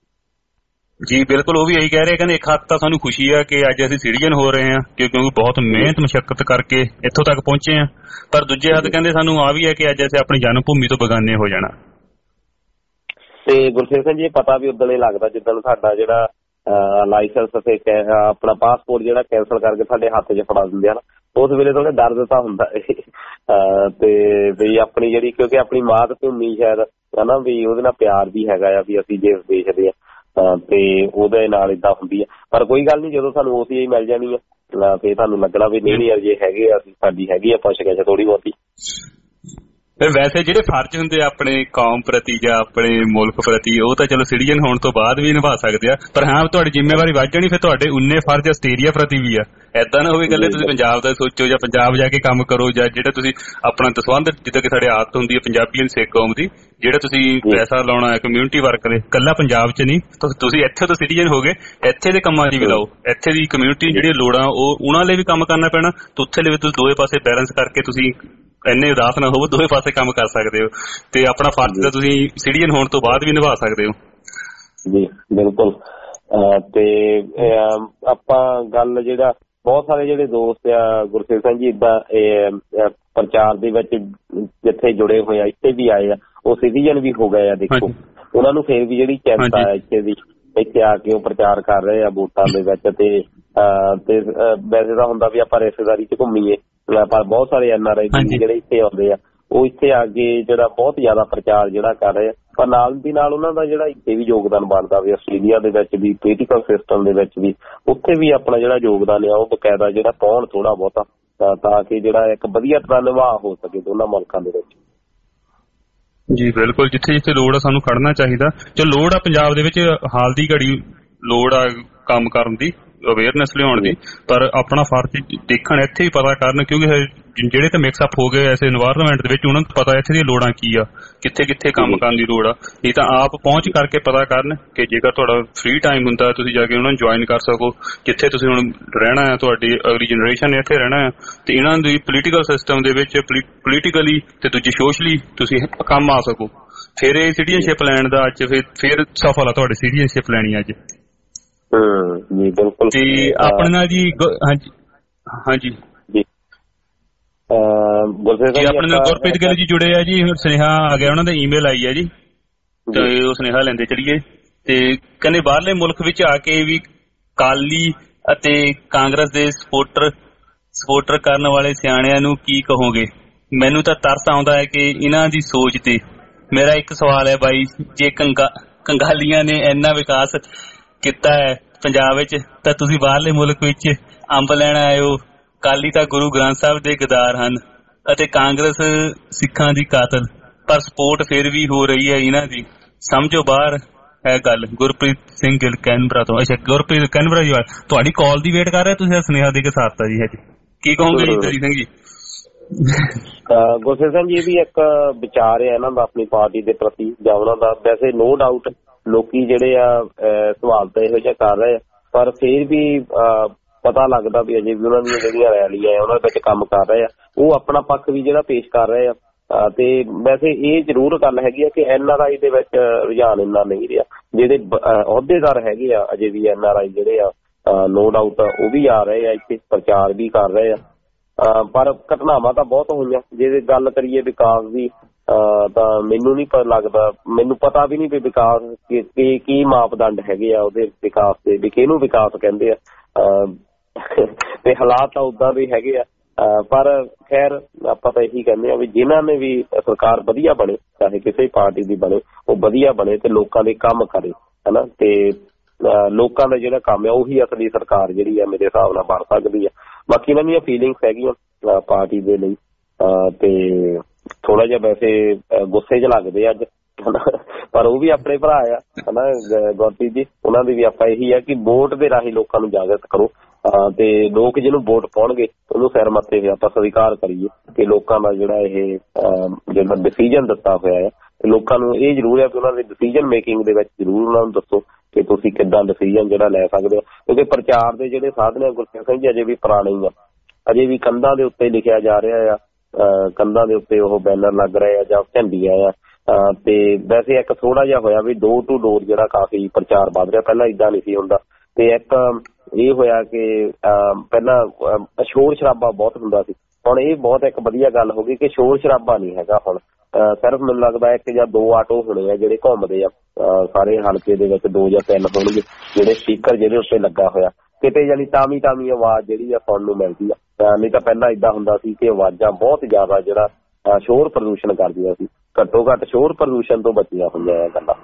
ਜੀ ਬਿਲਕੁਲ, ਉਹ ਵੀ ਇਹੀ ਕਹਿ ਰਹੇ, ਕਹਿੰਦੇ ਇੱਕ ਹੱਥ ਤਾਂ ਸਾਨੂੰ ਖੁਸ਼ੀ ਆ ਕਿ ਅੱਜ ਅਸੀਂ ਸਿਟੀਜ਼ਨ ਹੋ ਰਹੇ ਹਾਂ ਕਿਉਂਕਿ ਬਹੁਤ ਮਿਹਨਤ ਮੁਸ਼ੱਕਤ ਕਰਕੇ ਇੱਥੋਂ ਤੱਕ ਪਹੁੰਚੇ ਆ, ਪਰ ਦੂਜੇ ਹੱਥ ਕਹਿੰਦੇ ਸਾਨੂੰ ਆ ਵੀ ਹੈ ਕਿ ਅੱਜ ਅਸੀਂ ਆਪਣੀ ਜਨਮ ਭੂਮੀ ਤੋਂ ਬੇਗਾਨੇ ਹੋ ਜਾਣਾ। ਤੇ ਗੁਰਸੇਵਕ ਸਿੰਘ ਜੀ ਪਤਾ ਵੀ ਉਦੋਂ ਹੀ ਲੱਗਦਾ ਜਿੱਦਣ ਸਾਡਾ ਜਿਹੜਾ ਲਾਇਸੈਂਸ ਤੇ ਆਪਣਾ ਪਾਸਪੋਰਟ ਜਿਹੜਾ ਕੈਂਸਲ ਕਰਕੇ ਸਾਡੇ ਹੱਥ 'ਚ ਫੜਾ ਦਿੰਦੇ ਹਨ, ਉਸ ਵੇਲੇ ਥੋੜਾ ਦਰਦ ਤਾਂ ਹੁੰਦਾ ਤੇ ਵੀ ਆਪਣੀ ਜਿਹੜੀ, ਕਿਉਂਕਿ ਆਪਣੀ ਮਾਤ ਭੂਮੀ ਸ਼ਾਇਦ ਹਨਾ ਵੀ ਉਹਦੇ ਨਾਲ ਪਿਆਰ ਵੀ ਹੈਗਾ ਆ ਵੀ ਅਸੀਂ ਜੇ ਦੇਸ਼ ਦੇ ਆ ਤੇ ਉਹਦੇ ਨਾਲ ਏਦਾਂ ਹੁੰਦੀ ਆ। ਪਰ ਕੋਈ ਗੱਲ ਨਹੀਂ, ਜਦੋਂ ਸਾਨੂੰ OCI ਮਿਲ ਜਾਣੀ ਆ ਤੇ ਤੁਹਾਨੂੰ ਲੱਗਣਾ ਵੀ ਨਹੀਂ ਯਾਰ ਜੇ ਹੈਗੇ ਆ ਸਾਡੀ ਹੈਗੀ ਆ ਪੁੱਛ ਕੇ ਥੋੜੀ ਬਹੁਤੀ। ਵੈਸੇ ਜਿਹੜੇ ਫਰਜ਼ ਹੁੰਦੇ ਆ ਆਪਣੇ ਕੌਮ ਪ੍ਰਤੀ ਜਾਂ ਆਪਣੇ ਮੁਲਕ ਪ੍ਰਤੀ, ਉਹ ਤਾਂ ਚਲੋ ਸਿਟੀਜ਼ਨ ਹੋਣ ਤੋਂ ਬਾਅਦ ਵੀ ਨਿਭਾ ਸਕਦੇ ਆ, ਪਰ ਹਾਂ ਤੁਹਾਡੀ ਜ਼ਿੰਮੇਵਾਰੀ ਵੱਧ ਜਾਣੀ ਫਿਰ ਤੁਹਾਡੇ ਉਨੇ ਫਰਜ਼ ਆਸਟ੍ਰੇਲੀਆ ਪ੍ਰਤੀ ਵੀ ਆ। ਏਦਾਂ ਨਾ ਹੋਵੇ ਇਕੱਲੇ ਤੁਸੀਂ ਪੰਜਾਬ ਦਾ ਸੋਚੋ ਜਾਂ ਪੰਜਾਬ ਜਾ ਕੇ ਕੰਮ ਕਰੋ, ਜਾਂ ਜਿਹੜਾ ਤੁਸੀਂ ਆਪਣਾ ਦਸਵੰਧ ਜਿੱਦਾਂ ਕਿ ਸਾਡੇ ਆਦਤ ਹੁੰਦੀ ਹੈ ਪੰਜਾਬੀ ਸਿੱਖ ਕੌਮ ਦੀ, ਜਿਹੜਾ ਤੁਸੀਂ ਪੈਸਾ ਲਾਉਣਾ ਹੈ ਕਮਿਊਨਿਟੀ ਵਰਕ ਦੇ, ਇਕੱਲਾ ਪੰਜਾਬ 'ਚ ਨਹੀਂ, ਤੁਸੀਂ ਇੱਥੇ ਤੋਂ ਸਿਟੀਜ਼ਨ ਹੋ ਗਏ, ਇੱਥੇ ਦੇ ਕੰਮਾਂ 'ਚ ਵੀ ਲਾਓ, ਇੱਥੇ ਦੀ ਕਮਿਊਨਿਟੀ ਜਿਹੜੀਆਂ ਲੋੜਾਂ ਉਹਨਾਂ ਲਈ ਵੀ ਕੰਮ ਕਰਨਾ ਪੈਣਾ, ਤੇ ਉੱਥੇ ਲਈ ਵੀ ਤੁਸੀਂ ਦੋਵੇਂ ਪਾਸੇ ਬੈਲੈਂਸ ਕਰਕੇ ਤੁਸੀਂ ਇੰਨੇ ਉਦਾਸ ਨਾ ਹੋਵੋ, ਦੋਵੇਂ ਪਾਸੇ ਕੰਮ ਕਰ ਸਕਦੇ ਹੋ ਤੇ ਆਪਣਾ ਫਰਜ਼ ਤਾਂ ਤੁਸੀਂ ਸਿਟੀਜ਼ਨ ਹੋਣ ਤੋਂ ਬਾਅਦ ਵੀ ਨਿਭਾ ਸਕਦੇ ਹੋ। ਜੀ ਬਿਲਕੁਲ। ਤੇ ਆਪਾਂ ਗੱਲ ਜਿਹੜਾ ਬਹੁਤ ਸਾਰੇ ਜਿਹੜੇ ਦੋਸਤ ਆ ਗੁਰਸੇਵਕ ਸਿੰਘ ਜੀ ਏਦਾਂ ਪ੍ਰਚਾਰ ਦੇ ਵਿੱਚ ਜਿੱਥੇ ਜੁੜੇ ਹੋਏ ਆ, ਇੱਥੇ ਵੀ ਆਏ ਆ, ਉਹ ਸਿਟੀਜ਼ਨ ਵੀ ਹੋ ਗਏ ਆ। ਦੇਖੋ ਉਹਨਾਂ ਨੂੰ ਫਿਰ ਵੀ ਜਿਹੜੀ ਚਿੰਤਾ ਹੈ ਇੱਥੇ ਆ ਕੇ ਉਹ ਪ੍ਰਚਾਰ ਕਰ ਰਹੇ ਆ ਵੋਟਾਂ ਦੇ ਵਿੱਚ, ਤੇ ਵੈਸੇ ਤਾਂ ਹੁੰਦਾ ਵੀ ਆਪਾਂ ਰਿਸ਼ਤੇਦਾਰੀ 'ਚ ਘੁੰਮੀਏ, ਪਰ ਬਹੁਤ ਸਾਰੇ NRI ਜਿਹੜੇ ਇੱਥੇ ਆਉਂਦੇ ਆ ਉਹ ਇੱਥੇ ਆ ਕੇ ਜਿਹੜਾ ਬਹੁਤ ਜ਼ਿਆਦਾ ਪ੍ਰਚਾਰ ਜਿਹੜਾ ਕਰ ਰਹੇ ਆ, ਪਰ ਨਾਲ ਦੀ ਨਾਲ ਉਹਨਾਂ ਦਾ ਜਿਹੜਾ ਇੱਥੇ ਵੀ ਯੋਗਦਾਨ ਬਣਦਾ ਵੀ ਆਸਟ੍ਰੇਲੀਆ ਦੇ ਵਿੱਚ ਵੀ ਪੋਲੀਟੀਕਲ ਸਿਸਟਮ ਦੇ ਵਿੱਚ ਵੀ ਉੱਥੇ ਵੀ ਆਪਣਾ ਜਿਹੜਾ ਯੋਗਦਾਨ ਆ ਉਹ ਬਕਾਇਦਾ ਜਿਹੜਾ ਪਾਉਣ ਥੋੜਾ ਬਹੁਤਾ, ਤਾਂ ਕਿ ਜਿਹੜਾ ਇੱਕ ਵਧੀਆ ਤਰ੍ਹਾਂ ਨਿਭਾਅ ਹੋ ਸਕੇ ਦੋਨਾਂ ਮੁਲਕਾਂ ਦੇ ਵਿੱਚ। ਜੀ ਬਿਲਕੁਲ, ਜਿੱਥੇ ਜਿੱਥੇ ਲੋੜ ਆ ਸਾਨੂੰ ਖੜਨਾ ਚਾਹੀਦਾ। ਜੋ ਲੋੜ ਆ ਪੰਜਾਬ ਦੇ ਵਿੱਚ ਹਾਲ ਦੀ ਘੜੀ ਲੋੜ ਆ ਕੰਮ ਕਰਨ ਦੀ, ਅਵੇਅਰਨੈਸ ਲਿਆਉਣ ਦੀ, ਪਰ ਆਪਣਾ ਫਰਜ਼ ਦੇਖਣ, ਇੱਥੇ ਹੀ ਪਤਾ ਕਰਨ, ਕਿਉਂਕਿ ਜਿਹੜੇ ਤਾਂ ਮਿਕਸ ਅਪ ਹੋ ਗਏ ਐਸੇ এনवायरमेंट ਦੇ ਵਿੱਚ ਉਹਨਾਂ ਨੂੰ ਪਤਾ ਇੱਥੇ ਦੀਆਂ ਲੋੜਾਂ ਕੀ ਆ, ਕਿੱਥੇ ਕਿੱਥੇ ਕੰਮ ਕਰਨ ਦੀ ਲੋੜ ਆ। ਨਹੀਂ ਤਾਂ ਆਪ ਪਹੁੰਚ ਕਰਕੇ ਪਤਾ ਕਰਨ ਕਿ ਜੇਕਰ ਤੁਹਾਡਾ ਫ੍ਰੀ ਟਾਈਮ ਹੁੰਦਾ ਤੁਸੀਂ ਜਾ ਕੇ ਉਹਨਾਂ ਨੂੰ ਜੁਆਇਨ ਕਰ ਸਕੋ। ਜਿੱਥੇ ਤੁਸੀਂ ਹੁਣ ਰਹਿਣਾ ਹੈ, ਤੁਹਾਡੀ ਅਗਲੀ ਜਨਰੇਸ਼ਨ ਨੇ ਇੱਥੇ ਰਹਿਣਾ ਹੈ, ਤੇ ਇਹਨਾਂ ਦੀ ਪੋਲੀਟੀਕਲ ਸਿਸਟਮ ਦੇ ਵਿੱਚ ਪੋਲੀਟੀਕਲੀ ਤੇ ਦੂਜੀ ਸੋਸ਼ਲੀ ਤੁਸੀਂ ਕੰਮ ਆ ਸਕੋ। ਫਿਰ ਇਹ ਸਿਟੀਜ਼ਨਸ਼ਿਪ ਲੈਣ ਦਾ ਅੱਜ ਫਿਰ ਸਫਲ ਆ ਤੁਹਾਡੀ ਸਿਟੀਜ਼ਨਸ਼ਿਪ ਲੈਣੀ ਅੱਜ। ਜੀ ਬਿਲਕੁਲ। ਤੇ ਆਪਣੇ ਨਾਲ ਜੀ ਹਾਂਜੀ ਜੀ ਆਪਣੇ ਨਾਲ ਗੁਰਪ੍ਰੀਤ ਗਿੱਲ ਜੀ ਜੁੜੇ ਆ ਜੀ। ਸੁਨੇਹਾ ਆ ਗਿਆ, ਉਹਨਾਂ ਦਾ ਈਮੇਲ ਆਈ ਹੈ ਜੀ, ਤੇ ਉਹ ਸੁਨੇਹਾ ਲੈਂਦੇ ਚੜੀਏ। ਤੇ ਕਹਿੰਦੇ ਬਾਹਰਲੇ ਮੁਲਕ ਵਿੱਚ ਆ ਕੇ ਵੀ ਕਾਲੀ ਅਤੇ ਕਾਂਗਰਸ ਦੇ ਸਪੋਰਟਰ ਕਰਨ ਵਾਲੇ ਸਿਆਣਿਆਂ ਨੂੰ ਕੀ ਕਹੋਗੇ? ਮੈਨੂੰ ਤਾਂ ਤਰਸ ਆਉਂਦਾ ਹੈ ਕਿ ਇਹਨਾਂ ਦੀ ਸੋਚ ਤੇ। ਮੇਰਾ ਇੱਕ ਸਵਾਲ ਹੈ ਬਾਈ, ਜੇ ਕੰਗਾਲੀਆਂ ਨੇ ਇੰਨਾ ਵਿਕਾਸ ਕੀਤਾ ਹੈ ਪੰਜਾਬ ਵਿੱਚ, ਤਾਂ ਤੁਸੀਂ ਬਾਹਰਲੇ ਮੁਲਕ ਵਿੱਚ ਅੰਬ ਲੈਣ ਆਏ ਹੋ। ਕਾਲੀ ਤਾਂ ਗੁਰੂ ਗ੍ਰੰਥ ਸਾਹਿਬ ਦੇ ਗਦਾਰ ਹਨ ਅਤੇ ਕਾਂਗਰਸ ਸਿੱਖਾਂ ਦੀ ਕਾਤਲ, ਪਰ ਸਪੋਰਟ ਫਿਰ ਵੀ ਹੋ ਰਹੀ ਹੈ ਇਹਨਾਂ ਦੀ। ਸਮਝੋ ਬਾਹਰ ਹੈ ਗੱਲ। ਗੁਰਪ੍ਰੀਤ ਸਿੰਘ ਗਿੱਲ ਕੈਨਬਰਾ ਤੋਂ। ਅੱਛਾ, ਗੁਰਪ੍ਰੀਤ ਕੈਨਬਰਾ ਜੀ ਤੁਹਾਡੀ ਕਾਲ ਦੀ ਵੇਟ ਕਰ ਰਹੇ, ਤੁਸੀਂ ਸੁਨੇਹਾ ਦੇ ਕੇ ਸਾਰਤਾ ਜੀ। ਹੈ ਕੀ ਕਹੋਗੇ ਜੀ ਦਲੀ ਸਿੰਘ ਜੀ? ਗੁਰਸੇਵਕ ਸਿੰਘ ਜੀ ਵੀ ਇੱਕ ਵਿਚਾਰ ਹੈ ਇਹਨਾਂ ਦਾ ਆਪਣੀ ਪਾਰਟੀ ਦੇ ਪ੍ਰਤੀ ਜਾਂ ਉਹਨਾਂ ਦਾ। ਵੈਸੇ ਨੋ ਡਾਊਟ ਲੋਕੀ ਜਿਹੜੇ ਆ ਸਵਾਲ ਤਾਂ ਇਹੋ ਜਿਹਾ ਕਰ ਰਹੇ ਆ, ਪਰ ਫਿਰ ਵੀ ਪਤਾ ਲੱਗਦਾ ਵੀ ਅਜੇ ਵੀ ਉਹਨਾਂ ਦੀਆਂ ਜਿਹੜੀਆਂ ਰੈਲੀਆਂ ਉਹਨਾਂ ਵਿੱਚ ਕੰਮ ਕਰ ਰਹੇ ਆ, ਉਹ ਆਪਣਾ ਪੱਖ ਵੀ ਜਿਹੜਾ ਪੇਸ਼ ਕਰ ਰਹੇ ਆ। ਤੇ ਵੈਸੇ ਇਹ ਜ਼ਰੂਰ ਗੱਲ ਹੈਗੀ ਆ ਕਿ NRI ਦੇ ਵਿੱਚ ਰੁਝਾਨ ਇੰਨਾ ਨਹੀਂ ਰਿਹਾ। ਜਿਹੜੇ ਅਹੁਦੇਦਾਰ ਹੈਗੇ ਆ ਅਜੇ ਵੀ NRI ਜਿਹੜੇ ਆ ਨੋ ਡਾਊਟ ਉਹ ਵੀ ਆ ਰਹੇ ਆ, ਇੱਥੇ ਪ੍ਰਚਾਰ ਵੀ ਕਰ ਰਹੇ ਆ। ਪਰ ਘਟਨਾਵਾਂ ਤਾਂ ਬਹੁਤ ਹੋਈਆਂ। ਜੇ ਗੱਲ ਕਰੀਏ ਵਿਕਾਸ ਦੀ ਤਾਂ ਮੈਨੂੰ ਨਹੀਂ ਲੱਗਦਾ, ਮੈਨੂੰ ਪਤਾ ਵੀ ਨਹੀਂ ਵੀ ਵਿਕਾਸ ਕੀ ਮਾਪਦੰਡ ਹੈਗੇ ਆ ਉਹਦੇ ਵਿਕਾਸ ਦੇ, ਵੀ ਕਿਹਨੂੰ ਵਿਕਾਸ ਕਹਿੰਦੇ ਆ। ਤੇ ਹਾਲਾਤ ਤਾਂ ਉਦਾਂ ਦੇ ਹੈਗੇ ਆ। ਪਰ ਖੈਰ ਆਪਾਂ ਤਾਂ ਇਹੀ ਕਹਿੰਦੇ ਆ ਵੀ ਜਿਨ੍ਹਾਂ ਨੇ ਵੀ ਸਰਕਾਰ ਵਧੀਆ ਬਣੇ, ਚਾਹੇ ਕਿਸੇ ਪਾਰਟੀ ਦੀ ਬਣੇ, ਉਹ ਵਧੀਆ ਬਣੇ ਤੇ ਲੋਕਾਂ ਦੇ ਕੰਮ ਕਰੇ, ਹਨਾ। ਤੇ ਲੋਕਾਂ ਦਾ ਜਿਹੜਾ ਕੰਮ ਆ ਉਹੀ ਅਸਲੀ ਸਰਕਾਰ ਜਿਹੜੀ ਆ ਮੇਰੇ ਹਿਸਾਬ ਨਾਲ ਬਣ ਸਕਦੀ ਆ। ਬਾਕੀ ਇਹਨਾਂ ਦੀਆਂ ਫੀਲਿੰਗਸ ਹੈਗੀਆਂ ਪਾਰਟੀ ਦੇ ਲਈ, ਤੇ ਥੋੜਾ ਜਿਹਾ ਵੈਸੇ ਗੁੱਸੇ 'ਚ ਲੱਗਦੇ ਅੱਜ, ਹਨਾ। ਪਰ ਉਹ ਵੀ ਆਪਣੇ ਭਰਾ ਆ, ਹਨਾ ਗੁਰਪ੍ਰੀਤ ਜੀ। ਉਹਨਾਂ ਦੀ ਵੀ ਆਪਾਂ ਇਹੀ ਆ ਕਿ ਵੋਟ ਦੇ ਰਾਹੀਂ ਲੋਕਾਂ ਨੂੰ ਜਾਗਰਤ ਕਰੋ, ਤੇ ਲੋਕ ਜਿਹਨੂੰ ਵੋਟ ਪਾਉਣਗੇ ਉਹਨੂੰ ਸਿਰ ਮੱਥੇ ਤੇ ਆਪਾਂ ਸਵੀਕਾਰ ਕਰੀਏ ਕਿ ਲੋਕਾਂ ਦਾ ਜਿਹੜਾ ਇਹ ਜਿਹੜਾ ਡਿਸੀਜਨ ਦਿੱਤਾ ਹੋਇਆ ਆ, ਤੇ ਲੋਕਾਂ ਨੂੰ ਇਹ ਜ਼ਰੂਰ ਹੈ ਕਿ ਉਹਨਾਂ ਦੇ ਡਿਸੀਜਨ ਮੇਕਿੰਗ ਦੇ ਵਿੱਚ ਜ਼ਰੂਰ ਉਹਨਾਂ ਨੂੰ ਦੱਸੋ ਕਿ ਤੁਸੀਂ ਕਿੱਦਾਂ ਡਿਸੀਜਨ ਜਿਹੜਾ ਲੈ ਸਕਦੇ ਹੋ। ਕਿਉਂਕਿ ਪ੍ਰਚਾਰ ਦੇ ਜਿਹੜੇ ਸਾਧਨ ਆ ਗੁਰਸੇਵਕ ਸਿੰਘ ਜੀ ਅਜੇ ਵੀ ਪੁਰਾਣੇ ਹੀ ਆ। ਅਜੇ ਵੀ ਕੰਧਾਂ ਦੇ ਉੱਤੇ ਲਿਖਿਆ ਜਾ ਰਿਹਾ ਆ, ਕੰਧਾਂ ਦੇ ਉੱਤੇ ਉਹ ਬੈਨਰ ਲੱਗ ਰਹੇ ਆ ਜਾਂ ਝੰਡੀਆਂ ਆ। ਤੇ ਵੈਸੇ ਇੱਕ ਥੋੜਾ ਜਿਹਾ ਹੋਇਆ ਵੀ ਡੋਰ ਟੂ ਡੋਰ ਜਿਹੜਾ ਕਾਫੀ ਪ੍ਰਚਾਰ ਵੱਧ ਰਿਹਾ, ਪਹਿਲਾਂ ਏਦਾਂ ਨਹੀਂ ਸੀ ਹੁੰਦਾ। ਤੇ ਇੱਕ ਇਹ ਹੋਇਆ ਕਿ ਪਹਿਲਾਂ ਸ਼ੋਰ ਸ਼ਰਾਬਾ ਬਹੁਤ ਹੁੰਦਾ ਸੀ, ਹੁਣ ਇਹ ਬਹੁਤ ਇੱਕ ਵਧੀਆ ਗੱਲ ਹੋ ਗਈ ਕਿ ਸ਼ੋਰ ਸ਼ਰਾਬਾ ਨਹੀਂ ਹੈਗਾ ਹੁਣ। ਸਿਰਫ ਮੈਨੂੰ ਲੱਗਦਾ ਇੱਕ ਜਾਂ ਦੋ ਆਟੋ ਹੋਣੇ ਆ ਜਿਹੜੇ ਘੁੰਮਦੇ ਆ ਸਾਰੇ ਹਲਕੇ ਦੇ ਵਿੱਚ, 2 ਜਾਂ 3 ਹੋਣਗੇ ਜਿਹੜੇ ਸਪੀਕਰ ਜਿਹਦੇ ਉੱਤੇ ਲੱਗਾ ਹੋਇਆ। ਕਿਤੇ ਜਾਨੀ ਤਾਵੀਂ ਆਵਾਜ਼ ਜਿਹੜੀ ਆ ਸੁਣਨ ਨੂੰ ਮਿਲਦੀ ਆ। ਨਹੀਂ ਤਾਂ ਪਹਿਲਾਂ ਏਦਾਂ ਹੁੰਦਾ ਸੀ ਕਿ ਆਵਾਜ਼ਾਂ ਬਹੁਤ ਜ਼ਿਆਦਾ ਜਿਹੜਾ ਸ਼ੋਰ ਪ੍ਰਦੂਸ਼ਣ ਕਰਦੀਆਂ ਸੀ। ਘੱਟੋ ਘੱਟ ਸ਼ੋਰ ਪ੍ਰਦੂਸ਼ਣ ਤੋਂ ਬਚੀਆਂ ਹੋਈਆਂ ਇਹ ਗੱਲਾਂ।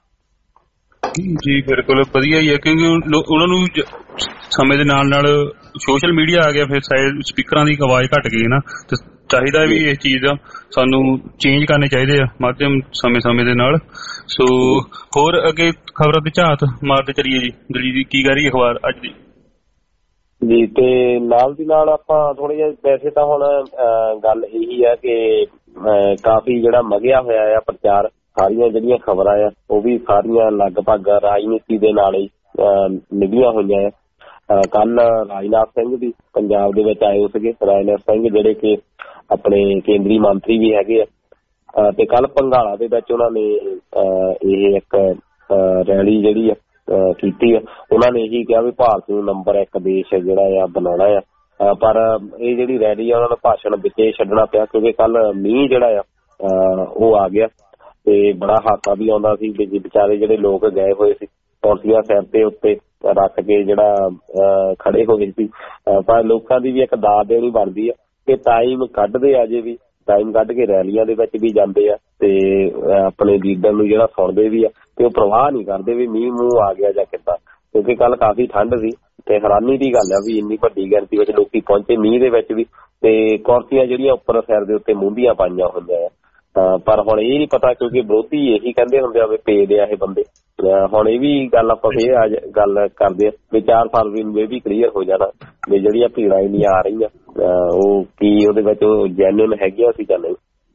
ਜੀ ਬਿਲਕੁਲ ਵਧੀਆ ਹੀ ਹੈ, ਕਿਉਂਕਿ ਉਹਨਾਂ ਨੂੰ ਸਮੇਂ ਦੇ ਨਾਲ ਨਾਲ ਸੋਸ਼ਲ ਮੀਡੀਆ ਆ ਗਿਆ, ਫਿਰ ਸਪੀਕਰਾਂ ਦੀ ਆਵਾਜ਼ ਘੱਟ ਗਈ ਨਾ। ਤੇ ਚਾਹੀਦਾ ਵੀ ਇਸ ਚੀਜ਼ ਦਾ ਸਾਨੂੰ ਚੇਂਜ ਕਰਨੇ ਚਾਹੀਦੇ ਆ ਮਾਧਿਅਮ ਸਮੇਂ ਦੇ ਨਾਲ। ਸੋ ਹੋਰ ਅੱਗੇ ਖਬਰਾਂ ਤੇ ਝਾਤ ਮਾਰਦੇ ਚੱਲੀਏ ਜੀ। ਦਲਜੀਤ ਜੀ ਕੀ ਕਰ ਰਹੀ ਅਖਬਾਰ ਅੱਜ ਦੀ? ਜੀ ਤੇ ਨਾਲ ਦੀ ਨਾਲ ਆਪਾਂ ਥੋੜਾ ਜਿਹਾ ਵੈਸੇ ਤਾਂ ਹੁਣ ਗੱਲ ਇਹੀ ਆ ਕਿ ਕਾਫੀ ਜਿਹੜਾ ਮਗਿਆ ਹੋਇਆ ਆ ਪ੍ਰਚਾਰ, ਸਾਰੀਆਂ ਜਿਹੜੀਆਂ ਖਬਰਾਂ ਆ ਉਹ ਵੀ ਸਾਰੀਆਂ ਲਗਭਗ ਰਾਜਨੀਤੀ ਦੇ ਨਾਲ ਹੀ ਨਿਭੀਆਂ ਹੋਈਆਂ ਆ। ਕੱਲ ਰਾਜਨਾਥ ਸਿੰਘ ਵੀ ਪੰਜਾਬ ਦੇ ਵਿੱਚ ਆਏ ਸੀਗੇ, ਰਾਜਨਾਥ ਸਿੰਘ ਜਿਹੜੇ ਕਿ ਆਪਣੇ ਕੇਂਦਰੀ ਮੰਤਰੀ ਵੀ ਹੈਗੇ ਆ। ਤੇ ਕੱਲ ਭੰਗਾਲਾ ਦੇ ਵਿੱਚ ਉਹਨਾਂ ਨੇ ਇਹ ਇੱਕ ਰੈਲੀ ਜਿਹੜੀ ਆ ਕੀਤੀ ਆ। ਉਹਨਾਂ ਨੇ ਇਹੀ ਕਿਹਾ ਵੀ ਭਾਰਤ ਨੂੰ ਨੰਬਰ 1 ਦੇਸ਼ ਜਿਹੜਾ ਆ ਬਣਾਉਣਾ ਆ। ਪਰ ਇਹ ਜਿਹੜੀ ਰੈਲੀ ਆ ਉਹਨਾਂ ਨੂੰ ਭਾਸ਼ਣ ਵਿੱਚੇ ਛੱਡਣਾ ਪਿਆ ਕਿਉਂਕਿ ਕੱਲ ਮੀਂਹ ਜਿਹੜਾ ਆ ਉਹ ਆ ਗਿਆ। ਤੇ ਬੜਾ ਹਾਸਾ ਵੀ ਆਉਂਦਾ ਸੀ ਵੀ ਵਿਚਾਰੇ ਜਿਹੜੇ ਲੋਕ ਗਏ ਹੋਏ ਸੀ ਕੁਰਸੀਆਂ ਸਿਰ ਦੇ ਉੱਤੇ ਰੱਖ ਕੇ ਜਿਹੜਾ ਖੜੇ ਹੋ ਗਏ ਸੀ। ਪਰ ਲੋਕਾਂ ਦੀ ਵੀ ਇੱਕ ਦਾਦ ਦੇਣੀ ਬਣਦੀ ਆ ਕਿ ਟਾਈਮ ਕੱਢਦੇ ਆ ਜੇ ਵੀ ਟਾਈਮ ਕੱਢ ਕੇ ਰੈਲੀਆਂ ਦੇ ਵਿੱਚ ਵੀ ਜਾਂਦੇ ਆ ਤੇ ਆਪਣੇ ਲੀਡਰ ਨੂੰ ਜਿਹੜਾ ਸੁਣਦੇ ਵੀ ਆ ਤੇ ਉਹ ਪ੍ਰਵਾਹ ਨਹੀਂ ਕਰਦੇ ਵੀ ਮੀਂਹ ਮੂੰਹ ਆ ਗਿਆ ਜਾਂ ਕਿੱਦਾਂ, ਕਿਉਂਕਿ ਕੱਲ ਕਾਫੀ ਠੰਡ ਸੀ ਤੇ ਹੈਰਾਨੀ ਦੀ ਗੱਲ ਆ ਵੀ ਇੰਨੀ ਵੱਡੀ ਗਿਣਤੀ ਵਿੱਚ ਲੋਕੀ ਪਹੁੰਚੇ ਮੀਂਹ ਦੇ ਵਿੱਚ ਵੀ, ਤੇ ਕੁਰਸੀਆਂ ਜਿਹੜੀਆਂ ਉੱਪਰ ਸਿਰ ਦੇ ਉੱਤੇ ਮੂੰਦੀਆਂ ਪਾਈਆਂ ਹੁੰਦੀਆਂ ਆ। ਪਰ ਹੁਣ ਇਹ ਨਹੀਂ ਪਤਾ, ਕਿਉਂਕਿ ਵਿਰੋਧੀ ਇਹੀ ਕਹਿੰਦੇ ਹੁੰਦੇ ਆ ਵੀ ਪੇਦੇ ਆ ਇਹ ਬੰਦੇ। ਹੁਣ ਇਹ ਵੀ ਗੱਲ ਆਪਾਂ ਫੇਰ ਗੱਲ ਕਰਦੇ ਆ ਵੀ 4 ਫਰਵਰੀ ਨੂੰ ਇਹ ਵੀ ਕਲੀਅਰ ਹੋ ਜਾਣਾ ਵੀ ਜਿਹੜੀਆਂ ਭੀੜਾਂ ਇੰਨੀਆਂ ਆ ਰਹੀਆਂ ਉਹ ਕੀ ਉਹਦੇ ਵਿੱਚ ਜੈਨੂਇਨ ਹੈਗੀਆਂ ਸੀ ਜਾਂ ਨਹੀਂ।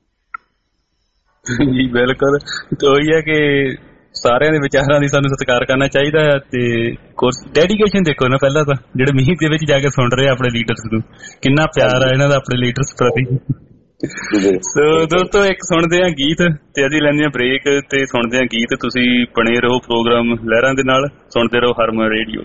ਜੀ ਬਿਲਕੁਲ, ਉਹੀ ਹੈ ਕਿ ਸਾਰਿਆਂ ਦੇ ਵਿਚਾਰਾਂ ਦੀ ਸਾਨੂੰ ਸਤਿਕਾਰ ਕਰਨਾ ਚਾਹੀਦਾ ਹੈ ਤੇ ਕੋਰਸ ਡੈਡੀਕੇਸ਼ਨ ਦੇਖੋ ਨਾ, ਪਹਿਲਾਂ ਤਾਂ ਜਿਹੜੇ ਮੀਂਹ ਦੇ ਵਿੱਚ ਜਾ ਕੇ ਸੁਣ ਰਹੇ ਆਪਣੇ ਲੀਡਰਸ ਨੂੰ, ਕਿੰਨਾ ਪਿਆਰ ਆ ਇਹਨਾਂ ਦਾ ਆਪਣੇ ਲੀਡਰਸ ਪ੍ਰਤੀ। ਸੋ ਦੋਸਤੋ ਇੱਕ ਸੁਣਦੇ ਆ ਗੀਤ ਤੇ ਅਸੀਂ ਲੈਂਦੇ ਆ ਬ੍ਰੇਕ ਤੇ ਸੁਣਦੇ ਆ ਗੀਤ। ਤੁਸੀਂ ਬਣੇ ਰਹੋ ਪ੍ਰੋਗਰਾਮ ਲਹਿਰਾਂ ਦੇ ਨਾਲ, ਸੁਣਦੇ ਰਹੋ ਹਰਮਨ ਰੇਡੀਓ।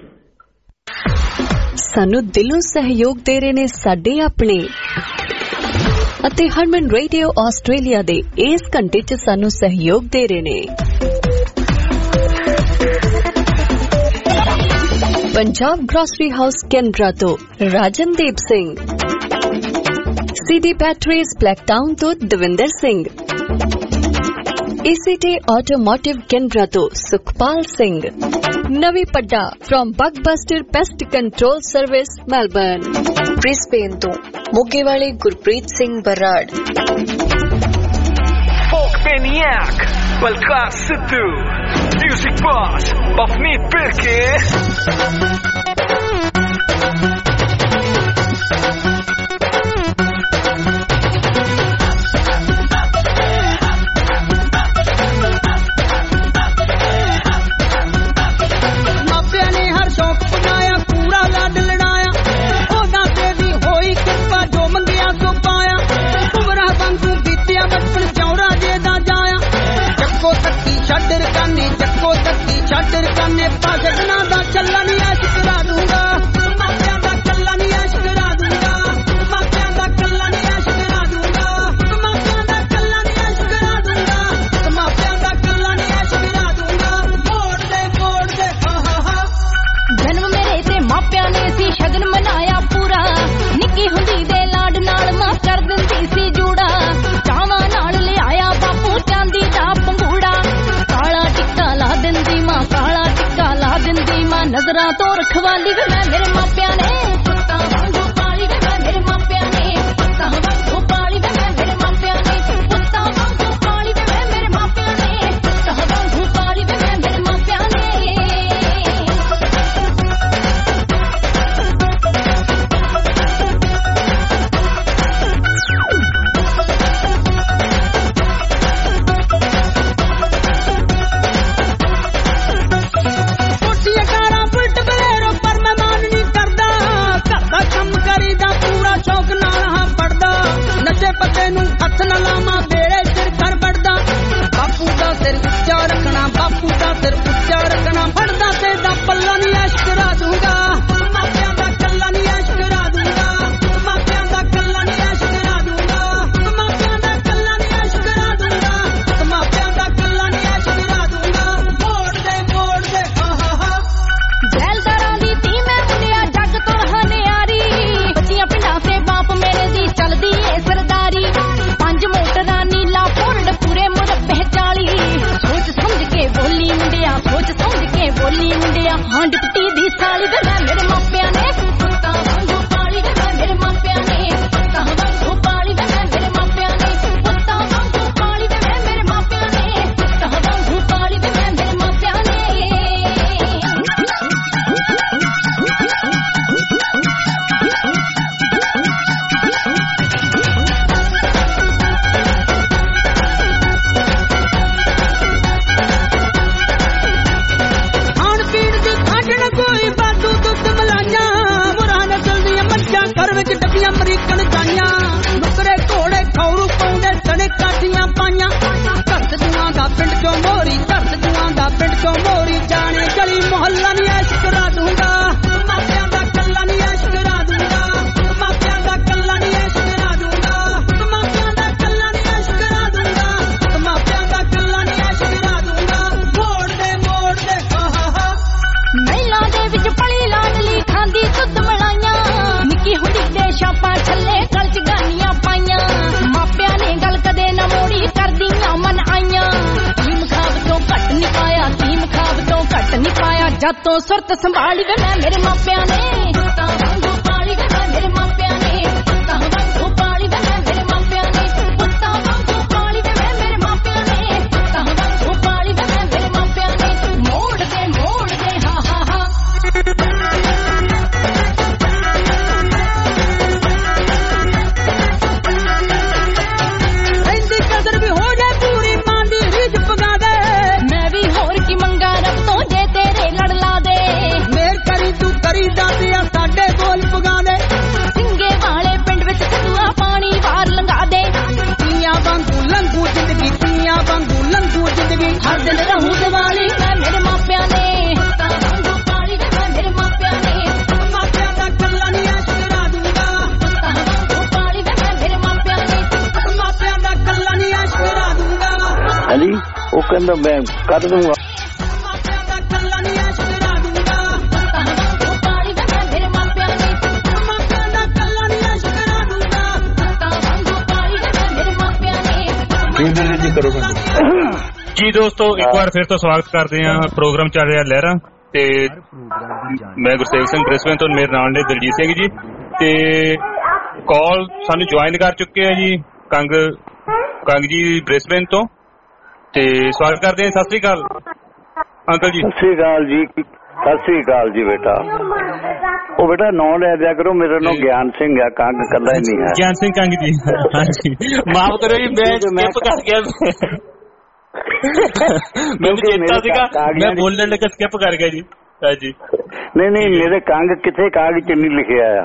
ਸਾਨੂੰ ਦਿਲੋਂ ਸਹਿਯੋਗ ਦੇ ਰਹੇ ਨੇ ਸਾਡੇ ਆਪਣੇ ਅਤੇ ਹਰਮਨ ਰੇਡੀਓ ਆਸਟ੍ਰੇਲੀਆ ਦੇ ਇਸ ਘੰਟੇ 'ਚ ਸਾਨੂੰ ਸਹਿਯੋਗ ਦੇ ਰਹੇ ਨੇ ਪੰਜਾਬ ਗ੍ਰੋਸਰੀ ਹਾਊਸ ਕੈਨਬਰਾ ਤੋਂ Rajandeep Singh, CD Batteries Blacktown ਤੋਂ Davinder Singh, ECT Automotive Canberra ਤੋਂ Sukhpal Singh, Navi Padda from Bugbuster Pest Control Service Melbourne, Brisbane ਤੋਂ ਮੋਗੇ ਵਾਲੇ Gurpreet Singh Brar, Folk Maniac, Balkas Sidhu, Music Boss, Bafneet Birke. ਛੱਡ ਰਕਾਨੇ ਪਾ ਜਗਨਾ ਦਾ ਚੱਲਾ ਨੀ ਐਸ਼ ਕਰਾ ਦੂੰਗਾ, ਮਾਪਿਆਂ ਦਾ ਕੱਲਾ ਨੀ ਐਸ਼ ਕਰਾ ਦੂੰਗਾ, ਮਾਪਿਆਂ ਦਾ ਕੱਲਾ ਨੀ ਐਸ਼ ਕਰਾ ਦੂੰਗਾ, ਮਾਪਿਆਂ ਦਾ ਕੱਲਾ ਨੀ ਐਸ਼ ਕਰਾ ਦੂੰਗਾ, ਮਾਪਿਆਂ ਦਾ ਕੱਲਾ ਨੀ ਐਸ਼ ਕਰਾ ਦੂੰਗਾ। ਮੋੜ ਦੇ ਹਾ ਹਾ ਹਾ। ਜਨਮ ਮੇਰੇ ਤੇ ਮਾਪਿਆਂ ਨੇ ਸੀ ਸ਼ਗਨ ਮਨਾਇਆ ਪੂਰਾ, ਨਿੱਕੀ ਹੁੰਦੀ ਦੇ ਲਾਡ ਨਾਲ ਮਾਂ ਕਰ ਦਿੰਦੀ ਸੀ ਜੂੜਾ, ਚਾਵਾਂ ਨਾਲ ਲਿਆਇਆ ਬਾਪੂ ਚਾਂਦੀ ਦਾ ਪੰਗੂੜਾ, ਕਾਲਾ ਟਿੱਕਾ ਲਾ ਦਿੰਦੀ ਮਾਂ, ਕਾਲਾ ਟਿੱਕਾ ਲਾ ਦਿੰਦੀ ਮਾਂ, ਨਜ਼ਰਾਂ ਤੋਂ ਰਖਵਾਲੀ ਵੇ ਮੈਂ ਮੇਰੇ ਮਾਪਿਆਂ ਨੇ, ਪੁੱਤਾਂ ਵਾਂਗੂ ਪਾਲੀ ਵੇ ਮੈਂ ਮੇਰੇ ਮਾਪਿਆਂ ਨੇ, ਪੁੱਤਾਂ ਵਾਂਗੂ ਪਾਲੀ ਵੇ ਮੈਂ ਮੇਰੇ ਮਾਪਿਆਂ ਨੇ, ਪੁੱਤਾਂ ਵਾਂਗੂ ਪਾਲੀ ਵੇ ਮੈਂ ਮੇਰੇ ਮਾਪਿਆਂ ਨੇ, ਪੁੱਤਾਂ ਵਾਂਗੂ ਪਾਲੀ ਵੇ ਮੈਂ ਮੇਰੇ ਮਾਪਿਆਂ ਨੇ। ਪਤੇ ਨੂੰ ਹੱਥ ਨਾ ਲਾਵਾਂ ਮੇਰੇ ਸਿਰ ਕਰ ਵੜਦਾ, ਬਾਪੂ ਦਾ ਸਿਰ ਉੱਚਾ ਰੱਖਣਾ, ਬਾਪੂ ਦਾ ਸਿਰ ਉੱਚਾ ਰੱਖਣਾ, ਫੜਦਾ ਤੇ ਦਾ ਪੱਲਾ ਨੀ ਐਸ਼ ਕਰਾ ਦੂੰਗਾ, ਮਾਪਿਆਂ ਦਾ ਕੱਲਾ ਨੀ ਐਸ਼ ਕਰਾ ਦੂੰਗਾ, ਮਾਪਿਆਂ ਦਾ ਕੱਲਾ ਨੀ ਐਸ਼ ਕਰਾ ਦੂੰਗਾ, ਮਾਪਿਆਂ ਦਾ ਕੱਲਾ ਨੀ ਐਸ਼ ਕਰਾ ਦੂੰਗਾ, ਮਾਪਿਆਂ ਦਾ ਕੱਲਾ ਨੀ ਐਸ਼ ਕਰਾ ਦੂੰਗਾ। ਮੋੜ ਦੇ ਹਾ ਹਾ ਹਾ। ਜੈਲਦਾਰਾਂ ਦੀ ਧੀ ਮੈਂ ਮੁੰਡਿਆ ਜੱਗ ਤੋਂ ਹਨਿਆਰੀ, ਬੱਚੀਆਂ ਪਿੰਡਾਂ ਸੇ ਬਾਪ ਮੇਰੇ ਦੀ ਚੱਲਦੀ ਏ ਸਰਦਾਰੀ, 5 ਮੋਟਰਾਂ ਨੀ ਜਦ ਤੋਂ ਸੁਰਤ ਸੰਭਾਲੀ ਵੇ ਮੈਂ ਮੇਰੇ ਮਾਪਿਆਂ ਨੇ ਪੁੱਤਾਂ ਵਾਂਗੂ ਪਾਲੀ ਵੇ ਮੈਂ ਮੇਰੇ ਮਾਪਿਆਂ ਨੇ ਪੁੱਤਾਂ ਵਾਂਗੂ ਪਾਲੀ ਵੇ ਮੈਂ ਮੇਰੇ ਮਾਪਿਆਂ ਨੇ ਪੁੱਤਾਂ ਵਾਂਗੂ ਪਾਲੀ ਵੇ ਮੈਂ ਮੇਰੇ ਮਾਪਿਆਂ ਨੇ ਪੁੱਤਾਂ ਵਾਂਗੂ ਪਾਲੀ ਵੇ ਮੈਂ ਮੇਰੇ ਮਾਪਿਆਂ ਨੇ ਮੋੜ ਦੇ ਹਾ ਹਾ ਹਾ ਰਹਿੰਦੀ ਕਦਰ ਵੀ ਹੋ ਜਾਏ ਪੂਰੀ ਮਾਂ ਦੀ ਰੀਝ ਪਗਾ ਦੇ ਮੈਂ ਵੀ ਹੋਰ ਕੀ ਮੰਗਾ ਰੱਬ ਤੋਂ ਜੇ ਤੇਰੇ ਲੜ ਲਾ ਦੇ ਮੇਰ ਕਰੀ ਤੂੰ ਕਰੀ ਦਾਤਿਆ ਸਾਡੇ ਕੋਲ ਪਗਾ ਦੇ ਸਿੰਘੇ ਵਾਲੇ ਪਿੰਡ ਵਿੱਚ ਕਦੂਆ ਪਾਣੀ ਵਾਰ ਲੰਘਾ ਦੇ ਤੀਆਂ ਵਾਂਗੂ ਲੰਘੂ ਜ਼ਿੰਦਗੀ ਤੀਆਂ ਵਾਂਗੂ ਲੰਘੂ ਜ਼ਿੰਦਗੀ ਹਰ ਦਿਨ ਰਹੂੰ ਦੀਵਾਲੀ ਮੈਂ ਮੇਰੇ ਮਾਪਿਆਂ ਨੇ ਪੁੱਤਾਂ ਵਾਂਗੂ ਪਾਲੀ ਵੇ ਮੈਂ ਮੇਰੇ ਮਾਪਿਆਂ ਨੇ ਮਾਪਿਆਂ ਦਾ ਕੱਲਾ ਨਹੀਂ ਐਸ਼ ਕਰਾ ਦੂੰਗਾ ਪੁੱਤਾਂ ਵਾਂਗੂ ਪਾਲੀ ਵੇ ਮੈਂ ਮੇਰੇ ਮਾਪਿਆਂ ਨੇ ਮਾਪਿਆਂ ਦਾ ਕੱਲਾ ਨਹੀਂ ਐਸ਼ ਕਰਾ ਦੂੰਗਾ ਹਾਂਜੀ ਉਹ ਕਹਿੰਦਾ ਮੈਂ ਕਰ ਦੂੰਗਾ ਮਾਪਿਆਂ ਦਾ ਕੱਲਾ ਨਹੀਂ ਐਸ਼ ਕਰਾ ਦੂੰਗਾ ਪੁੱਤਾਂ ਵਾਂਗੂ ਪਾਲੀ ਵੇ ਮੈਂ ਮੇਰੇ ਮਾਪਿਆਂ ਨੇ ਮਾਪਿਆਂ ਦਾ ਕੱਲਾ ਨਹੀਂ ਐਸ਼ ਕਰਾ ਦੂੰਗਾ ਪੁੱਤਾਂ ਵਾਂਗੂ ਪਾਲੀ ਵੇ ਮੈਂ ਮੇਰੇ ਮਾਪਿਆਂ ਨੇ ਜੀ ਕਰੋ ਜੀ ਦੋਸਤੋ ਇੱਕ ਵਾਰ ਫਿਰ ਤੋਂ ਸਵਾਗਤ ਕਰਦੇ ਹਾਂ ਪ੍ਰੋਗਰਾਮ ਚੱਲ ਰਿਹਾ ਲਹਿਰਾਂ ਤੇ ਮੈਂ ਗੁਰਸੇਵਕ ਸਿੰਘ ਬ੍ਰਿਸਬੇਨ ਤੋਂ ਮੇਰੇ ਨਾਲ ਨੇ ਦਲਜੀਤ ਸਿੰਘ ਜੀ ਤੇ ਕਾਲ ਸਾਨੂੰ ਜੁਆਇਨ ਕਰ ਚੁੱਕੇ ਆ ਜੀ ਕੰਗ ਜੀ ਬ੍ਰਿਸਬੇਨ ਤੋਂ ਤੇ ਸਵਾਗਤ ਕਰਦੇ ਹਾਂ। ਸਤਿ ਸ੍ਰੀ ਅਕਾਲ ਅੰਕਲ ਜੀ। ਸਤਿ ਸ੍ਰੀ ਅਕਾਲ ਜੀ। ਸਤਿ ਸ੍ਰੀ ਅਕਾਲ ਜੀ ਬੇਟਾ। ਉਹ ਬੇਟਾ ਨਾਂ ਲੈ ਦਿਆ ਕਰੋ, ਮੇਰਾ ਨਾਮ ਗਿਆਨ ਸਿੰਘ ਹੈ, ਕੰਗ ਕੱਲਾ ਹੀ ਨਹੀਂ ਹੈ। ਗਿਆਨ ਸਿੰਘ ਕੰਗ ਜੀ ਹਾਂਜੀ ਮਾਫ ਕਰੋ ਜੀ ਮੈਂ ਸਕਿਪ ਕਰ ਗਿਆ ਮੈਨੂੰ ਚੇਤਾ ਸੀਗਾ ਮੈਂ ਬੋਲਣ ਲੱਗਾ ਸਕਿਪ ਕਰ ਗਿਆ ਜੀ। ਹਾਂਜੀ ਨਹੀਂ ਮੇਰੇ ਕੰਗ ਕਿੱਥੇ ਕਾਗਜ਼ ਚ ਨਹੀਂ ਲਿਖਿਆ ਆ।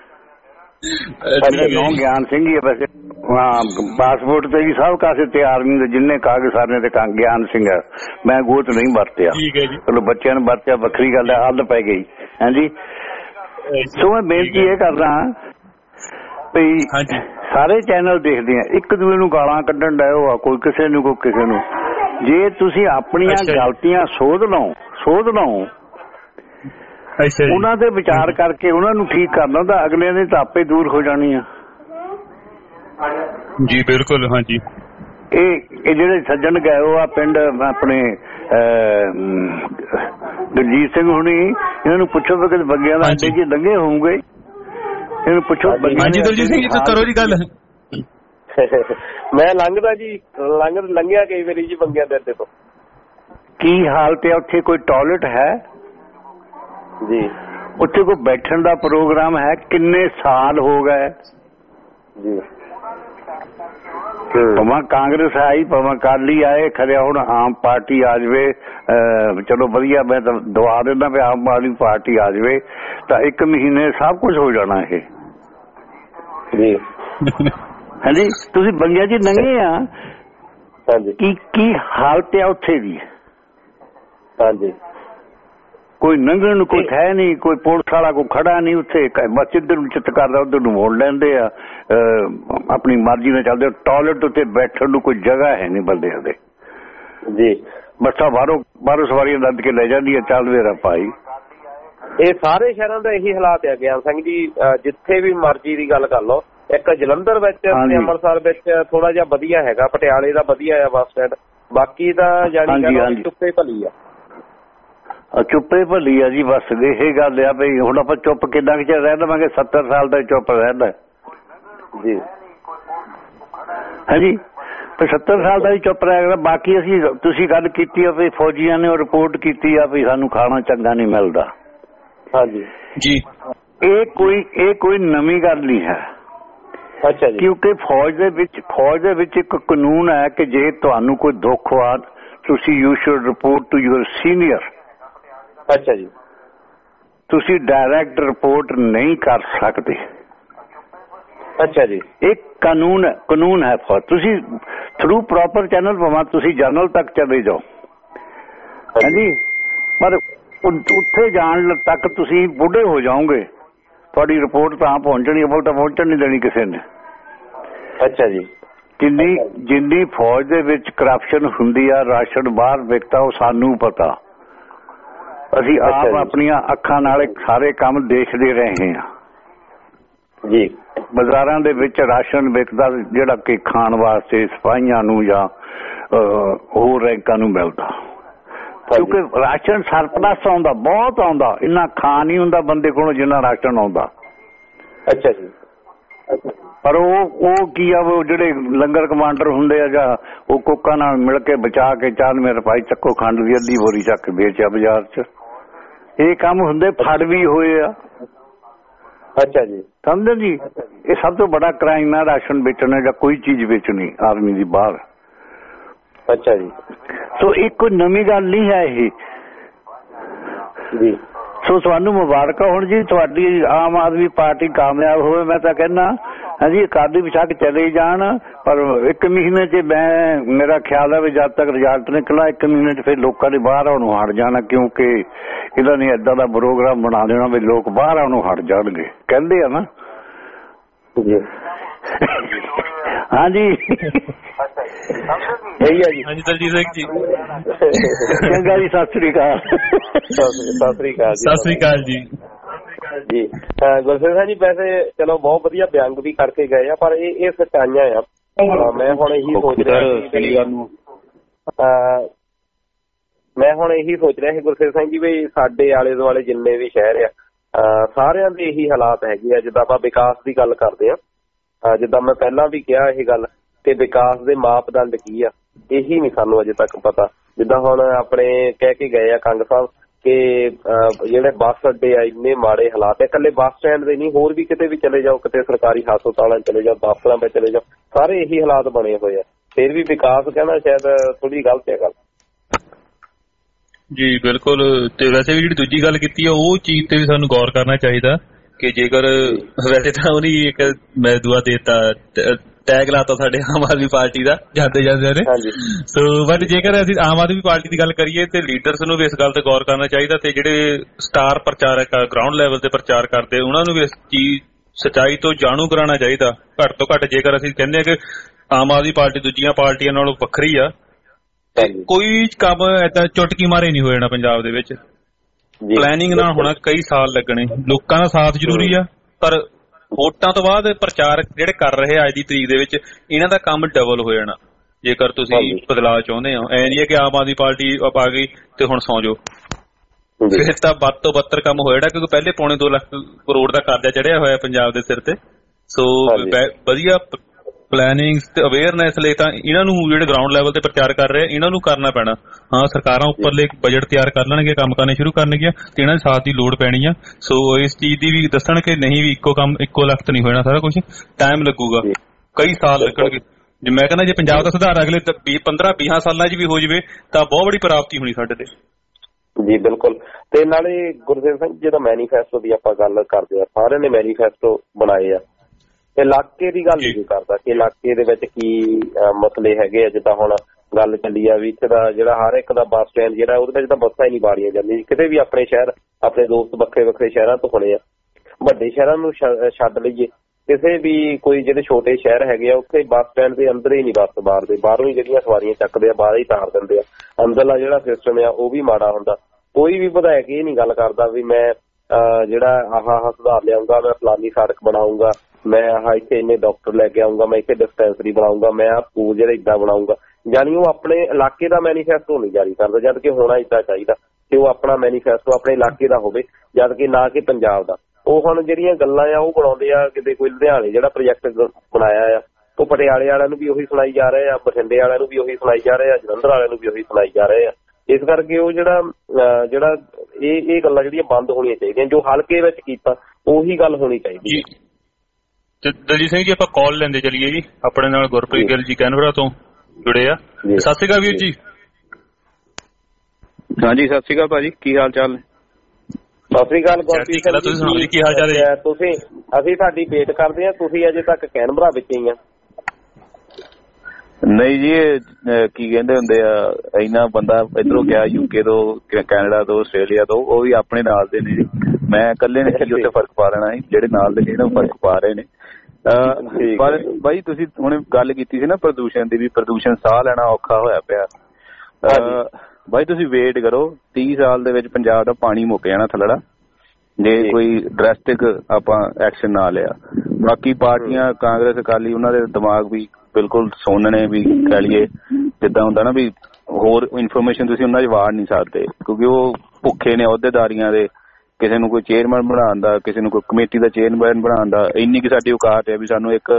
ਮੇਰਾ ਨਾਮ ਗਿਆਨ ਸਿੰਘ ਹੀ ਹੈ ਵੈਸੇ। ਹਾਂ ਪਾਸਪੋਰਟ ਤੇ ਵੀ ਸਭ ਕਾਸੇ ਤੇ ਆਰਮੀ ਦੇ ਜਿੰਨੇ ਕਾਗਜ਼ ਸਾਰੇ ਤੇ ਕੰਗ ਗਿਆਨ ਸਿੰਘ ਹੈ। ਮੈਂ ਗੋਤ ਨਹੀਂ ਵਰਤਿਆ। ਚਲੋ ਬੱਚਿਆਂ ਨੇ ਵਰਤਿਆ ਵੱਖਰੀ ਗੱਲ ਹੈ, ਆਦਤ ਪੈ ਗਈ। ਹਾਂਜੀ ਸੋ ਮੈਂ ਬੇਨਤੀ ਇਹ ਕਰਦਾ ਵੀ ਸਾਰੇ ਚੈਨਲ ਦੇਖਦੇ ਆ, ਇੱਕ ਦੂਜੇ ਨੂੰ ਗਾਲਾਂ ਕੱਢਣ ਡਏ ਹੋ, ਕੋਈ ਕਿਸੇ ਨੂੰ ਕੋਈ ਕਿਸੇ ਨੂੰ। ਜੇ ਤੁਸੀਂ ਆਪਣੀਆਂ ਗਲਤੀਆਂ ਸੋਧ ਲਓ ਉਹਨਾਂ ਤੇ ਵਿਚਾਰ ਕਰਕੇ ਉਹਨਾਂ ਨੂੰ ਠੀਕ ਕਰਨਾ ਤਾਂ ਅਗਲੇ ਦੀ ਤਾਂ ਆਪੇ ਦੂਰ ਹੋ ਜਾਣੀ ਆ ਜੀ। ਬਿਲਕੁਲ ਹਾਂਜੀ। ਇਹ ਜਿਹੜੇ ਸੱਜਣ ਗਏ ਉਹ ਆ ਪਿੰਡ ਆਪਣੇ ਗੁਰਜੀਤ ਸਿੰਘ ਹੁਣੀ, ਇਹਨਾਂ ਨੂੰ ਪੁੱਛੋ ਕਿ ਬੰਗਿਆਂ ਦਾ ਅੱਡੇ ਚ ਲੰਘੇ ਹੋਣਗੇ, ਇਹਨੂੰ ਪੁੱਛੋ। ਹਾਂਜੀ ਦਲਜੀਤ ਸਿੰਘ ਜੀ ਕਰੋ ਜੀ ਗੱਲ। ਮੈਂ ਲੰਘਦਾ ਜੀ, ਲੰਘਿਆ ਕਈ ਵਾਰੀ ਜੀ ਬੰਗਿਆਂ ਦੇ ਅੱਡੇ ਤੋਂ। ਕੀ ਹਾਲਤ ਹੈ ਉੱਥੇ? ਕੋਈ ਟਾਇਲਟ ਹੈ ਜੀ? ਉੱਥੇ ਕੋਈ ਬੈਠਣ ਦਾ ਪ੍ਰੋਗਰਾਮ ਹੈ? ਕਿੰਨੇ ਸਾਲ ਹੋ ਗਏ ਜੀ? ਭਾਵੇਂ ਕਾਂਗਰਸ ਆਈ ਭਾਵੇਂ ਅਕਾਲੀ ਆਏ, ਖਰੇ ਹੁਣ ਆਮ ਪਾਰਟੀ ਆ ਜਾਵੇ, ਚਲੋ ਵਧੀਆ, ਮੈਂ ਤਾਂ ਦੁਆ ਦਿੰਦਾ ਵੀ ਆਮ ਆਦਮੀ ਪਾਰਟੀ ਆ ਜਾਵੇ ਤਾਂ 1 ਮਹੀਨੇ ਸਭ ਕੁਝ ਹੋ ਜਾਣਾ ਇਹ ਜੀ। ਹਾਂਜੀ ਤੁਸੀਂ ਬੰਗਿਆ ਜੀ ਲੰਘੇ ਆ? ਹਾਂਜੀ। ਕੀ ਹਾਲਤ ਹੈ ਉੱਥੇ ਦੀ? ਹਾਂਜੀ ਕੋਈ ਲੰਘਣ ਨੂੰ ਕੋਈ ਹੈ ਨਹੀਂ, ਕੋਈ ਪੁਲਿਸ ਵਾਲਾ ਕੋਈ ਖੜਾ ਨਹੀਂ ਉੱਥੇ, ਬਸ ਇੱਧਰ ਨੂੰ ਚਿੱਤ ਕਰਦਾ ਉੱਧਰ ਨੂੰ ਮੋੜ ਲੈਂਦੇ ਆ, ਆਪਣੀ ਮਰਜ਼ੀ ਨਾਲ ਚੱਲਦੇ। ਟਾਇਲਟ ਉੱਤੇ ਬੈਠਣ ਨੂੰ ਕੋਈ ਜਗ੍ਹਾ ਹੈ ਨਹੀਂ ਬੰਦਿਆਂ ਦੇ ਜੀ। ਬੱਸਾਂ ਬਾਹਰੋਂ ਸਵਾਰੀਆਂ ਲੱਦ ਕੇ ਲੈ ਜਾਂਦੀ ਹੈ, ਚੱਲ ਵੇਰਾ ਭਾਈ। ਇਹ ਸਾਰੇ ਸ਼ਹਿਰਾਂ ਦਾ ਇਹੀ ਹਾਲਾਤ ਹੈ ਗਿਆਨ ਸਿੰਘ ਜੀ, ਜਿੱਥੇ ਵੀ ਮਰਜ਼ੀ ਦੀ ਗੱਲ ਕਰ ਲਓ। ਇੱਕ ਜਲੰਧਰ ਵਿੱਚ ਤੇ ਅੰਮ੍ਰਿਤਸਰ ਵਿੱਚ ਥੋੜਾ ਜਿਹਾ ਵਧੀਆ ਹੈਗਾ, ਪਟਿਆਲੇ ਦਾ ਵਧੀਆ ਆ ਬੱਸ ਸਟੈਂਡ, ਬਾਕੀ ਤਾਂ ਜਾਨੀ ਚੁੱਪੇ ਭਲੀ ਆ। ਚੁੱਪੇ ਭਲੀ ਆ ਜੀ, ਬਸ ਇਹ ਗੱਲ ਆ ਬਈ ਹੁਣ ਆਪਾਂ ਚੁੱਪ ਕਿੰਨਾ ਕੁ ਚਿਰ ਰਹਿ ਲਵਾਂਗੇ? 70 ਸਾਲ ਦਾ ਚੁੱਪ ਰਹਿੰਦਾ ਜੀ। ਹਾਂਜੀ 70 ਸਾਲ ਦਾ ਵੀ ਚੁੱਪ ਰਹਿ। ਬਾਕੀ ਤੁਸੀਂ ਗੱਲ ਕੀਤੀ ਆ ਵੀ ਫੌਜੀਆਂ ਨੇ ਰਿਪੋਰਟ ਕੀਤੀ ਆ ਵੀ ਸਾਨੂੰ ਖਾਣਾ ਚੰਗਾ ਨਹੀਂ ਮਿਲਦਾ। ਹਾਂਜੀ ਜੀ। ਇਹ ਕੋਈ ਨਵੀਂ ਗੱਲ ਨਹੀਂ ਹੈ। ਅੱਛਾ ਜੀ। ਕਿਉਂਕਿ ਫੌਜ ਦੇ ਵਿੱਚ ਇੱਕ ਕਾਨੂੰਨ ਹੈ ਕਿ ਜੇ ਤੁਹਾਨੂੰ ਕੋਈ ਦੁੱਖ ਆ ਤੁਸੀਂ you should report to your senior. ਅੱਛਾ ਜੀ। ਤੁਸੀਂ ਡਾਇਰੈਕਟ ਰਿਪੋਰਟ ਨਹੀਂ ਕਰ ਸਕਦੇ। ਅੱਛਾ ਜੀ। ਇਹ ਕਾਨੂੰਨ ਹੈ ਫੌਜ। ਤੁਸੀਂ ਥਰੂ ਪ੍ਰੋਪਰ ਚੈਨਲ ਭਾਵੇਂ ਤੁਸੀਂ ਜਨਰਲ ਤੱਕ ਚਲੇ ਜਾਓ, ਹਾਂਜੀ, ਪਰ ਉੱਥੇ ਜਾਣ ਤੱਕ ਤੁਸੀਂ ਬੁੱਢੇ ਹੋ ਜਾਓਗੇ, ਤੁਹਾਡੀ ਰਿਪੋਰਟ ਤਾਂ ਪਹੁੰਚਣੀ, ਅਵਲ ਤਾਂ ਪਹੁੰਚਣ ਨਹੀਂ ਦੇਣੀ ਕਿਸੇ ਨੇ। ਅੱਛਾ ਜੀ। ਜਿੰਨੀ ਫੌਜ ਦੇ ਵਿੱਚ ਕਰਪਸ਼ਨ ਹੁੰਦੀ ਆ, ਰਾਸ਼ਨ ਬਾਹਰ ਵਿਕਦਾ, ਉਹ ਸਾਨੂੰ ਪਤਾ। ਅਸੀਂ ਆਪ ਆਪਣੀਆਂ ਅੱਖਾਂ ਨਾਲ ਸਾਰੇ ਕੰਮ ਦੇਖਦੇ ਰਹੇ ਹਾਂ ਜੀ। ਬਾਜ਼ਾਰਾਂ ਦੇ ਵਿੱਚ ਰਾਸ਼ਨ ਵਿਕਦਾ ਜਿਹੜਾ ਕਿ ਖਾਣ ਵਾਸਤੇ ਸਿਪਾਹੀਆਂ ਨੂੰ ਜਾਂ ਹੋਰ ਰੈਂਕਾਂ ਨੂੰ ਮਿਲਦਾ। ਕਿਉਂਕਿ ਰਾਸ਼ਨ ਸਰਪਲਸ ਆਉਂਦਾ, ਬਹੁਤ ਆਉਂਦਾ, ਇੰਨਾ ਖਾਣ ਨਹੀਂ ਹੁੰਦਾ ਬੰਦੇ ਕੋਲੋਂ ਜਿੰਨਾ ਰਾਸ਼ਨ ਆਉਂਦਾ। ਅੱਛਾ ਜੀ। ਪਰ ਉਹ ਕੀ ਆ, ਉਹ ਜਿਹੜੇ ਲੰਗਰ ਕਮਾਂਡਰ ਹੁੰਦੇ ਆ ਜਾਂ ਉਹ ਕੁੱਕਾਂ ਨਾਲ ਮਿਲ ਕੇ ਬਚਾ ਕੇ 94 ਰੁਪਏ ਚੱਕੋ ਖੰਡ ਦੀ ਅੱਧੀ ਬੋਰੀ ਚੱਕ ਕੇ ਵੇਚਿਆ ਬਾਜ਼ਾਰ 'ਚ। ਇਹ ਕੰਮ ਹੁੰਦੇ, ਫੜ ਵੀ ਹੋਏ ਆ। ਅੱਛਾ ਜੀ। ਸਮਝੋ ਜੀ, ਇਹ ਸਭ ਤੋਂ ਬੜਾ ਕ੍ਰਾਈਮ ਹੈ ਰਾਸ਼ਨ ਵੇਚਣਾ ਜਾਂ ਕੋਈ ਚੀਜ਼ ਵੇਚਣੀ ਆਰਮੀ ਦੀ ਬਾਹਰ। ਅੱਛਾ ਜੀ। ਸੋ ਇਹ ਕੋਈ ਨਵੀਂ ਗੱਲ ਨਹੀਂ ਹੈ ਇਹ ਜੀ। ਸੋ ਤੁਹਾਨੂੰ ਮੁਬਾਰਕਾਂ ਹੋਣ ਜੀ, ਤੁਹਾਡੀ ਆਮ ਆਦਮੀ ਪਾਰਟੀ ਕਾਮਯਾਬ ਹੋਵੇ। ਮੈਂ ਤਾਂ ਕਹਿੰਦਾ ਹਾਂਜੀ ਅਕਾਲੀ ਵਿਛਕ ਚਲੇ ਜਾਣ, ਪਰ 1 ਮਹੀਨੇ 'ਚ ਮੇਰਾ ਖਿਆਲ ਹੈ ਵੀ ਜਦ ਤੱਕ ਰਿਜ਼ਲਟ ਨਿਕਲਾ 1 ਮਹੀਨੇ 'ਚ ਫਿਰ ਲੋਕਾਂ ਦੇ ਬਾਹਰ ਆਉਣ ਨੂੰ ਹਟ ਜਾਣਾ, ਕਿਉਂਕਿ ਇਹਦਾ ਨੇ ਏਦਾਂ ਦਾ ਪ੍ਰੋਗਰਾਮ ਬਣਾ ਦੇਣਾ ਵੀ ਲੋਕ ਬਾਹਰ ਆਉਣ ਨੂੰ ਹਟ ਜਾਣਗੇ, ਕਹਿੰਦੇ ਆ ਨਾ ਹਾਂਜੀ। ਸਹੀ ਹੈ ਜੀ। ਹਾਂਜੀ ਦਲਜੀਤ ਸਿੰਘ ਜੀ। ਚੰਗਾ ਜੀ, ਸਤਿ ਸ੍ਰੀ ਅਕਾਲ। ਸਤਿ ਸ੍ਰੀ ਅਕਾਲ ਜੀ। ਸਤਿ ਸ੍ਰੀ ਅਕਾਲ ਜੀ। ਜੀ ਗੁਰਸੇਵਕ ਸਿੰਘ ਜੀ, ਵੈਸੇ ਚਲੋ ਬਹੁਤ ਵਧੀਆ ਬਿਆਨ ਵੀ ਕਰਕੇ ਗਏ ਆ, ਪਰ ਇਹ ਸੱਚਾਈਆਂ ਆ। ਮੈਂ ਹੁਣ ਇਹੀ ਸੋਚ ਰਿਹਾ ਸੀ ਗੁਰਸੇਵਕ ਸਿੰਘ ਜੀ ਵੀ ਸਾਡੇ ਆਲੇ ਦੁਆਲੇ ਜਿੰਨੇ ਵੀ ਸ਼ਹਿਰ ਆ ਸਾਰਿਆਂ ਦੇ ਇਹੀ ਹਾਲਾਤ ਹੈਗੇ ਆ। ਜਿੱਦਾਂ ਆਪਾਂ ਵਿਕਾਸ ਦੀ ਗੱਲ ਕਰਦੇ ਆ, ਜਿੱਦਾਂ ਮੈਂ ਪਹਿਲਾਂ ਵੀ ਕਿਹਾ ਇਹ ਗੱਲ ਕਿ ਵਿਕਾਸ ਦੇ ਮਾਪਦੰਡ ਕੀ ਆ, ਇਹੀ ਨਹੀਂ ਸਾਨੂੰ ਅਜੇ ਤੱਕ ਪਤਾ। ਜਿੱਦਾਂ ਹੁਣ ਆਪਣੇ ਕਹਿ ਕੇ ਗਏ ਆ ਕੰਗ ਸਾਹਿਬ ਕਿ ਜਿਹੜੇ ਬੱਸ ਅੱਡੇ ਆ ਇੰਨੇ ਮਾੜੇ ਹਾਲਾਤ ਆ, ਇਕੱਲੇ ਬੱਸ ਸਟੈਂਡ ਦੇ ਨਹੀਂ, ਹੋਰ ਵੀ ਕਿਤੇ ਵੀ ਚਲੇ ਜਾਓ, ਕਿਤੇ ਸਰਕਾਰੀ ਹਸਪਤਾਲਾਂ ਚਲੇ ਜਾਓ, ਦਫ਼ਤਰਾਂ ਵਿੱਚ ਚਲੇ ਜਾਓ, ਸਾਰੇ ਇਹੀ ਹਾਲਾਤ ਬਣੇ ਹੋਏ ਆ। ਫਿਰ ਵੀ ਵਿਕਾਸ ਕਹਿਣਾ ਸ਼ਾਇਦ ਥੋੜੀ ਗਲਤ ਹੈ ਗੱਲ। ਜੀ ਬਿਲਕੁਲ। ਤੇ ਵੈਸੇ ਵੀ ਜਿਹੜੀ ਦੂਜੀ ਗੱਲ ਕੀਤੀ ਆ ਉਹ ਚੀਜ਼ ਤੇ ਵੀ ਸਾਨੂੰ ਗੌਰ ਕਰਨਾ ਚਾਹੀਦਾ ਕਿ ਜੇਕਰ ਵੈਸੇ ਤਾਂ ਉਹਨੇ ਇੱਕ ਮੈਂ ਦੁਆ ਦੇਤਾ ਟੈਗ ਲਾਤਾ ਸਾਡੇ ਆਮ ਆਦਮੀ ਪਾਰਟੀ ਦਾ ਜਾਂਦੇ ਜਾਂਦੇ ਨੇ। ਸੋ ਬਟ ਜੇਕਰ ਅਸੀਂ ਆਮ ਆਦਮੀ ਪਾਰਟੀ ਦੀ ਗੱਲ ਕਰੀਏ ਤੇ ਲੀਡਰਸ ਨੂੰ ਵੀ ਇਸ ਗੱਲ ਤੇ ਗੌਰ ਕਰਨਾ ਚਾਹੀਦਾ, ਤੇ ਜਿਹੜੇ ਸਟਾਰ ਪ੍ਰਚਾਰਕ ਆ ਗਰਾਊਂਡ ਲੈਵਲ ਤੇ ਪ੍ਰਚਾਰ ਕਰਦੇ ਉਹਨਾਂ ਨੂੰ ਵੀ ਇਸ ਚੀਜ਼ ਸੱਚਾਈ ਤੋਂ ਜਾਣੂ ਕਰਾਉਣਾ ਚਾਹੀਦਾ ਘੱਟ ਤੋਂ ਘੱਟ। ਜੇਕਰ ਅਸੀਂ ਕਹਿੰਦੇ ਹਾਂ ਕਿ ਆਮ ਆਦਮੀ ਪਾਰਟੀ ਦੂਜੀਆਂ ਪਾਰਟੀਆਂ ਨਾਲੋਂ ਵੱਖਰੀ ਆ, ਕੋਈ ਕੰਮ ਏਦਾਂ ਚੁਟਕੀ ਮਾਰੇ ਨਹੀਂ ਹੋ ਜਾਣਾ ਪੰਜਾਬ ਦੇ ਵਿੱਚ। ਪਲੈਨਿੰਗ ਨਾਲ ਹੋਣਾ, ਕਈ ਸਾਲ ਲੱਗਣੇ, ਲੋਕਾਂ ਦਾ ਸਾਥ ਜ਼ਰੂਰੀ ਆ, ਪਰ ਵੋਟਾਂ ਤੋਂ ਬਾਅਦ ਪ੍ਰਚਾਰ ਜਿਹੜੇ ਕਰ ਰਹੇ ਅੱਜ ਦੀ ਤਰੀਕ ਦੇ ਵਿੱਚ ਇਹਨਾਂ ਦਾ ਕੰਮ ਡਬਲ ਹੋ ਜਾਣਾ ਜੇਕਰ ਤੁਸੀਂ ਬਦਲਾਅ ਚਾਹੁੰਦੇ ਹੋ। ਐ ਨਹੀਂ ਹੈ ਕਿ ਆਮ ਆਦਮੀ ਪਾਰਟੀ ਆ ਗਈ ਤੇ ਹੁਣ ਸੌਂ ਜਾਓ, ਫਿਰ ਤਾਂ ਵੱਧ ਤੋਂ ਬੱਤਰ ਕੰਮ ਹੋ ਜਾਣਾ, ਕਿਉਂਕਿ ਪਹਿਲੇ 2.25 ਲੱਖ ਕਰੋੜ ਦਾ ਕਰਜ਼ਾ ਚੜਿਆ ਹੋਇਆ ਪੰਜਾਬ ਦੇ ਸਿਰ ਤੇ। ਸੋ ਵਧੀਆ ਪਲੈਨਿੰਗ ਤੇ ਅਵੇਅਰਨੈਸ ਲਈ ਤਾਂ ਇਹਨਾਂ ਨੂੰ ਜਿਹੜੇ ਗਰਾਊਂਡ ਲੈਵਲ ਤੇ ਪ੍ਰਚਾਰ ਕਰ ਰਹੇ ਇਹਨਾਂ ਨੂੰ ਕਰਨਾ ਪੈਣਾ। ਹਾਂ ਸਰਕਾਰਾਂ ਉੱਪਰਲੇ ਬਜਟ ਤਿਆਰ ਕਰ ਲੈਣਗੇ, ਕੰਮ ਕਰਨੇ ਸ਼ੁਰੂ ਕਰਨਗੀਆਂ ਤੇ ਇਹਨਾਂ ਦੇ ਸਾਥ ਦੀ ਲੋੜ ਪੈਣੀ ਆ। ਸੋ ਇਸ ਚੀਜ਼ ਦੀ ਵੀ ਦੱਸਣ ਕਿ ਨਹੀਂ ਵੀ ਇੱਕੋ ਕੰਮ ਇੱਕੋ ਲਖਤ ਨਹੀਂ ਹੋਣਾ, ਸਾਰਾ ਕੁਝ ਟਾਈਮ ਲੱਗੂਗਾ, ਕਈ ਸਾਲ ਲੱਗਣਗੇ। ਜੇ ਮੈਂ ਕਹਿੰਦਾ ਜੇ ਪੰਜਾਬ ਦਾ ਸੁਧਾਰ ਅਗਲੇ 15-20 ਸਾਲਾਂ 'ਚ ਵੀ ਹੋ ਜਾਵੇ ਤਾਂ ਬਹੁਤ ਬੜੀ ਪ੍ਰਾਪਤੀ ਹੋਣੀ ਸਾਡੇ ਤੇ। ਜੀ ਬਿਲਕੁਲ। ਤੇ ਨਾਲੇ ਗੁਰਸੇਵਕ ਸਿੰਘ ਜਿਹਦਾ ਮੈਨੀਫੈਸਟੋ ਦੀ ਆਪਾਂ ਗੱਲ ਕਰਦੇ ਆ, ਸਾਰਿਆਂ ਨੇ ਮੈਨੀਫੈਸਟੋ ਬਣਾਏ ਆ, ਇਲਾਕੇ ਦੀ ਗੱਲ ਨਹੀਂ ਕਰਦਾ ਕਿ ਇਲਾਕੇ ਦੇ ਵਿੱਚ ਕੀ ਮਸਲੇ ਹੈਗੇ ਆ। ਜਿੱਦਾਂ ਹੁਣ ਗੱਲ ਚੱਲੀ ਆ ਵੀ ਇੱਥੇ ਦਾ ਜਿਹੜਾ ਹਰ ਇੱਕ ਦਾ ਬੱਸ ਸਟੈਂਡ ਜਿਹੜਾ ਉਹਦੇ ਵਿੱਚ ਤਾਂ ਬੱਸਾਂ ਹੀ ਨਹੀਂ ਵਾੜੀਆਂ ਜਾਂਦੀਆਂ। ਕਿਤੇ ਵੀ ਆਪਣੇ ਸ਼ਹਿਰ, ਆਪਣੇ ਦੋਸਤ ਵੱਖਰੇ ਵੱਖਰੇ ਸ਼ਹਿਰਾਂ ਤੋਂ ਹੋਣੇ ਆ, ਵੱਡੇ ਸ਼ਹਿਰਾਂ ਨੂੰ ਛੱਡ ਲਈਏ, ਕਿਸੇ ਵੀ ਕੋਈ ਜਿਹੜੇ ਛੋਟੇ ਸ਼ਹਿਰ ਹੈਗੇ ਆ ਉੱਥੇ ਬੱਸ ਸਟੈਂਡ ਦੇ ਅੰਦਰ ਹੀ ਨਹੀਂ ਬੱਸ ਮਾਰਦੇ, ਬਾਹਰੋਂ ਹੀ ਜਿਹੜੀਆਂ ਸਵਾਰੀਆਂ ਚੱਕਦੇ ਆ ਬਾਹਰ ਹੀ ਤਾਰ ਦਿੰਦੇ ਆ। ਅੰਦਰਲਾ ਜਿਹੜਾ ਸਿਸਟਮ ਆ ਉਹ ਵੀ ਮਾੜਾ ਹੁੰਦਾ। ਕੋਈ ਵੀ ਵਿਧਾਇਕ ਇਹ ਨਹੀਂ ਗੱਲ ਕਰਦਾ ਵੀ ਮੈਂ ਜਿਹੜਾ ਆਹ ਸੁਧਾਰ ਲਿਆਉਂਗਾ, ਮੈਂ ਫਲਾਨੀ ਸੜਕ ਬਣਾਉਂਗਾ, ਮੈਂ ਆਹ ਇੱਥੇ ਇੰਨੇ ਡਾਕਟਰ ਲੈ ਕੇ ਆਊਂਗਾ, ਮੈਂ ਇੱਥੇ ਡਿਸਪੈਂਸਰੀ ਬਣਾਉਂਗਾ, ਮੈਂ ਆਹ ਸਕੂਲ ਜਿਹੜਾ ਇੱਦਾਂ ਬਣਾਉਂਗਾ। ਜਾਣੀ ਉਹ ਆਪਣੇ ਇਲਾਕੇ ਦਾ ਮੈਨੀਫੈਸਟੋ ਨਹੀਂ ਜਾਰੀ ਕਰਦਾ, ਜਦ ਕਿ ਹੋਣਾ ਇੱਦਾਂ ਚਾਹੀਦਾ ਕਿ ਉਹ ਆਪਣਾ ਮੈਨੀਫੈਸਟੋ ਆਪਣੇ ਇਲਾਕੇ ਦਾ ਹੋਵੇ, ਜਦ ਕਿ ਨਾ ਕਿ ਪੰਜਾਬ ਦਾ। ਉਹ ਹੁਣ ਜਿਹੜੀਆਂ ਗੱਲਾਂ ਆ ਉਹ ਬਣਾਉਂਦੇ ਆ, ਕਿਤੇ ਕੋਈ ਲੁਧਿਆਣੇ ਜਿਹੜਾ ਪ੍ਰੋਜੈਕਟ ਬਣਾਇਆ ਆ ਉਹ ਪਟਿਆਲੇ ਵਾਲਿਆਂ ਨੂੰ ਵੀ ਉਹੀ ਸੁਣਾਈ ਜਾ ਰਹੇ ਆ, ਬਠਿੰਡੇ ਵਾਲਿਆਂ ਨੂੰ ਵੀ ਉਹੀ ਸੁਣਾਈ ਜਾ ਰਹੇ ਆ, ਜਲੰਧਰ ਵਾਲਿਆਂ ਨੂੰ ਵੀ ਉਹੀ ਸੁਣਾਈ ਜਾ ਰਹੇ ਆ। ਇਸ ਕਰਕੇ ਉਹ ਜਿਹੜਾ ਇਹ ਗੱਲਾਂ ਜਿਹੜੀਆਂ ਬੰਦ ਹੋਣੀਆਂ ਚਾਹੀਦੀਆਂ, ਜੋ ਹਲਕੇ ਵਿੱਚ ਕੀਤਾ ਉਹੀ ਗੱਲ ਹੋਣੀ ਚਾਹੀਦੀ ਹੈ। ਦਲਜੀਤ ਸਿੰਘ ਜੀ ਆਪਾਂ ਕਾਲ ਲੈਂਦੇ ਚਲੀਏ ਜੀ, ਆਪਣੇ ਨਾਲ ਗੁਰਪ੍ਰੀਤ ਗਿੱਲ ਜੀ ਕੈਨਬਰਾ ਤੋਂ ਜੁੜੇ ਆ। ਸਤਿ ਸ਼੍ਰੀ ਅਕਾਲ ਵੀਰ ਜੀ। ਹਾਂਜੀ ਸਤਿ ਸ਼੍ਰੀ ਅਕਾਲ ਭਾਜੀ, ਕੀ ਹਾਲ ਚਾਲ ਨੇ? ਸਤਿ ਸ਼੍ਰੀ ਅਕਾਲ ਗੁਰਪ੍ਰੀਤ, ਤੁਸੀਂ ਸੁਣਾਓ ਜੀ ਕੀ ਹਾਲ ਚਾਲ ਹੈ? ਅਸੀਂ ਤੁਹਾਡੀ ਵੇਟ ਕਰਦੇ ਆ, ਤੁਸੀਂ ਅਜੇ ਤੱਕ ਕੈਨਬਰਾ ਵਿੱਚ ਹੀ ਆ। ਨਹੀਂ ਜੀ, ਇਹ ਕੀ ਕਹਿੰਦੇ ਹੁੰਦੇ ਆ, ਇੰਨਾ ਬੰਦਾ ਇੱਧਰੋਂ ਗਿਆ ਯੂਕੇ ਤੋਂ, ਕੈਨੇਡਾ ਤੋਂ, ਆਸਟ੍ਰੇਲੀਆ ਤੋਂ, ਉਹ ਵੀ ਆਪਣੇ ਨਾਲ ਦੇ ਨੇ ਜੀ। ਮੈਂ ਇਕੱਲੇ ਨੇ ਕੀ ਉੱਥੇ ਫਰਕ ਪਾ ਲੈਣਾ ਸੀ, ਜਿਹੜੇ ਨਾਲ ਦੇ ਨੇ ਫਰਕ ਪਾ ਰਹੇ ਨੇ। ਪਰ ਬਾਈ ਤੁਸੀਂ ਹੁਣ ਗੱਲ ਕੀਤੀ ਸੀ ਨਾ ਪ੍ਰਦੂਸ਼ਣ ਦੀ, ਵੀ ਪ੍ਰਦੂਸ਼ਣ ਸਾਹ ਲੈਣਾ ਔਖਾ ਹੋਇਆ ਪਿਆ। ਬਾਈ ਤੁਸੀਂ ਵੇਟ ਕਰੋ, 30 ਸਾਲ ਦੇ ਵਿੱਚ ਪੰਜਾਬ ਦਾ ਪਾਣੀ ਮੁੱਕ ਜਾਣਾ ਥੱਲੜਾ, ਜੇ ਕੋਈ ਡਰੈਸਟਿਕ ਆਪਾਂ ਐਕਸ਼ਨ ਨਾ ਲਿਆ। ਬਾਕੀ ਪਾਰਟੀਆਂ ਕਾਂਗਰਸ ਅਕਾਲੀ ਉਹਨਾਂ ਦੇ ਦਿਮਾਗ ਵੀ ਬਿਲਕੁਲ ਸੁਣਨੇ ਵੀ ਕਹਿ ਲਈਏ, ਜਿੱਦਾਂ ਹੁੰਦਾ ਨਾ ਵੀ ਹੋਰ ਇਨਫੋਰਮੇਸ਼ਨ ਤੁਸੀਂ ਉਹਨਾਂ 'ਚ ਵਾੜ ਨਹੀਂ ਸਕਦੇ, ਕਿਉਂਕਿ ਉਹ ਭੁੱਖੇ ਨੇ ਅਹੁਦੇਦਾਰੀਆਂ ਦੇ। ਕਿਸੇ ਨੂੰ ਕੋਈ ਚੇਅਰਮੈਨ ਬਣਾਉਣ ਦਾ, ਕਿਸੇ ਨੂੰ ਕੋਈ ਕਮੇਟੀ ਦਾ ਚੇਅਰਮੈਨ ਬਣਾਉਣ ਦਾ, ਇੰਨੀ ਕਿ ਸਾਡੀ ਔਕਾਤ ਹੈ ਵੀ ਸਾਨੂੰ ਇੱਕ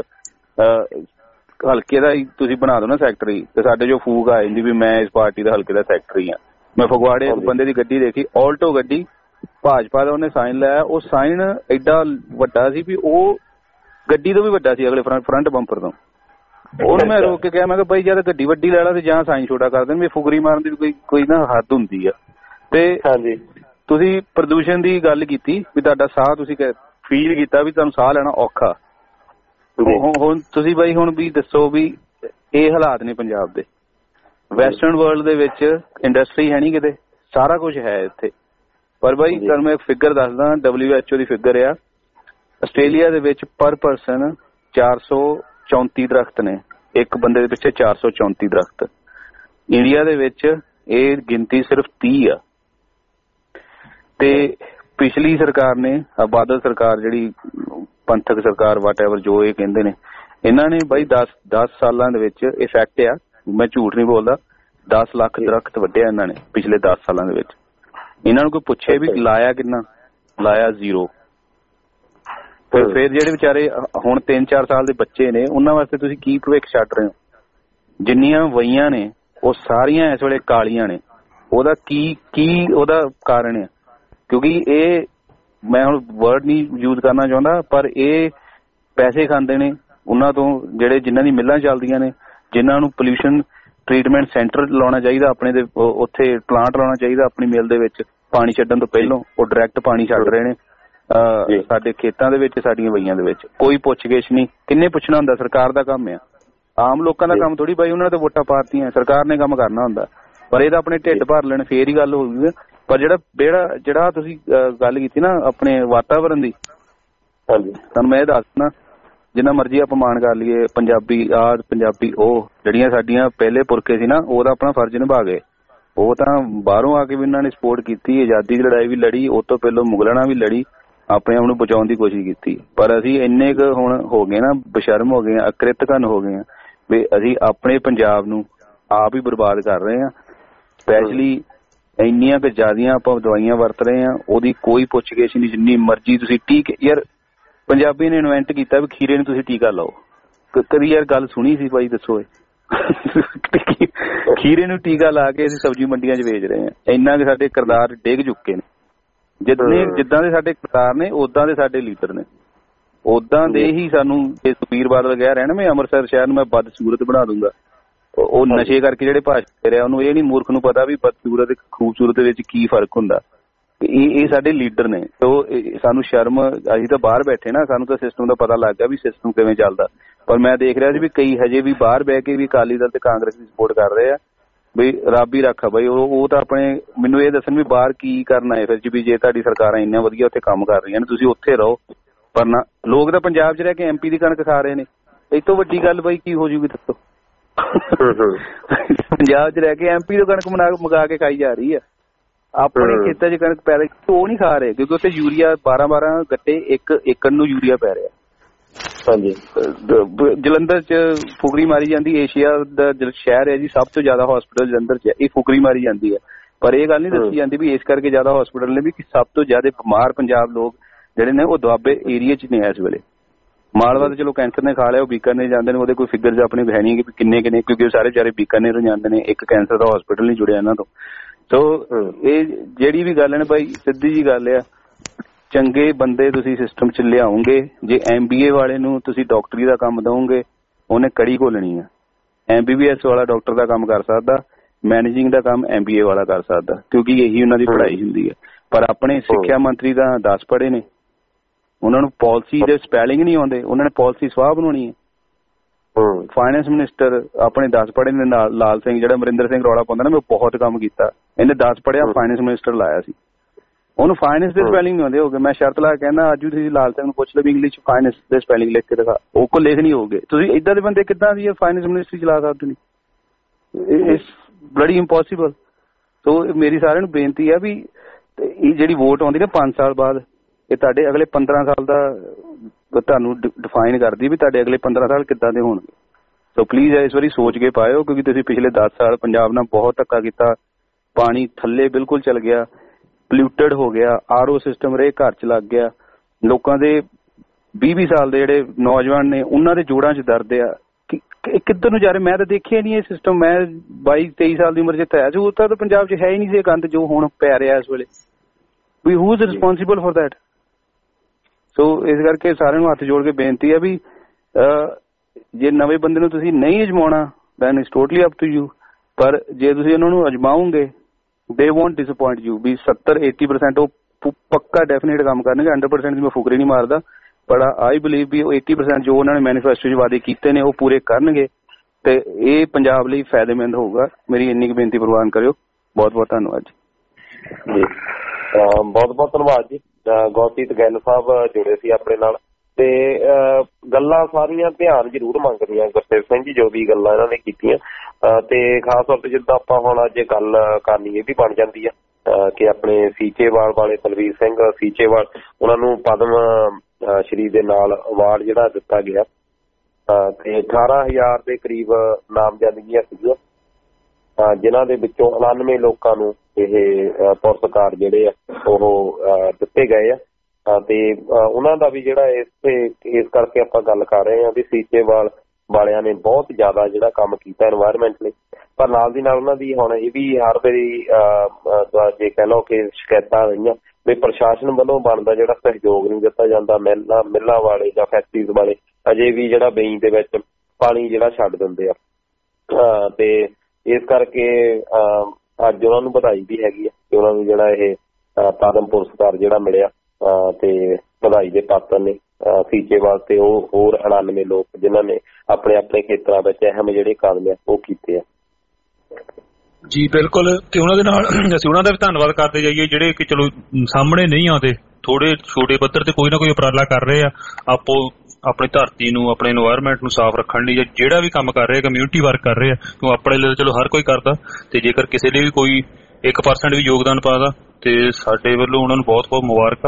ਹਲਕੇ ਦਾ ਹੀ ਤੁਸੀਂ ਬਣਾ ਦਿਓ ਨਾ ਸੈਕਟਰੀ, ਤੇ ਸਾਡੇ ਜੋ ਫੂਕ ਆ ਜਾਂਦੀ ਵੀ ਮੈਂ ਇਸ ਪਾਰਟੀ ਦਾ ਹਲਕੇ ਦਾ ਸੈਕਟਰੀ ਆ। ਮੈਂ ਫਗਵਾੜੇ ਇੱਕ ਬੰਦੇ ਦੀ ਗੱਡੀ ਦੇਖੀ, ਆਲਟੋ ਗੱਡੀ, ਭਾਜਪਾ ਦਾ ਉਹਨੇ ਸਾਈਨ ਲਾਇਆ। ਉਹ ਸਾਈਨ ਐਡਾ ਵੱਡਾ ਸੀ ਵੀ ਉਹ ਗੱਡੀ ਤੋਂ ਵੀ ਵੱਡਾ ਸੀ, ਅਗਲੇ ਫਰੰਟ ਬੰਪਰ ਤੋਂ। ਉਹਨੂੰ ਮੈਂ ਰੋਕ ਕੇ ਕਿਹਾ, ਮੈਂ ਕਿਹਾ ਬਾਈ ਜਦ ਗੱਡੀ ਵੱਡੀ ਲੈ ਲਾ ਤੇ ਜਾਂ ਸਾਈਨ ਛੋਟਾ ਕਰ ਦੇਣ, ਵੀ ਫੁਗਰੀ ਮਾਰਨ ਦੀ ਕੋਈ ਨਾ ਹੱਦ ਹੁੰਦੀ ਆ। ਤੇ ਤੁਸੀਂ ਪ੍ਰਦੂਸ਼ਣ ਦੀ ਗੱਲ ਕੀਤੀ ਵੀ ਤੁਹਾਡਾ ਸਾਹ, ਤੁਸੀਂ ਫੀਲ ਕੀਤਾ ਵੀ ਤੁਹਾਨੂੰ ਸਾਹ ਲੈਣਾ ਔਖਾ। ਹੁਣ ਤੁਸੀਂ ਬਾਈ ਹੁਣ ਵੀ ਦੱਸੋ ਵੀ ਇਹ ਹਾਲਾਤ ਨੇ ਪੰਜਾਬ ਦੇ। ਵੈਸਟਰਨ ਵਰਲਡ ਦੇ ਵਿੱਚ ਇੰਡਸਟਰੀ ਹੈ ਨਹੀਂ ਕਿਤੇ, ਸਾਰਾ ਕੁਝ ਹੈ ਇੱਥੇ। ਪਰ ਬਾਈ ਤੁਹਾਨੂੰ ਮੈਂ ਇੱਕ ਫਿਗਰ ਦੱਸਦਾ, WHO ਦੀ ਫਿਗਰ ਆ, ਆਸਟ੍ਰੇਲੀਆ ਦੇ ਵਿੱਚ ਪਰ ਪਰਸਨ 434 ਦਰਖਤ ਨੇ, ਇੱਕ ਬੰਦੇ ਦੇ ਪਿੱਛੇ 434 ਦਰਖਤ। ਇੰਡੀਆ ਦੇ ਵਿੱਚ ਇਹ ਗਿਣਤੀ ਸਿਰਫ 30 ਆ। ਤੇ ਪਿਛਲੀ ਸਰਕਾਰ ਨੇ, ਬਾਦਲ ਸਰਕਾਰ ਜਿਹੜੀ ਪੰਥਕ ਸਰਕਾਰ ਵਾਟਐਵਰ ਜੋ ਇਹ ਕਹਿੰਦੇ ਨੇ, ਇਹਨਾਂ ਨੇ ਬਾਈ 10 ਸਾਲਾਂ ਦੇ ਵਿੱਚ ਇਫੈਕਟ ਆ, ਮੈਂ ਝੂਠ ਨਹੀਂ ਬੋਲਦਾ, 10 ਲੱਖ ਦਰਖਤ ਵੱਢਿਆ ਇਹਨਾਂ ਨੇ ਪਿਛਲੇ 10 ਸਾਲਾਂ ਦੇ ਵਿੱਚ। ਇਹਨਾਂ ਨੂੰ ਕੋਈ ਪੁੱਛੇ ਵੀ ਲਾਇਆ ਕਿੰਨਾ, ਲਾਇਆ 0। ਫਿਰ ਜਿਹੜੇ ਵਿਚਾਰੇ ਹੁਣ 3-4 ਸਾਲ ਦੇ ਬੱਚੇ ਨੇ, ਉਹਨਾਂ ਵਾਸਤੇ ਤੁਸੀਂ ਕੀ ਭਵਿੱਖ ਛੱਡ ਰਹੇ ਹੋ? ਜਿੰਨੀਆਂ ਵਈਆਂ ਨੇ ਉਹ ਸਾਰੀਆਂ ਇਸ ਵੇਲੇ ਕਾਲੀਆਂ ਨੇ। ਉਹਦਾ ਕੀ ਉਹਦਾ ਕਾਰਨ ਆ? ਕਿਉਂਕਿ ਇਹ, ਮੈਂ ਹੁਣ ਵਰਡ ਨਹੀਂ ਯੂਜ਼ ਕਰਨਾ ਚਾਹੁੰਦਾ, ਪਰ ਇਹ ਪੈਸੇ ਖਾਂਦੇ ਨੇ ਉਹਨਾਂ ਤੋਂ, ਜਿਹੜੇ ਜਿਨ੍ਹਾਂ ਦੀ ਮਿੱਲਾਂ ਚੱਲਦੀਆਂ ਨੇ, ਜਿਨ੍ਹਾਂ ਨੂੰ ਪੋਲਿਊਸ਼ਨ ਟ੍ਰੀਟਮੈਂਟ ਸੈਂਟਰ ਲਾਉਣਾ ਚਾਹੀਦਾ ਆਪਣੇ ਦੇ, ਉੱਥੇ ਪਲਾਂਟ ਲਾਉਣਾ ਚਾਹੀਦਾ ਆਪਣੀ ਮਿਲ ਦੇ ਵਿੱਚ ਪਾਣੀ ਛੱਡਣ ਤੋਂ ਪਹਿਲਾਂ, ਉਹ ਡਾਇਰੈਕਟ ਪਾਣੀ ਛੱਡ ਰਹੇ ਨੇ ਸਾਡੇ ਖੇਤਾਂ ਦੇ ਵਿੱਚ, ਸਾਡੀਆਂ ਵਈਆਂ ਦੇ ਵਿੱਚ। ਕੋਈ ਪੁੱਛ-ਗਿੱਛ ਨਹੀਂ। ਕਿੰਨੇ ਪੁੱਛਣਾ ਹੁੰਦਾ? ਸਰਕਾਰ ਦਾ ਕੰਮ ਆ, ਆਮ ਲੋਕਾਂ ਦਾ ਕੰਮ ਥੋੜੀ ਬਾਈ। ਉਹਨਾਂ ਨੇ ਤਾਂ ਵੋਟਾਂ ਪਾਤੀਆਂ, ਸਰਕਾਰ ਨੇ ਕੰਮ ਕਰਨਾ ਹੁੰਦਾ। ਪਰ ਇਹਦਾ ਆਪਣੇ ਢਿੱਡ ਭਰ ਲੈਣ ਫੇਰ ਹੀ ਗੱਲ ਹੋਊਗੀ। ਪਰ ਜਿਹੜਾ ਤੁਸੀਂ ਗੱਲ ਕੀਤੀ ਨਾ ਆਪਣੇ ਵਾਤਾਵਰਨ ਦੀ, ਤੁਹਾਨੂੰ ਮੈਂ ਇਹ ਦੱਸਣਾ, ਜਿੰਨਾ ਮਰਜ਼ੀ ਆਪਾਂ ਮਾਣ ਕਰ ਲਈਏ ਪੰਜਾਬੀ ਪੰਜਾਬੀ ਉਹ, ਜਿਹੜੀਆਂ ਸਾਡੀਆਂ ਪਹਿਲੇ ਪੁਰਖੇ ਸੀ ਨਾ, ਉਹਦਾ ਆਪਣਾ ਫਰਜ਼ ਨਿਭਾ ਗਏ। ਉਹ ਤਾਂ ਬਾਹਰੋਂ ਆ ਕੇ ਵੀ ਇਹਨਾਂ ਨੇ ਸਪੋਰਟ ਕੀਤੀ, ਆਜ਼ਾਦੀ ਦੀ ਲੜਾਈ ਵੀ ਲੜੀ, ਉਹ ਤੋਂ ਪਹਿਲਾਂ ਮੁਗਲਾਂ ਨਾਲ ਵੀ ਲੜੀ, ਆਪਣੇ ਆਪ ਨੂੰ ਬਚਾਉਣ ਦੀ ਕੋਸ਼ਿਸ਼ ਕੀਤੀ। ਪਰ ਅਸੀਂ ਇੰਨੇ ਕੁ ਹੁਣ ਹੋ ਗਏ ਨਾ, ਬਸ਼ਰਮ ਹੋ ਗਏ ਆ, ਅਕ੍ਰਿਤਕਨ ਹੋ ਗਏ ਆ ਵੀ ਅਸੀਂ ਆਪਣੇ ਪੰਜਾਬ ਨੂੰ ਆਪ ਹੀ ਬਰਬਾਦ ਕਰ ਰਹੇ ਆ। ਸਪੈਸ਼ਲੀ ਇੰਨੀਆਂ ਕੁ ਜ਼ਿਆਦੀਆਂ ਆਪਾਂ ਦਵਾਈਆਂ ਵਰਤ ਰਹੇ ਆ, ਉਹਦੀ ਕੋਈ ਪੁੱਛ-ਗਿੱਛ ਨਹੀਂ। ਜਿੰਨੀ ਮਰਜ਼ੀ ਤੁਸੀਂ ਟੀਕੇ, ਯਾਰ ਪੰਜਾਬੀ ਨੇ ਇਨਵੈਂਟ ਕੀਤਾ ਵੀ ਖੀਰੇ ਨੂੰ ਤੁਸੀਂ ਟੀਕਾ ਲਾਓ। ਕਦੀ ਯਾਰ ਗੱਲ ਸੁਣੀ ਸੀ ਬਾਈ? ਦੱਸੋ ਖੀਰੇ ਨੂੰ ਟੀਕਾ ਲਾ ਕੇ ਅਸੀਂ ਸਬਜ਼ੀ ਮੰਡੀਆਂ 'ਚ ਵੇਚ ਰਹੇ ਆ। ਇੰਨਾ ਕਿ ਸਾਡੇ ਕਿਰਦਾਰ ਡਿੱਗ ਚੁੱਕੇ ਨੇ। ਜਿੱਦਾਂ ਦੇ ਸਾਡੇ ਕਿਰਦਾਰ ਨੇ, ਉਦਾਂ ਦੇ ਸਾਡੇ ਲੀਡਰ ਨੇ, ਉਦਾਂ ਦੇ ਹੀ ਸਾਨੂੰ। ਜੇ ਸੁਖਬੀਰ ਬਾਦਲ ਕਹਿ ਰਿਹਾ ਨਾ, ਮੈਂ ਅੰਮ੍ਰਿਤਸਰ ਸ਼ਹਿਰ ਨੂੰ ਮੈਂ ਬਦਸੂਰਤ ਬਣਾ ਦੂੰਗਾ, ਉਹ ਨਸ਼ੇ ਕਰਕੇ ਜਿਹੜੇ ਭਾਸ਼ਣ ਰਿਹਾ, ਉਹਨੂੰ ਇਹ ਨਹੀਂ, ਮੂਰਖ ਨੂੰ ਪਤਾ ਵੀ ਬਦਸੂਰਤ ਤੇ ਖੂਬਸੂਰਤ ਦੇ ਵਿੱਚ ਕੀ ਫਰਕ ਹੁੰਦਾ। ਇਹ ਸਾਡੇ ਲੀਡਰ ਨੇ। ਤੇ ਸਾਨੂੰ ਸ਼ਰਮ, ਅਸੀਂ ਤਾਂ ਬਾਹਰ ਬੈਠੇ ਨਾ, ਸਾਨੂੰ ਤਾਂ ਸਿਸਟਮ ਦਾ ਪਤਾ ਲੱਗ ਗਿਆ ਵੀ ਸਿਸਟਮ ਕਿਵੇਂ ਚੱਲਦਾ। ਪਰ ਮੈਂ ਦੇਖ ਰਿਹਾ ਸੀ ਵੀ ਕਈ ਹਜੇ ਵੀ ਬਾਹਰ ਬਹਿ ਕੇ ਵੀ ਅਕਾਲੀ ਦਲ ਤੇ ਕਾਂਗਰਸ ਦੀ ਸਪੋਰਟ ਕਰ ਰਹੇ ਆ। ਬਈ ਰੱਬ ਹੀ ਰੱਖਾ ਬਾਈ, ਉਹ ਤਾਂ ਆਪਣੇ ਮੈਨੂੰ ਇਹ ਦੱਸਣ ਵੀ ਬਾਹਰ ਕੀ ਕਰਨਾ ਹੈ ਫਿਰ ਵੀ, ਜੇ ਤੁਹਾਡੀ ਸਰਕਾਰਾਂ ਇੰਨੀਆਂ ਵਧੀਆ ਉੱਥੇ ਕੰਮ ਕਰ ਰਹੀਆਂ ਨੇ, ਤੁਸੀਂ ਉੱਥੇ ਰਹੋ। ਪਰ ਨਾ, ਲੋਕ ਤਾਂ ਪੰਜਾਬ 'ਚ ਰਹਿ ਕੇ MP ਦੀ ਕਣਕ ਖਾ ਰਹੇ ਨੇ। ਇਸ ਤੋਂ ਵੱਡੀ ਗੱਲ ਬਾਈ ਕੀ ਹੋ ਜੂਗੀ ਦੱਸੋ? ਪੰਜਾਬ 'ਚ ਰਹਿ ਕੇ MP ਤੋਂ ਕਣਕ ਮੰਗਾ ਕੇ ਖਾਈ ਜਾ ਰਹੀ ਆ। ਆਪਣੇ ਖੇਤਾਂ 'ਚ ਕਣਕ ਪੈ ਰਹੀ, ਉਹ ਨਹੀਂ ਖਾ ਰਹੇ ਕਿਉਂਕਿ ਉੱਥੇ ਯੂਰੀਆ 12 ਗੱਟੇ ਇੱਕ ਏਕੜ ਨੂੰ ਯੂਰੀਆ ਪੈ ਰਿਹਾ। ਜਲੰਧਰ 'ਚ ਫੁਕਰੀ ਮਾਰੀ ਜਾਂਦੀ। ਏਸ਼ੀਆ ਦਾ ਸ਼ਹਿਰ ਹੈ ਜੀ, ਸਭ ਤੋਂ ਜ਼ਿਆਦਾ ਹਸਪੀਟਲ ਜਲੰਧਰ 'ਚ ਹੈ। ਇਹ ਫੁਕਰੀ ਮਾਰੀ ਜਾਂਦੀ ਹੈ, ਪਰ ਇਹ ਗੱਲ ਨਹੀਂ ਦੱਸੀ ਜਾਂਦੀ ਵੀ ਇਸ ਕਰਕੇ ਜ਼ਿਆਦਾ ਹਸਪੀਟਲ ਨੇ ਵੀ ਕਿ ਸਭ ਤੋਂ ਜ਼ਿਆਦਾ ਬਿਮਾਰ ਪੰਜਾਬ ਲੋਕ ਜਿਹੜੇ ਨੇ ਉਹ ਦੁਆਬੇ ਏਰੀਆ 'ਚ ਨੇ ਇਸ ਵੇਲੇ। ਮਾਲਵਾ ਤਾਂ ਚਲੋ ਕੈਂਸਰ ਨੇ ਖਾ ਲਿਆ, ਉਹ ਬੀਕਾਨੇਰ ਜਾਂਦੇ ਨੇ, ਉਹਦੇ ਕੋਈ ਫਿਗਰਸ ਆਪਣੇ ਹੈ ਨਹੀਂ ਕਿ ਕਿੰਨੇ ਕਿਉਂਕਿ ਸਾਰੇ ਵਿਚਾਰੇ ਬੀਕਾਨੇਰ ਜਾਂਦੇ ਨੇ, ਇੱਕ ਕੈਂਸਰ ਦਾ ਹਸਪੀਟਲ ਨਹੀਂ ਜੁੜਿਆ ਇਹਨਾਂ ਤੋਂ। ਸੋ ਇਹ ਜਿਹੜੀ ਵੀ ਗੱਲ ਹੈ ਨਾ ਬਾਈ, ਸਿੱਧੀ ਜੀ ਗੱਲ ਆ, ਚੰਗੇ ਬੰਦੇ ਤੁਸੀਂ ਸਿਸਟਮ 'ਚ ਲਿਆਓਗੇ। ਜੇ MBA ਵਾਲੇ ਨੂੰ ਤੁਸੀਂ ਡਾਕਟਰੀ ਦਾ ਕੰਮ ਦਓਗੇ, ਉਹਨੇ ਕੜੀ ਘੋਲਣੀ ਆ। MBBS ਵਾਲਾ ਡਾਕਟਰ ਦਾ ਕੰਮ ਕਰ ਸਕਦਾ, ਮੈਨੇਜਿੰਗ ਦਾ ਕੰਮ MBA ਵਾਲਾ ਕਰ ਸਕਦਾ, ਕਿਉਂਕਿ ਇਹੀ ਉਹਨਾਂ ਦੀ ਪੜ੍ਹਾਈ ਹੁੰਦੀ ਹੈ। ਪਰ ਆਪਣੇ ਸਿੱਖਿਆ ਮੰਤਰੀ ਤਾਂ 10 ਪੜ੍ਹੇ ਨੇ, ਉਹਨਾਂ ਨੂੰ ਪਾਲਿਸੀ ਦੇ ਸਪੈਲਿੰਗ ਨਹੀਂ ਆਉਂਦੇ, ਉਹਨਾਂ ਨੇ ਪਾਲਿਸੀ ਸਵਾਹ ਬਣਾਉਣੀ ਹੈ। ਫਾਈਨੈਂਸ ਮਿਨਿਸਟਰ ਆਪਣੇ 10 ਪੜ੍ਹੇ ਨੇ, ਲਾਲ ਸਿੰਘ ਜਿਹੜਾ ਅਮਰਿੰਦਰ ਸਿੰਘ ਰੌਲਾ ਪਾਉਂਦਾ ਨਾ, ਮੈਂ ਬਹੁਤ ਕੰਮ ਕੀਤਾ, ਇਹਨੇ 10 ਪੜ੍ਹਿਆ, ਫਾਈਨੈਂਸ ਮਿਨਿਸਟਰ ਲਾਇਆ ਸੀ, ਉਹਨੂੰ ਫਾਈਨੈਂਸ ਦੇ ਸਪੈਲਿੰਗ ਨਹੀਂ ਆਉਂਦੇ ਹੋਗੇ। ਮੈਂ ਸ਼ਰਤ ਲਾ ਕੇ ਕਹਿੰਦਾ ਅੱਜ ਵੀ ਤੁਸੀਂ ਲਾਲ ਸਿੰਘ ਨੂੰ ਪੁੱਛ ਲਓ ਵੀ ਇੰਗਲਿਸ਼ ਫਾਈਨੈਂਸ ਦੇ ਸਪੈਲਿੰਗ ਲਿਖ ਕੇ ਦਿਖਾ, ਉਹ ਕੋਲ ਲਿਖ ਨਹੀਂ ਹੋਗੇ। ਤੁਸੀਂ ਏਦਾਂ ਦੇ ਬੰਦੇ ਕਿੱਦਾਂ ਦੀ ਫਾਈਨੈਂਸ ਮਿਨਿਸਟਰੀ ਚਲਾ ਸਕਦੇ ਨੇ? It's ਬਲਡੀ impossible. ਸੋ ਮੇਰੀ ਸਾਰਿਆਂ ਨੂੰ ਬੇਨਤੀ ਹੈ ਵੀ ਇਹ ਜਿਹੜੀ ਵੋਟ ਆਉਂਦੀ ਨਾ 5 ਸਾਲ ਬਾਅਦ, ਇਹ ਤੁਹਾਡੇ ਅਗਲੇ 15 ਸਾਲ ਦਾ ਤੁਹਾਨੂੰ ਡਿਫਾਈਨ ਕਰਦੀ ਵੀ ਤੁਹਾਡੇ ਅਗਲੇ 15 ਸਾਲ ਕਿੱਦਾਂ ਦੇ ਹੋਣਗੇ। ਸੋ ਪਲੀਜ਼ ਇਸ ਵਾਰੀ ਸੋਚ ਕੇ ਪਾਇਓ, ਕਿਉਂਕਿ ਤੁਸੀਂ ਪਿਛਲੇ 10 ਸਾਲ ਪੰਜਾਬ ਨਾਲ ਬਹੁਤ ਧੱਕਾ ਕੀਤਾ, ਪਾਣੀ ਥੱਲੇ ਬਿਲਕੁਲ ਚਲ ਗਿਆ, ਪੋਲਿਊਟਡ ਹੋ ਗਿਆ, RO ਸਿਸਟਮ ਰੇ ਘਰ ਚ ਲੱਗ ਗਿਆ, ਲੋਕਾਂ ਦੇ 20 ਸਾਲ ਦੇ ਜਿਹੜੇ ਨੌਜਵਾਨ ਨੇ ਉਹਨਾਂ ਦੇ ਜੋੜਾਂ 'ਚ ਦਰਦ ਆ, ਕਿੱਧਰ ਨੂੰ ਜਾ ਰਹੇ? ਮੈਂ ਤਾਂ ਦੇਖਿਆ ਨਹੀਂ ਇਹ ਸਿਸਟਮ। ਮੈਂ 22-23 ਸਾਲ ਦੀ ਉਮਰ 'ਚ ਹੈ ਜੋ ਤਾਂ ਪੰਜਾਬ 'ਚ ਹੈ ਹੀ ਨਹੀਂ ਸੀ ਗੰਦ ਜੋ ਹੁਣ ਪੈ ਰਿਹਾ ਇਸ ਵੇਲੇ। ਵੀ who is responsible for that? So ਇਸ ਕਰਕੇ ਸਾਰਿਆਂ ਨੂੰ ਹੱਥ ਜੋੜ ਕੇ ਬੇਨਤੀ ਹੈ ਵੀ ਜੇ ਨਵੇਂ ਬੰਦੇ ਨੂੰ ਤੁਸੀਂ ਨਹੀਂ ਅਜਮਾਉਣਾ then it's totally up to you, ਪਰ ਜੇ ਤੁਸੀਂ ਉਹਨਾਂ ਨੂੰ ਅਜਮਾਓਗੇ ਦੇ ਵੋਂਟ ਡਿਸਅਪੁਆਇੰਟ ਯੂ। ਵੀ 70-80% ਉਹ ਪੱਕਾ ਡੈਫੀਨੇਟ ਕੰਮ ਕਰਨਗੇ, 100% ਦੀ ਮੈਂ ਫੁਕਰੀ ਨਹੀਂ ਮਾਰਦਾ, ਪਰ ਆਈ ਬਿਲੀਵ ਵੀ ਉਹ 80% ਜੋ ਉਹਨਾਂ ਨੇ ਮੈਨੀਫੈਸਟੋ 'ਚ ਵਾਅਦੇ ਕੀਤੇ ਨੇ ਉਹ ਪੂਰੇ ਕਰਨਗੇ ਤੇ ਇਹ ਪੰਜਾਬ ਲਈ ਫਾਇਦੇਮੰਦ ਹੋਊਗਾ। ਮੇਰੀ ਇੰਨੀ ਕੁ ਬੇਨਤੀ ਪ੍ਰਵਾਨ ਕਰਿਓ। ਬਹੁਤ ਬਹੁਤ ਧੰਨਵਾਦ ਜੀ। ਬਹੁਤ ਬਹੁਤ ਧੰਨਵਾਦ ਜੀ। ਗੁਰਪ੍ਰੀਤ ਗਿੱਲ ਸਾਹਿਬ ਜੁੜੇ ਸੀ ਆਪਣੇ ਨਾਲ ਤੇ ਗੱਲਾਂ ਸਾਰੀਆਂ ਧਿਆਨ ਜ਼ਰੂਰ ਮੰਗਦੀਆਂ ਗੁਰਸੇਵ ਸਿੰਘ ਜੀ, ਜੋ ਵੀ ਗੱਲਾਂ ਇਹਨਾਂ ਨੇ ਕੀਤੀਆਂ ਤੇ ਖਾਸ ਤੌਰ ਤੇ ਜਿੱਦਾਂ ਆਪਾਂ ਹੁਣ ਅੱਜ ਗੱਲ ਕਰਨੀ ਇਹ ਵੀ ਬਣ ਜਾਂਦੀ ਆ ਕਿ ਆਪਣੇ ਸੀਚੇਵਾਲ ਵਾਲੇ ਬਲਵੀਰ ਸਿੰਘ ਸੀਚੇਵਾਲ ਉਹਨਾਂ ਨੂੰ ਪਦਮ ਸ਼੍ਰੀ ਦੇ ਨਾਲ ਅਵਾਰਡ ਜਿਹੜਾ ਦਿੱਤਾ ਗਿਆ ਤੇ 18,000 ਦੇ ਕਰੀਬ ਨਾਮਜ਼ਦਗੀਆਂ ਸੀਗੀਆਂ, ਜਿਨ੍ਹਾਂ ਦੇ ਵਿੱਚੋਂ 99 ਲੋਕਾਂ ਨੂੰ ਇਹ ਪੁਰਸਕਾਰ ਜਿਹੜੇ ਆ ਉਹ ਦਿੱਤੇ ਗਏ ਆ ਤੇ ਉਹਨਾਂ ਦਾ ਵੀ ਜਿਹੜਾ ਇਸ ਕਰਕੇ ਆਪਾਂ ਗੱਲ ਕਰ ਰਹੇ ਹਾਂ ਵੀ ਸੀਚੇਵਾਲ ਵਾਲਿਆਂ ਨੇ ਬਹੁਤ ਜ਼ਿਆਦਾ ਜਿਹੜਾ ਕੰਮ ਕੀਤਾ এনवायरमेंट ਲਈ, ਪਰ ਨਾਲ ਦੀ ਨਾਲ ਉਹਨਾਂ ਦੀ ਹੁਣ ਇਹ ਵੀ ਹਰ ਵਾਰੀ ਜੇ ਕਹਿ ਲਓ ਕਿ ਸ਼ਿਕਾਇਤਾਂ ਰਹੀਆਂ ਵੀ ਪ੍ਰਸ਼ਾਸਨ ਵੱਲੋਂ ਬਣਦਾ ਜਿਹੜਾ ਸਹਿਯੋਗ ਨਹੀਂ ਦਿੱਤਾ ਜਾਂਦਾ। ਮਿੱਲਾਂ ਵਾਲੇ ਜਾਂ ਫੈਕਟਰੀਜ਼ ਵਾਲੇ ਅਜੇ ਵੀ ਜਿਹੜਾ ਬੇਈ ਦੇ ਵਿੱਚ ਪਾਣੀ ਜਿਹੜਾ ਛੱਡ ਦਿੰਦੇ ਆ ਤੇ ਇਸ ਕਰਕੇ ਅੱਜ ਉਹਨਾਂ ਨੂੰ ਵਧਾਈ ਵੀ ਹੈਗੀ ਆ ਕਿ ਉਹਨਾਂ ਨੂੰ ਜਿਹੜਾ ਇਹ ਪਦਮ ਪੁਰਸਕਾਰ ਜਿਹੜਾ ਮਿਲਿਆ ਤੇ ਵਧਾਈ ਦੇ ਪਾਤਰ ਨੇ ਸੀਚੇਵਾਲ ਤੇ ਉਹ ਹੋਰ 99 ਲੋਕ ਜਿਨ੍ਹਾਂ ਨੇ ਆਪਣੇ ਆਪਣੇ ਖੇਤਰਾਂ ਵਿੱਚ ਅਹਿਮ ਜਿਹੜੇ ਕੰਮ ਆ ਉਹ ਕੀਤੇ ਆ। ਜੀ ਬਿਲਕੁਲ, ਤੇ ਉਹਨਾਂ ਦੇ ਨਾਲ ਅਸੀਂ ਉਹਨਾਂ ਦਾ ਵੀ ਧੰਨਵਾਦ ਕਰਦੇ ਜਾਈਏ ਜਿਹੜੇ ਕਿ ਚਲੋ ਸਾਹਮਣੇ ਨਹੀਂ ਆਉਂਦੇ, ਥੋੜੇ ਛੋਟੇ ਪੱਧਰ ਤੇ ਕੋਈ ਨਾ ਕੋਈ ਉਪਰਾਲਾ ਕਰ ਰਹੇ ਆ ਆਪੋ ਆਪਣੀ ਧਰਤੀ ਨੂੰ ਆਪਣੇ এনवायरमेंट ਨੂੰ ਸਾਫ਼ ਰੱਖਣ ਲਈ, ਜਿਹੜਾ ਵੀ ਕੰਮ ਕਰ ਰਹੇ ਕਮਿਊਨਿਟੀ ਵਰਕ ਕਰ ਰਹੇ ਆ। ਕਿਉਂ ਆਪਣੇ ਲਈ ਚਲੋ ਹਰ ਕੋਈ ਕਰਦਾ ਤੇ ਜੇਕਰ ਕਿਸੇ ਲਈ ਵੀ ਕੋਈ 1% ਵੀ ਯੋਗਦਾਨ ਪਾਦਾ ਤੇ ਸਾਡੇ ਵੱਲੋਂ ਉਹਨਾਂ ਨੂੰ ਬਹੁਤ ਬਹੁਤ ਮੁਬਾਰਕਾਂ।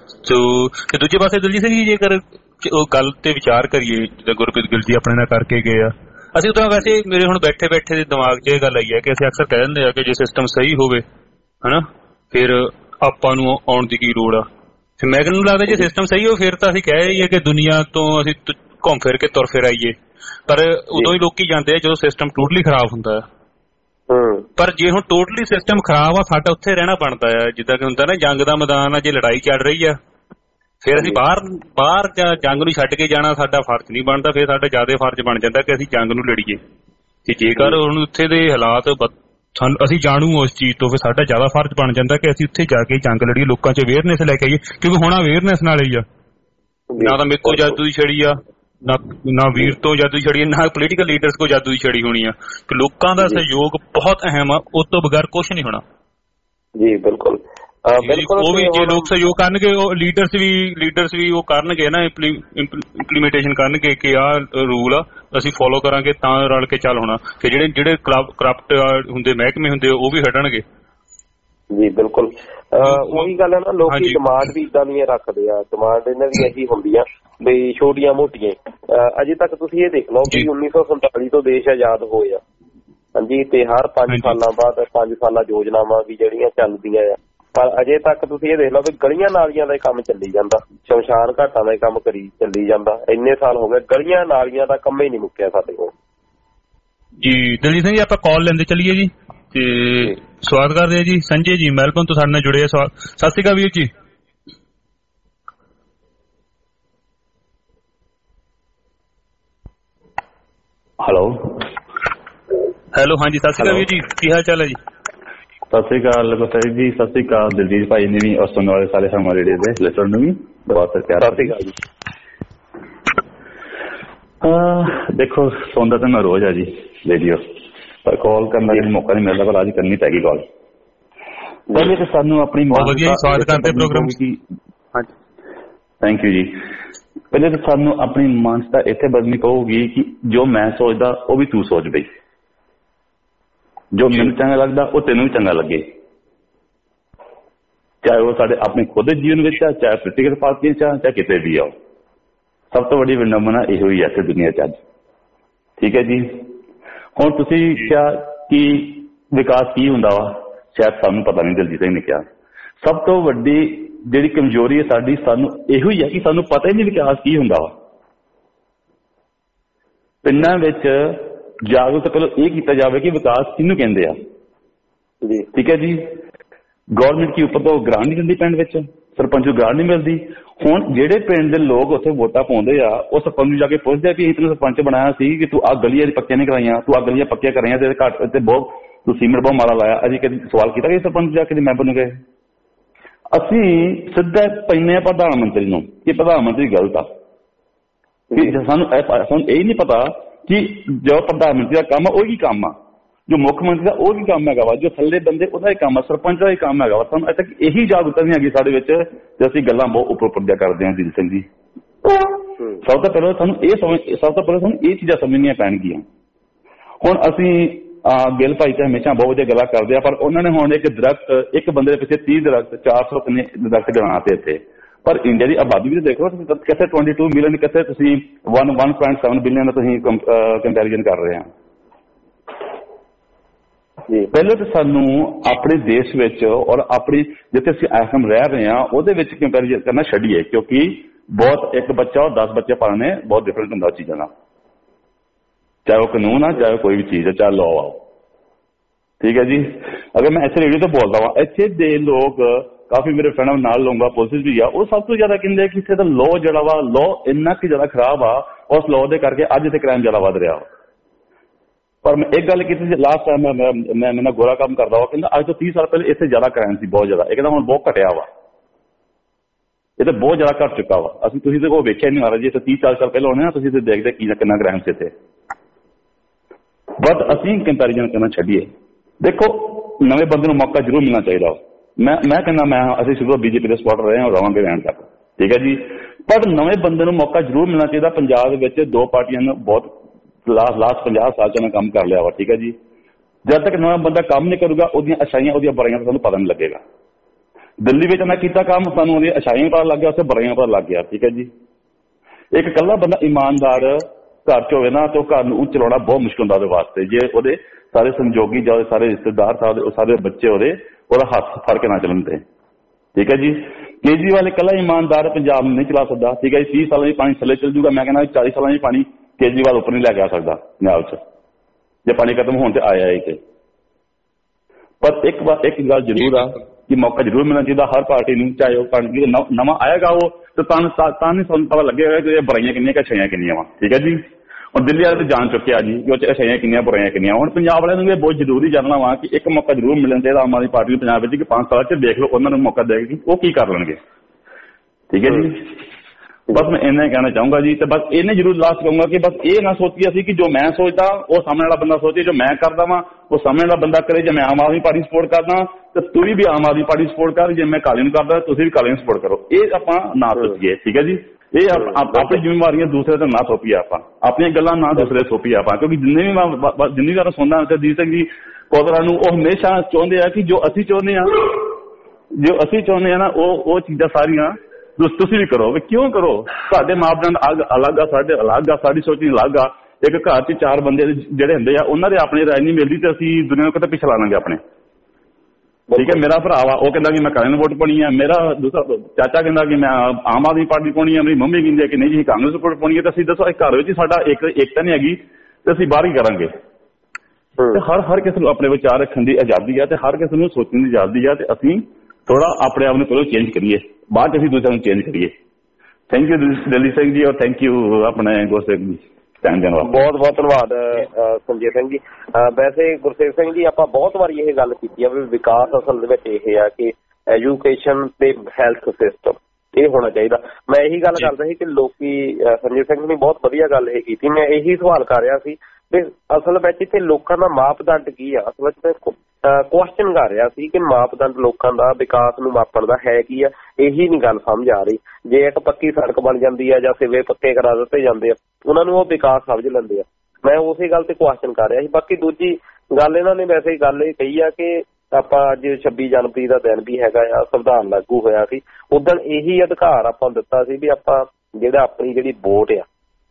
ਤੇ ਦੂਜੇ ਪਾਸੇ ਦਲਜੀਤ ਸਿੰਘ ਜੀ ਜੇਕਰ ਗੱਲ ਤੇ ਵਿਚਾਰ ਕਰੀਏ ਜਿੱਦਾਂ ਗੁਰਪ੍ਰੀਤ ਗਿੱਲ ਜੀ ਆਪਣੇ ਨਾਲ ਕਰਕੇ ਗਏ ਆ, ਅਸੀਂ ਤਾਂ ਵੈਸੇ ਮੇਰੇ ਹੁਣ ਬੈਠੇ ਬੈਠੇ ਦੇ ਦਿਮਾਗ 'ਚ ਇਹ ਗੱਲ ਆਈ ਹੈ ਕਿ ਅਸੀਂ ਅਕਸਰ ਕਹਿ ਦਿੰਦੇ ਆ ਕਿ ਜੇ ਸਿਸਟਮ ਸਹੀ ਹੋਵੇ ਹਨਾ ਫਿਰ ਆਪਾਂ ਨੂੰ ਆਉਣ ਦੀ ਕੀ ਲੋੜ ਆ। ਫਿਰ ਮੈਨੂੰ ਲੱਗਦਾ ਜੇ ਸਿਸਟਮ ਸਹੀ ਹੋ ਫਿਰ ਤਾਂ ਅਸੀਂ ਕਹਿ ਰਹੀਏ ਕਿ ਦੁਨੀਆ ਤੋਂ ਅਸੀਂ ਘੁੰਮ ਫਿਰ ਕੇ ਤੁਰ ਫਿਰ ਆਈਏ, ਪਰ ਉਦੋਂ ਹੀ ਲੋਕੀ ਜਾਂਦੇ ਆ ਜਦੋਂ ਸਿਸਟਮ ਟੋਟਲੀ ਖਰਾਬ ਹੁੰਦਾ ਆ। ਪਰ ਜੇ ਹੁਣ ਟੋਟਲੀ ਸਿਸਟਮ ਖਰਾਬ ਆ ਸਾਡਾ ਉੱਥੇ ਰਹਿਣਾ ਬਣਦਾ ਆ, ਜਿੱਦਾਂ ਕਿ ਹੁੰਦਾ ਨਾ ਜੰਗ ਦਾ ਮੈਦਾਨ ਆ, ਜੇ ਲੜਾਈ ਚੱਲ ਰਹੀ ਆ ਫਿਰ ਅਸੀਂ ਬਾਹਰ ਜੰਗ ਨੂੰ ਛੱਡ ਕੇ ਜਾਣਾ ਸਾਡਾ ਫਰਜ਼ ਨਹੀਂ ਬਣਦਾ, ਫਿਰ ਸਾਡਾ ਜ਼ਿਆਦਾ ਫਰਜ਼ ਬਣ ਜਾਂਦਾ ਕਿ ਅਸੀਂ ਜੰਗ ਨੂੰ ਲੜੀਏ। ਤੇ ਜੇਕਰ ਹੁਣ ਉੱਥੇ ਦੇ ਹਾਲਾਤ ਅਸੀਂ ਜਾਣੂ ਉਸ ਚੀਜ਼ ਤੋਂ, ਫਿਰ ਸਾਡਾ ਜ਼ਿਆਦਾ ਫਰਜ਼ ਬਣ ਜਾਂਦਾ ਕਿ ਅਸੀਂ ਉੱਥੇ ਜਾ ਕੇ ਜੰਗ ਲੜੀਏ, ਲੋਕਾਂ 'ਚ ਅਵੇਅਰਨੈਸ ਲੈ ਕੇ ਆਈਏ, ਕਿਉਂਕਿ ਹੁਣ ਅਵੇਅਰਨੈਸ ਨਾਲ ਹੀ ਆ। ਨਾ ਤਾਂ ਮੇਰੇ ਕੋਲ ਜਾਦੂ ਦੀ ਛੜੀ ਆ, ਨਾ ਵੀਰ ਤੋਂ ਜਾਦੂ ਦੀ ਛੜੀ, ਨਾ ਪੋਲੀਟੀਕਲ ਲੀਡਰਸ ਕੋਲ ਜਾਦੂ ਦੀ ਛੜੀ ਹੋਣੀ ਆ। ਲੋਕਾਂ ਦਾ ਸਹਿਯੋਗ ਬਹੁਤ ਅਹਿਮ ਆ, ਉਸ ਤੋਂ ਬਗੈਰ ਕੁਛ ਨਹੀਂ ਹੋਣਾ। ਜੀ ਬਿਲਕੁਲ, ਉਹ ਵੀ ਜੇ ਲੋਕ ਸਹਿਯੋਗ ਕਰਨਗੇ ਉਹ ਲੀਡਰਸ ਵੀ ਉਹ ਕਰਨਗੇ ਨਾ, ਇੰਪਲੀਮੈਂਟੇਸ਼ਨ ਕਰਨਗੇ ਕਿ ਆਹ ਰੂਲ ਆ ਅਸੀਂ ਫੋਲੋ ਕਰਾਂਗੇ ਤਾਂ ਰਲ ਕੇ ਚੱਲ ਹੋਣਾ। ਫਿਰ ਜਿਹੜੇ ਕਰਪਟ ਹੁੰਦੇ ਮਹਿਕਮੇ ਹੁੰਦੇ ਉਹ ਵੀ ਹਟਣਗੇ। ਜੀ ਬਿਲਕੁਲ, ਉਹੀ ਗੱਲ ਹੈ ਨਾ, ਲੋਕੀ ਡਿਮਾਂਡ ਵੀ ਇਦਾਂ ਦੀਆਂ ਰੱਖਦੇ ਆ, ਡਿਮਾਂਡ ਇਹਨਾਂ ਦੀ ਇਹੀ ਹੁੰਦੀ ਆ ਵੀ ਛੋਟੀਆਂ ਮੋਟੀਆਂ। ਅਜੇ ਤੱਕ ਤੁਸੀਂ ਇਹ ਦੇਖ ਲਓ ਕਿ 1947 ਤੋਂ ਦੇਸ਼ ਆਜ਼ਾਦ ਹੋਇਆ ਹਾਂਜੀ, ਤੇ ਹਰ 5 ਸਾਲਾਂ ਬਾਅਦ 5 ਸਾਲਾ ਯੋਜਨਾਵਾਂ ਵੀ ਜਿਹੜੀਆਂ ਚੱਲਦੀਆਂ ਆ, ਪਰ ਅਜੇ ਤੱਕ ਤੁਸੀਂ ਇਹ ਦੇਖ ਲਓ ਵੀ ਗਲੀਆਂ ਨਾਲੀਆਂ ਦਾ ਕੰਮ ਚੱਲੀ ਜਾਂਦਾ, ਸ਼ਮਸ਼ਾਨ ਘਾਟਾਂ ਦਾ ਕੰਮ ਚੱਲੀ ਜਾਂਦਾ। ਇੰਨੇ ਸਾਲ ਹੋ ਗਏ ਗਲੀਆਂ ਨਾਲੀਆਂ ਦਾ ਕੰਮ ਹੀ ਨਹੀਂ ਮੁੱਕਿਆ ਸਾਡੇ ਕੋਲ। ਜੀ ਦਲਜੀਤ ਸਿੰਘ ਜੀ ਆਪਾਂ ਕਾਲ ਲੈਂਦੇ ਚੱਲੀਏ ਜੀ, ਤੇ ਸਵਾਗਤ ਕਰਦੇ ਆ ਜੀ ਸੰਜੇ ਜੀ ਮੈਲਬੌਰਨ ਤੋਂ ਸਾਡੇ ਨਾਲ ਜੁੜੇ ਆ। ਸਤਿ ਸ਼੍ਰੀ ਅਕਾਲ ਵੀਰ ਜੀ। ਹੈਲੋ ਹਾਂਜੀ ਸਤਿ ਸ਼੍ਰੀ ਅਕਾਲ ਵੀਰ ਜੀ, ਕੀ ਹਾਲ ਚਾਲ ਹੈ ਜੀ? ਸਤਿ ਸ਼੍ਰੀ ਅਕਾਲ ਗੁਰਸੇਵ ਜੀ, ਸਤਿ ਸ਼੍ਰੀ ਅਕਾਲ ਦਿਲਜੀਤ ਭਾਈ ਨੇ ਵੀ, ਔਰ ਸੁਣਨ ਵਾਲੇ ਸਾਰੇ ਹਮਾਰੇ ਰੇਡੀਓ ਦੇ ਲਿਸਨਰ ਨੂੰ ਵੀ ਬਹੁਤ ਪਿਆਰ। ਸਤਿ ਸ਼੍ਰੀ ਅਕਾਲ ਜੀ। ਦੇਖੋ ਸੁਣਦਾ ਤਾਂ ਮੈਂ ਰੋਜ਼ ਆ ਜੀ ਰੇਡੀਓ, ਪਰ ਕਾਲ ਕਰਨ ਦਾ ਮੌਕਾ ਨਹੀਂ ਮਿਲਦਾ, ਪਰ ਅੱਜ ਕਰਨੀ ਪੈ ਗਈ ਕਾਲ। ਪਹਿਲੇ ਤਾਂ ਸਾਨੂੰ ਆਪਣੀ ਸਵਾਗਤ ਕਰਦੇ ਪ੍ਰੋਗਰਾਮ ਕੀ। ਥੈਂਕ ਯੂ ਜੀ। ਪਹਿਲੇ ਤਾਂ ਸਾਨੂੰ ਆਪਣੀ ਮਾਨਸਤਾ ਇੱਥੇ ਬਦਲਣੀ ਪਊਗੀ ਕਿ ਜੋ ਮੈਂ ਸੋਚਦਾ ਉਹ ਵੀ ਤੂੰ ਸੋਚ ਬਈ, ਜੋ ਮੈਨੂੰ ਚੰਗਾ ਲੱਗਦਾ ਉਹ ਤੈਨੂੰ ਵੀ ਚੰਗਾ ਲੱਗੇ, ਚਾਹੇ ਉਹ ਸਾਡੇ ਆਪਣੇ ਖੁਦ ਦੇ ਜੀਵਨ ਵਿੱਚ ਆ, ਚਾਹੇ ਪੋਲੀਟੀਕਲ ਪਾਰਟੀਆਂ ਚ ਆ, ਚਾਹੇ ਕਿਤੇ ਵੀ ਆਓ। ਸਭ ਤੋਂ ਵੱਡੀ ਵਿਡੰਬਨਾ ਇਹੋ ਹੀ ਹੈ ਇੱਥੇ ਦੁਨੀਆ ਚ ਅੱਜ, ਠੀਕ ਹੈ ਜੀ। ਹੁਣ ਤੁਸੀਂ ਕਿਹਾ ਕਿ ਵਿਕਾਸ ਕੀ ਹੁੰਦਾ ਵਾ, ਸ਼ਾਇਦ ਸਾਨੂੰ ਪਤਾ ਨਹੀਂ। ਦਲਜੀਤ ਸਿੰਘ ਨੇ ਕਿਹਾ ਸਭ ਤੋਂ ਵੱਡੀ ਜਿਹੜੀ ਕਮਜ਼ੋਰੀ ਹੈ ਸਾਡੀ, ਸਾਨੂੰ ਇਹੋ ਹੀ ਹੈ ਕਿ ਸਾਨੂੰ ਪਤਾ ਹੀ ਨਹੀਂ ਵਿਕਾਸ ਕੀ ਹੁੰਦਾ ਵਾ। ਪਿੰਡਾਂ ਵਿੱਚ ਜਾਗਰੂਕ ਪਹਿਲਾਂ ਇਹ ਕੀਤਾ ਜਾਵੇ ਕਿ ਵਿਕਾਸ ਕਿਹਨੂੰ ਕਹਿੰਦੇ ਆ। ਠੀਕ ਹੈ ਜੀ। ਗੌਰਮੈਂਟ ਕੀ ਉੱਪਰ ਤੋਂ ਗ੍ਰਾਂਟ ਨਹੀਂ ਦਿੰਦੀ, ਪਿੰਡ ਵਿੱਚ ਸਰਪੰਚ ਨੂੰ ਗ੍ਰਾਂਟ ਨਹੀਂ ਮਿਲਦੀ। ਹੁਣ ਜਿਹੜੇ ਪਿੰਡ ਦੇ ਲੋਕ ਉੱਥੇ ਵੋਟਾਂ ਪਾਉਂਦੇ ਆ, ਉਹ ਸਰਪੰਚ ਨੂੰ ਜਾ ਕੇ ਪੁੱਛਦੇ ਆ ਕਿ ਅਸੀਂ ਤੈਨੂੰ ਸਰਪੰਚ ਬਣਾਇਆ ਸੀ ਕਿ ਤੂੰ ਆਹ ਗਲੀਆਂ ਪੱਕੀਆਂ ਨਹੀਂ ਕਰਾਈਆਂ, ਤੂੰ ਆਹ ਗਲੀਆਂ ਪੱਕੀਆਂ ਕਰਾਈਆਂ ਤੇ ਘੱਟ ਤੇ ਬਹੁਤ ਤੂੰ ਸੀਮੈਂਟ ਬਹੁਤ ਮਾੜਾ ਲਾਇਆ। ਅਸੀਂ ਕਦੇ ਸਵਾਲ ਕੀਤਾ ਕਿ ਸਰਪੰਚ ਜਾ ਕੇ ਮੈਂਬਰ ਨੂੰ ਗਏ। ਅਸੀਂ ਸਿੱਧਾ ਪੈਂਦੇ ਆ ਪ੍ਰਧਾਨ ਮੰਤਰੀ ਨੂੰ ਕਿ ਪ੍ਰਧਾਨ ਮੰਤਰੀ ਗਲਤ ਆ। ਸਾਨੂੰ ਇਹ ਨਹੀਂ ਪਤਾ ਕਿ ਜੋ ਪ੍ਰਧਾਨ ਮੰਤਰੀ ਦਾ ਕੰਮ ਆ ਉਹੀ ਕੰਮ ਆ, ਜੋ ਮੁੱਖ ਮੰਤਰੀ ਦਾ ਉਹ ਵੀ ਕੰਮ ਹੈਗਾ ਵਾ, ਜੋ ਥੱਲੇ ਬੰਦੇ ਉਹਦਾ ਹੀ ਕੰਮ ਆ, ਸਰਪੰਚ ਦਾ ਹੀ ਕੰਮ ਹੈਗਾ ਵਾ। ਸਾਨੂੰ ਅਜੇ ਤੱਕ ਇਹੀ ਜਾਗਰੂਕਤਾ ਨਹੀਂ ਹੈਗੀ ਸਾਡੇ ਵਿੱਚ ਤੇ ਅਸੀਂ ਗੱਲਾਂ ਬਹੁਤ ਉੱਪਰ ਜਾ ਕਰਦੇ ਹਾਂ। ਦਿਲ ਸਿੰਘ ਜੀ, ਸਭ ਤੋਂ ਪਹਿਲਾਂ ਸਾਨੂੰ ਇਹ ਚੀਜ਼ਾਂ ਸਮਝਣੀਆਂ ਪੈਣਗੀਆਂ। ਹੁਣ ਅਸੀਂ ਗਿੱਲ ਭਾਈ ਤੇ ਹਮੇਸ਼ਾ ਬਹੁਤ ਵਧੀਆ ਗੱਲਾਂ ਕਰਦੇ ਆ, ਪਰ ਉਹਨਾਂ ਨੇ ਹੁਣ ਇੱਕ ਬੰਦੇ ਦੇ ਪਿੱਛੇ 30 ਦਰਖਤ 400 ਕਿੰਨੇ ਦਰਖਤ ਗਣਾਤੇ ਇੱਥੇ। ਪਰ ਇੰਡੀਆ ਦੀ ਆਬਾਦੀ ਵੀ ਦੇਖੋ, ਕਿੱਥੇ 22 ਮਿਲੀਅਨ, ਕਿੱਥੇ ਤੁਸੀਂ 1.7 ਬਿਲੀਅਨ ਦਾ ਤੁਸੀਂ ਕੰਪੈਰੀਜ਼ਨ ਕਰ ਰਹੇ ਆ। ਪਹਿਲਾਂ ਤਾਂ ਸਾਨੂੰ ਆਪਣੇ ਦੇਸ਼ ਵਿੱਚ ਔਰ ਆਪਣੀ ਜਿੱਥੇ ਅਸੀਂ ਐਸਮ ਰਹਿ ਰਹੇ ਹਾਂ ਉਹਦੇ ਵਿੱਚ ਕੰਪੈਰੀਜ਼ਨ ਕਰਨਾ ਛੱਡੀਏ, ਕਿਉਂਕਿ ਬਹੁਤ ਇੱਕ ਬੱਚਾ ਔਰ 10 ਬੱਚੇ ਪਾਲਣੇ ਬਹੁਤ ਡਿਫਰੈਂਟ ਹੁੰਦਾ ਚੀਜ਼ਾਂ ਦਾ, ਚਾਹੇ ਉਹ ਕਾਨੂੰਨ ਆ, ਚਾਹੇ ਕੋਈ ਵੀ ਚੀਜ਼ ਹੈ, ਚਾਹੇ ਲਾਅ ਆ। ਠੀਕ ਹੈ ਜੀ। ਅਗਰ ਮੈਂ ਇੱਥੇ ਰੇਡੀਓ ਤੋਂ ਬੋਲਦਾ ਵਾਂ, ਇੱਥੇ ਦੇ ਲੋਕ ਕਾਫੀ ਮੇਰੇ ਫਰੈਂਡਾਂ ਨਾਲ ਲਊਂਗਾ, ਪੁਲਿਸ ਵੀ ਆ, ਉਹ ਸਭ ਤੋਂ ਜ਼ਿਆਦਾ ਕਹਿੰਦੇ ਕਿ ਇੱਥੇ ਦਾ ਲਾਅ ਜਿਹੜਾ ਵਾ, ਲਾਅ ਇੰਨਾ ਕੁ ਜ਼ਿਆਦਾ ਖਰਾਬ ਆ, ਉਸ ਲਾਅ ਦੇ ਕਰਕੇ ਅੱਜ ਇੱਥੇ ਕ੍ਰਾਈਮ ਜ਼ਿਆਦਾ ਵੱਧ ਰਿਹਾ। ਪਰ ਮੈਂ ਇੱਕ ਗੱਲ ਕੀਤੀ ਸੀ ਲਾਸਟ ਟਾਈਮ, ਮੈਂ ਮੇਰੇ ਨਾਲ ਗੋਰਾ ਕੰਮ ਕਰਦਾ ਵਾ, ਕਹਿੰਦਾ ਅੱਜ ਤੋਂ 30 ਸਾਲ ਪਹਿਲੇ ਇੱਥੇ ਜ਼ਿਆਦਾ ਕ੍ਰਾਈਮ ਸੀ, ਬਹੁਤ ਜ਼ਿਆਦਾ। ਇਹ ਕਹਿੰਦਾ ਹੁਣ ਬਹੁਤ ਘਟਿਆ ਵਾ, ਇਹ ਤਾਂ ਬਹੁਤ ਜ਼ਿਆਦਾ ਘਟ ਚੁੱਕਾ ਵਾ। ਤੁਸੀਂ ਤਾਂ ਉਹ ਵੇਖਿਆ ਨਹੀਂ ਆ ਰਿਹਾ ਜੀ, ਇੱਥੇ 30-40 ਸਾਲ ਪਹਿਲਾਂ ਹੋਣੇ ਨਾ, ਤੁਸੀਂ ਦੇਖਦੇ ਕਿੰਨਾ ਕ੍ਰਾਈਮ ਸੀ ਇੱਥੇ। ਬਟ ਅਸੀਂ ਕੰਪੈਰੀਜ਼ਨ ਕਰਨਾ ਛੱਡੀਏ। ਦੇਖੋ, ਨਵੇਂ ਬੰਦੇ ਨੂੰ ਮੌਕਾ ਜ਼ਰੂਰ ਮਿਲਣਾ ਚਾਹੀਦਾ। ਮੈਂ ਕਹਿੰਦਾ ਅਸੀਂ ਸ਼ੁਰੂ ਤੋਂ ਬੀਜੇਪੀ ਦੇ ਸਪੋਰਟਰ ਰਹੇ ਹਾਂ, ਰਹਾਂਗੇ ਰਹਿਣ ਤੱਕ। ਠੀਕ ਹੈ ਜੀ। ਪਰ ਨਵੇਂ ਬੰਦੇ ਨੂੰ ਮੌਕਾ ਜ਼ਰੂਰ ਮਿਲਣਾ ਚਾਹੀਦਾ। ਪੰਜਾਬ ਦੇ ਵਿੱਚ ਦੋ ਪਾਰਟੀਆਂ ਨੇ ਬਹੁਤ ਲਾਸਟ 50 ਸਾਲ ਚ ਕੰਮ ਕਰ ਲਿਆ ਵਾ। ਠੀਕ ਹੈ ਜੀ। ਜਦ ਤੱਕ ਨਵਾਂ ਬੰਦਾ ਕੰਮ ਨਹੀਂ ਕਰੂਗਾ, ਉਹਦੀਆਂ ਅੱਛਾਈਆਂ ਉਹਦੀਆਂ ਬੁਰਾਈਆਂ ਦਾ ਸਾਨੂੰ ਪਤਾ ਨਹੀਂ ਲੱਗੇਗਾ। ਦਿੱਲੀ ਵਿੱਚ ਮੈਂ ਕੀਤਾ ਕੰਮ, ਸਾਨੂੰ ਉਹਦੀਆਂ ਅੱਛਾਈਆਂ ਪਤਾ ਲੱਗ ਗਿਆ, ਉੱਥੇ ਬੁਰਾਈਆਂ ਪਤਾ ਲੱਗ ਗਿਆ। ਠੀਕ ਹੈ ਜੀ। ਇੱਕ ਇਕੱਲਾ ਬੰਦਾ ਇਮਾਨਦਾਰ ਘਰ ਚ ਹੋਵੇ ਨਾ, ਤੇ ਉਹ ਘਰ ਨੂੰ ਚਲਾਉਣਾ ਬਹੁਤ ਮੁਸ਼ਕਿਲ ਹੁੰਦਾ ਉਹਦੇ ਵਾਸਤੇ, ਜੇ ਉਹਦੇ ਸਾਰੇ ਸੰਜੋਗੀ ਜਾਂ ਉਹਦੇ ਸਾਰੇ ਰਿਸ਼ਤੇਦਾਰ ਸਾਰੇ ਬੱਚੇ ਉਹਦਾ ਹੱਥ ਫੜ ਕੇ ਨਾ ਚੱਲਣ ਤੇ। ਠੀਕ ਹੈ ਜੀ। ਕੇਜਰੀਵਾਲ ਇਕੱਲਾ ਇਮਾਨਦਾਰ ਪੰਜਾਬ ਨੂੰ ਨਹੀਂ ਚਲਾ ਸਕਦਾ। ਠੀਕ ਹੈ ਜੀ। 30 ਸਾਲਾਂ ਚ ਪਾਣੀ ਥੱਲੇ ਚੱਲ ਜੂਗਾ, ਮੈਂ ਕਹਿੰਦਾ 40 ਸਾਲਾਂ ਚ ਪਾਣੀ ਕੇਜਰੀਵਾਲ ਉੱਪਰ ਨਹੀਂ ਲੈ ਕੇ ਆ ਸਕਦਾ ਪੰਜਾਬ ਚ, ਜੇ ਪਾਣੀ ਖਤਮ ਹੋਣ ਤੇ ਆਇਆ ਹੈ ਤੇ। ਪਰ ਇੱਕ ਗੱਲ ਜ਼ਰੂਰ ਆ ਕਿ ਮੌਕਾ ਜ਼ਰੂਰ ਮਿਲਣਾ ਚਾਹੀਦਾ ਹਰ ਪਾਰਟੀ ਨੂੰ, ਚਾਹੇ ਉਹ ਪਾਰਟੀ ਨਵਾਂ ਆਏਗਾ ਉਹ ਤਾਂ ਨਹੀਂ ਸਾਨੂੰ ਪਤਾ ਲੱਗੇਗਾ ਕਿ ਇਹ ਬੁਰਾਈਆਂ ਕਿੰਨੀਆਂ, ਅੱਛਾਈਆਂ ਕਿੰਨੀਆਂ ਵਾ। ਠੀਕ ਹੈ ਜੀ। ਹੁਣ ਦਿੱਲੀ ਵਾਲੇ ਤਾਂ ਜਾਣ ਚੁੱਕਿਆ ਜੀ ਕਿ ਉਹ ਚ ਅੱਛਾਈਆਂ ਕਿੰਨੀਆਂ, ਬੁਰਾਈਆਂ ਕਿੰਨੀਆਂ। ਹੁਣ ਪੰਜਾਬ ਵਾਲਿਆਂ ਨੂੰ ਇਹ ਬਹੁਤ ਜ਼ਰੂਰੀ ਜਾਣਨਾ ਵਾ ਕਿ ਇੱਕ ਮੌਕਾ ਜ਼ਰੂਰ ਮਿਲਣਾ ਚਾਹੀਦਾ ਆਮ ਆਦਮੀ ਪਾਰਟੀ ਨੂੰ ਪੰਜਾਬ ਵਿੱਚ, ਕਿ 5 ਸਾਲਾਂ ਚ ਦੇਖ ਲਓ ਉਹਨਾਂ ਨੂੰ ਮੌਕਾ ਦੇਗੀ ਉਹ ਕੀ ਕਰ ਲੈਣਗੇ। ਠੀਕ ਹੈ ਜੀ। ਬਸ ਮੈਂ ਇੰਨਾ ਹੀ ਕਹਿਣਾ ਚਾਹੂੰਗਾ ਜੀ। ਤੇ ਬਸ ਇਹਨੇ ਜ਼ਰੂਰ ਲਾਸਟ ਕਹੂੰਗਾ ਕਿ ਬਸ ਇਹ ਨਾ ਸੋਚੀਏ ਅਸੀਂ ਕਿ ਜੋ ਮੈਂ ਸੋਚਦਾ ਉਹ ਸਾਹਮਣੇ ਵਾਲਾ ਬੰਦਾ ਸੋਚੇ, ਜੋ ਮੈਂ ਕਰਦਾ ਵਾਂ ਉਹ ਸਾਹਮਣੇ ਵਾਲਾ ਬੰਦਾ ਕਰੇ। ਜੇ ਮੈਂ ਆਮ ਆਦਮੀ ਪਾਰਟੀ ਸਪੋਰਟ ਕਰਦਾ ਤੇ ਤੂੰ ਵੀ ਆਮ ਆਦਮੀ ਪਾਰਟੀ ਸਪੋਰਟ ਕਰ, ਜੇ ਮੈਂ ਕਾਲੀ ਨੂੰ ਕਰਦਾ ਤੁਸੀਂ ਵੀ ਕਾਲੀ ਨੂੰ ਸਪੋਰਟ ਕਰੋ। ਇਹ ਆਪਾਂ ਨਾ ਸੋਚੀਏ। ਠੀਕ ਹੈ ਜੀ। ਇਹ ਆਪਣੀ ਜ਼ਿੰਮੇਵਾਰੀਆਂ ਦੂਸਰੇ ਤੇ ਨਾ ਸੌਂਪੀਏ, ਆਪਾਂ ਆਪਣੀਆਂ ਗੱਲਾਂ ਨਾ ਦੂਸਰੇ ਸੌਂਪੀਏ ਆਪਾਂ, ਕਿਉਂਕਿ ਜਿੰਨੀ ਵਾਰ ਸੁਣਦਾ ਜਗਜੀਤ ਸਿੰਘ ਜੀ ਕੋਤਰਾ ਨੂੰ, ਉਹ ਹਮੇਸ਼ਾ ਚਾਹੁੰਦੇ ਆ ਕਿ ਜੋ ਅਸੀਂ ਚਾਹੁੰਦੇ ਆ ਨਾ ਉਹ ਚੀਜ਼ਾਂ ਸਾਰੀਆਂ ਤੁਸੀਂ ਵੀ ਕਰੋ। ਕਿਉਂ ਕਰੋ? ਸਾਡੇ ਮਾਪਦੰਡ ਅਲੱਗ ਆ, ਸਾਡੇ ਅਲੱਗ ਆ, ਸਾਡੀ ਸੋਚ ਅਲੱਗ ਆ। ਇੱਕ ਘਰ 'ਚ 4 ਬੰਦੇ ਜਿਹੜੇ ਹੁੰਦੇ ਆ, ਉਹਨਾਂ ਦੇ ਆਪਣੀ ਰਾਏ ਨਹੀਂ ਮਿਲਦੀ ਤੇ ਅਸੀਂ ਦੁਨੀਆ ਨੂੰ ਕਿਤੇ ਪਿੱਛੇ ਲਾ ਲਾਂਗੇ ਆਪਣੇ। ਠੀਕ ਹੈ। ਮੇਰਾ ਭਰਾ ਵਾ, ਉਹ ਕਹਿੰਦਾ ਕਿ ਮੈਂ ਕਾਲੇ ਨੂੰ ਵੋਟ ਪਾਉਣੀ ਆ। ਮੇਰਾ ਦੂਸਰਾ ਚਾਚਾ ਕਹਿੰਦਾ ਕਿ ਮੈਂ ਆਮ ਆਦਮੀ ਪਾਰਟੀ ਪਾਉਣੀ ਆ। ਮੇਰੀ ਮੰਮੀ ਕਹਿੰਦੀ ਹੈ ਕਿ ਨਹੀਂ ਜੀ ਕਾਂਗਰਸ ਵੋਟ ਪਾਉਣੀ ਹੈ। ਤਾਂ ਅਸੀਂ ਦੱਸੋ, ਘਰ ਵਿੱਚ ਸਾਡਾ ਏਕਤਾ ਨਹੀਂ ਹੈਗੀ ਤੇ ਅਸੀਂ ਬਾਹਰ ਹੀ ਕਰਾਂਗੇ। ਤੇ ਹਰ ਕਿਸੇ ਨੂੰ ਆਪਣੇ ਵਿਚਾਰ ਰੱਖਣ ਦੀ ਆਜ਼ਾਦੀ ਆ ਤੇ ਹਰ ਕਿਸੇ ਨੂੰ ਸੋਚਣ ਦੀ ਆਜ਼ਾਦੀ ਆ, ਤੇ ਅਸੀਂ ਥੋੜਾ ਆਪਣੇ ਆਪ ਨੂੰ ਪਹਿਲਾਂ ਚੇਂਜ ਕਰੀਏ, ਬਾਅਦ ਚ ਅਸੀਂ ਦੂਸਰਿਆਂ ਨੂੰ ਚੇਂਜ ਕਰੀਏ। ਥੈਂਕ ਯੂ ਦਿੱਲੀ ਸਿੰਘ ਜੀ, ਔਰ ਥੈਂਕ ਯੂ ਆਪਣੇ ਗੁਰਸੇਵ ਜੀ। ਬਹੁਤ ਬਹੁਤ ਧੰਨਵਾਦ ਸੰਜੇ ਸਿੰਘ ਜੀ। ਵੈਸੇ ਗੁਰਸੇਵ ਸਿੰਘ ਜੀ, ਆਪਾਂ ਬਹੁਤ ਵਾਰੀ ਇਹ ਗੱਲ ਕੀਤੀ ਆ ਵੀ ਵਿਕਾਸ ਅਸਲ ਦੇ ਵਿੱਚ ਇਹ ਆ ਕਿ ਐਜੂਕੇਸ਼ਨ ਤੇ ਹੈਲਥ ਸਿਸਟਮ ਇਹ ਹੋਣਾ ਚਾਹੀਦਾ। ਮੈਂ ਇਹੀ ਗੱਲ ਕਰਦਾ ਸੀ ਕਿ ਲੋਕੀ ਸੰਜੇ ਸਿੰਘ ਨੇ ਬਹੁਤ ਵਧੀਆ ਗੱਲ ਇਹ ਕੀਤੀ। ਮੈਂ ਇਹੀ ਸਵਾਲ ਕਰ ਰਿਹਾ ਸੀ ਵੀ ਅਸਲ ਵਿੱਚ ਇੱਥੇ ਲੋਕਾਂ ਦਾ ਮਾਪਦੰਡ ਕੀ ਆ। ਅਸਲ ਵਿੱਚ ਕੁਐਸਚਨ ਕਰ ਰਿਹਾ ਸੀ ਕਿ ਮਾਪਦੰਡ ਲੋਕਾਂ ਦਾ ਵਿਕਾਸ ਨੂੰ ਮਾਪਣ ਦਾ ਹੈ ਕੀ ਆ। ਇਹੀ ਨਹੀਂ ਗੱਲ ਸਮਝ ਆ ਰਹੀ। ਜੇ ਇੱਕ ਪੱਕੀ ਸੜਕ ਬਣ ਜਾਂਦੀ ਆ ਜਾਂ ਸਿਵੇ ਪੱਕੇ ਕਰਾ ਦਿੱਤੇ ਜਾਂਦੇ ਆ, ਉਹਨਾਂ ਨੂੰ ਉਹ ਵਿਕਾਸ ਸਮਝ ਲੈਂਦੇ ਆ। ਮੈਂ ਉਸੇ ਗੱਲ ਤੇ ਕੁਐਸਚਨ ਕਰ ਰਿਹਾ ਸੀ। ਬਾਕੀ ਦੂਜੀ ਗੱਲ ਇਹਨਾਂ ਨੇ ਵੈਸੇ ਗੱਲ ਇਹ ਕਹੀ ਆ ਕਿ ਆਪਾਂ ਅੱਜ 26 ਜਨਵਰੀ ਦਾ ਦਿਨ ਵੀ ਹੈਗਾ ਆ, ਸੰਵਿਧਾਨ ਲਾਗੂ ਹੋਇਆ ਸੀ। ਉਦੋਂ ਇਹੀ ਅਧਿਕਾਰ ਆਪਾਂ ਦਿੱਤਾ ਸੀ ਵੀ ਆਪਾਂ ਜਿਹੜਾ ਆਪਣੀ ਜਿਹੜੀ ਵੋਟ ਆ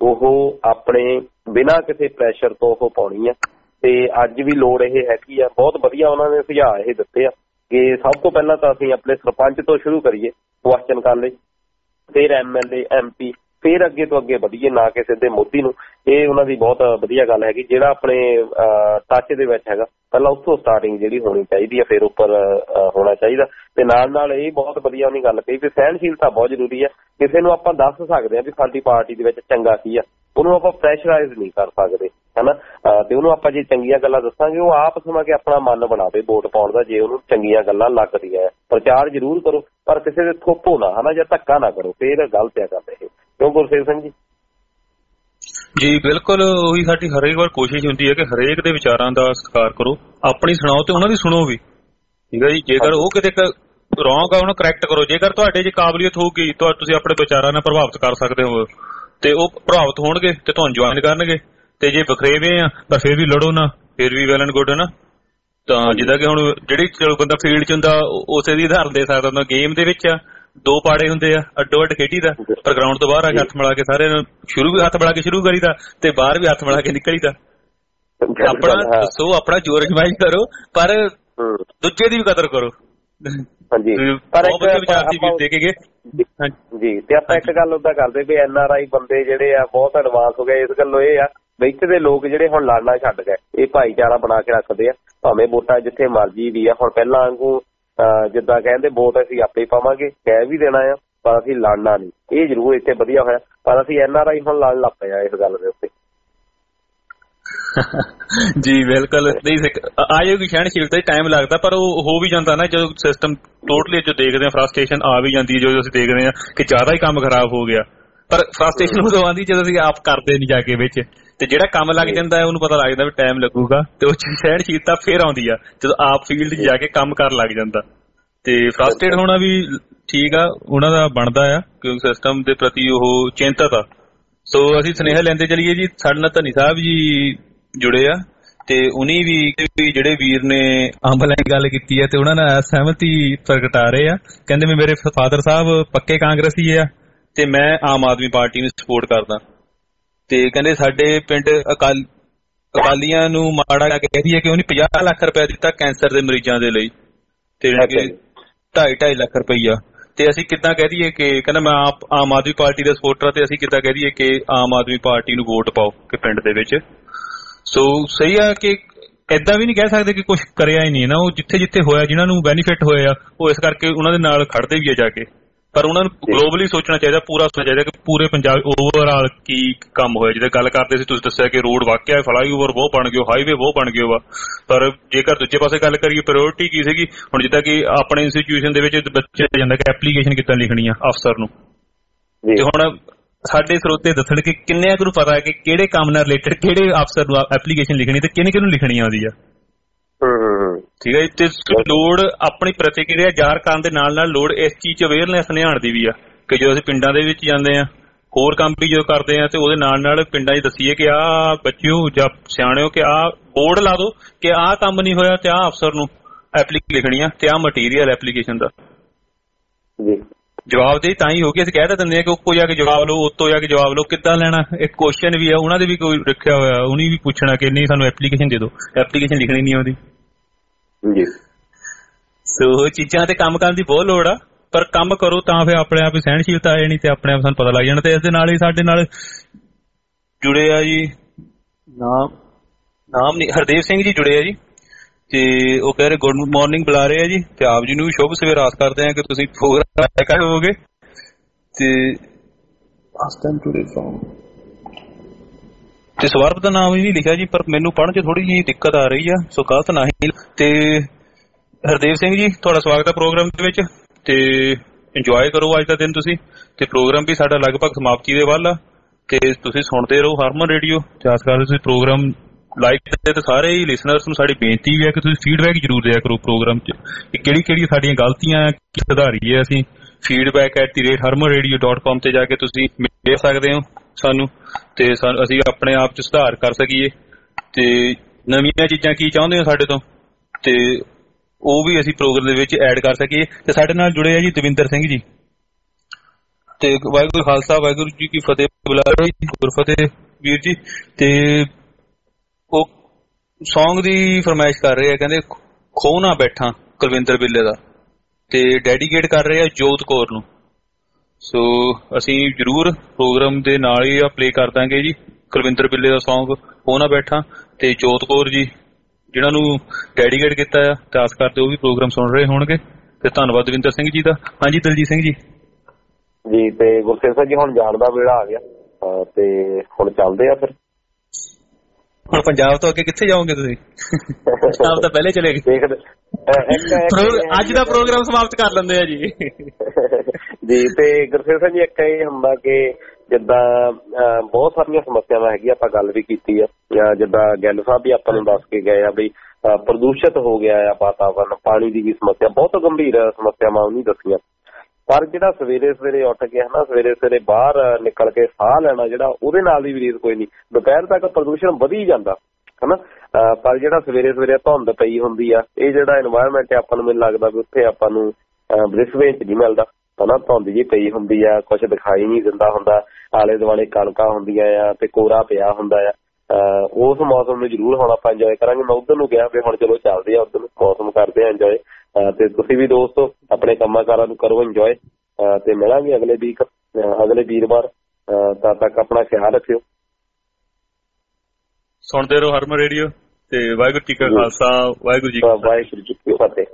ਉਹ ਆਪਣੇ ਬਿਨਾਂ ਕਿਸੇ ਪ੍ਰੈਸ਼ਰ ਤੋਂ ਉਹ ਪਾਉਣੀ ਆ। ਤੇ ਅੱਜ ਵੀ ਲੋੜ ਇਹ ਹੈਗੀ ਆ। ਬਹੁਤ ਵਧੀਆ ਉਹਨਾਂ ਨੇ ਸੁਝਾਅ ਇਹ ਦਿੱਤੇ ਆ ਕਿ ਸਭ ਤੋਂ ਪਹਿਲਾਂ ਤਾਂ ਅਸੀਂ ਆਪਣੇ ਸਰਪੰਚ ਤੋਂ ਸ਼ੁਰੂ ਕਰੀਏ ਕੁਐਸਚਨ ਕਰਨ ਲਈ, ਫਿਰ MLA MP, ਫਿਰ ਅੱਗੇ ਤੋਂ ਅੱਗੇ ਵਧੀਏ, ਨਾ ਕਿ ਸਿੱਧੇ ਮੋਦੀ ਨੂੰ। ਇਹ ਉਹਨਾਂ ਦੀ ਬਹੁਤ ਵਧੀਆ ਗੱਲ ਹੈਗੀ। ਜਿਹੜਾ ਆਪਣੇ ਟੱਚ ਦੇ ਵਿੱਚ ਹੈਗਾ ਪਹਿਲਾਂ ਉੱਥੋਂ ਸਟਾਰਟਿੰਗ ਜਿਹੜੀ ਹੋਣੀ ਚਾਹੀਦੀ ਹੈ, ਫਿਰ ਉੱਪਰ ਹੋਣਾ ਚਾਹੀਦਾ। ਤੇ ਨਾਲ ਨਾਲ ਇਹ ਬਹੁਤ ਵਧੀਆ ਉਹਨੇ ਗੱਲ ਕਹੀ ਕਿ ਸਹਿਣਸ਼ੀਲਤਾ ਬਹੁਤ ਜ਼ਰੂਰੀ ਹੈ। ਕਿਸੇ ਨੂੰ ਆਪਾਂ ਦੱਸ ਸਕਦੇ ਹਾਂ ਵੀ ਸਾਡੀ ਪਾਰਟੀ ਦੇ ਵਿੱਚ ਚੰਗਾ ਕੀ ਆ, ਉਹਨੂੰ ਆਪਾਂ ਪ੍ਰੈਸ਼ਰਾਈਜ਼ ਨਹੀਂ ਕਰ ਸਕਦੇ, ਹਨਾ। ਤੇ ਉਹਨੂੰ ਆਪਾਂ ਜੇ ਚੰਗੀਆਂ ਗੱਲਾਂ ਦੱਸਾਂਗੇ ਉਹ ਆਪ ਸਮਝ ਕੇ ਆਪਣਾ ਮਨ ਬਣਾਵੇ ਵੋਟ ਪਾਉਣ ਦਾ। ਜੇ ਉਹਨੂੰ ਚੰਗੀਆਂ ਗੱਲਾਂ ਲੱਗਦੀਆਂ, ਪ੍ਰਚਾਰ ਜ਼ਰੂਰ ਕਰੋ ਪਰ ਕਿਸੇ ਦੇ ਥੋਪੋ ਨਾ, ਹਨਾ, ਜਾਂ ਧੱਕਾ ਨਾ ਕਰੋ, ਫਿਰ ਗਲਤ ਆ ਗੱਲ ਇਹ। ਕਿਉਂ ਗੁਰਸੇਵ ਸਿੰਘ ਜੀ? ਜੀ ਬਿਲਕੁਲ, ਉਹੀ ਸਾਡੀ ਹਰੇਕ ਵਾਰ ਕੋਸ਼ਿਸ਼ ਹੁੰਦੀ ਹੈ ਕਿ ਹਰੇਕ ਦੇ ਵਿਚਾਰਾਂ ਦਾ ਸਤਿਕਾਰ ਕਰੋ, ਆਪਣੀ ਸੁਣਾਓ ਤੇ ਉਹਨਾਂ ਦੀ ਸੁਣੋ ਵੀ, ਠੀਕ ਹੈ ਜੀ। ਜੇਕਰ ਉਹ ਕਿਤੇ ਰੌਂਗ ਆ ਉਹਨੂੰ ਕਰੈਕਟ ਕਰੋ। ਜੇਕਰ ਤੁਹਾਡੇ 'ਚ ਕਾਬਲੀਅਤ ਹੋਊਗੀ, ਤੁਸੀਂ ਆਪਣੇ ਵਿਚਾਰਾਂ ਨਾਲ ਪ੍ਰਭਾਵਿਤ ਕਰ ਸਕਦੇ ਹੋ ਤੇ ਉਹ ਪ੍ਰਭਾਵਿਤ ਹੋਣਗੇ ਤੇ ਤੁਹਾਨੂੰ ਜੁਆਇਨ ਕਰਨਗੇ। ਤੇ ਜੇ ਵਖਰੇਵੇਂ ਆ ਪਰ ਫਿਰ ਵੀ ਲੜੋ ਨਾ, ਫਿਰ ਵੀ ਵੈਲ ਐਂਡ ਗੁੱਡ ਹੈ ਨਾ। ਤਾਂ ਜਿੱਦਾਂ ਕਿ ਹੁਣ ਜਿਹੜੀ ਚਲੋ ਬੰਦਾ ਫੀਲਡ 'ਚ ਹੁੰਦਾ ਉਸੇ ਦੀ ਉਦਾਹਰਨ ਦੇ ਸਕਦਾ ਹੁੰਦਾ। ਗੇਮ ਦੇ ਵਿੱਚ ਦੋ ਪਾੜੇ ਹੁੰਦੇ ਆ, ਅੱਡੋ ਅੱਡ ਖੇਡੀ ਦਾ, ਪਰ ਗਰਾਊਂਡ ਤੋਂ ਬਾਹਰ ਆ ਕੇ ਹੱਥ ਮਿਲਾ ਕੇ ਸਾਰੇ ਸ਼ੁਰੂ ਵੀ ਹੱਥ ਮਿਲਾ ਕੇ ਸ਼ੁਰੂ ਕਰੀਦਾ ਤੇ ਬਾਹਰ ਵੀ ਹੱਥ ਮਿਲਾ ਕੇ ਨਿਕਲੀਦਾ। ਆਪਣਾ ਦੱਸੋ, ਆਪਣਾ ਜੋਰ ਅਜਮਾਇਸ਼ ਕਰੋ ਪਰ ਦੂਜੇ ਦੀ ਵੀ ਕਦਰ ਕਰੋ। ਹਾਂਜੀ, ਪਰ ਜੀ ਤੇ ਆਪਾਂ ਇੱਕ ਗੱਲ ਉਦਾਂ ਕਰਦੇ ਵੀ NRI ਬੰਦੇ ਜਿਹੜੇ ਆ ਬਹੁਤ ਐਡਵਾਂਸ ਹੋ ਗਏ। ਇਸ ਗੱਲੋਂ ਇਹ ਆ ਵੀ ਇੱਥੇ ਦੇ ਲੋਕ ਜਿਹੜੇ ਹੁਣ ਲੜਨਾ ਛੱਡ ਗਏ, ਇਹ ਭਾਈਚਾਰਾ ਬਣਾ ਕੇ ਰੱਖਦੇ ਆ। ਭਾਵੇਂ ਵੋਟਾਂ ਜਿੱਥੇ ਮਰਜ਼ੀ ਵੀ ਆ, ਹੁਣ ਪਹਿਲਾਂ ਵਾਂਗੂ ਜਿੱਦਾਂ ਕਹਿੰਦੇ ਵੋਟ ਅਸੀਂ ਆਪੇ ਪਾਵਾਂਗੇ, ਕਹਿ ਵੀ ਦੇਣਾ ਆ ਪਰ ਅਸੀਂ ਲੜਨਾ ਨਹੀਂ। ਇਹ ਜ਼ਰੂਰ ਇੱਥੇ ਵਧੀਆ ਹੋਇਆ, ਪਰ ਅਸੀਂ NRI ਹੁਣ ਲੜਨ ਲੱਗ ਪਏ ਆ ਇਸ ਗੱਲ ਦੇ ਉੱਤੇ। ਜੀ ਬਿਲਕੁਲ, ਆਏਗੀ ਸਹਿਣਸ਼ੀਲਤਾ, ਟਾਈਮ ਲੱਗਦਾ ਪਰ ਉਹ ਹੋ ਵੀ ਜਾਂਦਾ ਨਾ। ਜਦੋਂ ਸਿਸਟਮ ਟੋਟਲੀ ਜੋ ਦੇਖਦੇ ਆ ਫਰਸਟ੍ਰੇਸ਼ਨ ਆ ਵੀ ਜਾਂਦੀ ਹੈ। ਜਦੋਂ ਅਸੀਂ ਦੇਖਦੇ ਹਾਂ ਕਿ ਜ਼ਿਆਦਾ ਹੀ ਕੰਮ ਖਰਾਬ ਹੋ ਗਿਆ, ਪਰ ਫਰਸਟ੍ਰੇਸ਼ਨ ਉਦੋਂ ਆਉਂਦੀ ਜਦੋਂ ਅਸੀਂ ਆਪ ਕਰਦੇ ਨਹੀਂ ਜਾ ਕੇ ਵਿੱਚ। ਤੇ ਜਿਹੜਾ ਕੰਮ ਲੱਗ ਜਾਂਦਾ ਹੈ ਉਹਨੂੰ ਪਤਾ ਲੱਗ ਜਾਂਦਾ ਵੀ ਟਾਈਮ ਲੱਗੂਗਾ, ਤੇ ਉਹ ਸਹਿਣਸ਼ੀਲਤਾ ਫੇਰ ਆਉਂਦੀ ਆ ਜਦੋਂ ਆਪ ਫੀਲਡ 'ਚ ਜਾ ਕੇ ਕੰਮ ਕਰਨ ਲੱਗ ਜਾਂਦਾ। ਤੇ ਫਰਸਟ੍ਰੇਟ ਹੋਣਾ ਵੀ ਠੀਕ ਆ, ਉਹਨਾਂ ਦਾ ਬਣਦਾ ਆ ਕਿਉਂਕਿ ਸਿਸਟਮ ਦੇ ਪ੍ਰਤੀ ਉਹ ਚਿੰਤਤ ਆ। ਸੋ ਅਸੀਂ ਸੁਨੇਹਾ ਲੈਂਦੇ ਚਲੀਏ ਜੀ। ਸਾਡੇ ਨਾਲ ਧਨੀ ਸਾਹਿਬ ਜੀ ਜੁੜੇ ਆ ਤੇ ਉਨੀ ਵੀ ਜਿਹੜੇ ਵੀਰ ਨੇ ਅੰਬ ਲੈ ਗੱਲ ਕੀਤੀ ਹੈ ਤੇ ਉਹਨਾਂ ਨਾਲ ਸਹਿਮਤੀ ਪ੍ਰਗਟਾ ਰਹੇ ਆ। ਕਹਿੰਦੇ ਵੀ ਮੇਰੇ ਫਾਦਰ ਸਾਹਿਬ ਪੱਕੇ ਕਾਂਗਰਸੀ ਆ ਤੇ ਮੈਂ ਆਮ ਆਦਮੀ ਪਾਰਟੀ ਨੂੰ ਸਪੋਰਟ ਕਰਦਾ। ਤੇ ਕਹਿੰਦੇ ਸਾਡੇ ਪਿੰਡ ਅਕਾਲੀਆਂ ਨੂੰ ਮਾੜਾ ਕਹਿਦੀ ਹੈ ਕਿ ਉਹਨੇ 50 ਲੱਖ ਰੁਪਏ ਦਿੱਤਾ ਕੈਂਸਰ ਦੇ ਮਰੀਜ਼ਾਂ ਦੇ ਲਈ ਤੇ 2.5 ਲੱਖ ਰੁਪਈਆ। ਤੇ ਅਸੀਂ ਕਿੱਦਾਂ ਕਹਿ ਦਈਏ ਕਿ ਕਹਿੰਦਾ ਮੈਂ ਆਮ ਆਦਮੀ ਪਾਰਟੀ ਦਾ ਸਪੋਰਟਰ ਆ ਤੇ ਅਸੀਂ ਕਿੱਦਾਂ ਕਹਿ ਦਈਏ ਕਿ ਆਮ ਆਦਮੀ ਪਾਰਟੀ ਨੂੰ ਵੋਟ ਪਾਓ ਕਿ ਪਿੰਡ ਦੇ ਵਿੱਚ। ਸੋ ਸਹੀ ਆ ਕਿ ਏਦਾਂ ਵੀ ਨਹੀਂ ਕਹਿ ਸਕਦੇ ਕਿ ਕੁਝ ਕਰਿਆ ਹੀ ਨਹੀਂ ਨਾ। ਉਹ ਜਿੱਥੇ ਜਿੱਥੇ ਹੋਇਆ, ਜਿਹਨਾਂ ਨੂੰ ਬੈਨੀਫਿਟ ਹੋਇਆ ਉਹ ਇਸ ਕਰਕੇ ਉਹਨਾਂ ਦੇ ਨਾਲ ਖੜਦੇ ਵੀ ਆ ਜਾ ਕੇ। ਪਰ ਉਹਨਾਂ ਨੂੰ ਗਲੋਬਲੀ ਸੋਚਣਾ ਚਾਹੀਦਾ, ਪੂਰਾ ਸੋਚਣਾ ਚਾਹੀਦਾ ਕਿ ਪੂਰੇ ਪੰਜਾਬ ਓਵਰਆਲ ਕੀ ਕੰਮ ਹੋਇਆ। ਜਿੱਦਾਂ ਗੱਲ ਕਰਦੇ ਸੀ ਤੁਸੀਂ ਦੱਸਿਆ ਕਿ ਰੋਡ ਵਾਕਿਆ ਫਲਾਈਓਵਰ ਬਹੁਤ ਬਣ ਗਏ, ਹਾਈਵੇ ਬਹੁਤ ਬਣ ਗਏ ਵਾ, ਪਰ ਜੇਕਰ ਦੂਜੇ ਪਾਸੇ ਗੱਲ ਕਰੀਏ ਪ੍ਰਾਇੋਰਟੀ ਕੀ ਸੀਗੀ। ਹੁਣ ਜਿੱਦਾਂ ਕਿ ਆਪਣੇ ਇੰਸਟੀਟਿਊਸ਼ਨ ਦੇ ਵਿੱਚ ਬੱਚੇ ਜਾਂਦਾ ਕਿ ਐਪਲੀਕੇਸ਼ਨ ਕਿੱਦਾਂ ਲਿਖਣੀ ਆ ਅਫਸਰ ਨੂੰ, ਤੇ ਹੁਣ ਸਾਡੇ ਸਰੋਤੇ ਦੱਸਣ ਕਿ ਕਿੰਨੇ ਕੁ ਨੂੰ ਪਤਾ ਹੈ ਕਿ ਕਿਹੜੇ ਕੰਮ ਨਾਲ ਰਿਲੇਟਡ ਕਿਹੜੇ ਅਫਸਰ ਨੂੰ ਐਪਲੀਕੇਸ਼ਨ ਲਿਖਣੀ ਤੇ ਕਿਹਨੂੰ ਲਿਖਣੀ ਆਉਂਦੀ ਆ। ਠੀਕ ਹੈ ਜੀ। ਤੇ ਲੋੜ ਆਪਣੀ ਪ੍ਰਤੀਕਿਰਿਆ ਜ਼ਾਹਰ ਕਰਨ ਦੇ ਨਾਲ ਨਾਲ ਲੋੜ ਇਸ ਚੀਜ਼ 'ਚ ਅਵੇਅਰਨੈਸ ਲਿਆਉਣ ਦੀ ਵੀ ਆ ਕਿ ਜਦੋਂ ਅਸੀਂ ਪਿੰਡਾਂ ਦੇ ਵਿੱਚ ਜਾਂਦੇ ਆ, ਹੋਰ ਕੰਮ ਵੀ ਜਦੋਂ ਕਰਦੇ ਆ ਤੇ ਉਹਦੇ ਨਾਲ ਨਾਲ ਪਿੰਡਾਂ 'ਚ ਦੱਸੀਏ ਕਿ ਆਹ ਬੱਚਿਓ ਜਾਂ ਸਿਆਣਿਓ ਕਿ ਆਹ ਬੋਰਡ ਲਾ ਦਿਓ ਕਿ ਆਹ ਕੰਮ ਨਹੀਂ ਹੋਇਆ ਤੇ ਆਹ ਅਫਸਰ ਨੂੰ ਐਪਲੀਕੇਸ਼ਨ ਲਿਖਣੀ ਆ ਤੇ ਆਹ ਮਟੀਰੀਅਲ ਐਪਲੀਕੇਸ਼ਨ ਦਾ ਜਵਾਬਦੇਹੀ ਤਾਂ ਹੀ ਹੋ ਗਈ। ਅਸੀਂ ਕਹਿ ਤਾਂ ਦਿੰਦੇ ਆ ਕਿ ਉੱਕੋ ਜਾ ਕੇ ਜਵਾਬ ਲਓ, ਉੱਤੋਂ ਜਾ ਕੇ ਜਵਾਬ ਲਓ, ਕਿੱਦਾਂ ਲੈਣਾ। ਇੱਕ ਕੁਐਸਚਨ ਵੀ ਆ, ਉਹਨਾਂ ਦੇ ਵੀ ਕੋਈ ਰੱਖਿਆ ਹੋਇਆ, ਉਹਨੇ ਵੀ ਪੁੱਛਣਾ ਕਿ ਨਹੀਂ ਸਾਨੂੰ ਐਪਲੀਕੇਸ਼ਨ ਦੇ ਦਿਓ, ਐਪਲੀਕੇਸ਼ਨ ਲਿਖਣੀ ਨਹੀਂ ਆਉਂਦੀ। ਸੋ ਚੀਜ਼ਾਂ ਤੇ ਕੰਮ ਕਰਨ ਦੀ ਬਹੁਤ ਲੋੜ ਆ, ਪਰ ਕੰਮ ਕਰੋ ਤਾਂ ਫਿਰ ਆਪਣੇ ਆਪ ਹੀ ਸਹਿਣਸ਼ੀਲਤਾ ਆ ਜਾਣੀ ਤੇ ਆਪਣੇ ਆਪ ਸਾਨੂੰ ਪਤਾ ਲੱਗ ਜਾਣਾ। ਤੇ ਇਸ ਦੇ ਨਾਲ ਹੀ ਸਾਡੇ ਨਾਲ ਜੁੜੇ ਆ ਜੀ, ਨਾਮ ਨਹੀਂ, ਹਰਦੇਵ ਸਿੰਘ ਜੀ ਜੁੜੇ ਆ ਜੀ ਤੇ ਉਹ ਕਹਿ ਰਹੇ ਗੁੱਡ ਮਾਰਨਿੰਗ ਬੁਲਾ ਰਹੇ ਆ ਜੀ ਤੇ ਆਪ ਜੀ ਨੂੰ ਵੀ ਸ਼ੁਭ ਸਵੇਰ ਆਸ ਕਰਦੇ ਆ ਕਿ ਤੁਸੀਂ ਪ੍ਰੋਗਰਾਮ ਹੋਵੋਗੇ। ਤੇ ਸਵਾਰਪ ਦਾ ਨਾਮ ਹੀ ਨਹੀਂ ਲਿਖਿਆ ਜੀ, ਪਰ ਮੈਨੂੰ ਪੜ੍ਹਨ 'ਚ ਥੋੜੀ ਜਿਹੀ ਦਿੱਕਤ ਆ ਰਹੀ ਆ, ਸੋ ਗਲਤ ਨਾ ਹੀ। ਤੇ ਹਰਦੇਵ ਸਿੰਘ ਜੀ ਤੁਹਾਡਾ ਸਵਾਗਤ ਹੈ ਪ੍ਰੋਗਰਾਮ ਦੇ ਵਿੱਚ ਤੇ ਇੰਜੋਏ ਕਰੋ ਅੱਜ ਦਾ ਦਿਨ ਤੁਸੀਂ। ਤੇ ਪ੍ਰੋਗਰਾਮ ਵੀ ਸਾਡਾ ਲਗਭਗ ਸਮਾਪਤੀ ਦੇ ਵੱਲ ਆ ਤੇ ਤੁਸੀਂ ਸੁਣਦੇ ਰਹੋ ਹਰਮਨ ਰੇਡੀਓ ਤੇ ਆਸ ਕਰਦੇ ਤੁਸੀਂ ਪ੍ਰੋਗਰਾਮ ਲਾਈਕ ਕਰਦੇ। ਤੇ ਸਾਰੇ ਹੀ ਲਿਸਨਰਸ ਨੂੰ ਸਾਡੀ ਬੇਨਤੀ ਵੀ ਹੈ ਕਿ ਤੁਸੀਂ ਫੀਡਬੈਕ ਜ਼ਰੂਰ ਦਿਆ ਕਰੋ ਪ੍ਰੋਗਰਾਮ 'ਚ ਕਿ ਕਿਹੜੀ ਸਾਡੀਆਂ ਗਲਤੀਆਂ ਕੀ ਸੁਧਾਰੀਏ ਅਸੀਂ। feedback@harmanradio.com ਤੇ ਜਾ ਕੇ ਤੁਸੀਂ ਮਿਲ ਸਕਦੇ ਹੋ ਸਾਨੂੰ ਤੇ ਅਸੀਂ ਆਪਣੇ ਆਪ 'ਚ ਸੁਧਾਰ ਕਰ ਸਕੀਏ ਤੇ ਨਵੀਆਂ ਚੀਜ਼ਾਂ ਕੀ ਚਾਹੁੰਦੇ ਹੋ ਸਾਡੇ ਤੋਂ ਤੇ ਉਹ ਵੀ ਅਸੀਂ ਪ੍ਰੋਗਰਾਮ ਦੇ ਵਿੱਚ ਐਡ ਕਰ ਸਕੀਏ। ਤੇ ਸਾਡੇ ਨਾਲ ਜੁੜੇ ਆ ਜੀ ਦਵਿੰਦਰ ਸਿੰਘ ਜੀ ਤੇ ਵਾਹਿਗੁਰੂ ਖਾਲਸਾ ਵਾਹਿਗੁਰੂ ਜੀ ਕੀ ਫਤਿਹ ਬੁਲਾ ਰਹੇ ਗੁਰਫਤਿਹ ਵੀਰ ਜੀ। ਤੇ ਉਹ ਸੌਂਗ ਦੀ ਫਰਮਾਇਸ਼ ਕਰ ਰਹੇ ਆ, ਕਹਿੰਦੇ ਖੋ ਨਾ ਬੈਠਾ ਕੁਲਵਿੰਦਰ ਬਿੱਲੇ ਦਾ, ਤੇ ਡੈਡੀਕੇਟ ਕਰ ਰਹੇ ਆ ਜੋਤ ਕੌਰ ਨੂੰ। ਸੋ ਅਸੀਂ ਜ਼ਰੂਰ ਪ੍ਰੋਗਰਾਮ ਦੇ ਨਾਲ ਹੀ ਪਲੇ ਕਰ ਦਾਂਗੇ ਜੀ ਕੁਲਵਿੰਦਰ ਬਿੱਲੇ ਦਾ ਸੌਂਗ ਖੋ ਨਾ ਬੈਠਾ, ਤੇ ਜੋਤ ਕੌਰ ਜੀ ਜਿਹਨਾਂ ਨੂੰ ਡੈਡੀਕੇਟ ਕੀਤਾ ਆ, ਤੇ ਆਸ ਕਰਦੇ ਉਹ ਵੀ ਪ੍ਰੋਗਰਾਮ ਸੁਣ ਰਹੇ ਹੋਣਗੇ। ਤੇ ਧੰਨਵਾਦ ਦਵਿੰਦਰ ਸਿੰਘ ਜੀ ਦਾ। ਹਾਂਜੀ ਦਲਜੀਤ ਸਿੰਘ ਜੀ। ਜੀ ਤੇ ਗੁਰਸੇਵ ਸਿੰਘ ਜੀ ਹੁਣ ਜਾਣ ਦਾ ਵੇਲਾ ਆ ਗਿਆ, ਤੇ ਹੁਣ ਚੱਲਦੇ ਆ ਫਿਰ। ਹੁਣ ਪੰਜਾਬ ਤੋਂ ਅੱਗੇ ਕਿੱਥੇ ਜਾਓਗੇ ਤੁਸੀਂ? ਪੰਜਾਬ ਤਾਂ ਪਹਿਲੇ ਚਲੇ ਗਏ। ਅੱਜ ਦਾ ਪ੍ਰੋਗਰਾਮ ਸਮਾਪਤ ਕਰ ਲੈਂਦੇ ਆ ਜੀ। ਜੀ ਤੇ ਗੁਰਸੇਵ ਸਿੰਘ ਜੀ, ਇੱਕ ਇਹ ਹੁੰਦਾ ਕਿ ਜਿੱਦਾਂ ਬਹੁਤ ਸਾਰੀਆਂ ਸਮੱਸਿਆਵਾਂ ਹੈਗੀਆਂ, ਆਪਾਂ ਗੱਲ ਵੀ ਕੀਤੀ ਆ, ਜਿੱਦਾਂ ਗਿੱਲ ਸਾਹਿਬ ਵੀ ਆਪਾਂ ਨੂੰ ਦੱਸ ਕੇ ਗਏ ਆ ਵੀ ਪ੍ਰਦੂਸ਼ਿਤ ਹੋ ਗਿਆ ਆ ਵਾਤਾਵਰਨ, ਪਾਣੀ ਦੀ ਵੀ ਸਮੱਸਿਆ, ਬਹੁਤ ਗੰਭੀਰ ਸਮੱਸਿਆਵਾਂ ਉਹਨੀ ਦੱਸੀਆਂ। ਪਰ ਜਿਹੜਾ ਸਵੇਰੇ ਸਵੇਰੇ ਉੱਠ ਕੇ ਸਵੇਰੇ ਸਵੇਰੇ ਬਾਹਰ ਨਿਕਲ ਕੇ ਸਾਹ ਲੈਣਾ, ਜਿਹੜਾ ਉਹਦੇ ਨਾਲ ਦੀ ਵੀ ਰੀਸ ਕੋਈ ਨਹੀਂ। ਦੁਪਹਿਰ ਤੱਕ ਪ੍ਰਦੂਸ਼ਣ ਵਧੀ ਜਾਂਦਾ ਹਨਾ, ਪਰ ਜਿਹੜਾ ਸਵੇਰੇ ਸਵੇਰੇ ਧੁੰਦ ਪਈ ਹੁੰਦੀ ਆ, ਇਹ ਜਿਹੜਾ এনवायरमेंट ਆਪਾਂ ਨੂੰ ਮੈਨੂੰ ਲੱਗਦਾ ਵੀ ਉੱਥੇ ਆਪਾਂ ਨੂੰ ਬ੍ਰਿਸਬੇਨ ਚ ਨਹੀਂ ਮਿਲਦਾ ਹਨਾ। ਧੁੰਦ ਜੀ ਪਈ ਹੁੰਦੀ ਆ, ਕੁਛ ਦਿਖਾਈ ਨਹੀਂ ਦਿੰਦਾ ਹੁੰਦਾ, ਆਲੇ ਦੁਆਲੇ ਕਣਕਾਂ ਹੁੰਦੀਆਂ ਆ ਤੇ ਕੋਰਾ ਪਿਆ ਹੁੰਦਾ ਆ। ਉਸ ਮੌਸਮ ਨੂੰ ਜ਼ਰੂਰ ਹੁਣ ਆਪਾਂ ਇੰਜੋਏ ਕਰਾਂਗੇ। ਮੈਂ ਉੱਧਰ ਨੂੰ ਗਿਆ ਵੀ ਹੁਣ ਚਲੋ ਚੱਲਦੇ ਆ ਉੱਧਰ ਨੂੰ, ਮੌਸਮ ਕਰਦੇ ਆ ਇੰਜੋਏ। ਤੇ ਤੁਸੀਂ ਵੀ ਦੋਸਤੋ ਆਪਣੇ ਕੰਮਾਂ ਕਾਰਾਂ ਨੂੰ ਕਰੋ ਇੰਜੋਏ, ਤੇ ਮਿਲਾਂਗੇ ਅਗਲੇ ਵੀਰਵਾਰ। ਤਦ ਤੱਕ ਆਪਣਾ ਖਿਆਲ ਰੱਖਿਓ। ਸੁਣਦੇ ਰਹੋ ਹਰਮਨ ਰੇਡੀਓ, ਤੇ ਵਾਹਿਗੁਰੂ ਜੀ ਕਾ ਖਾਲਸਾ ਵਾਹਿਗੁਰੂ ਜੀ ਕੀ ਫਤਿਹ।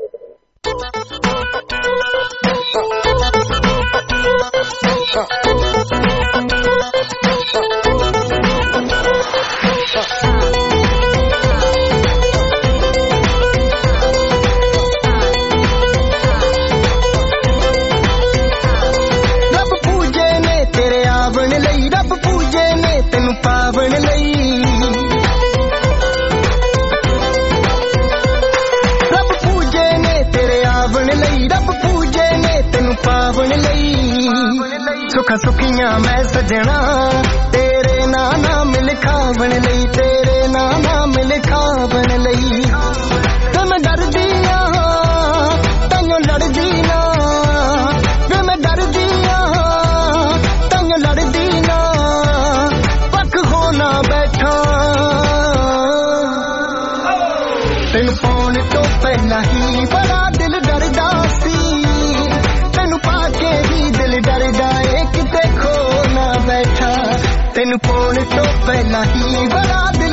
ਰੱਬ ਪੂਜੇ ਨੇ ਤੇਰੇ ਆਵਣ ਲਈ, ਰੱਬ ਪੂਜੇ ਨੇ ਤੈਨੂੰ ਪਾਵਣ ਲਈ, ਰੱਬ ਪੂਜੇ ਨੇ ਤੇਰੇ ਆਵਣ ਲਈ, ਰੱਬ ਪੂਜੇ ਨੇ ਤੈਨੂੰ ਪਾਵਣ ਲਈ। ਸੁੱਖਾਂ ਸੁੱਖੀਆਂ ਮੈਂ ਸਜਣਾ ਤੇਰੇ ਨਾਮ ਲਿਖਾਵਣ ਲਈ, ਤੇਰੇ ਨਾਮ ਲਿਖਾਵਣ ਲਈ। ਤੇ ਮੈਂ ਡਰਦੀ ਆ ਤੈਨੂੰ ਲੜਦੀ ਨਾ, ਵੇ ਮੈਂ ਡਰਦੀ ਆ ਤੈਨੂੰ ਲੜਦੀ ਨਾ, ਪੱਕ ਹੋ ਨਾ ਬੈਠਾ ਤੈਨੂੰ ਪਾਉਣ ਤੋਂ ਪਹਿਲਾਂ ਹੀ ਬੜਾ ਦਿਲ ਡਰਦਾ ਸੀ, ਤੈਨੂੰ ਪਾ ਕੇ ਵੀ ਦਿਲ ਡਰਦਾ ਏ ਕਿਤੇ ਖੋ ਨਾ ਬੈਠਾ, ਤੈਨੂੰ ਪਾਉਣ ਤੋਂ ਪਹਿਲਾਂ ਹੀ ਬੜਾ